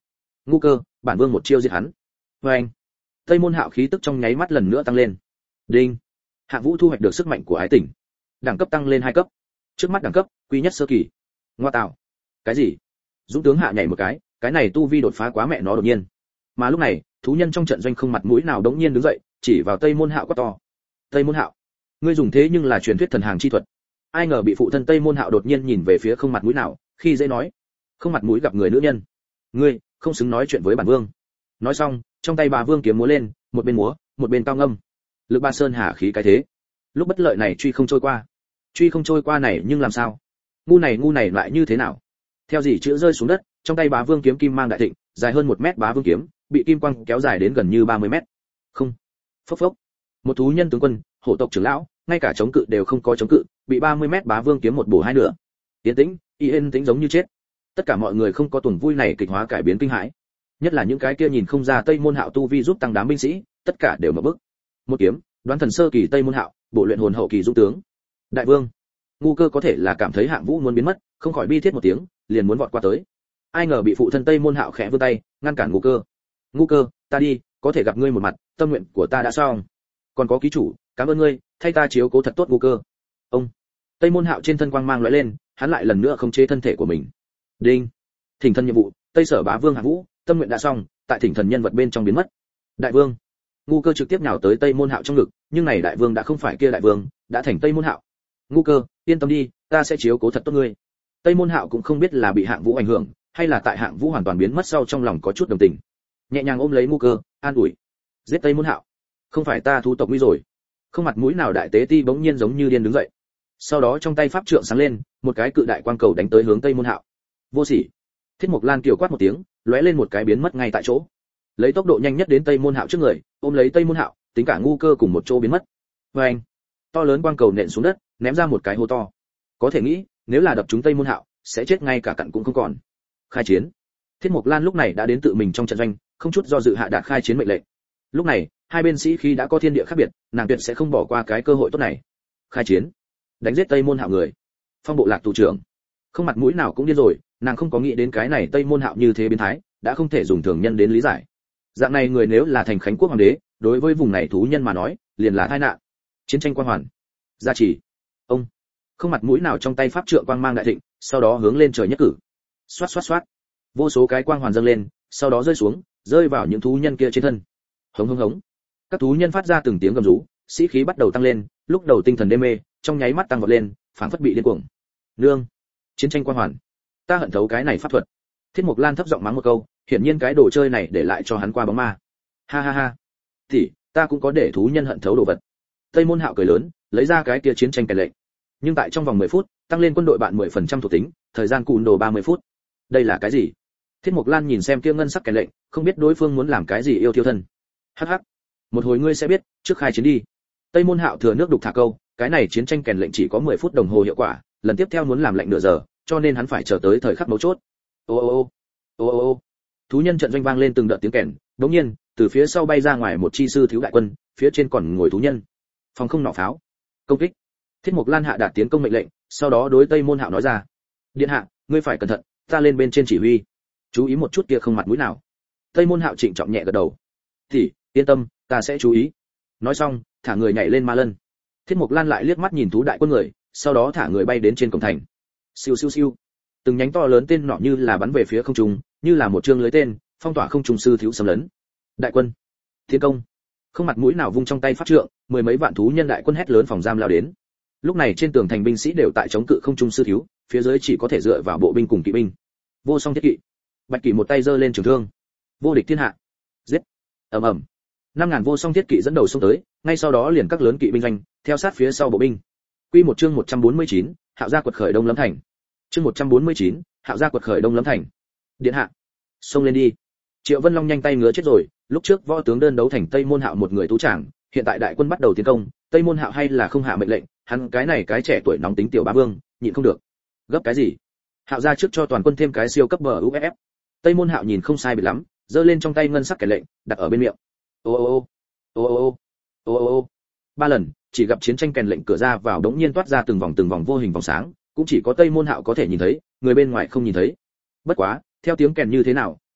Ngu cơ, bản vương một chiêu giết hắn. Và anh, Tây Môn Hạo khí tức trong nháy mắt lần nữa tăng lên. Đinh, Hạng Vũ thu hoạch được sức mạnh của ái tình, đẳng cấp tăng lên hai cấp. Trước mắt đẳng cấp, quý nhất sơ kỳ. Ngoa tạo, cái gì? Dũng tướng hạ nhảy một cái, cái này tu vi đột phá quá mẹ nó đột nhiên. Mà lúc này, thú nhân trong trận doanh không mặt mũi nào đống nhiên đứng dậy, chỉ vào Tây Môn Hạo quát to. Tây Môn Hạo, ngươi dùng thế nhưng là truyền thuyết thần hàng chi thuật. Ai ngờ bị phụ thân Tây Môn Hạo đột nhiên nhìn về phía không mặt mũi nào, khi dễ nói, không mặt mũi gặp người nữ nhân, ngươi không xứng nói chuyện với bản vương. Nói xong, trong tay bà vương kiếm múa lên, một bên múa, một bên cao ngâm. Lực Ba Sơn hà khí cái thế. Lúc bất lợi này truy không trôi qua. Truy không trôi qua này nhưng làm sao? Ngu này ngu này lại như thế nào? Theo gì chữ rơi xuống đất, trong tay bá vương kiếm kim mang đại thịnh, dài hơn một mét bá vương kiếm, bị kim quang kéo dài đến gần như ba mươi mét. Không. Phốc phốc. Một thú nhân tướng quân, hổ tộc trưởng lão, ngay cả chống cự đều không có chống cự, bị ba mươi mét bá vương kiếm một bổ hai nửa. Yên tĩnh, yên tĩnh giống như chết. Tất cả mọi người không có tuần vui này kịch hóa cải biến kinh hãi. Nhất là những cái kia nhìn không ra Tây Môn Hạo tu vi giúp tăng đám binh sĩ, tất cả đều mở bức. Một kiếm, đoán thần sơ kỳ Tây Môn Hạo, bộ luyện hồn hậu kỳ dũng tướng. Đại vương. Ngu cơ có thể là cảm thấy Hạng Vũ muốn biến mất, không khỏi bi thiết một tiếng, liền muốn vọt qua tới. Ai ngờ bị phụ thân Tây Môn Hạo khẽ vươn tay, ngăn cản Ngu cơ. Ngu cơ, ta đi, có thể gặp ngươi một mặt, tâm nguyện của ta đã xong. Còn có ký chủ, cảm ơn ngươi, thay ta chiếu cố thật tốt Ngu cơ. Ông. Tây Môn Hạo trên thân quang mang lóe lên, hắn lại lần nữa không chế thân thể của mình. Đinh. Thỉnh thần nhiệm vụ, Tây Sở Bá Vương Hạng Vũ, tâm nguyện đã xong, tại thỉnh thần nhân vật bên trong biến mất. Đại vương. Ngu cơ trực tiếp nhào tới Tây Môn Hạo trong ngực, nhưng này đại vương đã không phải kia đại vương, đã thành Tây Môn Hạo. Ngu cơ, yên tâm đi, ta sẽ chiếu cố thật tốt ngươi. Tây Môn Hạo cũng không biết là bị Hạng Vũ ảnh hưởng, hay là tại Hạng Vũ hoàn toàn biến mất sau trong lòng có chút đồng tình, nhẹ nhàng ôm lấy Ngu cơ, an ủi. Giết Tây Môn Hạo, không phải ta thú tộc nguy rồi. Không mặt mũi nào đại tế ti bỗng nhiên giống như điên đứng dậy. Sau đó trong tay pháp trượng sáng lên, một cái cự đại quang cầu đánh tới hướng Tây Môn Hạo. Vô sỉ. Thiết Mộc Lan kiều quát một tiếng, lóe lên một cái biến mất ngay tại chỗ. Lấy tốc độ nhanh nhất đến Tây Môn Hạo trước người, ôm lấy Tây Môn Hạo, tính cả Ngu cơ cùng một chỗ biến mất. Và anh, to lớn quang cầu nện xuống đất, ném ra một cái hố to. Có thể nghĩ, nếu là đập trúng Tây Môn Hạo, sẽ chết ngay cả cặn cũng không còn. Khai chiến. Thiết Mộc Lan lúc này đã đến tự mình trong trận doanh, không chút do dự hạ đạt khai chiến mệnh lệnh. Lúc này, hai bên sĩ khí đã có thiên địa khác biệt, nàng tuyệt sẽ không bỏ qua cái cơ hội tốt này. Khai chiến, đánh giết Tây Môn Hạo người. Phong bộ lạc tù trưởng, không mặt mũi nào cũng điên rồi, nàng không có nghĩ đến cái này Tây Môn Hạo như thế biến thái, đã không thể dùng thường nhân đến lý giải. Dạng này người nếu là thành Khánh Quốc hoàng đế, đối với vùng này thú nhân mà nói, liền là tai nạn. Chiến tranh quang hoàn, gia trì. Ông, không mặt mũi nào trong tay pháp trượng quang mang đại thịnh, sau đó hướng lên trời nhất cử. Xoát xoát xoát, vô số cái quang hoàn dâng lên, sau đó rơi xuống, rơi vào những thú nhân kia trên thân. Hống hống hống, các thú nhân phát ra từng tiếng gầm rú, sĩ khí bắt đầu tăng lên, lúc đầu tinh thần đê mê, trong nháy mắt tăng vọt lên, phảng phất bị điên cuồng. Nương, chiến tranh quang hoàn, ta hận thấu cái này pháp thuật. Thiết Mộc Lan thấp giọng mắng một câu, hiển nhiên cái đồ chơi này để lại cho hắn qua bóng ma. Ha ha ha, thì ta cũng có để thú nhân hận thấu đồ vật. Tây Môn Hạo cười lớn, lấy ra cái kia chiến tranh kèn lệnh. Nhưng tại trong vòng mười phút, tăng lên quân đội bạn mười phần trăm thuộc tính, thời gian cùn đồ ba mươi phút. Đây là cái gì? Thiết Mộc Lan nhìn xem kia ngân sắc kèn lệnh, không biết đối phương muốn làm cái gì yêu thiêu thân. Hắc hắc, một hồi ngươi sẽ biết, trước khai chiến đi. Tây Môn Hạo thừa nước đục thả câu, cái này chiến tranh kèn lệnh chỉ có mười phút đồng hồ hiệu quả, lần tiếp theo muốn làm lệnh nửa giờ, cho nên hắn phải chờ tới thời khắc mấu chốt. Ô ô ô, ô ô ô, thú nhân trận doanh vang lên từng đợt tiếng kèn, đống nhiên, từ phía sau bay ra ngoài một chi sư thiếu đại quân, phía trên còn ngồi thú nhân. Phòng không nỏ pháo, công kích. Thiết Mộc Lan hạ đạt tiến công mệnh lệnh, sau đó đối Tây Môn Hạo nói ra: điện hạ, ngươi phải cẩn thận, ta lên bên trên chỉ huy, chú ý một chút kia không mặt mũi nào. Tây Môn Hạo trịnh trọng nhẹ gật đầu. Thì yên tâm, ta sẽ chú ý. Nói xong, thả người nhảy lên ma lân. Thiết Mộc Lan lại liếc mắt nhìn thú đại quân người, sau đó thả người bay đến trên cổng thành. Siêu siêu siêu, từng nhánh to lớn tên nọ như là bắn về phía không trung, như là một chương lưới tên, phong tỏa không trung sư thiếu xâm lấn. Đại quân, tiến công. Không mặt mũi nào vung trong tay pháp trượng, mười mấy vạn thú nhân đại quân hét lớn phòng giam lao đến. Lúc này trên tường thành binh sĩ đều tại chống cự không trung sư thiếu, phía dưới chỉ có thể dựa vào bộ binh cùng kỵ binh. Vô song thiết kỵ. Bạch Kỷ một tay giơ lên trường thương. Vô địch thiên hạ. Giết. Ầm ầm. Năm ngàn vô song thiết kỵ dẫn đầu xông tới, ngay sau đó liền các lớn kỵ binh doanh, theo sát phía sau bộ binh. Quy một chương một trăm bốn mươi chín, Hạo gia quật khởi Đông Lâm thành. Chương một trăm bốn mươi chín, Hạo gia quật khởi Đông Lâm thành. Điện hạ, xông lên đi. Triệu Vân Long nhanh tay ngứa chết rồi, lúc trước võ tướng đơn đấu thành Tây Môn Hạo một người tú tràng, hiện tại đại quân bắt đầu tiến công, Tây Môn Hạo hay là không hạ mệnh lệnh, hắn cái này cái trẻ tuổi nóng tính tiểu bá vương, nhịn không được. Gấp cái gì? Hạo gia trước cho toàn quân thêm cái siêu cấp bờ u ép ép. Tây Môn Hạo nhìn không sai biệt lắm, giơ lên trong tay ngân sắc kèn lệnh, đặt ở bên miệng. Ô ô ô, ô ô ô, ô ô. Ba lần, chỉ gặp chiến tranh kèn lệnh cửa ra vào đống nhiên toát ra từng vòng từng vòng vô hình vòng sáng, cũng chỉ có Tây Môn Hạo có thể nhìn thấy, người bên ngoài không nhìn thấy. Bất quá, theo tiếng kèn như thế nào,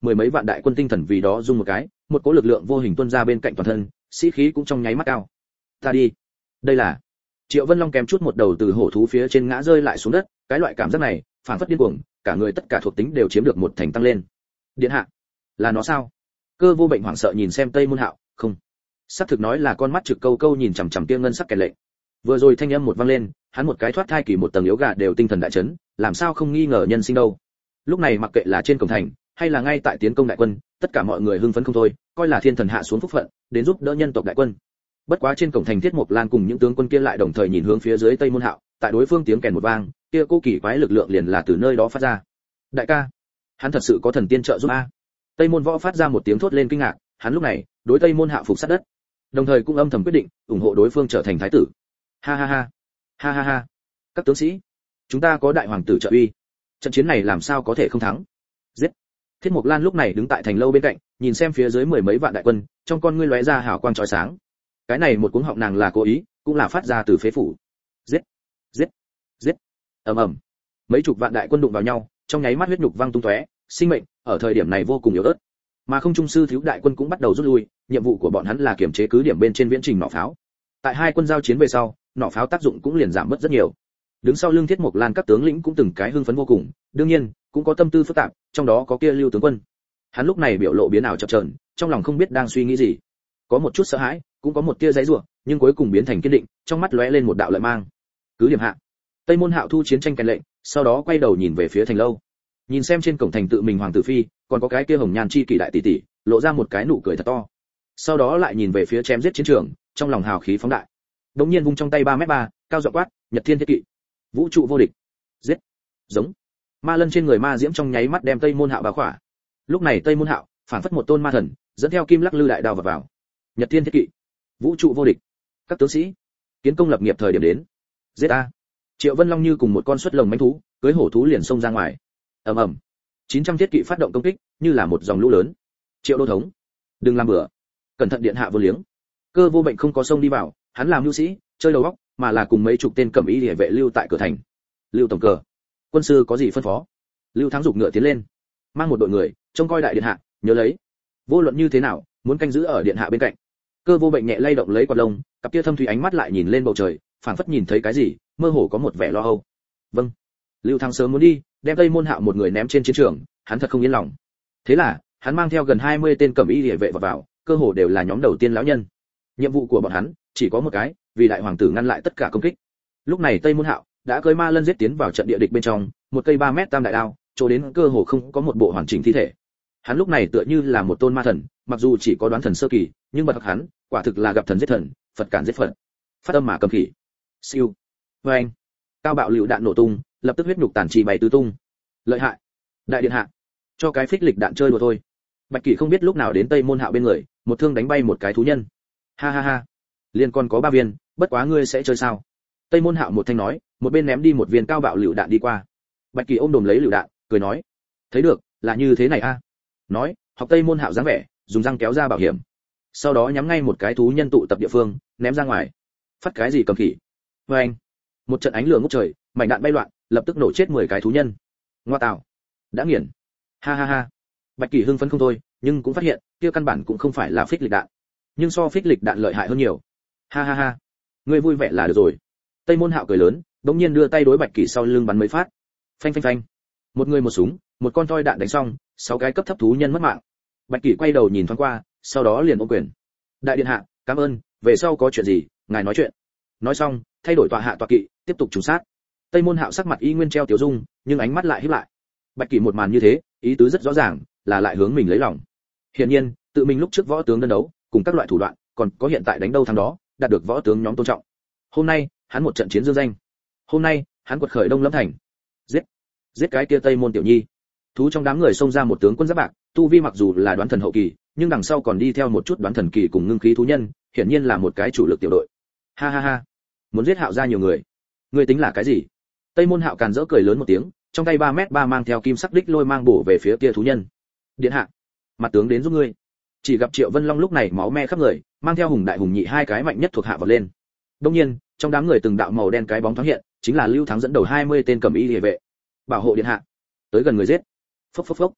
mười mấy vạn đại quân tinh thần vì đó rung một cái, một cỗ lực lượng vô hình tuôn ra bên cạnh toàn thân, sĩ khí cũng trong nháy mắt cao. Ta đi. Đây là Triệu Vân Long kém chút một đầu từ hổ thú phía trên ngã rơi lại xuống đất, cái loại cảm giác này, phản phất điên cuồng, cả người tất cả thuộc tính đều chiếm được một thành tăng lên. Điện hạ, là nó sao? Cơ Vô Bệnh hoảng sợ nhìn xem Tây Môn Hạo, không. Sắp thực nói là con mắt trực câu câu nhìn chằm chằm kia ngân sắc kèn lệnh. Vừa rồi thanh âm một vang lên, hắn một cái thoát thai kỳ một tầng yếu gà đều tinh thần đại chấn, làm sao không nghi ngờ nhân sinh đâu. Lúc này mặc kệ là trên cổng thành, hay là ngay tại tiến công đại quân, tất cả mọi người hưng phấn không thôi, coi là thiên thần hạ xuống phúc phận, đến giúp đỡ nhân tộc đại quân. Bất quá trên cổng thành Thiết Mộc Lan cùng những tướng quân kia lại đồng thời nhìn hướng phía dưới Tây Môn Hạo, tại đối phương tiếng kèn một vang, kia cô kỳ quái lực lượng liền là từ nơi đó phát ra. Đại ca, hắn thật sự có thần tiên trợ giúp a. Tây Môn Võ phát ra một tiếng thốt lên kinh ngạc, hắn lúc này đối Tây Môn Hạo phục sát đất, đồng thời cũng âm thầm quyết định ủng hộ đối phương trở thành thái tử. Ha ha ha, ha ha ha, các tướng sĩ, chúng ta có đại hoàng tử trợ uy, trận chiến này làm sao có thể không thắng? Giết! Thiết Mộc Lan lúc này đứng tại thành lâu bên cạnh, nhìn xem phía dưới mười mấy vạn đại quân, trong con ngươi lóe ra hào quang chói sáng. Cái này một cuống họng nàng là cố ý, cũng là phát ra từ phế phủ. Giết! Giết! Giết! Ầm ầm. Mấy chục vạn đại quân đụng vào nhau, trong nháy mắt huyết nhục văng tung tóe, sinh mệnh ở thời điểm này vô cùng yếu ớt. Mà không trung sư thiếu đại quân cũng bắt đầu rút lui, nhiệm vụ của bọn hắn là kiểm chế cứ điểm bên trên viễn trình nỏ pháo. Tại hai quân giao chiến về sau, nỏ pháo tác dụng cũng liền giảm bớt rất nhiều. Đứng sau lưng Thiết Mộc Lan các tướng lĩnh cũng từng cái hưng phấn vô cùng, đương nhiên cũng có tâm tư phức tạp, trong đó có kia Lưu tướng quân. Hắn lúc này biểu lộ biến ảo chập chờn, trong lòng không biết đang suy nghĩ gì, có một chút sợ hãi, cũng có một tia giãy giụa, nhưng cuối cùng biến thành kiên định, trong mắt lóe lên một đạo lợi mang. Cứ điểm hạ, Tây Môn Hạo thu chiến tranh kèn lệnh, sau đó quay đầu nhìn về phía thành lâu, nhìn xem trên cổng thành tự mình hoàng tử phi, còn có cái kia hồng nhan chi kỷ đại tỷ tỷ, lộ ra một cái nụ cười thật to. Sau đó lại nhìn về phía chém giết chiến trường, trong lòng hào khí phóng đại. Đống nhiên vung trong tay ba mét ba, cao giọng quát, Nhật Thiên Thiết Kỵ, vũ trụ vô địch, giết, giống. Ma lân trên người ma diễm trong nháy mắt đem Tây Môn Hạo bao khỏa. Lúc này Tây Môn Hạo phản phất một tôn ma thần, dẫn theo kim lắc lư đại đao vào vào. Nhật Thiên Thiết Kỵ, vũ trụ vô địch, các tướng sĩ, kiến công lập nghiệp thời điểm đến, giết a. Triệu Vân Long như cùng một con xuất lồng mãnh thú, cưỡi hổ thú liền xông ra ngoài. Ầm ầm. chín trăm thiết kỵ phát động công kích, như là một dòng lũ lớn. Triệu đô thống, đừng làm bừa, cẩn thận điện hạ vô liếng. Cơ Vô Bệnh không có xông đi vào, hắn làm mưu sĩ, chơi đầu óc, mà là cùng mấy chục tên cẩm y liề vệ lưu tại cửa thành. Lưu tổng cờ, quân sư có gì phân phó? Lưu Thắng giục ngựa tiến lên, mang một đội người trông coi đại điện hạ, nhớ lấy, vô luận như thế nào, muốn canh giữ ở điện hạ bên cạnh. Cơ Vô Bệnh nhẹ lay động lấy quạt lông, cặp kia thâm thủy ánh mắt lại nhìn lên bầu trời, phảng phất nhìn thấy cái gì, mơ hồ có một vẻ lo âu. Vâng. Lưu Thắng sớm muốn đi, đem Tây Môn Hạo một người ném trên chiến trường, hắn thật không yên lòng. Thế là, hắn mang theo gần hai mươi tên cẩm y liề vệ vào vào, cơ hồ đều là nhóm đầu tiên lão nhân. Nhiệm vụ của bọn hắn chỉ có một cái, vì đại hoàng tử ngăn lại tất cả công kích. Lúc này Tây Môn Hạo đã cưỡi ma lân giết tiến vào trận địa địch bên trong, một cây ba mét tam đại đao, chỗ đến cơ hồ không có một bộ hoàn chỉnh thi thể. Hắn lúc này tựa như là một tôn ma thần, mặc dù chỉ có đoán thần sơ kỳ, nhưng bậc hắn, quả thực là gặp thần giết thần, Phật cản giết Phật. Phát âm mà cầm khỉ. Siêu. Oeng. Cao bạo lựu đạn nổ tung, lập tức huyết nhục tàn trì bay tứ tung. Lợi hại. Đại điện hạ, cho cái phích lịch đạn chơi đùa thôi. Bạch Kỷ không biết lúc nào đến Tây Môn Hạo bên người, một thương đánh bay một cái thú nhân. Ha ha ha. Liên còn có ba viên, bất quá ngươi sẽ chơi sao? Tây Môn Hạo một thanh nói, một bên ném đi một viên cao bạo lựu đạn đi qua. Bạch Kỷ ôm đồm lấy lựu đạn, cười nói, thấy được, là như thế này a. À? Nói, học Tây Môn Hạo dáng vẻ, dùng răng kéo ra bảo hiểm. Sau đó nhắm ngay một cái thú nhân tụ tập địa phương, ném ra ngoài. Phát cái gì cầm khỉ? Với anh, một trận ánh lửa ngút trời, mảnh đạn bay loạn, lập tức nổ chết mười cái thú nhân. Ngoa tạo, đã nghiền. Ha ha ha. Bạch Kỷ hưng phấn không thôi, nhưng cũng phát hiện, kia căn bản cũng không phải là phích lịch đạn, nhưng so phích lịch đạn lợi hại hơn nhiều. Ha ha ha. Ngươi vui vẻ là được rồi. Tây Môn Hạo cười lớn, bỗng nhiên đưa tay đối Bạch Kỷ sau lưng bắn mấy phát. Phanh phanh phanh. Một người một súng, một con toi đạn đánh xong, sáu cái cấp thấp thú nhân mất mạng. Bạch Kỷ quay đầu nhìn thoáng qua, sau đó liền ôm quyền. Đại điện hạ, cảm ơn, về sau có chuyện gì, ngài nói chuyện. Nói xong, thay đổi tọa hạ tọa kỵ, tiếp tục trùng sát. Tây Môn Hạo sắc mặt y nguyên treo tiểu dung, nhưng ánh mắt lại híp lại. Bạch Kỷ một màn như thế, ý tứ rất rõ ràng, là lại hướng mình lấy lòng. Hiển nhiên, tự mình lúc trước võ tướng đơn đấu, cùng các loại thủ đoạn, còn có hiện tại đánh đâu thắng đó, đạt được võ tướng nhóm tôn trọng. Hôm nay, hắn một trận chiến dương danh. Hôm nay, hắn quật khởi Đông Lâm thành. Giết, giết cái kia Tây Môn tiểu nhi. Thú trong đám người xông ra một tướng quân giáp bạc, tu vi mặc dù là đoán thần hậu kỳ, nhưng đằng sau còn đi theo một chút đoán thần kỳ cùng ngưng khí thú nhân, hiển nhiên là một cái chủ lực tiểu đội. Ha ha ha, muốn giết Hạo ra nhiều người. Ngươi tính là cái gì? Tây Môn Hạo càn rỡ cười lớn một tiếng, trong tay ba mét ba mang theo kim sắc đích lôi mang bổ về phía kia thú nhân. Điện hạ, mặt tướng đến giúp ngươi. Chỉ gặp Triệu Vân Long lúc này máu me khắp người, mang theo Hùng Đại Hùng Nhị hai cái mạnh nhất thuộc hạ vọt lên. Đương nhiên, trong đám người từng đạo màu đen cái bóng thoáng hiện, chính là Lưu Thắng dẫn đầu hai mươi tên cầm y liề vệ. Bảo hộ điện hạ. Tới gần người giết. Phốc phốc phốc.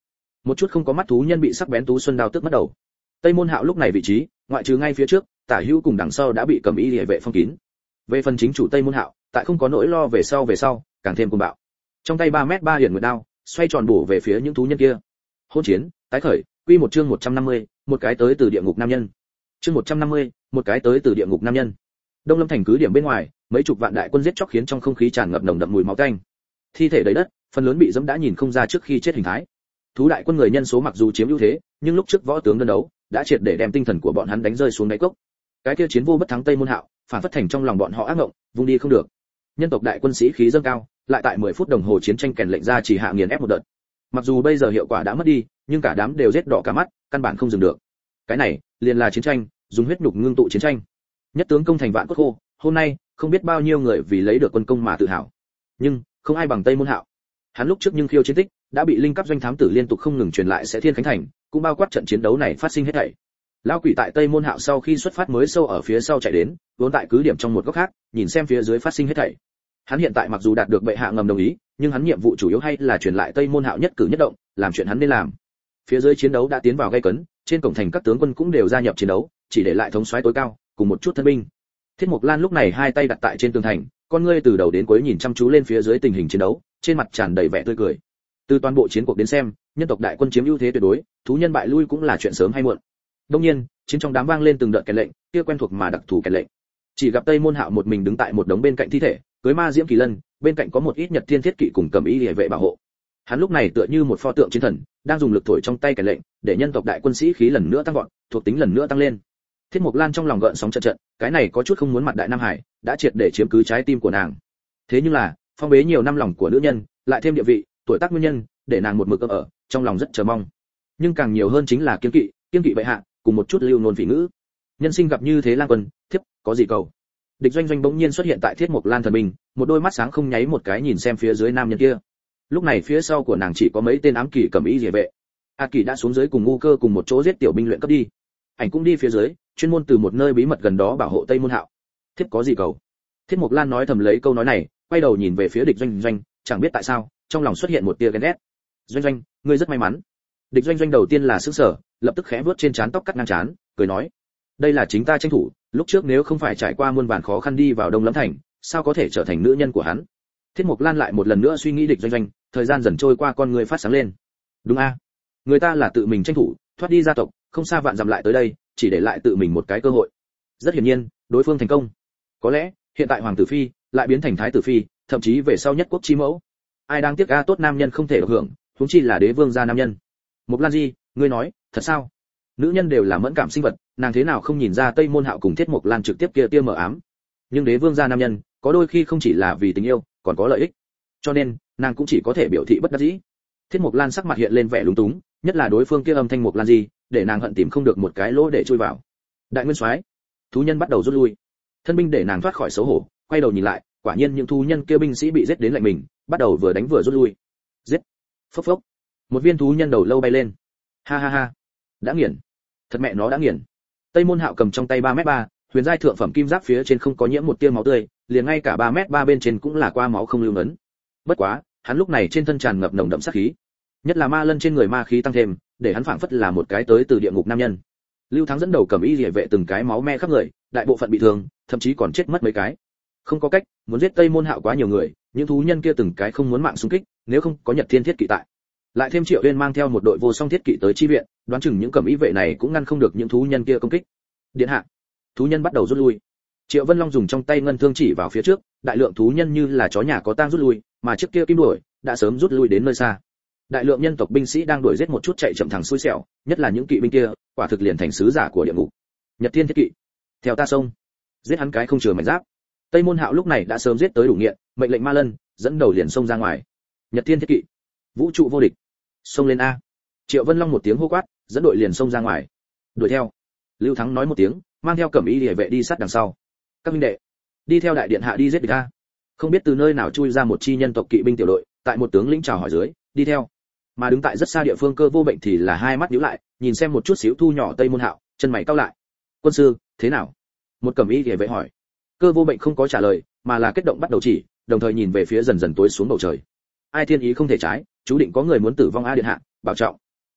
Một chút không có mắt thú nhân bị sắc bén tú xuân đao tước mất đầu. Tây Môn Hạo lúc này vị trí, ngoại trừ ngay phía trước, tả hữu cùng đằng sau đã bị cầm y liễu vệ phong kín. Về phần chính chủ Tây Môn Hạo, tại không có nỗi lo về sau về sau, càng thêm cuồng bạo. Trong tay ba mét ba hiển nguyệt đao, xoay tròn bổ về phía những thú nhân kia. Hỗn chiến, tái khởi, quy một chương một trăm năm mươi, một cái tới từ địa ngục nam nhân. Chương một trăm năm mươi, một cái tới từ địa ngục nam nhân. Đông Lâm thành cứ điểm bên ngoài, mấy chục vạn đại quân giết chóc khiến trong không khí tràn ngập nồng đậm mùi máu tanh. Thi thể đầy đất, phần lớn bị dẫm đã nhìn không ra trước khi chết hình thái. Thú đại quân người nhân số mặc dù chiếm ưu thế, nhưng lúc trước võ tướng đơn đấu đã triệt để đem tinh thần của bọn hắn đánh rơi xuống đáy cốc. Cái kia chiến vô bất thắng Tây Môn Hạo, phản phất thành trong lòng bọn họ ác ngộng, vung đi không được. Nhân tộc đại quân sĩ khí dâng cao, lại tại mười phút đồng hồ chiến tranh kèn lệnh ra chỉ hạ nghiền ép một đợt. Mặc dù bây giờ hiệu quả đã mất đi, nhưng cả đám đều giết đỏ cả mắt, căn bản không dừng được. Cái này, liền là chiến tranh, dùng huyết nhục ngưng tụ chiến tranh. Nhất tướng công thành vạn cốt khô, hôm nay, không biết bao nhiêu người vì lấy được quân công mà tự hào. Nhưng, không ai bằng Tây Môn Hạo. Hắn lúc trước nhưng khiêu chiến tích, đã bị linh cấp doanh thám tử liên tục không ngừng truyền lại sẽ thiên khánh thành, cũng bao quát trận chiến đấu này phát sinh hết thảy. Lão quỷ tại Tây Môn Hạo sau khi xuất phát mới sâu ở phía sau chạy đến, vốn tại cứ điểm trong một góc khác, nhìn xem phía dưới phát sinh hết thảy. Hắn hiện tại mặc dù đạt được bệ hạ ngầm đồng ý, nhưng hắn nhiệm vụ chủ yếu hay là truyền lại Tây Môn Hạo nhất cử nhất động, làm chuyện hắn nên làm. Phía dưới chiến đấu đã tiến vào gay cấn, trên cổng thành các tướng quân cũng đều gia nhập chiến đấu, chỉ để lại thống soái tối cao cùng một chút thân binh. Thiết Mộc Lan lúc này hai tay đặt tại trên tường thành, con ngươi từ đầu đến cuối nhìn chăm chú lên phía dưới tình hình chiến đấu, trên mặt tràn đầy vẻ tươi cười. Từ toàn bộ chiến cuộc đến xem, nhân tộc đại quân chiếm ưu thế tuyệt đối, thú nhân bại lui cũng là chuyện sớm hay muộn. Đương nhiên, chiến trong đám vang lên từng đợt kèn lệnh, kia quen thuộc mà đặc thù kèn lệnh. Chỉ gặp Tây Môn Hạo một mình đứng tại một đống bên cạnh thi thể, cưới ma diễm kỳ lân, bên cạnh có một ít Nhật Thiên Thiết Kỵ cùng cầm y liễu vệ bảo hộ. Hắn lúc này tựa như một pho tượng chiến thần, đang dùng lực thổi trong tay kèn lệnh, để nhân tộc đại quân sĩ khí lần nữa tăng vọt, thuộc tính lần nữa tăng lên. Thiết Mộc Lan trong lòng gợn sóng trận trận, cái này có chút không muốn mặt đại Nam Hải, đã triệt để chiếm cứ trái tim của nàng. Thế nhưng là, phong bế nhiều năm lòng của nữ nhân, lại thêm địa vị, tuổi tác nguyên nhân, để nàng một mực ấp ở, trong lòng rất chờ mong. Nhưng càng nhiều hơn chính là kiêng kỵ, kiêng kỵ bệ hạ, cùng một chút lưu nôn phỉ ngữ. Nhân sinh gặp như thế lang quân, thiếp, có gì cầu? Địch Doanh Doanh bỗng nhiên xuất hiện tại Thiết Mộc Lan thần bình, một đôi mắt sáng không nháy một cái nhìn xem phía dưới nam nhân kia. Lúc này phía sau của nàng chỉ có mấy tên ám kỵ cầm y liễu vệ. A Kỳ đã xuống dưới cùng ngu cơ cùng một chỗ giết tiểu binh luyện cấp đi. Ảnh cũng đi phía dưới, chuyên môn từ một nơi bí mật gần đó bảo hộ Tây Môn Hạo. Thiếp có gì cầu? Thiết Mộc Lan nói thầm lấy câu nói này, quay đầu nhìn về phía Địch Doanh Doanh, chẳng biết tại sao, trong lòng xuất hiện một tia ghen ghét. Doanh Doanh, ngươi rất may mắn. Địch Doanh Doanh đầu tiên là sửng sở, lập tức khẽ vuốt trên trán tóc cắt ngang trán, cười nói: đây là chính ta tranh thủ, lúc trước nếu không phải trải qua muôn vàn khó khăn đi vào Đông Lâm thành, sao có thể trở thành nữ nhân của hắn? Thiết Mộc Lan lại một lần nữa suy nghĩ Địch Doanh Doanh, thời gian dần trôi qua con người phát sáng lên. Đúng a, người ta là tự mình tranh thủ, thoát đi gia tộc, không xa vạn dặm lại tới đây, chỉ để lại tự mình một cái cơ hội. Rất hiển nhiên, đối phương thành công. Có lẽ, hiện tại hoàng tử phi lại biến thành thái tử phi, thậm chí về sau nhất quốc chi mẫu. Ai đang tiếc a tốt nam nhân không thể được hưởng, huống chi là đế vương gia nam nhân. Mộc Lan Di, ngươi nói, thật sao? Nữ nhân đều là mẫn cảm sinh vật, nàng thế nào không nhìn ra Tây Môn Hạo cùng Thiết Mộc Lan trực tiếp kia tia mờ ám. Nhưng đế vương gia nam nhân, có đôi khi không chỉ là vì tình yêu, còn có lợi ích. Cho nên, nàng cũng chỉ có thể biểu thị bất đắc dĩ. Thiết Mộc Lan sắc mặt hiện lên vẻ lúng túng, nhất là đối phương kia âm thanh Mộc Lan Di, để nàng hận tìm không được một cái lỗ để chui vào. Đại nguyên soái, thú nhân bắt đầu rút lui. Thân binh để nàng thoát khỏi xấu hổ, quay đầu nhìn lại, quả nhiên những thú nhân kia binh sĩ bị giết đến lạnh mình, bắt đầu vừa đánh vừa rút lui. Giết! Phốc phốc! Một viên thú nhân đầu lâu bay lên. Ha ha ha! Đã nghiền! Thật mẹ nó đã nghiền! Tây Môn Hạo cầm trong tay ba mét ba, huyền giai thượng phẩm kim giáp phía trên không có nhiễm một tia máu tươi, liền ngay cả ba mét ba bên trên cũng là qua máu không lưu ngấn. Bất quá, hắn lúc này trên thân tràn ngập nồng đậm sát khí, nhất là ma lân trên người ma khí tăng thêm, để hắn phảng phất là một cái tới từ địa ngục nam nhân. Lưu Thắng dẫn đầu cầm y liễu vệ từng cái máu me khắp người, đại bộ phận bị thương, thậm chí còn chết mất mấy cái. Không có cách, muốn giết Tây Môn Hạo quá nhiều người, những thú nhân kia từng cái không muốn mạng xung kích, nếu không có Nhật Thiên Thiết Kỵ tại. Lại thêm Triệu Uyên mang theo một đội vô song thiết kỵ tới chi viện, đoán chừng những cầm y vệ này cũng ngăn không được những thú nhân kia công kích. Điện hạ, thú nhân bắt đầu rút lui. Triệu Vân Long dùng trong tay ngân thương chỉ vào phía trước, đại lượng thú nhân như là chó nhà có tang rút lui, mà trước kia kim đuổi đã sớm rút lui đến nơi xa. Đại lượng nhân tộc binh sĩ đang đuổi giết một chút chạy chậm thẳng xui xẻo, nhất là những kỵ binh kia, quả thực liền thành sứ giả của địa ngục. Nhật Thiên Thiết Kỵ, theo ta xông, giết hắn cái không chừa mảnh giáp. Tây Môn Hạo lúc này đã sớm giết tới đủ nghiện, mệnh lệnh Ma Lân dẫn đầu liền xông ra ngoài. Nhật Thiên Thiết Kỵ, vũ trụ vô địch, xông lên a! Triệu Vân Long một tiếng hô quát, dẫn đội liền xông ra ngoài. Đuổi theo. Lưu Thắng nói một tiếng, mang theo cẩm y liễu vệ đi sát đằng sau. Các huynh đệ, đi theo đại điện hạ đi giết địch a! Không biết từ nơi nào chui ra một chi nhân tộc kỵ binh tiểu đội, tại một tướng lĩnh chào hỏi dưới, đi theo. Mà đứng tại rất xa địa phương Cơ Vô Bệnh thì là hai mắt nhíu lại, nhìn xem một chút xíu thu nhỏ Tây Môn Hạo, chân mày cau lại. Quân sư, thế nào? Một cẩm y liễu vệ hỏi. Cơ Vô Bệnh không có trả lời, mà là kết động bắt đầu chỉ, đồng thời nhìn về phía dần dần tối xuống bầu trời. Ai thiên ý không thể trái, chú định có người muốn tử vong a điện hạ, bảo trọng.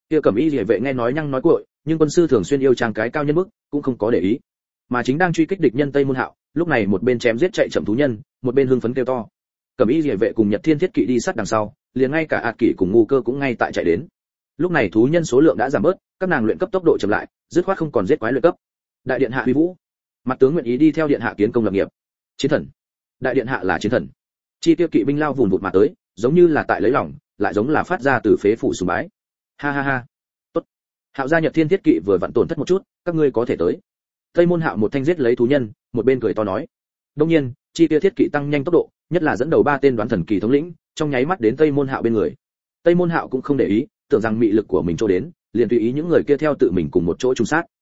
Kia Cẩm Y Liễu vệ nghe nói nhăng nói cuội, nhưng quân sư thường xuyên yêu trang cái cao nhân bức, cũng không có để ý. Mà chính đang truy kích địch nhân Tây Môn Hạo, lúc này một bên chém giết chạy chậm thú nhân, một bên hưng phấn kêu to. Cẩm Y Liễu vệ cùng Nhật Thiên Thiết Kỵ đi sát đằng sau, liền ngay cả Ạt Kỷ cùng Ngu Cơ cũng ngay tại chạy đến. Lúc này thú nhân số lượng đã giảm bớt, các nàng luyện cấp tốc độ chậm lại, dứt khoát không còn giết quái luyện cấp. Đại điện hạ uy vũ, mặt tướng nguyện ý đi theo điện hạ kiến công lập nghiệp. Chiến thần, đại điện hạ là chiến thần. Chi tiêu kỵ binh lao vùn vụt mà tới, giống như là tại lấy lòng, lại giống là phát ra từ phế phủ sùng bái. Ha ha ha. Tốt. Hạo gia Nhật Thiên Thiết Kỵ vừa vặn tổn thất một chút, các ngươi có thể tới. Tây Môn Hạo một thanh giết lấy thú nhân, một bên cười to nói. Đương nhiên, chi tiêu thiết kỵ tăng nhanh tốc độ, nhất là dẫn đầu ba tên đoán thần kỳ thống lĩnh, trong nháy mắt đến Tây Môn Hạo bên người. Tây Môn Hạo cũng không để ý, tưởng rằng mị lực của mình chỗ đến, liền tùy ý những người kia theo tự mình cùng một chỗ trùng sát.